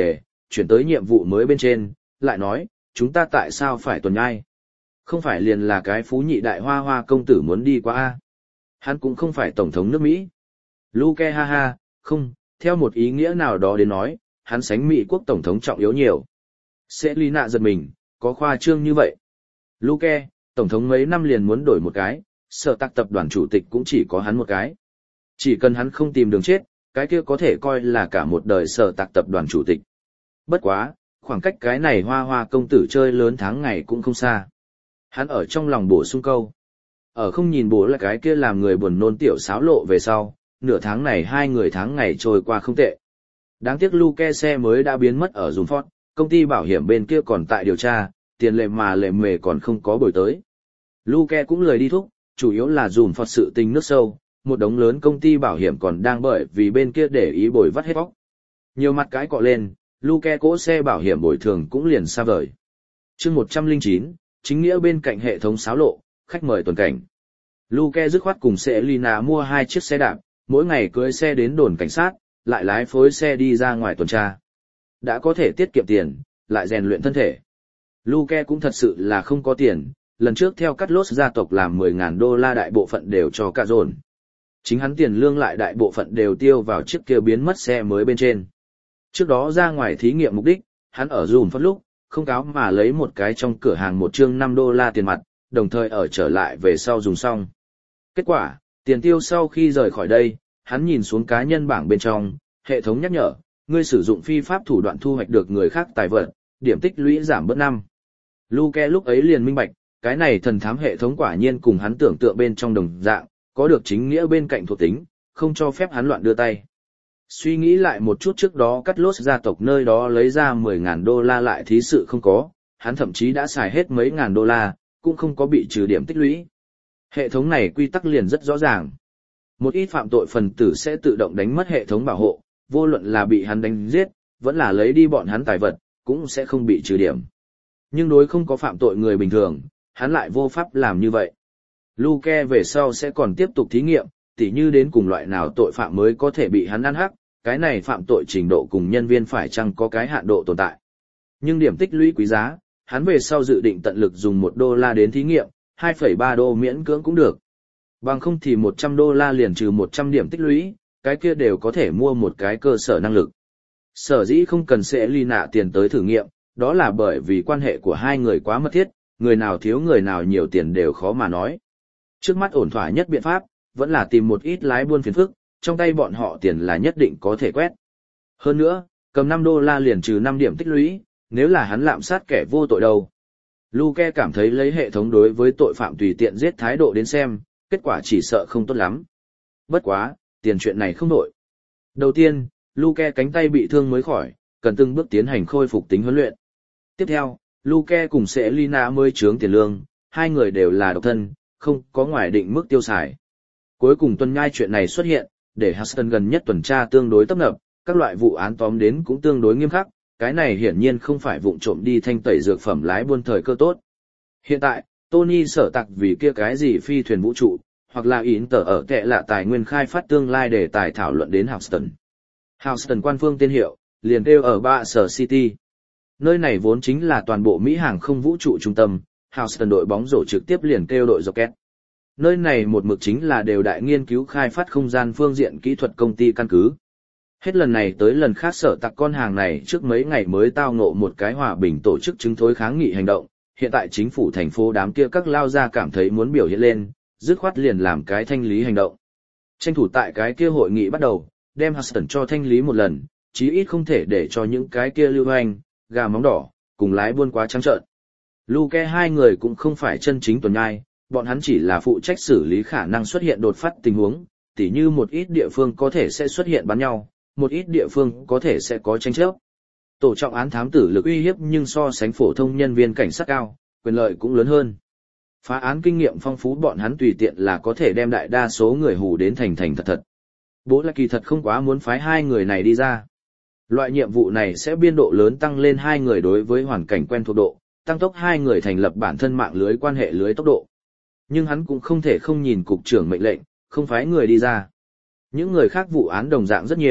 chuyển tới nhiệm vụ mới bên trên, lại nói, chúng ta tại sao phải tuần nhai? Không phải liền là cái phú nhị đại hoa hoa công tử muốn đi qua a? Hắn cũng không phải tổng thống nước Mỹ. Luke ha ha, không, theo một ý nghĩa nào đó đến nói, hắn sánh Mỹ quốc tổng thống trọng yếu nhiều. Selina giật mình, có khoa trương như vậy. Luke, tổng thống mấy năm liền muốn đổi một cái, sở tạc tập đoàn chủ tịch cũng chỉ có hắn một cái. Chỉ cần hắn không tìm đường chết, cái kia có thể coi là cả một đời sở tạc tập đoàn chủ tịch. Bất quá, khoảng cách cái này hoa hoa công tử chơi lớn tháng ngày cũng không xa. Hắn ở trong lòng bổ sung câu. Ở không nhìn bố là cái kia làm người buồn nôn tiểu xáo lộ về sau, nửa tháng này hai người tháng ngày trôi qua không tệ. Đáng tiếc Luke xe mới đã biến mất ở Dùm Phót, công ty bảo hiểm bên kia còn tại điều tra, tiền lệ mà lệ mề còn không có bồi tới. Luke cũng lười đi thúc, chủ yếu là Dùm Phót sự tình nước sâu, một đống lớn công ty bảo hiểm còn đang bởi vì bên kia để ý bồi vắt hết vóc. Nhiều mặt cái cọ lên, Luke cỗ xe bảo hiểm bồi thường cũng liền xa vời. chương một trăm lẻ chín, chính nghĩa bên cạnh hệ thống xáo lộ, khách mời tuần cảnh. Luke dứt khoát cùng Selina mua hai chiếc xe đạp, mỗi ngày cưới xe đến đồn cảnh sát, lại lái phối xe đi ra ngoài tuần tra. Đã có thể tiết kiệm tiền, lại rèn luyện thân thể. Luke cũng thật sự là không có tiền, lần trước theo cắt lốt gia tộc làm mười nghìn đô la đại bộ phận đều cho cả dồn. Chính hắn tiền lương lại đại bộ phận đều tiêu vào chiếc kia biến mất xe mới bên trên. Trước đó ra ngoài thí nghiệm mục đích, hắn ở dùm phát lúc, không cáo mà lấy một cái trong cửa hàng một chương năm đô la tiền mặt, đồng thời ở trở lại về sau dùng xong. Kết quả, tiền tiêu sau khi rời khỏi đây, hắn nhìn xuống cá nhân bảng bên trong, hệ thống nhắc nhở, ngươi sử dụng phi pháp thủ đoạn thu hoạch được người khác tài vật, điểm tích lũy giảm bớt năm. Luke lúc ấy liền minh bạch, cái này thần thám hệ thống quả nhiên cùng hắn tưởng tượng bên trong đồng dạng, có được chính nghĩa bên cạnh thuộc tính, không cho phép hắn loạn đưa tay. Suy nghĩ lại một chút trước đó cắt lốt gia tộc nơi đó lấy ra mười nghìn đô la lại thí sự không có, hắn thậm chí đã xài hết mấy ngàn đô la, cũng không có bị trừ điểm tích lũy. Hệ thống này quy tắc liền rất rõ ràng. Một ít phạm tội phần tử sẽ tự động đánh mất hệ thống bảo hộ, vô luận là bị hắn đánh giết, vẫn là lấy đi bọn hắn tài vật, cũng sẽ không bị trừ điểm. Nhưng đối không có phạm tội người bình thường, hắn lại vô pháp làm như vậy. Luke về sau sẽ còn tiếp tục thí nghiệm, tỉ như đến cùng loại nào tội phạm mới có thể bị hắn ăn hắc, cái này phạm tội trình độ cùng nhân viên phải chăng có cái hạn độ tồn tại. Nhưng điểm tích lũy quý giá, hắn về sau dự định tận lực dùng một đô la đến thí nghiệm, hai phẩy ba đô miễn cưỡng cũng được. Bằng không thì một trăm đô la liền trừ một trăm điểm tích lũy, cái kia đều có thể mua một cái cơ sở năng lực. Sở dĩ không cần sẽ ly nạ tiền tới thử nghiệm, đó là bởi vì quan hệ của hai người quá mật thiết, người nào thiếu người nào nhiều tiền đều khó mà nói. Trước mắt ổn thỏa nhất biện pháp, vẫn là tìm một ít lái buôn phiền phức, trong tay bọn họ tiền là nhất định có thể quét. Hơn nữa, cầm năm đô la liền trừ năm điểm tích lũy, nếu là hắn lạm sát kẻ vô tội đâu. Luke cảm thấy lấy hệ thống đối với tội phạm tùy tiện giết thái độ đến xem, kết quả chỉ sợ không tốt lắm. Bất quá, tiền chuyện này không nổi. Đầu tiên, Luke cánh tay bị thương mới khỏi, cần từng bước tiến hành khôi phục tính huấn luyện. Tiếp theo, Luke cùng Selina mới trướng tiền lương, hai người đều là độc thân, không có ngoài định mức tiêu xài. Cuối cùng tuần nhai chuyện này xuất hiện, để Huston gần nhất tuần tra tương đối tấp nập, các loại vụ án tóm đến cũng tương đối nghiêm khắc, cái này hiển nhiên không phải vụng trộm đi thanh tẩy dược phẩm lái buôn thời cơ tốt. Hiện tại, Tony sở tặc vì kia cái gì phi thuyền vũ trụ, hoặc là ín tờ ở kệ là tài nguyên khai phát tương lai để tài thảo luận đến Houston. Houston quan phương tên hiệu, liền kêu ở ba sở City. Nơi này vốn chính là toàn bộ Mỹ hàng không vũ trụ trung tâm, Houston đội bóng rổ trực tiếp liền kêu đội Rocket. Nơi này một mực chính là đều đại nghiên cứu khai phát không gian phương diện kỹ thuật công ty căn cứ. Hết lần này tới lần khác sở tặc con hàng này trước mấy ngày mới tao ngộ một cái hòa bình tổ chức chứng thối kháng nghị hành động, hiện tại chính phủ thành phố đám kia các lao ra cảm thấy muốn biểu hiện lên, dứt khoát liền làm cái thanh lý hành động. Tranh thủ tại cái kia hội nghị bắt đầu, đem Houston cho thanh lý một lần, chí ít không thể để cho những cái kia lưu hành, gà móng đỏ, cùng lái buôn quá trắng trợn. Luke hai người cũng không phải chân chính tuần nhai, bọn hắn chỉ là phụ trách xử lý khả năng xuất hiện đột phát tình huống, tỉ như một ít địa phương có thể sẽ xuất hiện bắn nhau, một ít địa phương có thể sẽ có tranh chấp. Tổ trọng án thám tử lực uy hiếp nhưng so sánh phổ thông nhân viên cảnh sát cao, quyền lợi cũng lớn hơn. Phá án kinh nghiệm phong phú bọn hắn tùy tiện là có thể đem đại đa số người hù đến thành thành thật thật. Bố là kỳ thật không quá muốn phái hai người này đi ra. Loại nhiệm vụ này sẽ biên độ lớn tăng lên hai người đối với hoàn cảnh quen thuộc độ, tăng tốc hai người thành lập bản thân mạng lưới quan hệ lưới tốc độ. Nhưng hắn cũng không thể không nhìn cục trưởng mệnh lệnh, không phái người đi ra. Những người khác vụ án đồng dạng rất nhiều,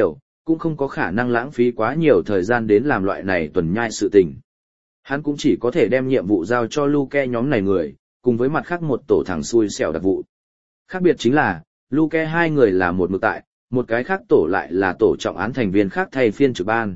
cũng không có khả năng lãng phí quá nhiều thời gian đến làm loại này tuần nhai sự tình. Hắn cũng chỉ có thể đem nhiệm vụ giao cho Luke nhóm này người, cùng với mặt khác một tổ thằng xui xẻo đặc vụ. Khác biệt chính là, Luke hai người là một mực tại, một cái khác tổ lại là tổ trọng án thành viên khác thay phiên trực ban.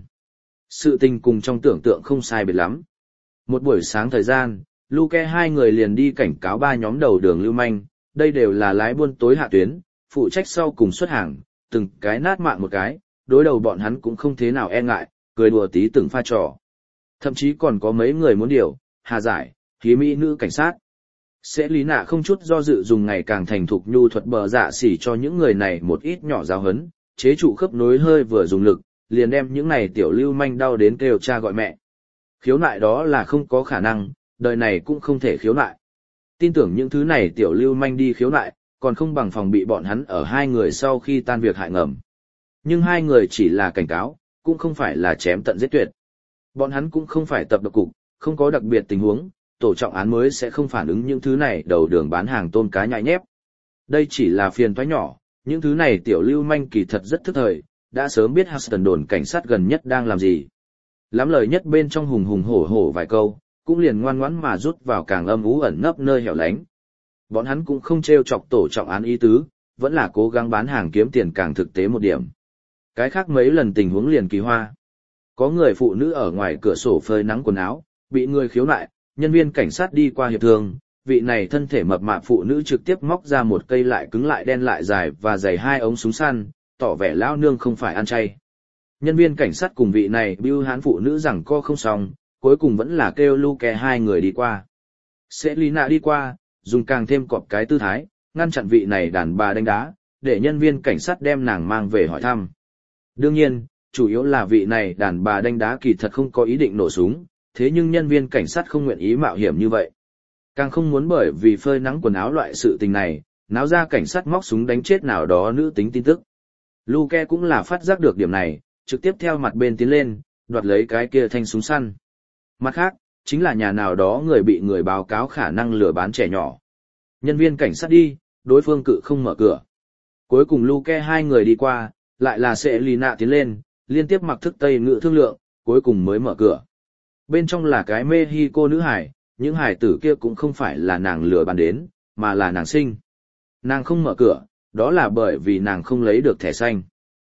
Sự tình cùng trong tưởng tượng không sai biệt lắm. Một buổi sáng thời gian, Luke hai người liền đi cảnh cáo ba nhóm đầu đường lưu manh, đây đều là lái buôn tối hạ tuyến, phụ trách sau cùng xuất hàng, từng cái nát mạng một cái, đối đầu bọn hắn cũng không thế nào e ngại, cười đùa tí từng pha trò. Thậm chí còn có mấy người muốn điều, hà giải, khí mỹ nữ cảnh sát. Sẽ lý nạ không chút do dự dùng ngày càng thành thục nhu thuật bờ dạ xỉ cho những người này một ít nhỏ giáo hấn, chế trụ khớp nối hơi vừa dùng lực, liền đem những này tiểu lưu manh đau đến kêu cha gọi mẹ. Khiếu nại đó là không có khả năng, đời này cũng không thể khiếu nại. Tin tưởng những thứ này tiểu lưu manh đi khiếu nại, còn không bằng phòng bị bọn hắn ở hai người sau khi tan việc hại ngầm. Nhưng hai người chỉ là cảnh cáo, cũng không phải là chém tận giết tuyệt. Bọn hắn cũng không phải tập độc cục, không có đặc biệt tình huống, tổ trọng án mới sẽ không phản ứng những thứ này đầu đường bán hàng tôm cá nhại nhép. Đây chỉ là phiền toái nhỏ, những thứ này tiểu lưu manh kỳ thật rất thức thời, đã sớm biết Huston đồn cảnh sát gần nhất đang làm gì. Lắm lời nhất bên trong hùng hùng hổ hổ vài câu, cũng liền ngoan ngoãn mà rút vào càng âm ú ẩn nấp nơi hẻo lánh. Bọn hắn cũng không trêu chọc tổ trọng án ý tứ, vẫn là cố gắng bán hàng kiếm tiền càng thực tế một điểm. Cái khác mấy lần tình huống liền kỳ hoa. Có người phụ nữ ở ngoài cửa sổ phơi nắng quần áo, bị người khiếu nại, nhân viên cảnh sát đi qua hiệp thương, vị này thân thể mập mạp phụ nữ trực tiếp móc ra một cây lại cứng lại đen lại dài và dày hai ống súng săn, tỏ vẻ lão nương không phải ăn chay. Nhân viên cảnh sát cùng vị này bưu hán phụ nữ rằng co không xong, cuối cùng vẫn là kêu Luke hai người đi qua. Selina đi qua, dùng càng thêm cọp cái tư thái, ngăn chặn vị này đàn bà đánh đá, để nhân viên cảnh sát đem nàng mang về hỏi thăm. Đương nhiên, chủ yếu là vị này đàn bà đánh đá kỳ thật không có ý định nổ súng, thế nhưng nhân viên cảnh sát không nguyện ý mạo hiểm như vậy. Càng không muốn bởi vì phơi nắng quần áo loại sự tình này, náo ra cảnh sát móc súng đánh chết nào đó nữ tính tin tức. Luke cũng là phát giác được điểm này, trực tiếp theo mặt bên tiến lên, đoạt lấy cái kia thanh súng săn. Mặt khác, chính là nhà nào đó người bị người báo cáo khả năng lừa bán trẻ nhỏ. Nhân viên cảnh sát đi, đối phương cự không mở cửa. Cuối cùng Luke hai người đi qua, lại là Selina tiến lên, liên tiếp mặc thức tây ngữ thương lượng, cuối cùng mới mở cửa. Bên trong là cái Mexico nữ hải, những hải tử kia cũng không phải là nàng lừa bán đến, mà là nàng sinh. Nàng không mở cửa, đó là bởi vì nàng không lấy được thẻ xanh.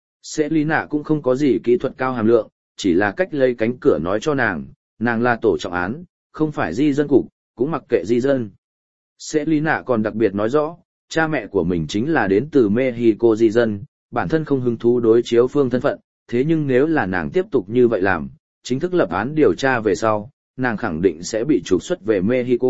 Selina cũng không có gì kỹ thuật cao hàm lượng, chỉ là cách lấy cánh cửa nói cho nàng, nàng là tổ trọng án, không phải di dân cục, cũng mặc kệ di dân. Selina còn đặc biệt nói rõ, cha mẹ của mình chính là đến từ Mexico di dân, bản thân không hứng thú đối chiếu phương thân phận, thế nhưng nếu là nàng tiếp tục như vậy làm, chính thức lập án điều tra về sau, nàng khẳng định sẽ bị trục xuất về Mexico.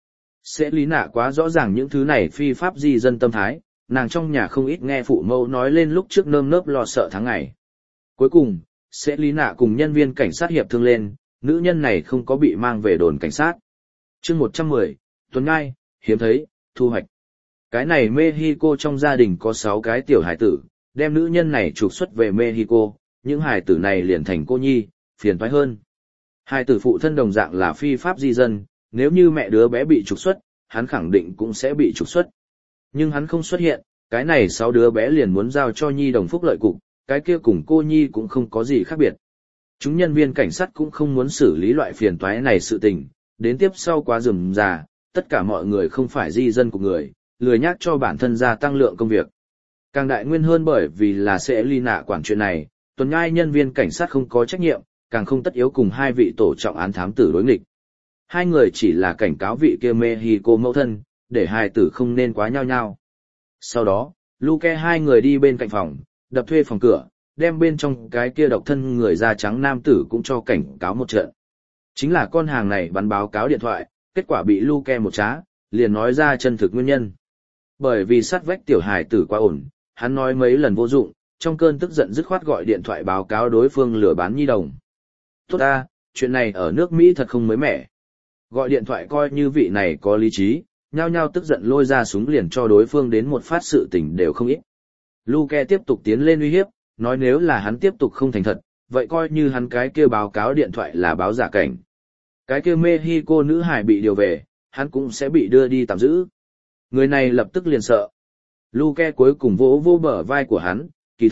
Selina quá rõ ràng những thứ này phi pháp di dân tâm thái, nàng trong nhà không ít nghe phụ mẫu nói lên lúc trước nơm nớp lo sợ tháng ngày. Cuối cùng, Selina cùng nhân viên cảnh sát hiệp thương lên, nữ nhân này không có bị mang về đồn cảnh sát. Chương một trăm mười, tuần ngai, hiếm thấy, thu hoạch. Cái này Mexico trong gia đình có sáu cái tiểu hải tử, đem nữ nhân này trục xuất về Mexico, những hải tử này liền thành cô nhi, phiền toái hơn. Hải tử phụ thân đồng dạng là phi pháp di dân, nếu như mẹ đứa bé bị trục xuất, hắn khẳng định cũng sẽ bị trục xuất. Nhưng hắn không xuất hiện, cái này sáu đứa bé liền muốn giao cho nhi đồng phúc lợi cục, cái kia cùng cô nhi cũng không có gì khác biệt. Chúng nhân viên cảnh sát cũng không muốn xử lý loại phiền toái này sự tình, đến tiếp sau quá rườm rà, tất cả mọi người không phải di dân của người, lười nhác cho bản thân gia tăng lượng công việc. Càng đại nguyên hơn bởi vì là Selina quản chuyện này, tuần nhai nhân viên cảnh sát không có trách nhiệm, càng không tất yếu cùng hai vị tổ trọng án thám tử đối nghịch. Hai người chỉ là cảnh cáo vị kia Mexico mẫu thân, để hai tử không nên quá nhao nhao. Sau đó, Luke hai người đi bên cạnh phòng, đập thuê phòng cửa, đem bên trong cái kia độc thân người da trắng nam tử cũng cho cảnh cáo một trận. Chính là con hàng này bắn báo cáo điện thoại, kết quả bị Luke một trá, liền nói ra chân thực nguyên nhân. Bởi vì sát vách tiểu hài tử quá ổn, hắn nói mấy lần vô dụng, trong cơn tức giận dứt khoát gọi điện thoại báo cáo đối phương lừa bán nhi đồng. Tốt ta, chuyện này ở nước Mỹ thật không mới mẻ. Gọi điện thoại coi như vị này có lý trí, nhao nhao tức giận lôi ra súng liền cho đối phương đến một phát sự tình đều không ít. Luke tiếp tục tiến lên uy hiếp, nói nếu là hắn tiếp tục không thành thật, vậy coi như hắn cái kia báo cáo điện thoại là báo giả cảnh. Cái kia Mexico nữ hải bị điều về, hắn cũng sẽ bị đưa đi tạm giữ. Người này lập tức liền sợ. Luke cuối cùng vỗ vô bờ vai của hắn, kỳ thật,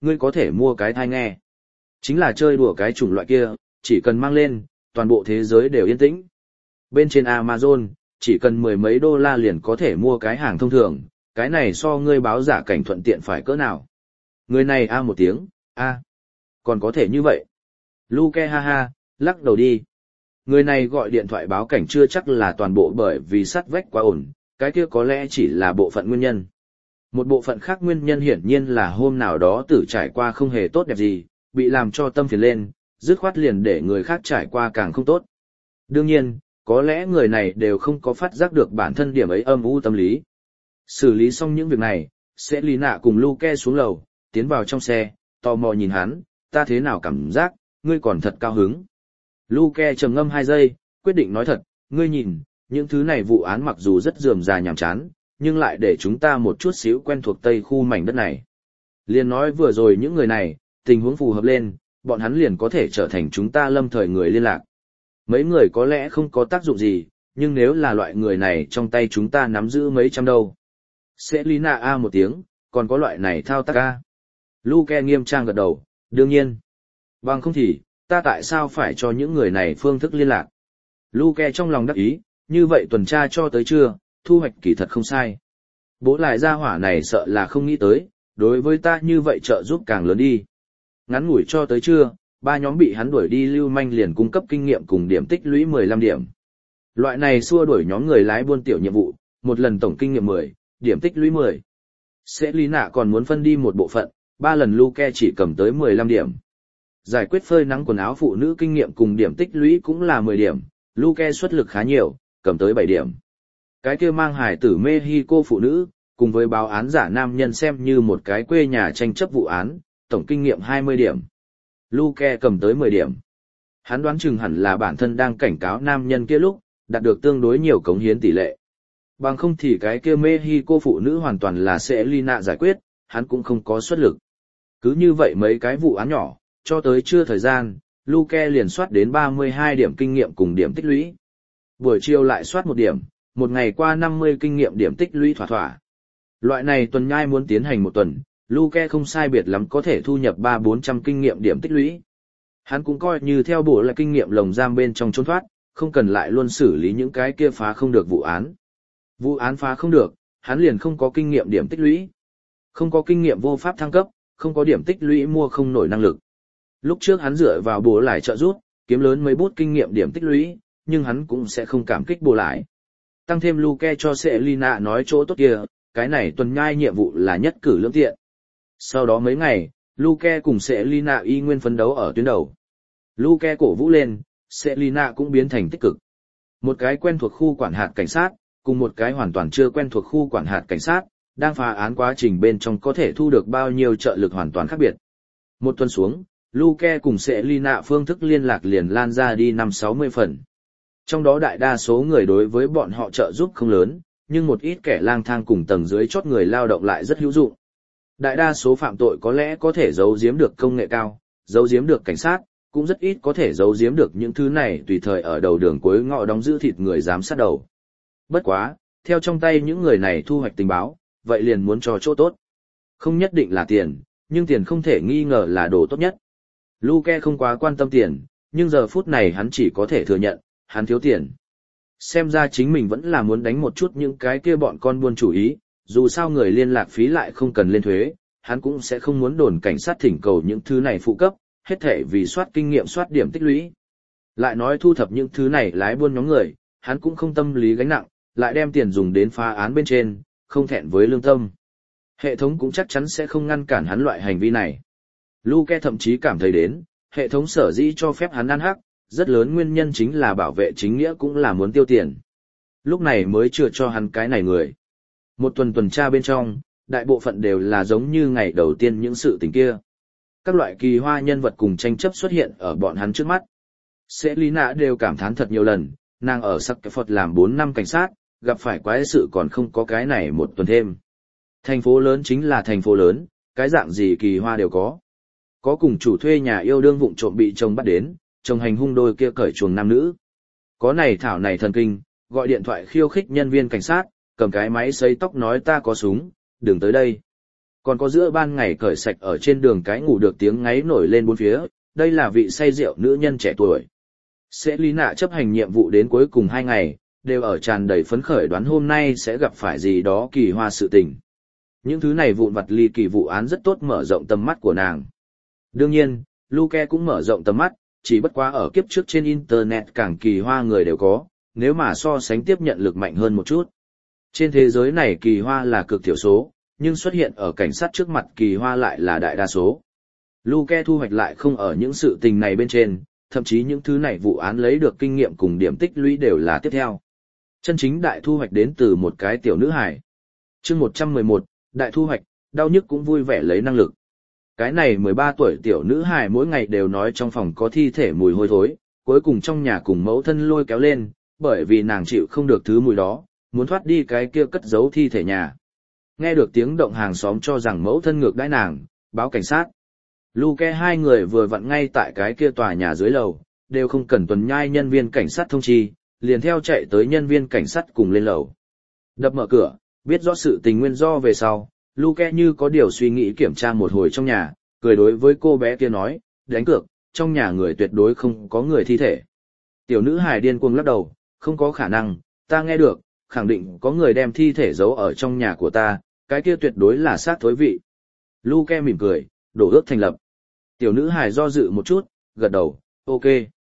ngươi có thể mua cái thai nghe. Chính là chơi đùa cái chủng loại kia, chỉ cần mang lên, toàn bộ thế giới đều yên tĩnh. Bên trên Amazon, chỉ cần mười mấy đô la liền có thể mua cái hàng thông thường, cái này so ngươi báo giả cảnh thuận tiện phải cỡ nào. Người này a một tiếng, a, còn có thể như vậy. Luke ha ha, lắc đầu đi. Người này gọi điện thoại báo cảnh chưa chắc là toàn bộ bởi vì sắt vách quá ổn, cái kia có lẽ chỉ là bộ phận nguyên nhân. Một bộ phận khác nguyên nhân hiển nhiên là hôm nào đó tử trải qua không hề tốt đẹp gì, bị làm cho tâm phiền lên, dứt khoát liền để người khác trải qua càng không tốt. Đương nhiên, có lẽ người này đều không có phát giác được bản thân điểm ấy âm u tâm lý. Xử lý xong những việc này, sẽ lý nạ cùng Luke xuống lầu, tiến vào trong xe, tò mò nhìn hắn, ta thế nào cảm giác, ngươi còn thật cao hứng. Luke trầm ngâm hai giây, quyết định nói thật, ngươi nhìn, những thứ này vụ án mặc dù rất rườm rà nhàm chán, nhưng lại để chúng ta một chút xíu quen thuộc tây khu mảnh đất này. Liền nói vừa rồi những người này, tình huống phù hợp lên, bọn hắn liền có thể trở thành chúng ta lâm thời người liên lạc. Mấy người có lẽ không có tác dụng gì, nhưng nếu là loại người này trong tay chúng ta nắm giữ mấy trăm đâu. Sẽ lý nạ a một tiếng, còn có loại này thao tác a. Luke nghiêm trang gật đầu, đương nhiên. Bằng không thì, ta tại sao phải cho những người này phương thức liên lạc? Luke trong lòng đắc ý, như vậy tuần tra cho tới trưa, thu hoạch kỳ thật không sai. Bố lại ra hỏa này sợ là không nghĩ tới, đối với ta như vậy trợ giúp càng lớn đi. Ngắn ngủi cho tới trưa, ba nhóm bị hắn đuổi đi lưu manh liền cung cấp kinh nghiệm cùng điểm tích lũy mười lăm điểm. Loại này xua đuổi nhóm người lái buôn tiểu nhiệm vụ, một lần tổng kinh nghiệm mười, điểm tích lũy mười. Sẽ lý nạ còn muốn phân đi một bộ phận, ba lần Luke chỉ cầm tới mười lăm điểm. Giải quyết phơi nắng quần áo phụ nữ kinh nghiệm cùng điểm tích lũy cũng là mười điểm, Luke xuất lực khá nhiều, cầm tới bảy điểm. Cái kia mang hải tử Mexico phụ nữ, cùng với báo án giả nam nhân xem như một cái quê nhà tranh chấp vụ án, tổng kinh nghiệm hai mươi điểm. Luke cầm tới mười điểm. Hắn đoán chừng hẳn là bản thân đang cảnh cáo nam nhân kia lúc, đạt được tương đối nhiều cống hiến tỷ lệ. Bằng không thì cái kia Mexico phụ nữ hoàn toàn là sẽ Lina giải quyết, hắn cũng không có xuất lực. Cứ như vậy mấy cái vụ án nhỏ, cho tới trưa thời gian, Luke liền soát đến ba mươi hai điểm kinh nghiệm cùng điểm tích lũy. Buổi chiều lại soát một điểm, một ngày qua năm mươi kinh nghiệm điểm tích lũy thỏa thỏa. Loại này tuần nhai muốn tiến hành một tuần, Luke không sai biệt lắm có thể thu nhập ba bốn trăm kinh nghiệm điểm tích lũy. Hắn cũng coi như theo bộ là kinh nghiệm lồng giam bên trong trốn thoát, không cần lại luôn xử lý những cái kia phá không được vụ án. Vụ án phá không được, hắn liền không có kinh nghiệm điểm tích lũy. Không có kinh nghiệm vô pháp thăng cấp, không có điểm tích lũy mua không nổi năng lực. Lúc trước hắn dựa vào bổ lại trợ giúp, kiếm lớn mấy bút kinh nghiệm điểm tích lũy, nhưng hắn cũng sẽ không cảm kích bổ lại. Tăng thêm Luke cho Selina nói chỗ tốt kia, cái này tuần nhai nhiệm vụ là nhất cử lưỡng tiện. Sau đó mấy ngày, Luke cùng Selina y nguyên phấn đấu ở tuyến đầu. Luke cổ vũ lên, Selina cũng biến thành tích cực. Một cái quen thuộc khu quản hạt cảnh sát, cùng một cái hoàn toàn chưa quen thuộc khu quản hạt cảnh sát, đang phá án quá trình bên trong có thể thu được bao nhiêu trợ lực hoàn toàn khác biệt. Một tuần xuống, Luke cùng Selina phương thức liên lạc liền lan ra đi năm sáu mươi phần. Trong đó đại đa số người đối với bọn họ trợ giúp không lớn, nhưng một ít kẻ lang thang cùng tầng dưới chót người lao động lại rất hữu dụng. Đại đa số phạm tội có lẽ có thể giấu giếm được công nghệ cao, giấu giếm được cảnh sát, cũng rất ít có thể giấu giếm được những thứ này tùy thời ở đầu đường cuối ngõ đóng giữ thịt người giám sát đầu. Bất quá, theo trong tay những người này thu hoạch tình báo, vậy liền muốn cho chỗ tốt. Không nhất định là tiền, nhưng tiền không thể nghi ngờ là đồ tốt nhất. Luke không quá quan tâm tiền, nhưng giờ phút này hắn chỉ có thể thừa nhận, hắn thiếu tiền. Xem ra chính mình vẫn là muốn đánh một chút những cái kia bọn con buôn chủ ý, dù sao người liên lạc phí lại không cần lên thuế, hắn cũng sẽ không muốn đồn cảnh sát thỉnh cầu những thứ này phụ cấp, hết thể vì soát kinh nghiệm soát điểm tích lũy. Lại nói thu thập những thứ này lái buôn nhóm người, hắn cũng không tâm lý gánh nặng, lại đem tiền dùng đến phá án bên trên, không thẹn với lương tâm. Hệ thống cũng chắc chắn sẽ không ngăn cản hắn loại hành vi này. Luke thậm chí cảm thấy đến, hệ thống sở dĩ cho phép hắn ăn hắc, rất lớn nguyên nhân chính là bảo vệ chính nghĩa cũng là muốn tiêu tiền. Lúc này mới chưa cho hắn cái này người. Một tuần tuần tra bên trong, đại bộ phận đều là giống như ngày đầu tiên những sự tình kia. Các loại kỳ hoa nhân vật cùng tranh chấp xuất hiện ở bọn hắn trước mắt. Selina đều cảm thán thật nhiều lần, nàng ở Sackford làm bốn năm cảnh sát, gặp phải quái sự còn không có cái này một tuần thêm. Thành phố lớn chính là thành phố lớn, cái dạng gì kỳ hoa đều có. Có cùng chủ thuê nhà yêu đương vụng trộm bị chồng bắt đến, chồng hành hung đôi kia cởi chuồng nam nữ. Có này thảo này thần kinh, gọi điện thoại khiêu khích nhân viên cảnh sát, cầm cái máy sấy tóc nói ta có súng, đừng tới đây. Còn có giữa ban ngày cởi sạch ở trên đường cái ngủ được tiếng ngáy nổi lên bốn phía, đây là vị say rượu nữ nhân trẻ tuổi. Selina chấp hành nhiệm vụ đến cuối cùng hai ngày, đều ở tràn đầy phấn khởi đoán hôm nay sẽ gặp phải gì đó kỳ hoa sự tình. Những thứ này vụn vặt ly kỳ vụ án rất tốt mở rộng tầm mắt của nàng. Đương nhiên, Luke cũng mở rộng tầm mắt, chỉ bất quá ở kiếp trước trên Internet càng kỳ hoa người đều có, nếu mà so sánh tiếp nhận lực mạnh hơn một chút. Trên thế giới này kỳ hoa là cực thiểu số, nhưng xuất hiện ở cảnh sát trước mặt kỳ hoa lại là đại đa số. Luke thu hoạch lại không ở những sự tình này bên trên, thậm chí những thứ này vụ án lấy được kinh nghiệm cùng điểm tích lũy đều là tiếp theo. Chân chính đại thu hoạch đến từ một cái tiểu nữ hài. Chương một trăm mười một, đại thu hoạch, đau nhức cũng vui vẻ lấy năng lực. Cái này mười ba tuổi tiểu nữ hài mỗi ngày đều nói trong phòng có thi thể mùi hôi thối, cuối cùng trong nhà cùng mẫu thân lôi kéo lên, bởi vì nàng chịu không được thứ mùi đó, muốn thoát đi cái kia cất giấu thi thể nhà. Nghe được tiếng động hàng xóm cho rằng mẫu thân ngược đãi nàng, báo cảnh sát. Luke hai người vừa vặn ngay tại cái kia tòa nhà dưới lầu, đều không cần tuần nhai nhân viên cảnh sát thông chi, liền theo chạy tới nhân viên cảnh sát cùng lên lầu. Đập mở cửa, biết rõ sự tình nguyên do về sau, Luke như có điều suy nghĩ kiểm tra một hồi trong nhà, cười đối với cô bé kia nói, đánh cược, trong nhà người tuyệt đối không có người thi thể. Tiểu nữ hài điên cuồng lắc đầu, không có khả năng, ta nghe được, khẳng định có người đem thi thể giấu ở trong nhà của ta, cái kia tuyệt đối là xác thối vị. Luke mỉm cười, đổ ước thành lập. Tiểu nữ hài do dự một chút, gật đầu, ok.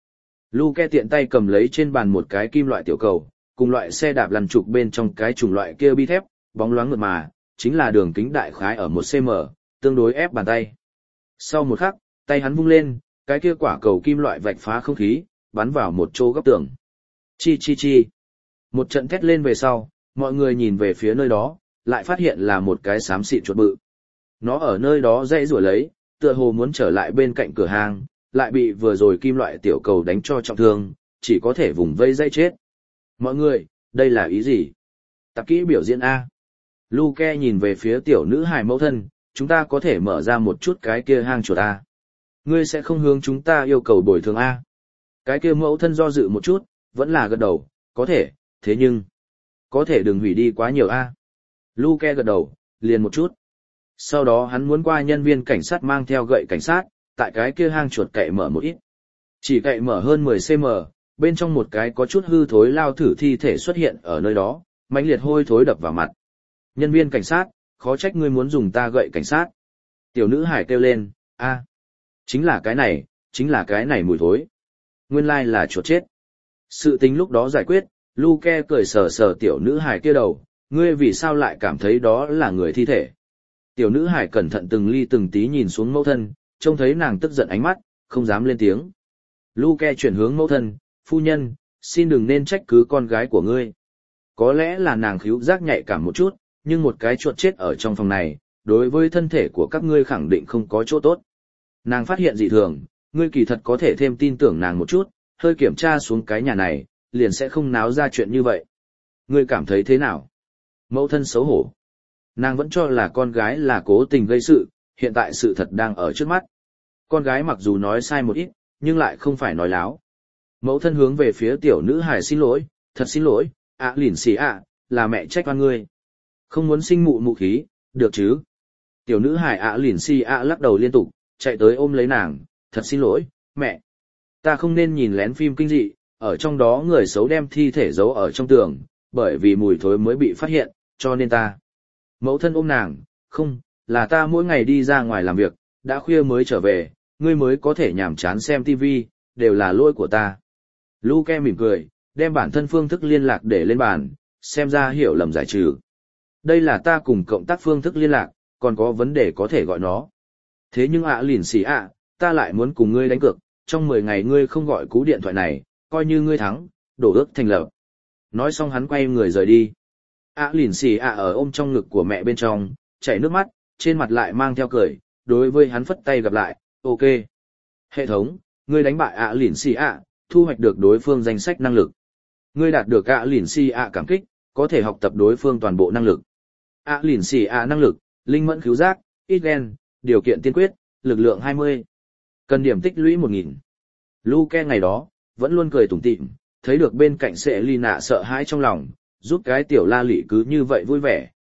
Luke tiện tay cầm lấy trên bàn một cái kim loại tiểu cầu, cùng loại xe đạp lăn trục bên trong cái chủng loại kia bi thép, bóng loáng mượt mà, chính là đường kính đại khái ở một xăng ti mét, tương đối ép bàn tay. Sau một khắc, tay hắn vung lên, cái kia quả cầu kim loại vạch phá không khí, bắn vào một chỗ góc tường. Chi chi chi. Một trận thét lên về sau, mọi người nhìn về phía nơi đó, lại phát hiện là một cái xám xịt chuột bự. Nó ở nơi đó dãy rủa lấy, tựa hồ muốn trở lại bên cạnh cửa hàng, lại bị vừa rồi kim loại tiểu cầu đánh cho trọng thương, chỉ có thể vùng vây dây chết. Mọi người, đây là ý gì? Tập kỹ biểu diễn A. Luke nhìn về phía tiểu nữ hài mẫu thân, chúng ta có thể mở ra một chút cái kia hang chuột A. Ngươi sẽ không hướng chúng ta yêu cầu bồi thường A. Cái kia mẫu thân do dự một chút, vẫn là gật đầu, có thể, thế nhưng, có thể đừng hủy đi quá nhiều A. Luke gật đầu, liền một chút. Sau đó hắn muốn qua nhân viên cảnh sát mang theo gậy cảnh sát, tại cái kia hang chuột cậy mở một ít. Chỉ cậy mở hơn mười xăng ti mét, bên trong một cái có chút hư thối lao thử thi thể xuất hiện ở nơi đó, mãnh liệt hôi thối đập vào mặt. Nhân viên cảnh sát, khó trách ngươi muốn dùng ta gậy cảnh sát. Tiểu nữ hải kêu lên, a, chính là cái này, chính là cái này mùi thối. Nguyên lai là chuột chết. Sự tính lúc đó giải quyết, Luke cười sờ sờ tiểu nữ hải kia đầu, ngươi vì sao lại cảm thấy đó là người thi thể. Tiểu nữ hải cẩn thận từng ly từng tí nhìn xuống mẫu thân, trông thấy nàng tức giận ánh mắt, không dám lên tiếng. Luke chuyển hướng mẫu thân, phu nhân, xin đừng nên trách cứ con gái của ngươi. Có lẽ là nàng khíu giác nhạy cảm một chút, nhưng một cái chuột chết ở trong phòng này, đối với thân thể của các ngươi khẳng định không có chỗ tốt. Nàng phát hiện dị thường, ngươi kỳ thật có thể thêm tin tưởng nàng một chút, hơi kiểm tra xuống cái nhà này, liền sẽ không náo ra chuyện như vậy. Ngươi cảm thấy thế nào? Mẫu thân xấu hổ. Nàng vẫn cho là con gái là cố tình gây sự, hiện tại sự thật đang ở trước mắt. Con gái mặc dù nói sai một ít, nhưng lại không phải nói láo. Mẫu thân hướng về phía tiểu nữ hài xin lỗi, thật xin lỗi, ạ lỉn xì ạ, là mẹ trách oan ngươi. Không muốn sinh mụ mụ khí, được chứ? Tiểu nữ hài ạ lỉn xì ạ lắc đầu liên tục, chạy tới ôm lấy nàng, thật xin lỗi, mẹ. Ta không nên nhìn lén phim kinh dị, ở trong đó người xấu đem thi thể giấu ở trong tường, bởi vì mùi thối mới bị phát hiện, cho nên ta. Mẫu thân ôm nàng, không, là ta mỗi ngày đi ra ngoài làm việc, đã khuya mới trở về, ngươi mới có thể nhàm chán xem tivi, đều là lỗi của ta. Luke mỉm cười, đem bản thân phương thức liên lạc để lên bàn, xem ra hiểu lầm giải trừ. Đây là ta cùng cộng tác phương thức liên lạc, còn có vấn đề có thể gọi nó. Thế nhưng ạ lìn xì ạ, ta lại muốn cùng ngươi đánh cược, trong mười ngày ngươi không gọi cú điện thoại này, coi như ngươi thắng, đổ ước thành lập. Nói xong hắn quay người rời đi. ạ lìn xì ạ ở ôm trong ngực của mẹ bên trong, chảy nước mắt, trên mặt lại mang theo cười, đối với hắn phất tay gặp lại, ok. Hệ thống, ngươi đánh bại ạ lìn xì ạ, thu hoạch được đối phương danh sách năng lực. Ngươi đạt được ạ lìn xì ạ cảm kích, có thể học tập đối phương toàn bộ năng lực. ạ lìn xì ạ năng lực, linh mẫn khứu giác, ít ghen, điều kiện tiên quyết, lực lượng hai mươi. Cần điểm tích lũy một nghìn. Luke ngày đó, vẫn luôn cười tủm tỉm, thấy được bên cạnh sẽ ly nạ sợ hãi trong lòng, giúp cái tiểu la lị cứ như vậy vui vẻ,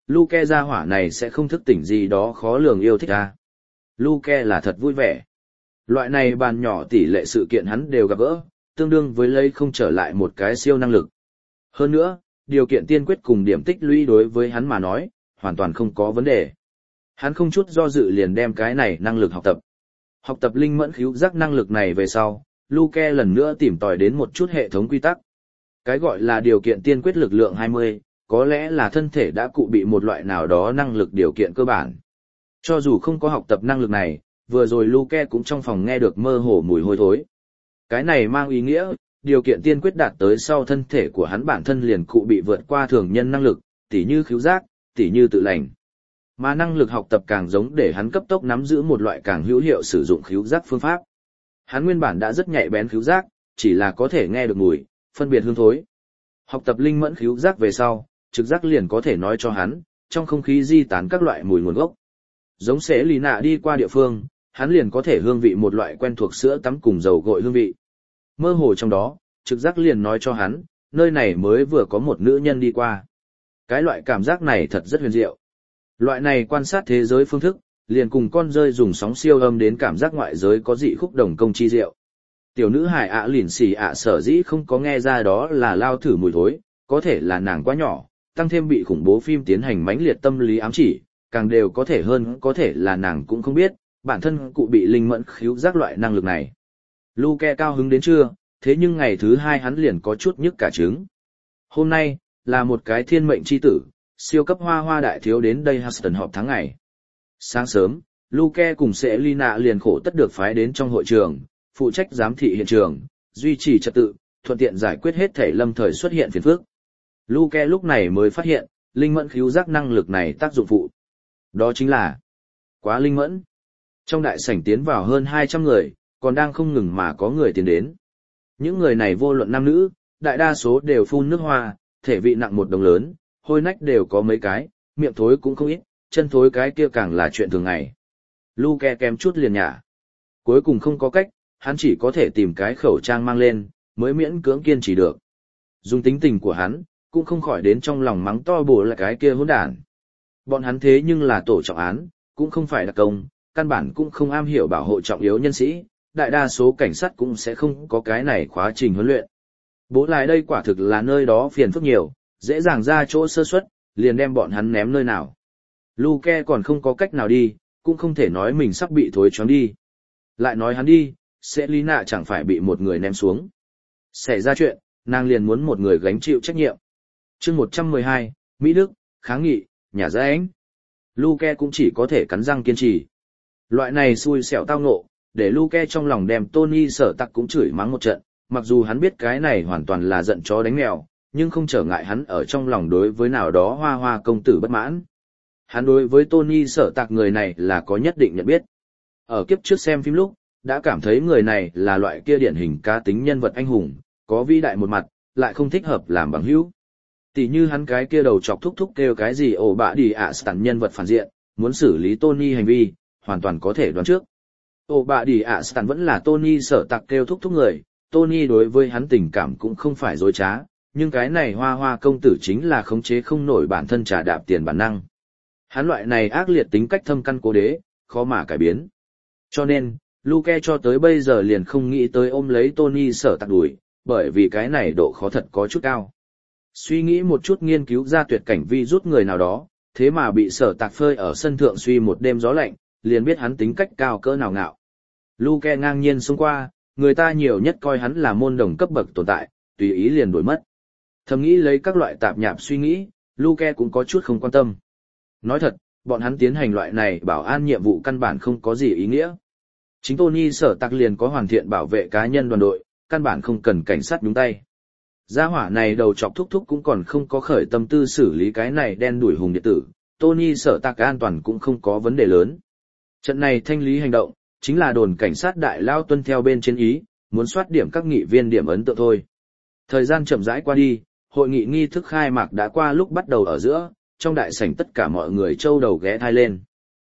Luke gia hỏa này sẽ không thức tỉnh gì đó khó lường yêu thích à. Luke là thật vui vẻ. Loại này bàn nhỏ tỷ lệ sự kiện hắn đều gặp gỡ, tương đương với lấy không trở lại một cái siêu năng lực. Hơn nữa, điều kiện tiên quyết cùng điểm tích lũy đối với hắn mà nói, hoàn toàn không có vấn đề. Hắn không chút do dự liền đem cái này năng lực học tập. Học tập linh mẫn khứu giác năng lực này về sau, Luke lần nữa tìm tòi đến một chút hệ thống quy tắc. Cái gọi là điều kiện tiên quyết lực lượng hai mươi, có lẽ là thân thể đã cụ bị một loại nào đó năng lực điều kiện cơ bản. Cho dù không có học tập năng lực này, vừa rồi Luke cũng trong phòng nghe được mơ hồ mùi hôi thối. Cái này mang ý nghĩa, điều kiện tiên quyết đạt tới sau thân thể của hắn bản thân liền cụ bị vượt qua thường nhân năng lực, tỉ như khứu giác, tỉ như tự lành. Mà năng lực học tập càng giống để hắn cấp tốc nắm giữ một loại càng hữu hiệu sử dụng khứu giác phương pháp. Hắn nguyên bản đã rất nhạy bén khứu giác, chỉ là có thể nghe được mùi, phân biệt hương thối. Học tập linh mẫn khứu giác về sau, trực giác liền có thể nói cho hắn, trong không khí di tán các loại mùi nguồn gốc. Giống sẽ lì nạ đi qua địa phương, hắn liền có thể hương vị một loại quen thuộc sữa tắm cùng dầu gội hương vị. Mơ hồ trong đó, trực giác liền nói cho hắn, nơi này mới vừa có một nữ nhân đi qua. Cái loại cảm giác này thật rất huyền diệu. Loại này quan sát thế giới phương thức, liền cùng con rơi dùng sóng siêu âm đến cảm giác ngoại giới có dị khúc đồng công chi diệu. Tiểu nữ hài ạ lỉn xì ạ sở dĩ không có nghe ra đó là lao thử mùi thối, có thể là nàng quá nhỏ, tăng thêm bị khủng bố phim tiến hành mãnh liệt tâm lý ám chỉ, càng đều có thể hơn có thể là nàng cũng không biết, bản thân cụ bị linh mẫn khứu giác loại năng lực này. Luke cao hứng đến trưa, thế nhưng ngày thứ hai hắn liền có chút nhức cả trứng. Hôm nay, là một cái thiên mệnh chi tử, siêu cấp hoa hoa đại thiếu đến đây Huston họp tháng ngày. Sáng sớm, Luke cùng Selina liền khổ tất được phái đến trong hội trường, phụ trách giám thị hiện trường, duy trì trật tự, thuận tiện giải quyết hết thể lâm thời xuất hiện phiền phức. Luke lúc này mới phát hiện, linh mẫn khứu giác năng lực này tác dụng phụ. Đó chính là quá linh mẫn. Trong đại sảnh tiến vào hơn hai trăm người, còn đang không ngừng mà có người tiến đến. Những người này vô luận nam nữ, đại đa số đều phun nước hoa, thể vị nặng một đồng lớn, hôi nách đều có mấy cái, miệng thối cũng không ít, chân thối cái kia càng là chuyện thường ngày. Luke kém chút liền nhả. Cuối cùng không có cách, hắn chỉ có thể tìm cái khẩu trang mang lên, mới miễn cưỡng kiên trì được. Dùng tính tình của hắn, cũng không khỏi đến trong lòng mắng to bổ là cái kia hỗn đản. Bọn hắn thế nhưng là tổ trọng án, cũng không phải đặc công, căn bản cũng không am hiểu bảo hộ trọng yếu nhân sĩ, đại đa số cảnh sát cũng sẽ không có cái này khóa trình huấn luyện. Bố lại đây quả thực là nơi đó phiền phức nhiều, dễ dàng ra chỗ sơ suất, liền đem bọn hắn ném nơi nào. Luke còn không có cách nào đi, cũng không thể nói mình sắp bị thối choáng đi. Lại nói hắn đi, Selina chẳng phải bị một người ném xuống. Xảy ra chuyện, nàng liền muốn một người gánh chịu trách nhiệm. Chương một trăm mười hai, Mỹ Đức, kháng nghị, nhà ra ánh. Luke cũng chỉ có thể cắn răng kiên trì. Loại này xui xẻo tao ngộ, để Luke trong lòng đem Tony Sở Tặc cũng chửi mắng một trận, mặc dù hắn biết cái này hoàn toàn là giận chó đánh mèo, nhưng không trở ngại hắn ở trong lòng đối với nào đó hoa hoa công tử bất mãn. Hắn đối với Tony Sở Tặc người này là có nhất định nhận biết. Ở kiếp trước xem phim lúc, đã cảm thấy người này là loại kia điển hình cá tính nhân vật anh hùng, có vĩ đại một mặt, lại không thích hợp làm bằng hữu. Tỷ như hắn cái kia đầu chọc thúc thúc kêu cái gì ổ bạ đi ạ sẵn nhân vật phản diện, muốn xử lý Tony hành vi, hoàn toàn có thể đoán trước. Ổ bạ đi ạ sẵn vẫn là Tony Sở Tặc kêu thúc thúc người, Tony đối với hắn tình cảm cũng không phải dối trá, nhưng cái này hoa hoa công tử chính là khống chế không nổi bản thân trả đạp tiền bản năng. Hắn loại này ác liệt tính cách thâm căn cố đế, khó mà cải biến. Cho nên, Luke cho tới bây giờ liền không nghĩ tới ôm lấy Tony Sở Tặc đuổi, bởi vì cái này độ khó thật có chút cao. Suy nghĩ một chút nghiên cứu ra tuyệt cảnh vi rút người nào đó, thế mà bị Sở Tặc phơi ở sân thượng suy một đêm gió lạnh, liền biết hắn tính cách cao cỡ nào ngạo. Luke ngang nhiên xông qua, người ta nhiều nhất coi hắn là môn đồng cấp bậc tồn tại, tùy ý liền đuổi mất. Thầm nghĩ lấy các loại tạp nhạp suy nghĩ, Luke cũng có chút không quan tâm. Nói thật, bọn hắn tiến hành loại này bảo an nhiệm vụ căn bản không có gì ý nghĩa. Chính Tony Sở Tặc liền có hoàn thiện bảo vệ cá nhân đoàn đội, căn bản không cần cảnh sát nhúng tay. Gia hỏa này đầu chọc thúc thúc cũng còn không có khởi tâm tư xử lý cái này đen đuổi hùng điện tử, Tony Sở Tặc an toàn cũng không có vấn đề lớn. Trận này thanh lý hành động, chính là đồn cảnh sát đại lao tuân theo bên trên ý, muốn soát điểm các nghị viên điểm ấn tượng thôi. Thời gian chậm rãi qua đi, hội nghị nghi thức khai mạc đã qua lúc bắt đầu ở giữa, trong đại sảnh tất cả mọi người trâu đầu ghé thai lên.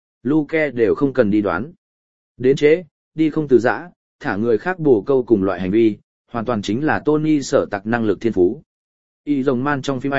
Luke đều không cần đi đoán. Đến chế, đi không từ giã, thả người khác bổ câu cùng loại hành vi, hoàn toàn chính là Tony Sở Tặc năng lực thiên phú. Y rồng man trong phim ảnh,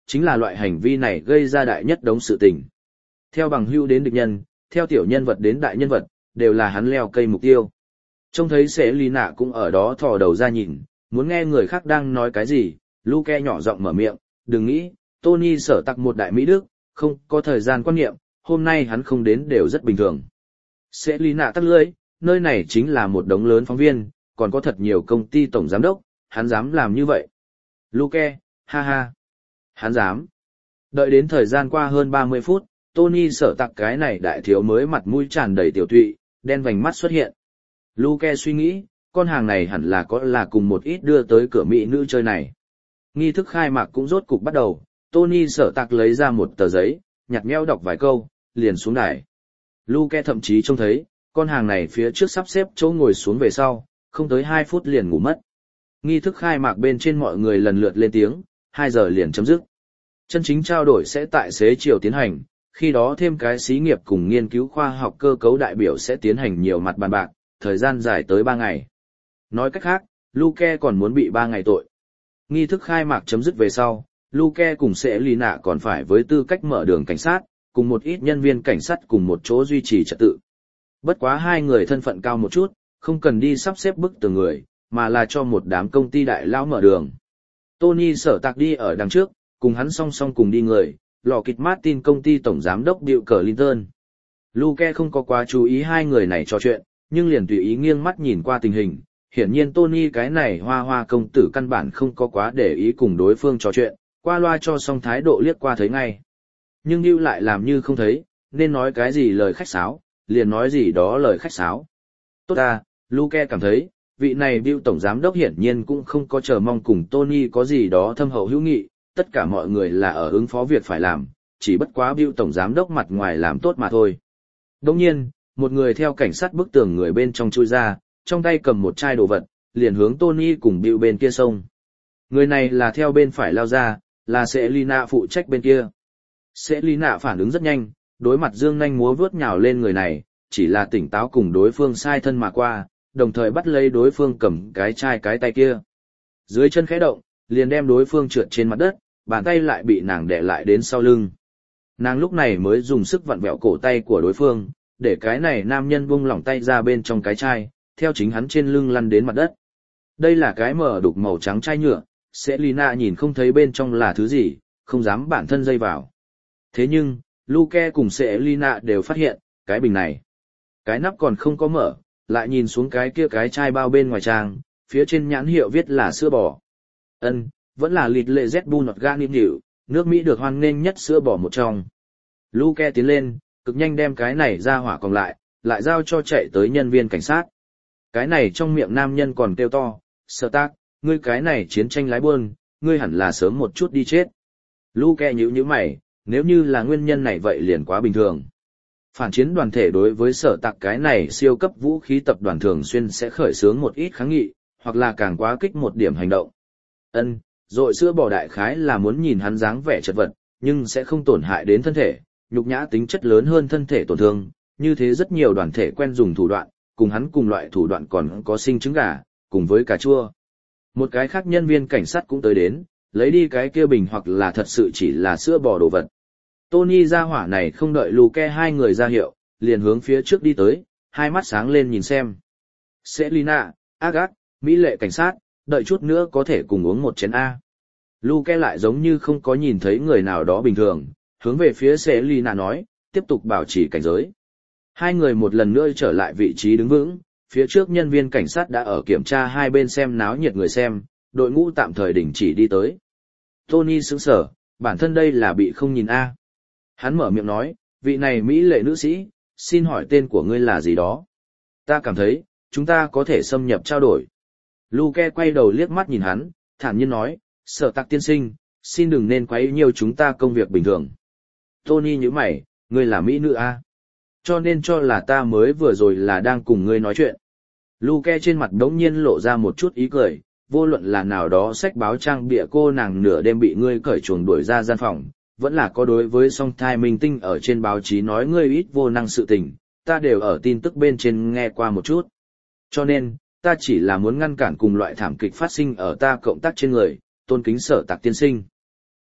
chính là loại hành vi này gây ra đại nhất đống sự tình. Theo bằng hữu đến địch nhân, theo tiểu nhân vật đến đại nhân vật, đều là hắn leo cây mục tiêu. Trông thấy sẽ Lý Nạ cũng ở đó thò đầu ra nhìn, muốn nghe người khác đang nói cái gì, Luke nhỏ giọng mở miệng, đừng nghĩ, Tony sở tặc một đại Mỹ Đức, không có thời gian quan niệm, hôm nay hắn không đến đều rất bình thường. Sẽ Lý Nạ tắt lưỡi, nơi này chính là một đống lớn phóng viên, còn có thật nhiều công ty tổng giám đốc, hắn dám làm như vậy. Luke, ha ha, hắn dám. Đợi đến thời gian qua hơn ba mươi phút, Tony sở tặc cái này đại thiếu mới mặt mũi tràn đầy tiểu tụy, đen vành mắt xuất hiện. Luke suy nghĩ, con hàng này hẳn là có là cùng một ít đưa tới cửa mỹ nữ chơi này. Nghi thức khai mạc cũng rốt cục bắt đầu, Tony sở tặc lấy ra một tờ giấy, nhặt nhẽo đọc vài câu, liền xuống đài. Luke thậm chí trông thấy, con hàng này phía trước sắp xếp chỗ ngồi xuống về sau, không tới hai phút liền ngủ mất. Nghi thức khai mạc bên trên mọi người lần lượt lên tiếng, hai giờ liền chấm dứt. Chân chính trao đổi sẽ tại xế chiều tiến hành, khi đó thêm cái xí nghiệp cùng nghiên cứu khoa học cơ cấu đại biểu sẽ tiến hành nhiều mặt bàn bạc, thời gian dài tới ba ngày. Nói cách khác, Luke còn muốn bị ba ngày tội. Nghi thức khai mạc chấm dứt về sau, Luke cùng sẽ Lý Nạ còn phải với tư cách mở đường cảnh sát, cùng một ít nhân viên cảnh sát cùng một chỗ duy trì trật tự. Bất quá hai người thân phận cao một chút, không cần đi sắp xếp bức tường người, mà là cho một đám công ty đại lão mở đường. Tony sở tạc đi ở đằng trước, cùng hắn song song cùng đi người, Lockheed Martin công ty tổng giám đốc Bill Clinton. Luke không có quá chú ý hai người này trò chuyện, nhưng liền tùy ý nghiêng mắt nhìn qua tình hình. Hiển nhiên Tony cái này hoa hoa công tử căn bản không có quá để ý cùng đối phương trò chuyện, qua loa cho xong thái độ liếc qua thấy ngay. Nhưng Bill lại làm như không thấy, nên nói cái gì lời khách sáo, liền nói gì đó lời khách sáo. Tốt à, Luke cảm thấy, vị này Bill tổng giám đốc hiển nhiên cũng không có chờ mong cùng Tony có gì đó thâm hậu hữu nghị, tất cả mọi người là ở ứng phó việc phải làm, chỉ bất quá Bill tổng giám đốc mặt ngoài làm tốt mà thôi. Đồng nhiên, một người theo cảnh sát bức tường người bên trong chui ra, trong tay cầm một chai đồ vật, liền hướng Tony cùng Bill bên kia xông. Người này là theo bên phải lao ra, là Selina phụ trách bên kia. Selina phản ứng rất nhanh, đối mặt dương nhanh múa vướt nhào lên người này, chỉ là tỉnh táo cùng đối phương sai thân mà qua, đồng thời bắt lấy đối phương cầm cái chai cái tay kia. Dưới chân khẽ động, liền đem đối phương trượt trên mặt đất, bàn tay lại bị nàng đè lại đến sau lưng. Nàng lúc này mới dùng sức vặn vẹo cổ tay của đối phương, để cái này nam nhân buông lỏng tay ra bên trong cái chai, theo chính hắn trên lưng lăn đến mặt đất. Đây là cái mở đục màu trắng chai nhựa, Selina nhìn không thấy bên trong là thứ gì, không dám bản thân dây vào. Thế nhưng, Luke cùng Selina đều phát hiện, cái bình này, cái nắp còn không có mở, lại nhìn xuống cái kia cái chai bao bên ngoài trang, phía trên nhãn hiệu viết là sữa bò. Ân, vẫn là lịt lệ Z Bull Organic hiệu, nước Mỹ được hoan nghênh nhất sữa bò một trong. Luke tiến lên, cực nhanh đem cái này ra hỏa còn lại, lại giao cho chạy tới nhân viên cảnh sát. Cái này trong miệng nam nhân còn kêu to, Sở Tác, ngươi cái này chiến tranh lái buôn, ngươi hẳn là sớm một chút đi chết. Luke nhíu nhíu mày, nếu như là nguyên nhân này vậy liền quá bình thường. Phản chiến đoàn thể đối với Sở Tạc cái này siêu cấp vũ khí tập đoàn thường xuyên sẽ khởi xướng một ít kháng nghị, hoặc là càng quá kích một điểm hành động. Ân, rội sữa bò đại khái là muốn nhìn hắn dáng vẻ chật vật, nhưng sẽ không tổn hại đến thân thể, nhục nhã tính chất lớn hơn thân thể tổn thương, như thế rất nhiều đoàn thể quen dùng thủ đoạn, cùng hắn cùng loại thủ đoạn còn có sinh trứng gà, cùng với cà chua. Một cái khác nhân viên cảnh sát cũng tới đến, lấy đi cái kia bình hoặc là thật sự chỉ là sữa bò đồ vật. Tony ra hỏa này không đợi Luke hai người ra hiệu, liền hướng phía trước đi tới, hai mắt sáng lên nhìn xem. Selina, Agat, Mỹ lệ cảnh sát, đợi chút nữa có thể cùng uống một chén A. Luke lại giống như không có nhìn thấy người nào đó bình thường, hướng về phía Selina nói, tiếp tục bảo trì cảnh giới. Hai người một lần nữa trở lại vị trí đứng vững, phía trước nhân viên cảnh sát đã ở kiểm tra hai bên xem náo nhiệt người xem, đội ngũ tạm thời đình chỉ đi tới. Tony sững sờ, bản thân đây là bị không nhìn A. Hắn mở miệng nói, vị này Mỹ lệ nữ sĩ, xin hỏi tên của ngươi là gì đó? Ta cảm thấy, chúng ta có thể xâm nhập trao đổi. Luke quay đầu liếc mắt nhìn hắn, thản nhiên nói, Sở Tạc tiên sinh, xin đừng nên quấy nhiều chúng ta công việc bình thường. Tony nhíu mày, ngươi là Mỹ nữ A. Cho nên cho là ta mới vừa rồi là đang cùng ngươi nói chuyện. Luke trên mặt đống nhiên lộ ra một chút ý cười, vô luận là nào đó sách báo trang bịa cô nàng nửa đêm bị ngươi cởi chuồng đuổi ra gian phòng, vẫn là có đối với song thai minh tinh ở trên báo chí nói ngươi ít vô năng sự tình, ta đều ở tin tức bên trên nghe qua một chút. Cho nên, ta chỉ là muốn ngăn cản cùng loại thảm kịch phát sinh ở ta cộng tác trên người, tôn kính Sở Tạc tiên sinh.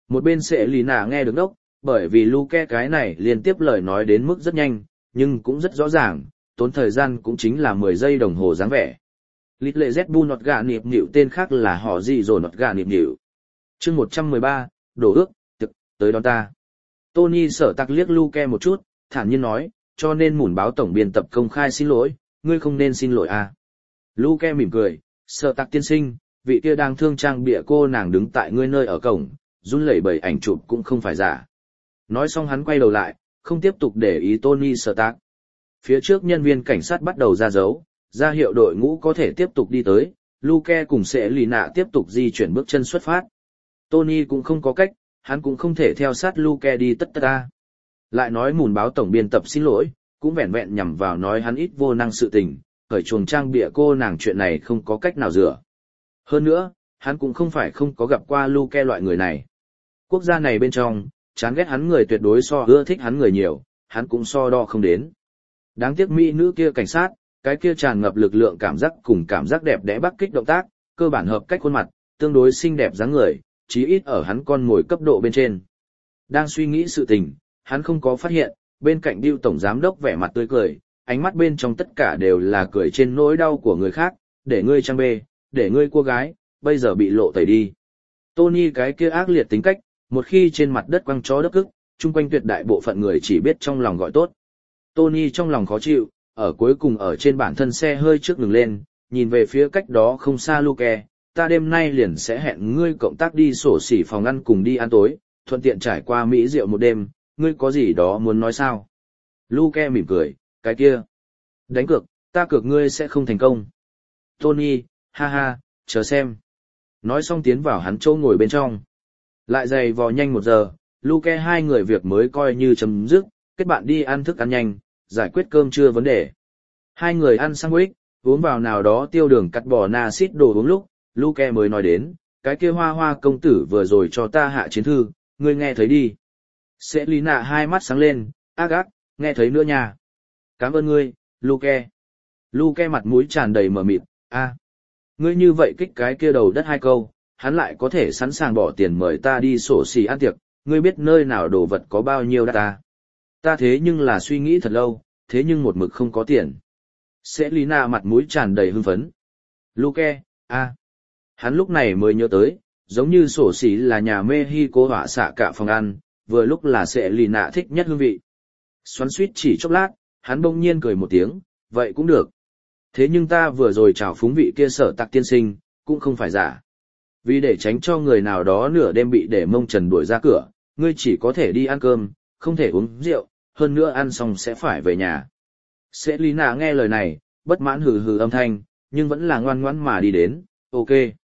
Một bên sẽ lì nạ nghe được đốc, bởi vì Luke cái này liên tiếp lời nói đến mức rất nhanh, nhưng cũng rất rõ ràng, tốn thời gian cũng chính là mười giây đồng hồ dáng vẻ. Lít lệ Z bu nọt gà niệm nịu tên khác là họ gì rồi nọt gà niệm nịu. chương một trăm mười ba, đổ ước, thực, tới đón ta. Tony sở tặc liếc Luke một chút, thản nhiên nói, cho nên mủn báo tổng biên tập công khai xin lỗi, ngươi không nên xin lỗi à. Luke mỉm cười, sở tặc tiên sinh, vị kia đang thương trang bịa cô nàng đứng tại ngươi nơi ở cổng, run lẩy bẩy ảnh chụp cũng không phải giả. Nói xong hắn quay đầu lại, không tiếp tục để ý Tony sở tặc. Phía trước nhân viên cảnh sát bắt đầu ra dấu, ra hiệu đội ngũ có thể tiếp tục đi tới, Luke cùng sẽ lì nạ tiếp tục di chuyển bước chân xuất phát. Tony cũng không có cách, hắn cũng không thể theo sát Luke đi tất tất ta. Lại nói mùn báo tổng biên tập xin lỗi, cũng vẹn vẹn nhằm vào nói hắn ít vô năng sự tình, khởi chuồng trang bịa cô nàng chuyện này không có cách nào rửa. Hơn nữa, hắn cũng không phải không có gặp qua Luke loại người này. Quốc gia này bên trong, chán ghét hắn người tuyệt đối so ưa thích hắn người nhiều, hắn cũng so đo không đến. Đáng tiếc mỹ nữ kia cảnh sát, cái kia tràn ngập lực lượng cảm giác cùng cảm giác đẹp đẽ bắc kích động tác, cơ bản hợp cách khuôn mặt, tương đối xinh đẹp dáng người, chí ít ở hắn con ngồi cấp độ bên trên. Đang suy nghĩ sự tình, hắn không có phát hiện, bên cạnh Bill tổng giám đốc vẻ mặt tươi cười, ánh mắt bên trong tất cả đều là cười trên nỗi đau của người khác, để ngươi trang bê, để ngươi cua gái, bây giờ bị lộ tẩy đi. Tony cái kia ác liệt tính cách, một khi trên mặt đất quăng chó đất ức, chung quanh tuyệt đại bộ phận người chỉ biết trong lòng gọi tốt. Tony trong lòng khó chịu, ở cuối cùng ở trên bản thân xe hơi trước ngừng lên, nhìn về phía cách đó không xa Luke, ta đêm nay liền sẽ hẹn ngươi cộng tác đi sổ xỉ phòng ăn cùng đi ăn tối, thuận tiện trải qua Mỹ rượu một đêm, ngươi có gì đó muốn nói sao? Luke mỉm cười, cái kia. Đánh cược, ta cược ngươi sẽ không thành công. Tony, ha ha, chờ xem. Nói xong tiến vào hắn chỗ ngồi bên trong. Lại giày vò nhanh một giờ, Luke hai người việc mới coi như chấm dứt, kết bạn đi ăn thức ăn nhanh, giải quyết cơm trưa vấn đề. Hai người ăn sandwich, uống vào nào đó tiêu đường cắt bò na xít đồ uống lúc, Luke mới nói đến, cái kia hoa hoa công tử vừa rồi cho ta hạ chiến thư, ngươi nghe thấy đi. Sẽ lý nạ hai mắt sáng lên, ác ác, nghe thấy nữa nha. Cảm ơn ngươi, Luke. Luke mặt mũi tràn đầy mờ mịt, a, ngươi như vậy kích cái kia đầu đất hai câu, hắn lại có thể sẵn sàng bỏ tiền mời ta đi sổ xì ăn tiệc, ngươi biết nơi nào đồ vật có bao nhiêu đắt ta. Ta thế nhưng là suy nghĩ thật lâu, thế nhưng một mực không có tiền. Sẽ lý nạ mặt mũi tràn đầy hưng phấn. Luke, a, hắn lúc này mới nhớ tới, giống như sổ xỉ là nhà Mexico họa xạ cả phòng ăn, vừa lúc là sẽ lì nạ thích nhất hương vị. Xoắn suýt chỉ chốc lát, hắn bỗng nhiên cười một tiếng, vậy cũng được. Thế nhưng ta vừa rồi chào phúng vị kia sở tặc tiên sinh, cũng không phải giả. Vì để tránh cho người nào đó nửa đêm bị để mông trần đuổi ra cửa, ngươi chỉ có thể đi ăn cơm, không thể uống rượu, hơn nữa ăn xong sẽ phải về nhà. Sẽ lì nạ nghe lời này, bất mãn hừ hừ âm thanh, nhưng vẫn là ngoan ngoãn mà đi đến, ok.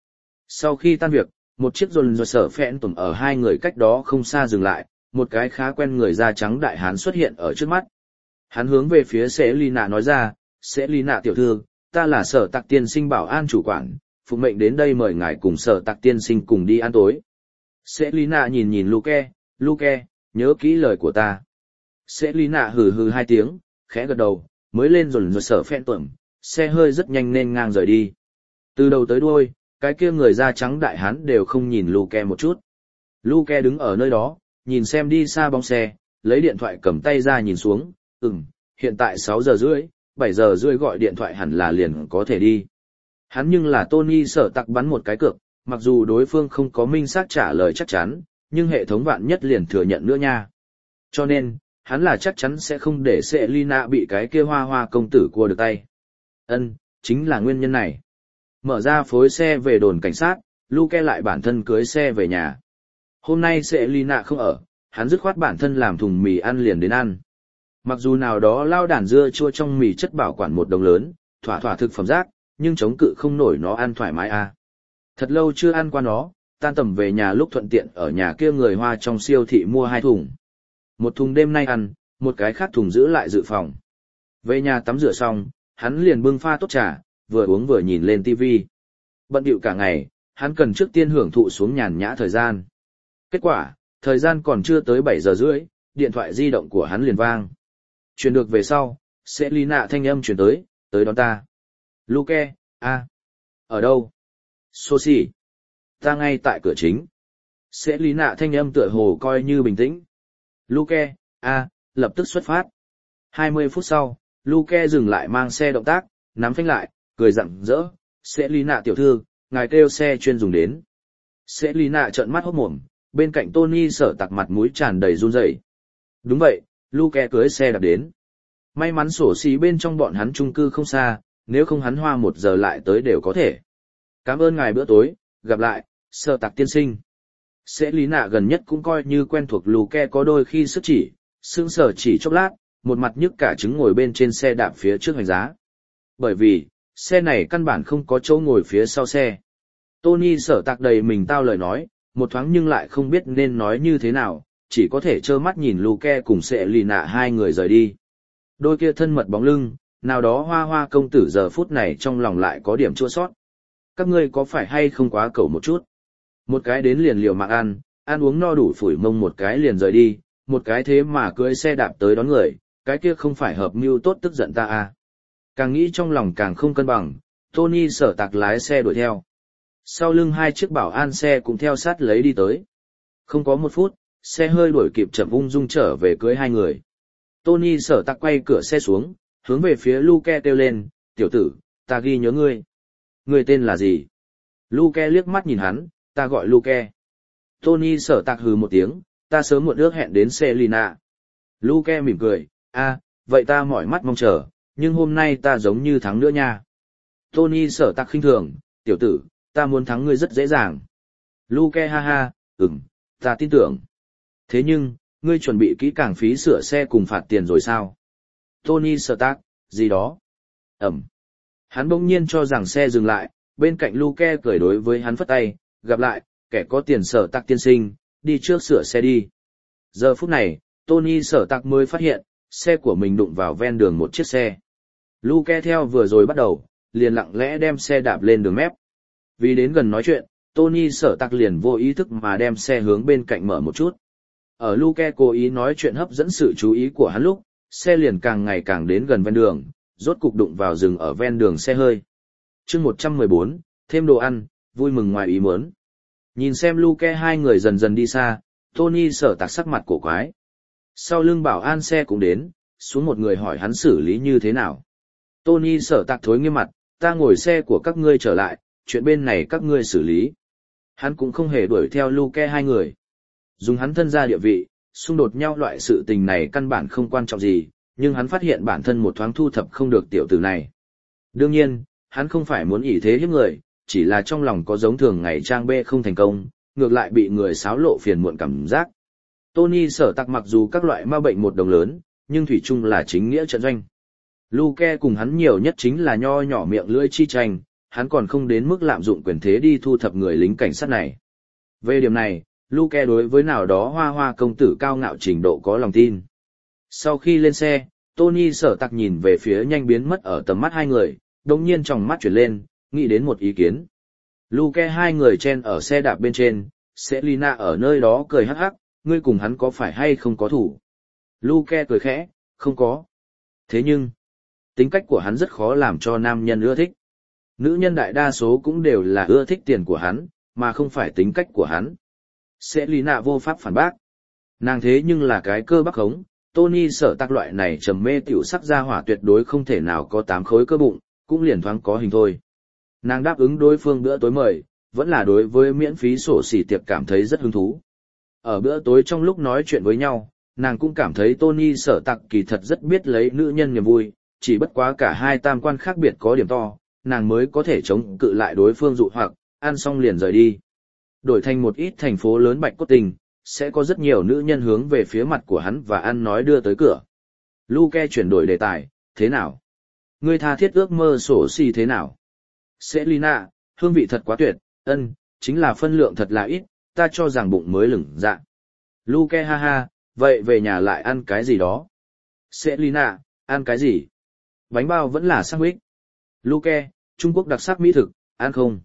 Sau khi tan việc, một chiếc dồn dồn sở phẹn tổn ở hai người cách đó không xa dừng lại, một cái khá quen người da trắng đại hán xuất hiện ở trước mắt. Hắn hướng về phía Sẽ Ly Nạ nói ra, Sẽ Ly Nạ tiểu thư, ta là sở tặc tiên sinh bảo an chủ quản, phục mệnh đến đây mời ngài cùng sở tặc tiên sinh cùng đi ăn tối. Sẽ Ly Nạ nhìn nhìn Luke, Luke, nhớ kỹ lời của ta. Sẽ Ly Nạ hừ hừ hai tiếng, khẽ gật đầu, mới lên dồn dồn sở phẹn tổn, xe hơi rất nhanh nên ngang rời đi. Từ đầu tới đuôi, cái kia người da trắng đại hán đều không nhìn Luke một chút. Luke đứng ở nơi đó, nhìn xem đi xa bóng xe, lấy điện thoại cầm tay ra nhìn xuống, ừm, hiện tại sáu giờ rưỡi, bảy giờ rưỡi gọi điện thoại hẳn là liền có thể đi. Hắn nhưng là Tony sở tặc bắn một cái cược, mặc dù đối phương không có minh xác trả lời chắc chắn, nhưng hệ thống vạn nhất liền thừa nhận nữa nha. Cho nên, hắn là chắc chắn sẽ không để Selina bị cái kia hoa hoa công tử cua được tay. Ân, chính là nguyên nhân này. Mở ra phối xe về đồn cảnh sát, Luke lại bản thân cưới xe về nhà. Hôm nay Selina không ở, hắn dứt khoát bản thân làm thùng mì ăn liền đến ăn. Mặc dù nào đó lao đàn dưa chua trong mì chất bảo quản một đồng lớn, thỏa thỏa thực phẩm rác, nhưng chống cự không nổi nó ăn thoải mái à. Thật lâu chưa ăn qua nó, tan tầm về nhà lúc thuận tiện ở nhà kia người Hoa trong siêu thị mua hai thùng. Một thùng đêm nay ăn, một cái khác thùng giữ lại dự phòng. Về nhà tắm rửa xong, hắn liền bưng pha tốt trà, vừa uống vừa nhìn lên tivi. Bận điệu cả ngày, hắn cần trước tiên hưởng thụ xuống nhàn nhã thời gian. Kết quả, thời gian còn chưa tới bảy giờ rưỡi, điện thoại di động của hắn liền vang. Truyền được về sau, Selina thanh âm truyền tới, tới đón ta. Luke, a, ở đâu? Sophie, ta ngay tại cửa chính. Sẽ lý nạ thanh âm tựa hồ coi như bình tĩnh. Luke, a, lập tức xuất phát. hai mươi phút sau, Luke dừng lại mang xe động tác, nắm phanh lại, cười rặng rỡ. Sẽ lý nạ tiểu thư, ngài kêu xe chuyên dùng đến. Sẽ lý nạ trợn mắt hốt mồm, bên cạnh Tony sở tặc mặt mũi tràn đầy run rẩy. Đúng vậy, Luke cưới xe đạp đến. May mắn sổ xí bên trong bọn hắn chung cư không xa, nếu không hắn hoa một giờ lại tới đều có thể. Cảm ơn ngài bữa tối, gặp lại, sở tặc tiên sinh. Sẽ lý nạ gần nhất cũng coi như quen thuộc Luke có đôi khi sức chỉ, sững sờ chỉ chốc lát, một mặt nhức cả trứng ngồi bên trên xe đạp phía trước hành giá. Bởi vì, xe này căn bản không có chỗ ngồi phía sau xe. Tony sở tạc đầy mình tao lời nói, một thoáng nhưng lại không biết nên nói như thế nào, chỉ có thể trơ mắt nhìn Luke cùng sẽ lì nạ hai người rời đi. Đôi kia thân mật bóng lưng, nào đó hoa hoa công tử giờ phút này trong lòng lại có điểm chua sót. Các ngươi có phải hay không quá cầu một chút? Một cái đến liền liều mạng ăn, ăn uống no đủ phủi mông một cái liền rời đi, một cái thế mà cưỡi xe đạp tới đón người, cái kia không phải hợp mưu tốt tức giận ta à. Càng nghĩ trong lòng càng không cân bằng, Tony sở tạc lái xe đuổi theo. Sau lưng hai chiếc bảo an xe cũng theo sát lấy đi tới. Không có một phút, xe hơi đuổi kịp chậm ung dung trở về cưới hai người. Tony sở tạc quay cửa xe xuống, hướng về phía Luke kêu lên, tiểu tử, ta ghi nhớ ngươi. Ngươi tên là gì? Luke liếc mắt nhìn hắn, ta gọi Luke. Tony sở tạc hừ một tiếng, ta sớm muộn ước hẹn đến Selina. Luke mỉm cười, a, vậy ta mỏi mắt mong chờ, nhưng hôm nay ta giống như thắng nữa nha. Tony sở tạc khinh thường, tiểu tử, ta muốn thắng ngươi rất dễ dàng. Luke ha ha, ừm, ta tin tưởng. Thế nhưng, ngươi chuẩn bị kỹ càng phí sửa xe cùng phạt tiền rồi sao? Tony sở tạc, gì đó? Ẩm. Hắn bỗng nhiên cho rằng xe dừng lại, bên cạnh Luke cười đối với hắn phất tay, gặp lại, kẻ có tiền sở tạc tiên sinh, đi trước sửa xe đi. Giờ phút này, Tony sở tạc mới phát hiện, xe của mình đụng vào ven đường một chiếc xe. Luke theo vừa rồi bắt đầu, liền lặng lẽ đem xe đạp lên đường mép. Vì đến gần nói chuyện, Tony sở tạc liền vô ý thức mà đem xe hướng bên cạnh mở một chút. Ở Luke cố ý nói chuyện hấp dẫn sự chú ý của hắn lúc, xe liền càng ngày càng đến gần ven đường, rốt cục đụng vào rừng ở ven đường xe hơi. Chương một trăm mười bốn, thêm đồ ăn, vui mừng ngoài ý muốn. Nhìn xem Luke hai người dần dần đi xa, Tony sở tạc sắc mặt cổ quái. Sau lưng bảo an xe cũng đến, xuống một người hỏi hắn xử lý như thế nào. Tony sở tạc thối nghiêm mặt, ta ngồi xe của các ngươi trở lại, chuyện bên này các ngươi xử lý. Hắn cũng không hề đuổi theo Luke hai người. Dùng hắn thân ra địa vị, xung đột nhau loại sự tình này căn bản không quan trọng gì, nhưng hắn phát hiện bản thân một thoáng thu thập không được tiểu tử này. Đương nhiên, hắn không phải muốn ỷ thế hiếp người, chỉ là trong lòng có giống thường ngày trang bê không thành công, ngược lại bị người xáo lộ phiền muộn cảm giác. Tony sở tạc mặc dù các loại ma bệnh một đồng lớn, nhưng thủy chung là chính nghĩa trận doanh. Luke cùng hắn nhiều nhất chính là nho nhỏ miệng lưỡi chi tranh, hắn còn không đến mức lạm dụng quyền thế đi thu thập người lính cảnh sát này. Về điểm này, Luke đối với nào đó hoa hoa công tử cao ngạo trình độ có lòng tin. Sau khi lên xe, Tony sở tạc nhìn về phía nhanh biến mất ở tầm mắt hai người, đồng nhiên trong mắt chuyển lên, nghĩ đến một ý kiến. Luke hai người chen ở xe đạp bên trên, Selina ở nơi đó cười hắc hắc, ngươi cùng hắn có phải hay không có thủ? Luke cười khẽ, không có. Thế nhưng, tính cách của hắn rất khó làm cho nam nhân ưa thích. Nữ nhân đại đa số cũng đều là ưa thích tiền của hắn, mà không phải tính cách của hắn. Selina vô pháp phản bác. Nàng thế nhưng là cái cơ bắp khống, Tony sở tạc loại này trầm mê tiểu sắc ra hỏa tuyệt đối không thể nào có tám khối cơ bụng, cũng liền thoáng có hình thôi. Nàng đáp ứng đối phương bữa tối mời, vẫn là đối với miễn phí sổ xỉ tiệc cảm thấy rất hứng thú. Ở bữa tối trong lúc nói chuyện với nhau, nàng cũng cảm thấy Tony sở tạc kỳ thật rất biết lấy nữ nhân niềm vui, chỉ bất quá cả hai tam quan khác biệt có điểm to, nàng mới có thể chống cự lại đối phương dụ hoặc, ăn xong liền rời đi. Đổi thành một ít thành phố lớn bạch cốt tình, sẽ có rất nhiều nữ nhân hướng về phía mặt của hắn và ăn nói đưa tới cửa. Luke chuyển đổi đề tài, thế nào? Ngươi tha thiết ước mơ sổ xì thế nào? Selina, hương vị thật quá tuyệt, ân, chính là phân lượng thật là ít, ta cho rằng bụng mới lửng dạ. Luke ha ha, vậy về nhà lại ăn cái gì đó? Selina, ăn cái gì? Bánh bao vẫn là sandwich. Luke, Trung Quốc đặc sắc mỹ thực, ăn không?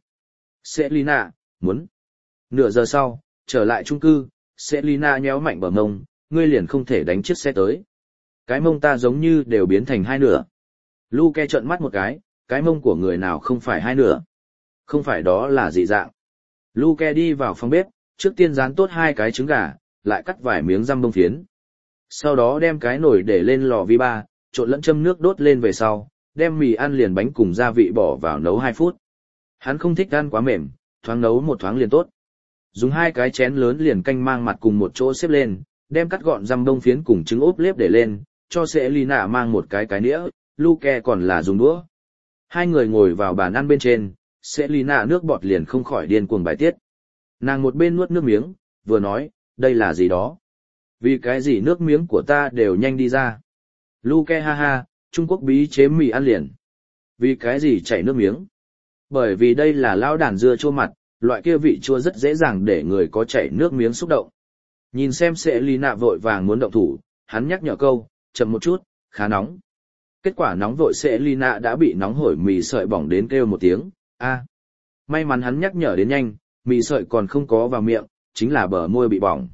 Selina, muốn. Nửa giờ sau, trở lại chung cư, Selina nhéo mạnh bờ mông, ngươi liền không thể đánh chiếc xe tới. Cái mông ta giống như đều biến thành hai nửa. Luke trợn mắt một cái, cái mông của người nào không phải hai nửa. Không phải đó là dị dạng. Luke đi vào phòng bếp, trước tiên rán tốt hai cái trứng gà, lại cắt vài miếng răm bông phiến. Sau đó đem cái nồi để lên lò vi ba, trộn lẫn châm nước đốt lên về sau, đem mì ăn liền bánh cùng gia vị bỏ vào nấu hai phút. Hắn không thích ăn quá mềm, thoáng nấu một thoáng liền tốt. Dùng hai cái chén lớn liền canh mang mặt cùng một chỗ xếp lên, đem cắt gọn răm bông phiến cùng trứng ốp lếp để lên, cho Selina mang một cái cái nĩa, Luke còn là dùng đũa. Hai người ngồi vào bàn ăn bên trên, Selina nước bọt liền không khỏi điên cuồng bài tiết. Nàng một bên nuốt nước miếng, vừa nói, đây là gì đó? Vì cái gì nước miếng của ta đều nhanh đi ra? Luke ha ha, Trung Quốc bí chế mì ăn liền. Vì cái gì chảy nước miếng? Bởi vì đây là lao đàn dưa chua mặt, loại kia vị chua rất dễ dàng để người có chảy nước miếng xúc động. Nhìn xem Selina vội vàng muốn động thủ, hắn nhắc nhở câu, chậm một chút, khá nóng. Kết quả nóng vội Selina đã bị nóng hổi mì sợi bỏng đến kêu một tiếng, a. May mắn hắn nhắc nhở đến nhanh, mì sợi còn không có vào miệng, chính là bờ môi bị bỏng.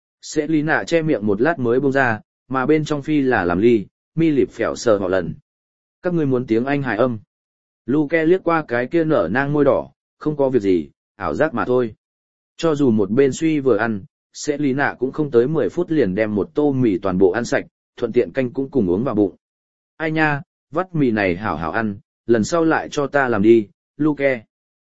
Selina che miệng một lát mới buông ra, mà bên trong phi là làm ly, mi lịp phèo sờ họ lần. Các ngươi muốn tiếng Anh hài âm. Luke liếc qua cái kia nở nang môi đỏ, không có việc gì, ảo giác mà thôi. Cho dù một bên suy vừa ăn, Selina cũng không tới mười phút liền đem một tô mì toàn bộ ăn sạch, thuận tiện canh cũng cùng uống vào bụng. Ai nha, vắt mì này hảo hảo ăn, lần sau lại cho ta làm đi, Luke.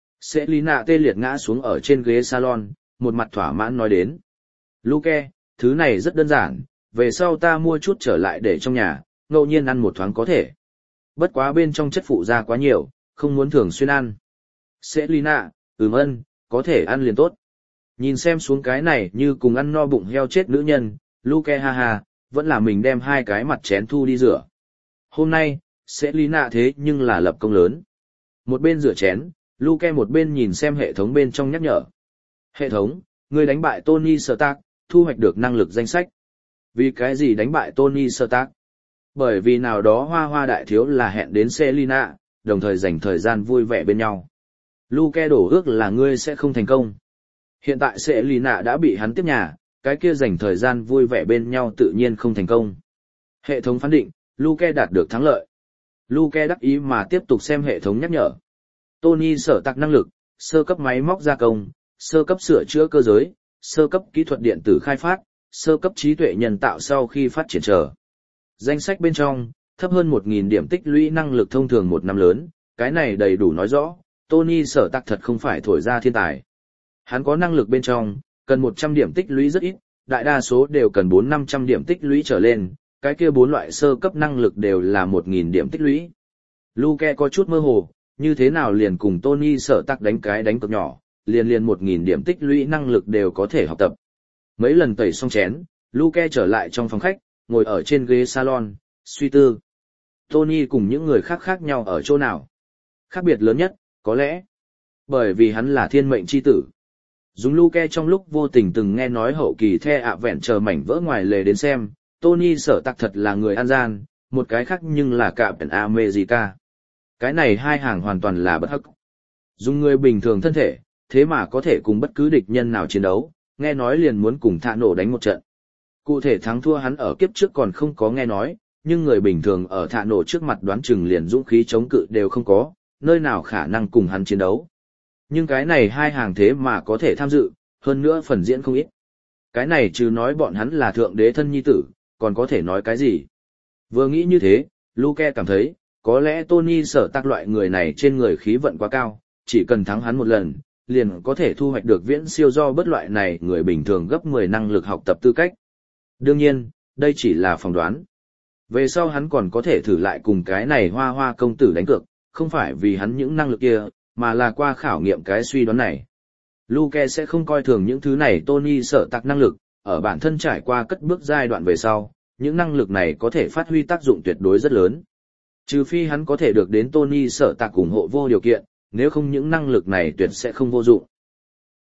Selina tê liệt ngã xuống ở trên ghế salon, một mặt thỏa mãn nói đến. Luke, thứ này rất đơn giản, về sau ta mua chút trở lại để trong nhà, ngẫu nhiên ăn một thoáng có thể. Bất quá bên trong chất phụ ra quá nhiều, không muốn thường xuyên ăn. Selina, ừm ân, có thể ăn liền tốt. Nhìn xem xuống cái này như cùng ăn no bụng heo chết nữ nhân, Luke ha ha, vẫn là mình đem hai cái mặt chén thu đi rửa. Hôm nay, Selina thế nhưng là lập công lớn. Một bên rửa chén, Luke một bên nhìn xem hệ thống bên trong nhắc nhở. Hệ thống, người đánh bại Tony Stark, thu hoạch được năng lực danh sách. Vì cái gì đánh bại Tony Stark? Bởi vì nào đó hoa hoa đại thiếu là hẹn đến Selina, đồng thời dành thời gian vui vẻ bên nhau. Luke đổ ước là ngươi sẽ không thành công. Hiện tại Selina đã bị hắn tiếp nhà, cái kia dành thời gian vui vẻ bên nhau tự nhiên không thành công. Hệ thống phán định, Luke đạt được thắng lợi. Luke đắc ý mà tiếp tục xem hệ thống nhắc nhở. Tony sở tạc năng lực, sơ cấp máy móc gia công, sơ cấp sửa chữa cơ giới, sơ cấp kỹ thuật điện tử khai phát, sơ cấp trí tuệ nhân tạo sau khi phát triển trở. Danh sách bên trong, thấp hơn một nghìn điểm tích lũy năng lực thông thường một năm lớn, cái này đầy đủ nói rõ, Tony sở tạc thật không phải thổi ra thiên tài. Hắn có năng lực bên trong, cần một trăm điểm tích lũy rất ít, đại đa số đều cần bốn năm trăm điểm tích lũy trở lên, cái kia bốn loại sơ cấp năng lực đều là một nghìn điểm tích lũy. Luke có chút mơ hồ, như thế nào liền cùng Tony sở tạc đánh cái đánh cược nhỏ, liền liền một nghìn điểm tích lũy năng lực đều có thể học tập. Mấy lần tẩy xong chén, Luke trở lại trong phòng khách, ngồi ở trên ghế salon, suy tư. Tony cùng những người khác khác nhau ở chỗ nào? Khác biệt lớn nhất, có lẽ, bởi vì hắn là thiên mệnh chi tử. Dùng Luke trong lúc vô tình từng nghe nói hậu kỳ The ạ vẹn chờ mảnh vỡ ngoài lề đến xem, Tony sở tạc thật là người ăn gian, một cái khác nhưng là Captain America. Cái này hai hàng hoàn toàn là bất hắc. Dùng người bình thường thân thể, thế mà có thể cùng bất cứ địch nhân nào chiến đấu, nghe nói liền muốn cùng Thạ Nổ đánh một trận. Cụ thể thắng thua hắn ở kiếp trước còn không có nghe nói, nhưng người bình thường ở Thạ Nổ trước mặt đoán chừng liền dũng khí chống cự đều không có, nơi nào khả năng cùng hắn chiến đấu. Nhưng cái này hai hàng thế mà có thể tham dự, hơn nữa phần diễn không ít. Cái này trừ nói bọn hắn là thượng đế thân nhi tử, còn có thể nói cái gì? Vừa nghĩ như thế, Luke cảm thấy, có lẽ Tony sở tạc loại người này trên người khí vận quá cao, chỉ cần thắng hắn một lần, liền có thể thu hoạch được viễn siêu do bất loại này người bình thường gấp mười năng lực học tập tư cách. Đương nhiên, đây chỉ là phỏng đoán. Về sau hắn còn có thể thử lại cùng cái này hoa hoa công tử đánh cược, không phải vì hắn những năng lực kia, mà là qua khảo nghiệm cái suy đoán này. Luke sẽ không coi thường những thứ này Tony sở tạc năng lực, ở bản thân trải qua cất bước giai đoạn về sau, những năng lực này có thể phát huy tác dụng tuyệt đối rất lớn. Trừ phi hắn có thể được đến Tony sở tạc ủng hộ vô điều kiện, nếu không những năng lực này tuyệt sẽ không vô dụng.